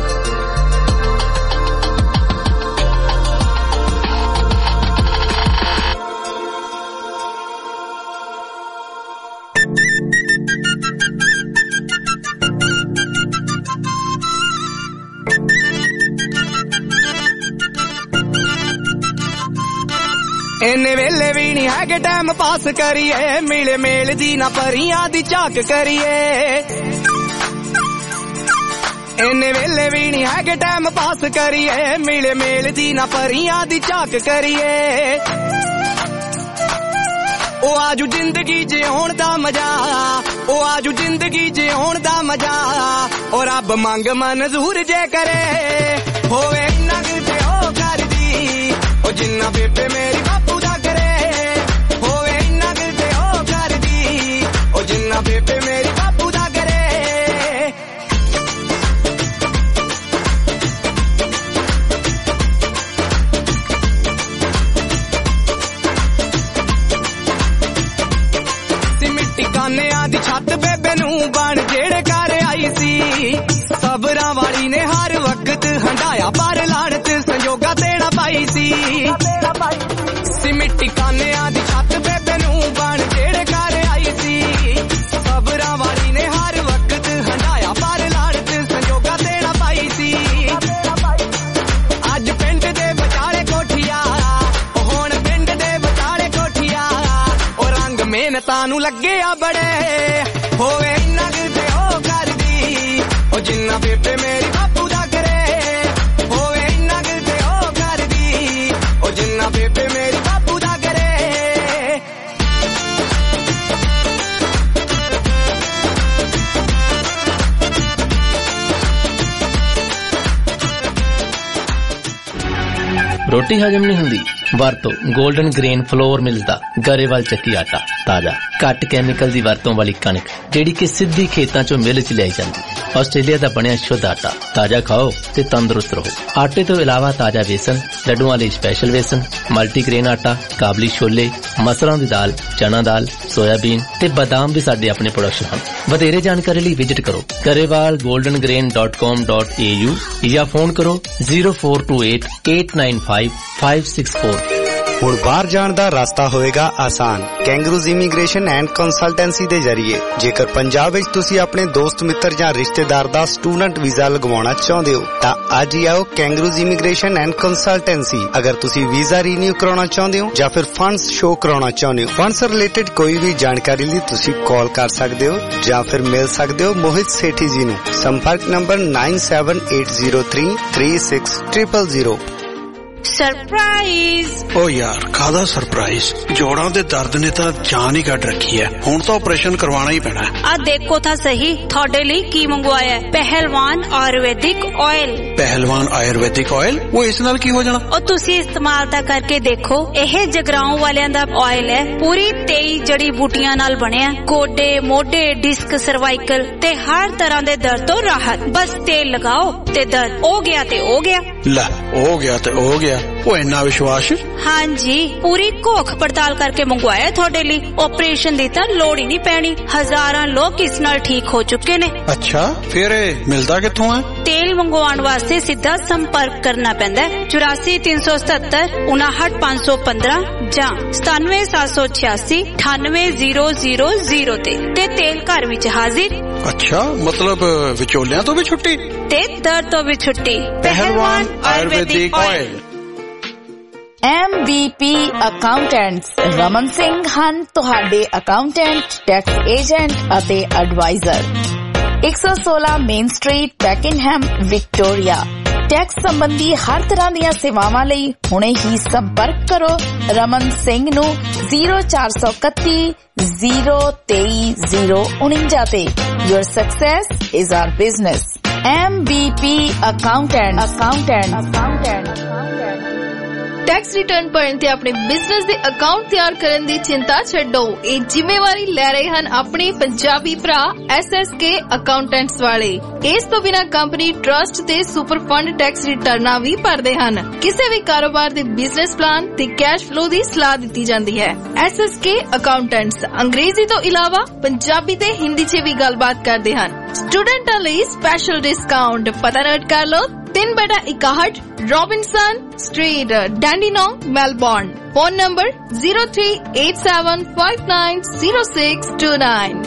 इन्ने वेले भी नहीं है कि टाइम पास करिए, मिले मेल दी ना परियां दी झाक करिए। इन्ने वेले भी नहीं है कि टाइम पास करिए, मिले मेल दी ना परियां दी झाक करिए। ओ आजू जिंदगी जिउण दा मजा, ओ आजू जिंदगी जिउण दा मजा, और रब मंग मंजूर जे करे होवे इन्ना किते ओ करदी, ओ जिन्ना बेबे मेरी बापू दा करे होवे इन्ना किते ओ करदी, ओ जिन्ना बेबे मेरी बापू दा करे। सिमिट्टी काने आदी छत बेबे नू बन जेड़े घर आई सी, सबरा वाली ने हर वक्त हंडाया पर लानत संजोगा तेरा पाई सी। सिमिट्टी काने आदी छत बेबे नू बन जेड़े घर आई सी, सबरा वाली ने हर वक्त हंडाया पर लानत संजोगा तेरा पाई सी। अज पिंड दे विचाले कोठिया, हुण पिंड दे विचाले कोठिया, ओ रंग मेहनतां नू लगे आ बड़े होवे इन्ना किते ओ करदी, ओ जिन्ना बेबे मेरी बापू दा करे होवे इन्ना किते ओ करदी, ओ जिन्ना बेबे मेरी बापू दा करे। रोटी हजम नहीं हुंदी वरतो गोल्डन ग्रेन फ्लोर मिलदा गरेवाल ਚੱਕੀ आटा, ताजा घट कैमिकल दी वरतों वाली कणक ਜਿਹੜੀ कि सिद्धी खेतां चों मिल च लियाई जांदी। ਆਸਟ੍ਰੇਲੀਆ ਦਾ ਬਣਿਆ ਸ਼ੁੱਧ ਆਟਾ, ਤਾਜ਼ਾ ਖਾਓ ਤੇ ਤੰਦਰੁਸਤ ਰਹੋ। ਆਟੇ ਤੋਂ ਇਲਾਵਾ ਤਾਜ਼ਾ ਵੇਸਣ, ਲੱਡੂਆਂ ਲਈ ਸਪੈਸ਼ਲ ਵੇਸਣ, ਮਲਟੀਗ੍ਰੇਨ ਆਟਾ, ਕਾਬਲੀ ਛੋਲੇ, ਮਸਰਾਂ ਦੀ ਦਾਲ, ਚਨਾ ਦਾਲ, ਸੋਇਆਬੀਨ ਤੇ ਬਦਾਮ ਵੀ ਸਾਡੇ ਆਪਣੇ ਪ੍ਰੋਡਕਸ਼ਨ ਹਨ। ਵਧੇਰੇ ਜਾਣਕਾਰੀ ਲਈ ਵਿਜ਼ਿਟ ਕਰੋ Grewal golden grain dot com dot a u ਜਾਂ ਫੋਨ ਕਰੋ zero four two eight eight nine five five six four। ਹੁਣ ਬਾਹਰ ਜਾਣ ਦਾ ਰਸਤਾ ਹੋਏਗਾ ਆਸਾਨ ਕੈਂਗਰੂਜ਼ ਇਮੀਗ੍ਰੇਸ਼ਨ ਐਂਡ ਕੰਸਲਟੈਂਸੀ ਦੇ ਜ਼ਰੀਏ। ਜੇਕਰ ਪੰਜਾਬ ਵਿੱਚ ਤੁਸੀਂ ਆਪਣੇ ਦੋਸਤ ਮਿੱਤਰ ਜਾਂ ਰਿਸ਼ਤੇਦਾਰ ਦਾ ਸਟੂਡੈਂਟ ਵੀਜ਼ਾ ਲਗਵਾਉਣਾ ਚਾਹੁੰਦੇ ਹੋ ਤਾਂ ਅੱਜ ਹੀ ਆਓ ਕੈਂਗਰੂਜ਼ ਇਮੀਗ੍ਰੇਸ਼ਨ ਐਂਡ ਕੰਸਲਟੈਂਸੀ। ਅਗਰ ਤੁਸੀਂ ਵੀਜ਼ਾ ਰੀਨਿਊ ਕਰਾਉਣਾ ਚਾਹੁੰਦੇ ਹੋ ਜਾਂ ਫਿਰ ਫੰਡਸ ਸ਼ੋ ਕਰਾਉਣਾ ਚਾਹੁੰਦੇ ਹੋ, ਫੰਡਸ ਰਿਲੇਟਡ ਕੋਈ ਵੀ ਜਾਣਕਾਰੀ ਲਈ ਤੁਸੀਂ ਕਾਲ ਕਰ ਸਕਦੇ ਹੋ ਜਾਂ ਫਿਰ ਮਿਲ ਸਕਦੇ ਹੋ ਮੋਹਿਤ ਸੇਠੀ ਜੀ ਨੂੰ। ਸੰਪਰਕ number nine seven eight zero three three six zero zero zero। Surprise ओ यार कादा सरप्राइज, जोड़ां दे दर्द ने तां जान ही कट रखी है, हुण तां ऑपरेशन करवाना ही पैना है। आ देखो था सही थोड़े लिए की मंगवाया है, पहलवान आयुर्वेदिक ऑयल। पहलवान आयुर्वेदिक ऑयल, वो इस नाल की हो जाना? और तुसी इस्तेमाल ता करके देखो, यह जगराओं वालियां दा ऑयल है, पूरी तेई जड़ी बूटियां नाल बनिया, गोडे मोढे डिस्क सर्वाइकल ते हर तरह दे दर्द तो राहत। बस तेल लगाओ ते दर्द हो गया ते हो गया। ला हो गया ते हो गया, वो इन्ना विश्वास? हाँ जी, पूरी घोख पड़ताल करके मंगवाया थोड़े लिए, ऑपरेशन दी तां लोड़ ही नहीं पैनी। हजारां लोग इस नाल ठीक हो चुके ने। अच्छा फिर मिलदा कित्थों है? तेल मंगवाउण वास्ते सीधा संपर्क करना पैंदा है चौरासी तीन सौ सतहत्तर उनाहठ पांच सौ पंद्रह जां सतानवे सात सौ छियासी अठानवे जीरो जीरो जीरो ते ते तेल घर विच हाजिर। अच्छा मतलब विचोलियां तो भी छुट्टी ते दर्द तो भी छुट्टी। Pehlwan Ayurvedic oil. M B P accountants Raman Singh ਹਨ ਤੁਹਾਡੇ ਅਕਾਊਂਟੈਂਟ, ਟੈਕਸ ਏਜੰਟ ਅਤੇ adviser. one sixteen main street, Pakenham, Victoria. Tax ਸੰਬੰਧੀ ਹਰ ਤਰ੍ਹਾਂ ਦੀਆਂ ਸੇਵਾਵਾਂ ਲਈ ਹੁਣੇ ਹੀ ਸੰਪਰਕ ਕਰੋ ਰਮਨ ਸਿੰਘ ਨੂੰ zero four two one zero three zero uninja ਤੇ। Your success is our business. M B P accountant accountant accountant accountant tax return ਭਰਨ ਤੇ ਆਪਣੇ ਬਿਜ਼ਨਸ ਦੇ ਅਕਾਊਂਟ ਤਿਆਰ ਕਰਨ ਦੀ ਚਿੰਤਾ ਛੱਡੋ। ਇਹ ਜ਼ਿੰਮੇਵਾਰੀ ਲੈ ਰਹੇ ਹਨ ਆਪਣੇ ਪੰਜਾਬੀ ਭਰਾ ਐਸ ਐਸ ਕੇ ਅਕਾਊਂਟੈਂਟਸ ਵਾਲੇ। ਇਸ ਤੋਂ ਬਿਨਾਂ ਕੰਪਨੀ ਟਰਸਟ ਤੇ ਸੁਪਰ ਫੰਡ ਟੈਕਸ ਰਿਟਰਨਾਂ ਵੀ ਭਰਦੇ ਹਨ। ਕਿਸੇ ਵੀ ਕਾਰੋਬਾਰ ਦੇ ਬਿਜ਼ਨਸ ਪਲਾਨ ਤੇ ਕੈਸ਼ ਫਲੋ ਦੀ ਸਲਾਹ ਦਿੱਤੀ ਜਾਂਦੀ ਹੈ। ਐਸ ਐਸ ਕੇ ਅਕਾਊਂਟੈਂਟਸ ਅੰਗਰੇਜ਼ੀ ਤੋਂ ਇਲਾਵਾ ਪੰਜਾਬੀ ਤੇ ਹਿੰਦੀ 'ਚ ਵੀ ਗੱਲਬਾਤ ਕਰਦੇ ਹਨ। ਸਟੂਡੈਂਟਾਂ ਲਈ ਸਪੈਸ਼ਲ ਡਿਸਕਾਊਂਟ। ਪਤਾ ਨੋਟ ਕਰ ਲਓ, ਤਿੰਨ ਬਟਾ ਇਕਾਹਠ Robinson street, Dandenong, Melbourne. Phone number zero three eight seven five nine zero six two nine.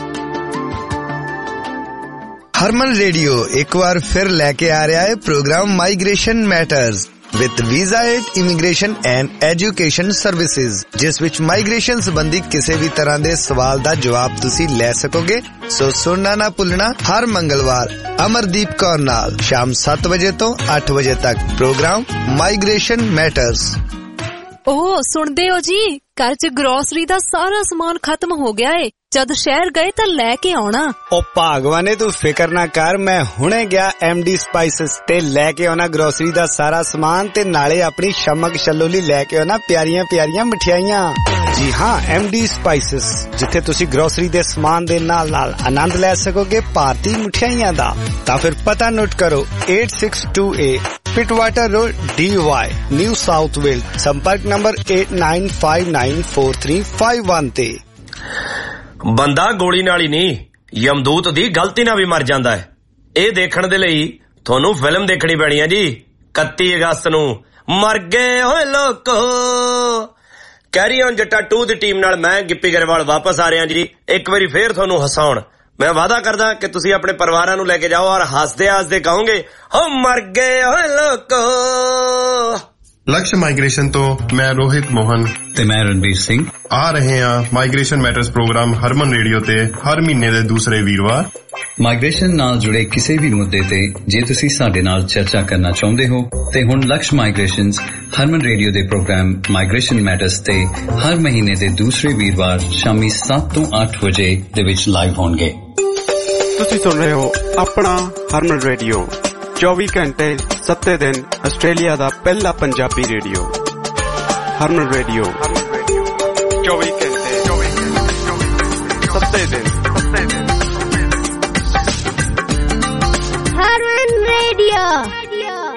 Harman radio ਇੱਕ ਵਾਰ ਫਿਰ ਲੈ ਕੇ ਆ ਰਿਹਾ ਹੈ programme migration matters with Visa Aid, Immigration and Education Services, ਜਿਸ ਵਿੱਚ ਮਾਈਗ੍ਰੇਸ਼ਨ ਸੰਬੰਧੀ ਕਿਸੇ ਵੀ ਤਰ੍ਹਾਂ ਦੇ ਸਵਾਲ ਦਾ ਜਵਾਬ ਤੁਸੀਂ ਲੈ ਸਕੋਗੇ। ਸੋ ਸੁਣਨਾ ਨਾ ਭੁੱਲਣਾ ਹਰ ਮੰਗਲਵਾਰ ਅਮਰਦੀਪ ਕੌਰ ਨਾਲ ਸ਼ਾਮ ਸੱਤ ਵਜੇ ਤੋਂ ਅੱਠ ਵਜੇ ਤੱਕ ਪ੍ਰੋਗਰਾਮ ਮਾਈਗ੍ਰੇਸ਼ਨ ਮੈਟਰਸ। ਓਹ ਸੁਣਦੇ ਹੋ ਜੀ, ਘਰ 'ਚ ਗਰੋਸਰੀ ਦਾ ਸਾਰਾ ਸਮਾਨ ਖਤਮ ਹੋ ਗਿਆ ਏ। ਜਦ ਸ਼ਹਿਰ ਗਏ ਤਾਂ ਲੈ ਕੇ ਆਉਣਾ। ਓ ਭਾਗਵਾਨੇ ਤੂੰ ਫਿਕਰ ਨਾ ਕਰ, ਮੈਂ ਹੁਣੇ ਗਿਆ ਐਮ ਡੀ ਸਪਾਈਸਸ ਤੇ ਲੈ ਕੇ ਆਉਣਾ ਗਰੋਸਰੀ ਦਾ ਸਾਰਾ ਸਮਾਨ ਤੇ ਨਾਲੇ ਆਪਣੀ ਸ਼ਮਕ ਛੱਲੋ ਲਈ ਲੈ ਕੇ ਆਉਣਾ ਪਿਆਰੀਆਂ ਪਿਆਰੀਆਂ ਮਠਿਆਈਆਂ। ਜੀ ਹਾਂ, ਐਮ ਡੀ ਸਪਾਈਸਸ, ਜਿੱਥੇ ਤੁਸੀਂ ਗਰੋਸਰੀ ਦੇ ਸਮਾਨ ਦੇ ਨਾਲ ਨਾਲ ਆਨੰਦ ਲੈ ਸਕੋਗੇ ਭਾਰਤੀ ਮਠਿਆਈਆਂ ਦਾ। ਤਾਂ ਫਿਰ ਪਤਾ ਨੋਟ ਕਰੋ eight six two A Pittwater road, Dee Why, New South Wales. ਸੰਪਰਕ number eight nine five nine four three five one ਤੇ। ਬੰਦਾ ਗੋਲੀ ਨਾਲ ਹੀ ਨਹੀਂ, ਯਮਦੂਤ ਦੀ ਗਲਤੀ ਨਾਲ ਵੀ ਮਰ ਜਾਂਦਾ ਹੈ। ਇਹ ਦੇਖਣ ਦੇ ਲਈ ਤੁਹਾਨੂੰ ਫਿਲਮ ਦੇਖਣੀ ਪੈਣੀ ਹੈ ਜੀ। ਇਕੱਤੀ ਅਗਸਤ ਨੂੰ ਮਰ ਗਏ ਹੋਏ ਲੋਕੋ। ਕੈਰੀ ਔਨ ਜੱਟਾ ਟੂ ਦੀ ਟੀਮ ਨਾਲ ਮੈਂ ਗਿੱਪੀ ਗਰੇਵਾਲ ਵਾਪਸ ਆ ਰਿਹਾ ਜੀ, ਇੱਕ ਵਾਰੀ ਫੇਰ ਤੁਹਾਨੂੰ ਹਸਾਉਣ। ਮੈਂ ਵਾਅਦਾ ਕਰਦਾ ਕਿ ਤੁਸੀਂ ਆਪਣੇ ਪਰਿਵਾਰਾਂ ਨੂੰ ਲੈ ਕੇ ਜਾਓ ਔਰ ਹੱਸਦੇ ਹੱਸਦੇ ਕਹੋਗੇ ਹੋ ਮਰ ਗਏ ਹੋਏ ਲੋਕੋ। ਲਕਸ਼ ਮਾਈਗ੍ਰੇਸ਼ਨ ਤੋਂ ਮੈਂ ਰੋਹਿਤ ਮੋਹਨ ਤੇ ਮੈਂ ਰਣਬੀਰ ਸਿੰਘ ਆ ਰਹੇ ਹਾਂ migration matters programme Harman radio ਤੇ ਹਰ ਮਹੀਨੇ ਦੇ ਦੂਸਰੇ ਵੀਰਵਾਰ। ਮਾਈਗ੍ਰੇਸ਼ਨ ਨਾਲ ਜੁੜੇ ਕਿਸੇ ਵੀ ਮੁੱਦੇ ਤੇ ਜੇ ਤੁਸੀਂ ਸਾਡੇ ਨਾਲ ਚਰਚਾ ਕਰਨਾ ਚਾਹੁੰਦੇ ਹੋ ਤੇ ਹੁਣ ਲਕਸ਼ ਮਾਈਗ੍ਰੇਸ਼ਨਸ ਹਰਮਨ ਰੇਡੀਓ ਦੇ ਪ੍ਰੋਗਰਾਮ ਮਾਈਗ੍ਰੇਸ਼ਨ ਮੈਟਰਸ ਤੇ ਹਰ ਮਹੀਨੇ ਦੇ ਦੂਸਰੇ ਵੀਰਵਾਰ ਸ਼ਾਮੀ ਸੱਤ ਤੋਂ ਅੱਠ ਵਜੇ ਦੇ ਵਿੱਚ ਲਾਈਵ ਹੋਣਗੇ। ਤੁਸੀਂ ਸੁਣ ਰਹੇ ਹੋ ਆਪਣਾ ਹਰਮਨ ਰੇਡੀਓ, ਚੌਵੀ ਘੰਟੇ ਸੱਤੇ ਦਿਨ ਆਸਟ੍ਰੇਲੀਆ ਦਾ ਪਹਿਲਾ ਪੰਜਾਬੀ ਰੇਡੀਓ। ਹਰਮਨ ਰੇਡੀਓ ਚੌਵੀ ਘੰਟੇ ਸੱਤੇ ਦਿਨ। Harman Radio.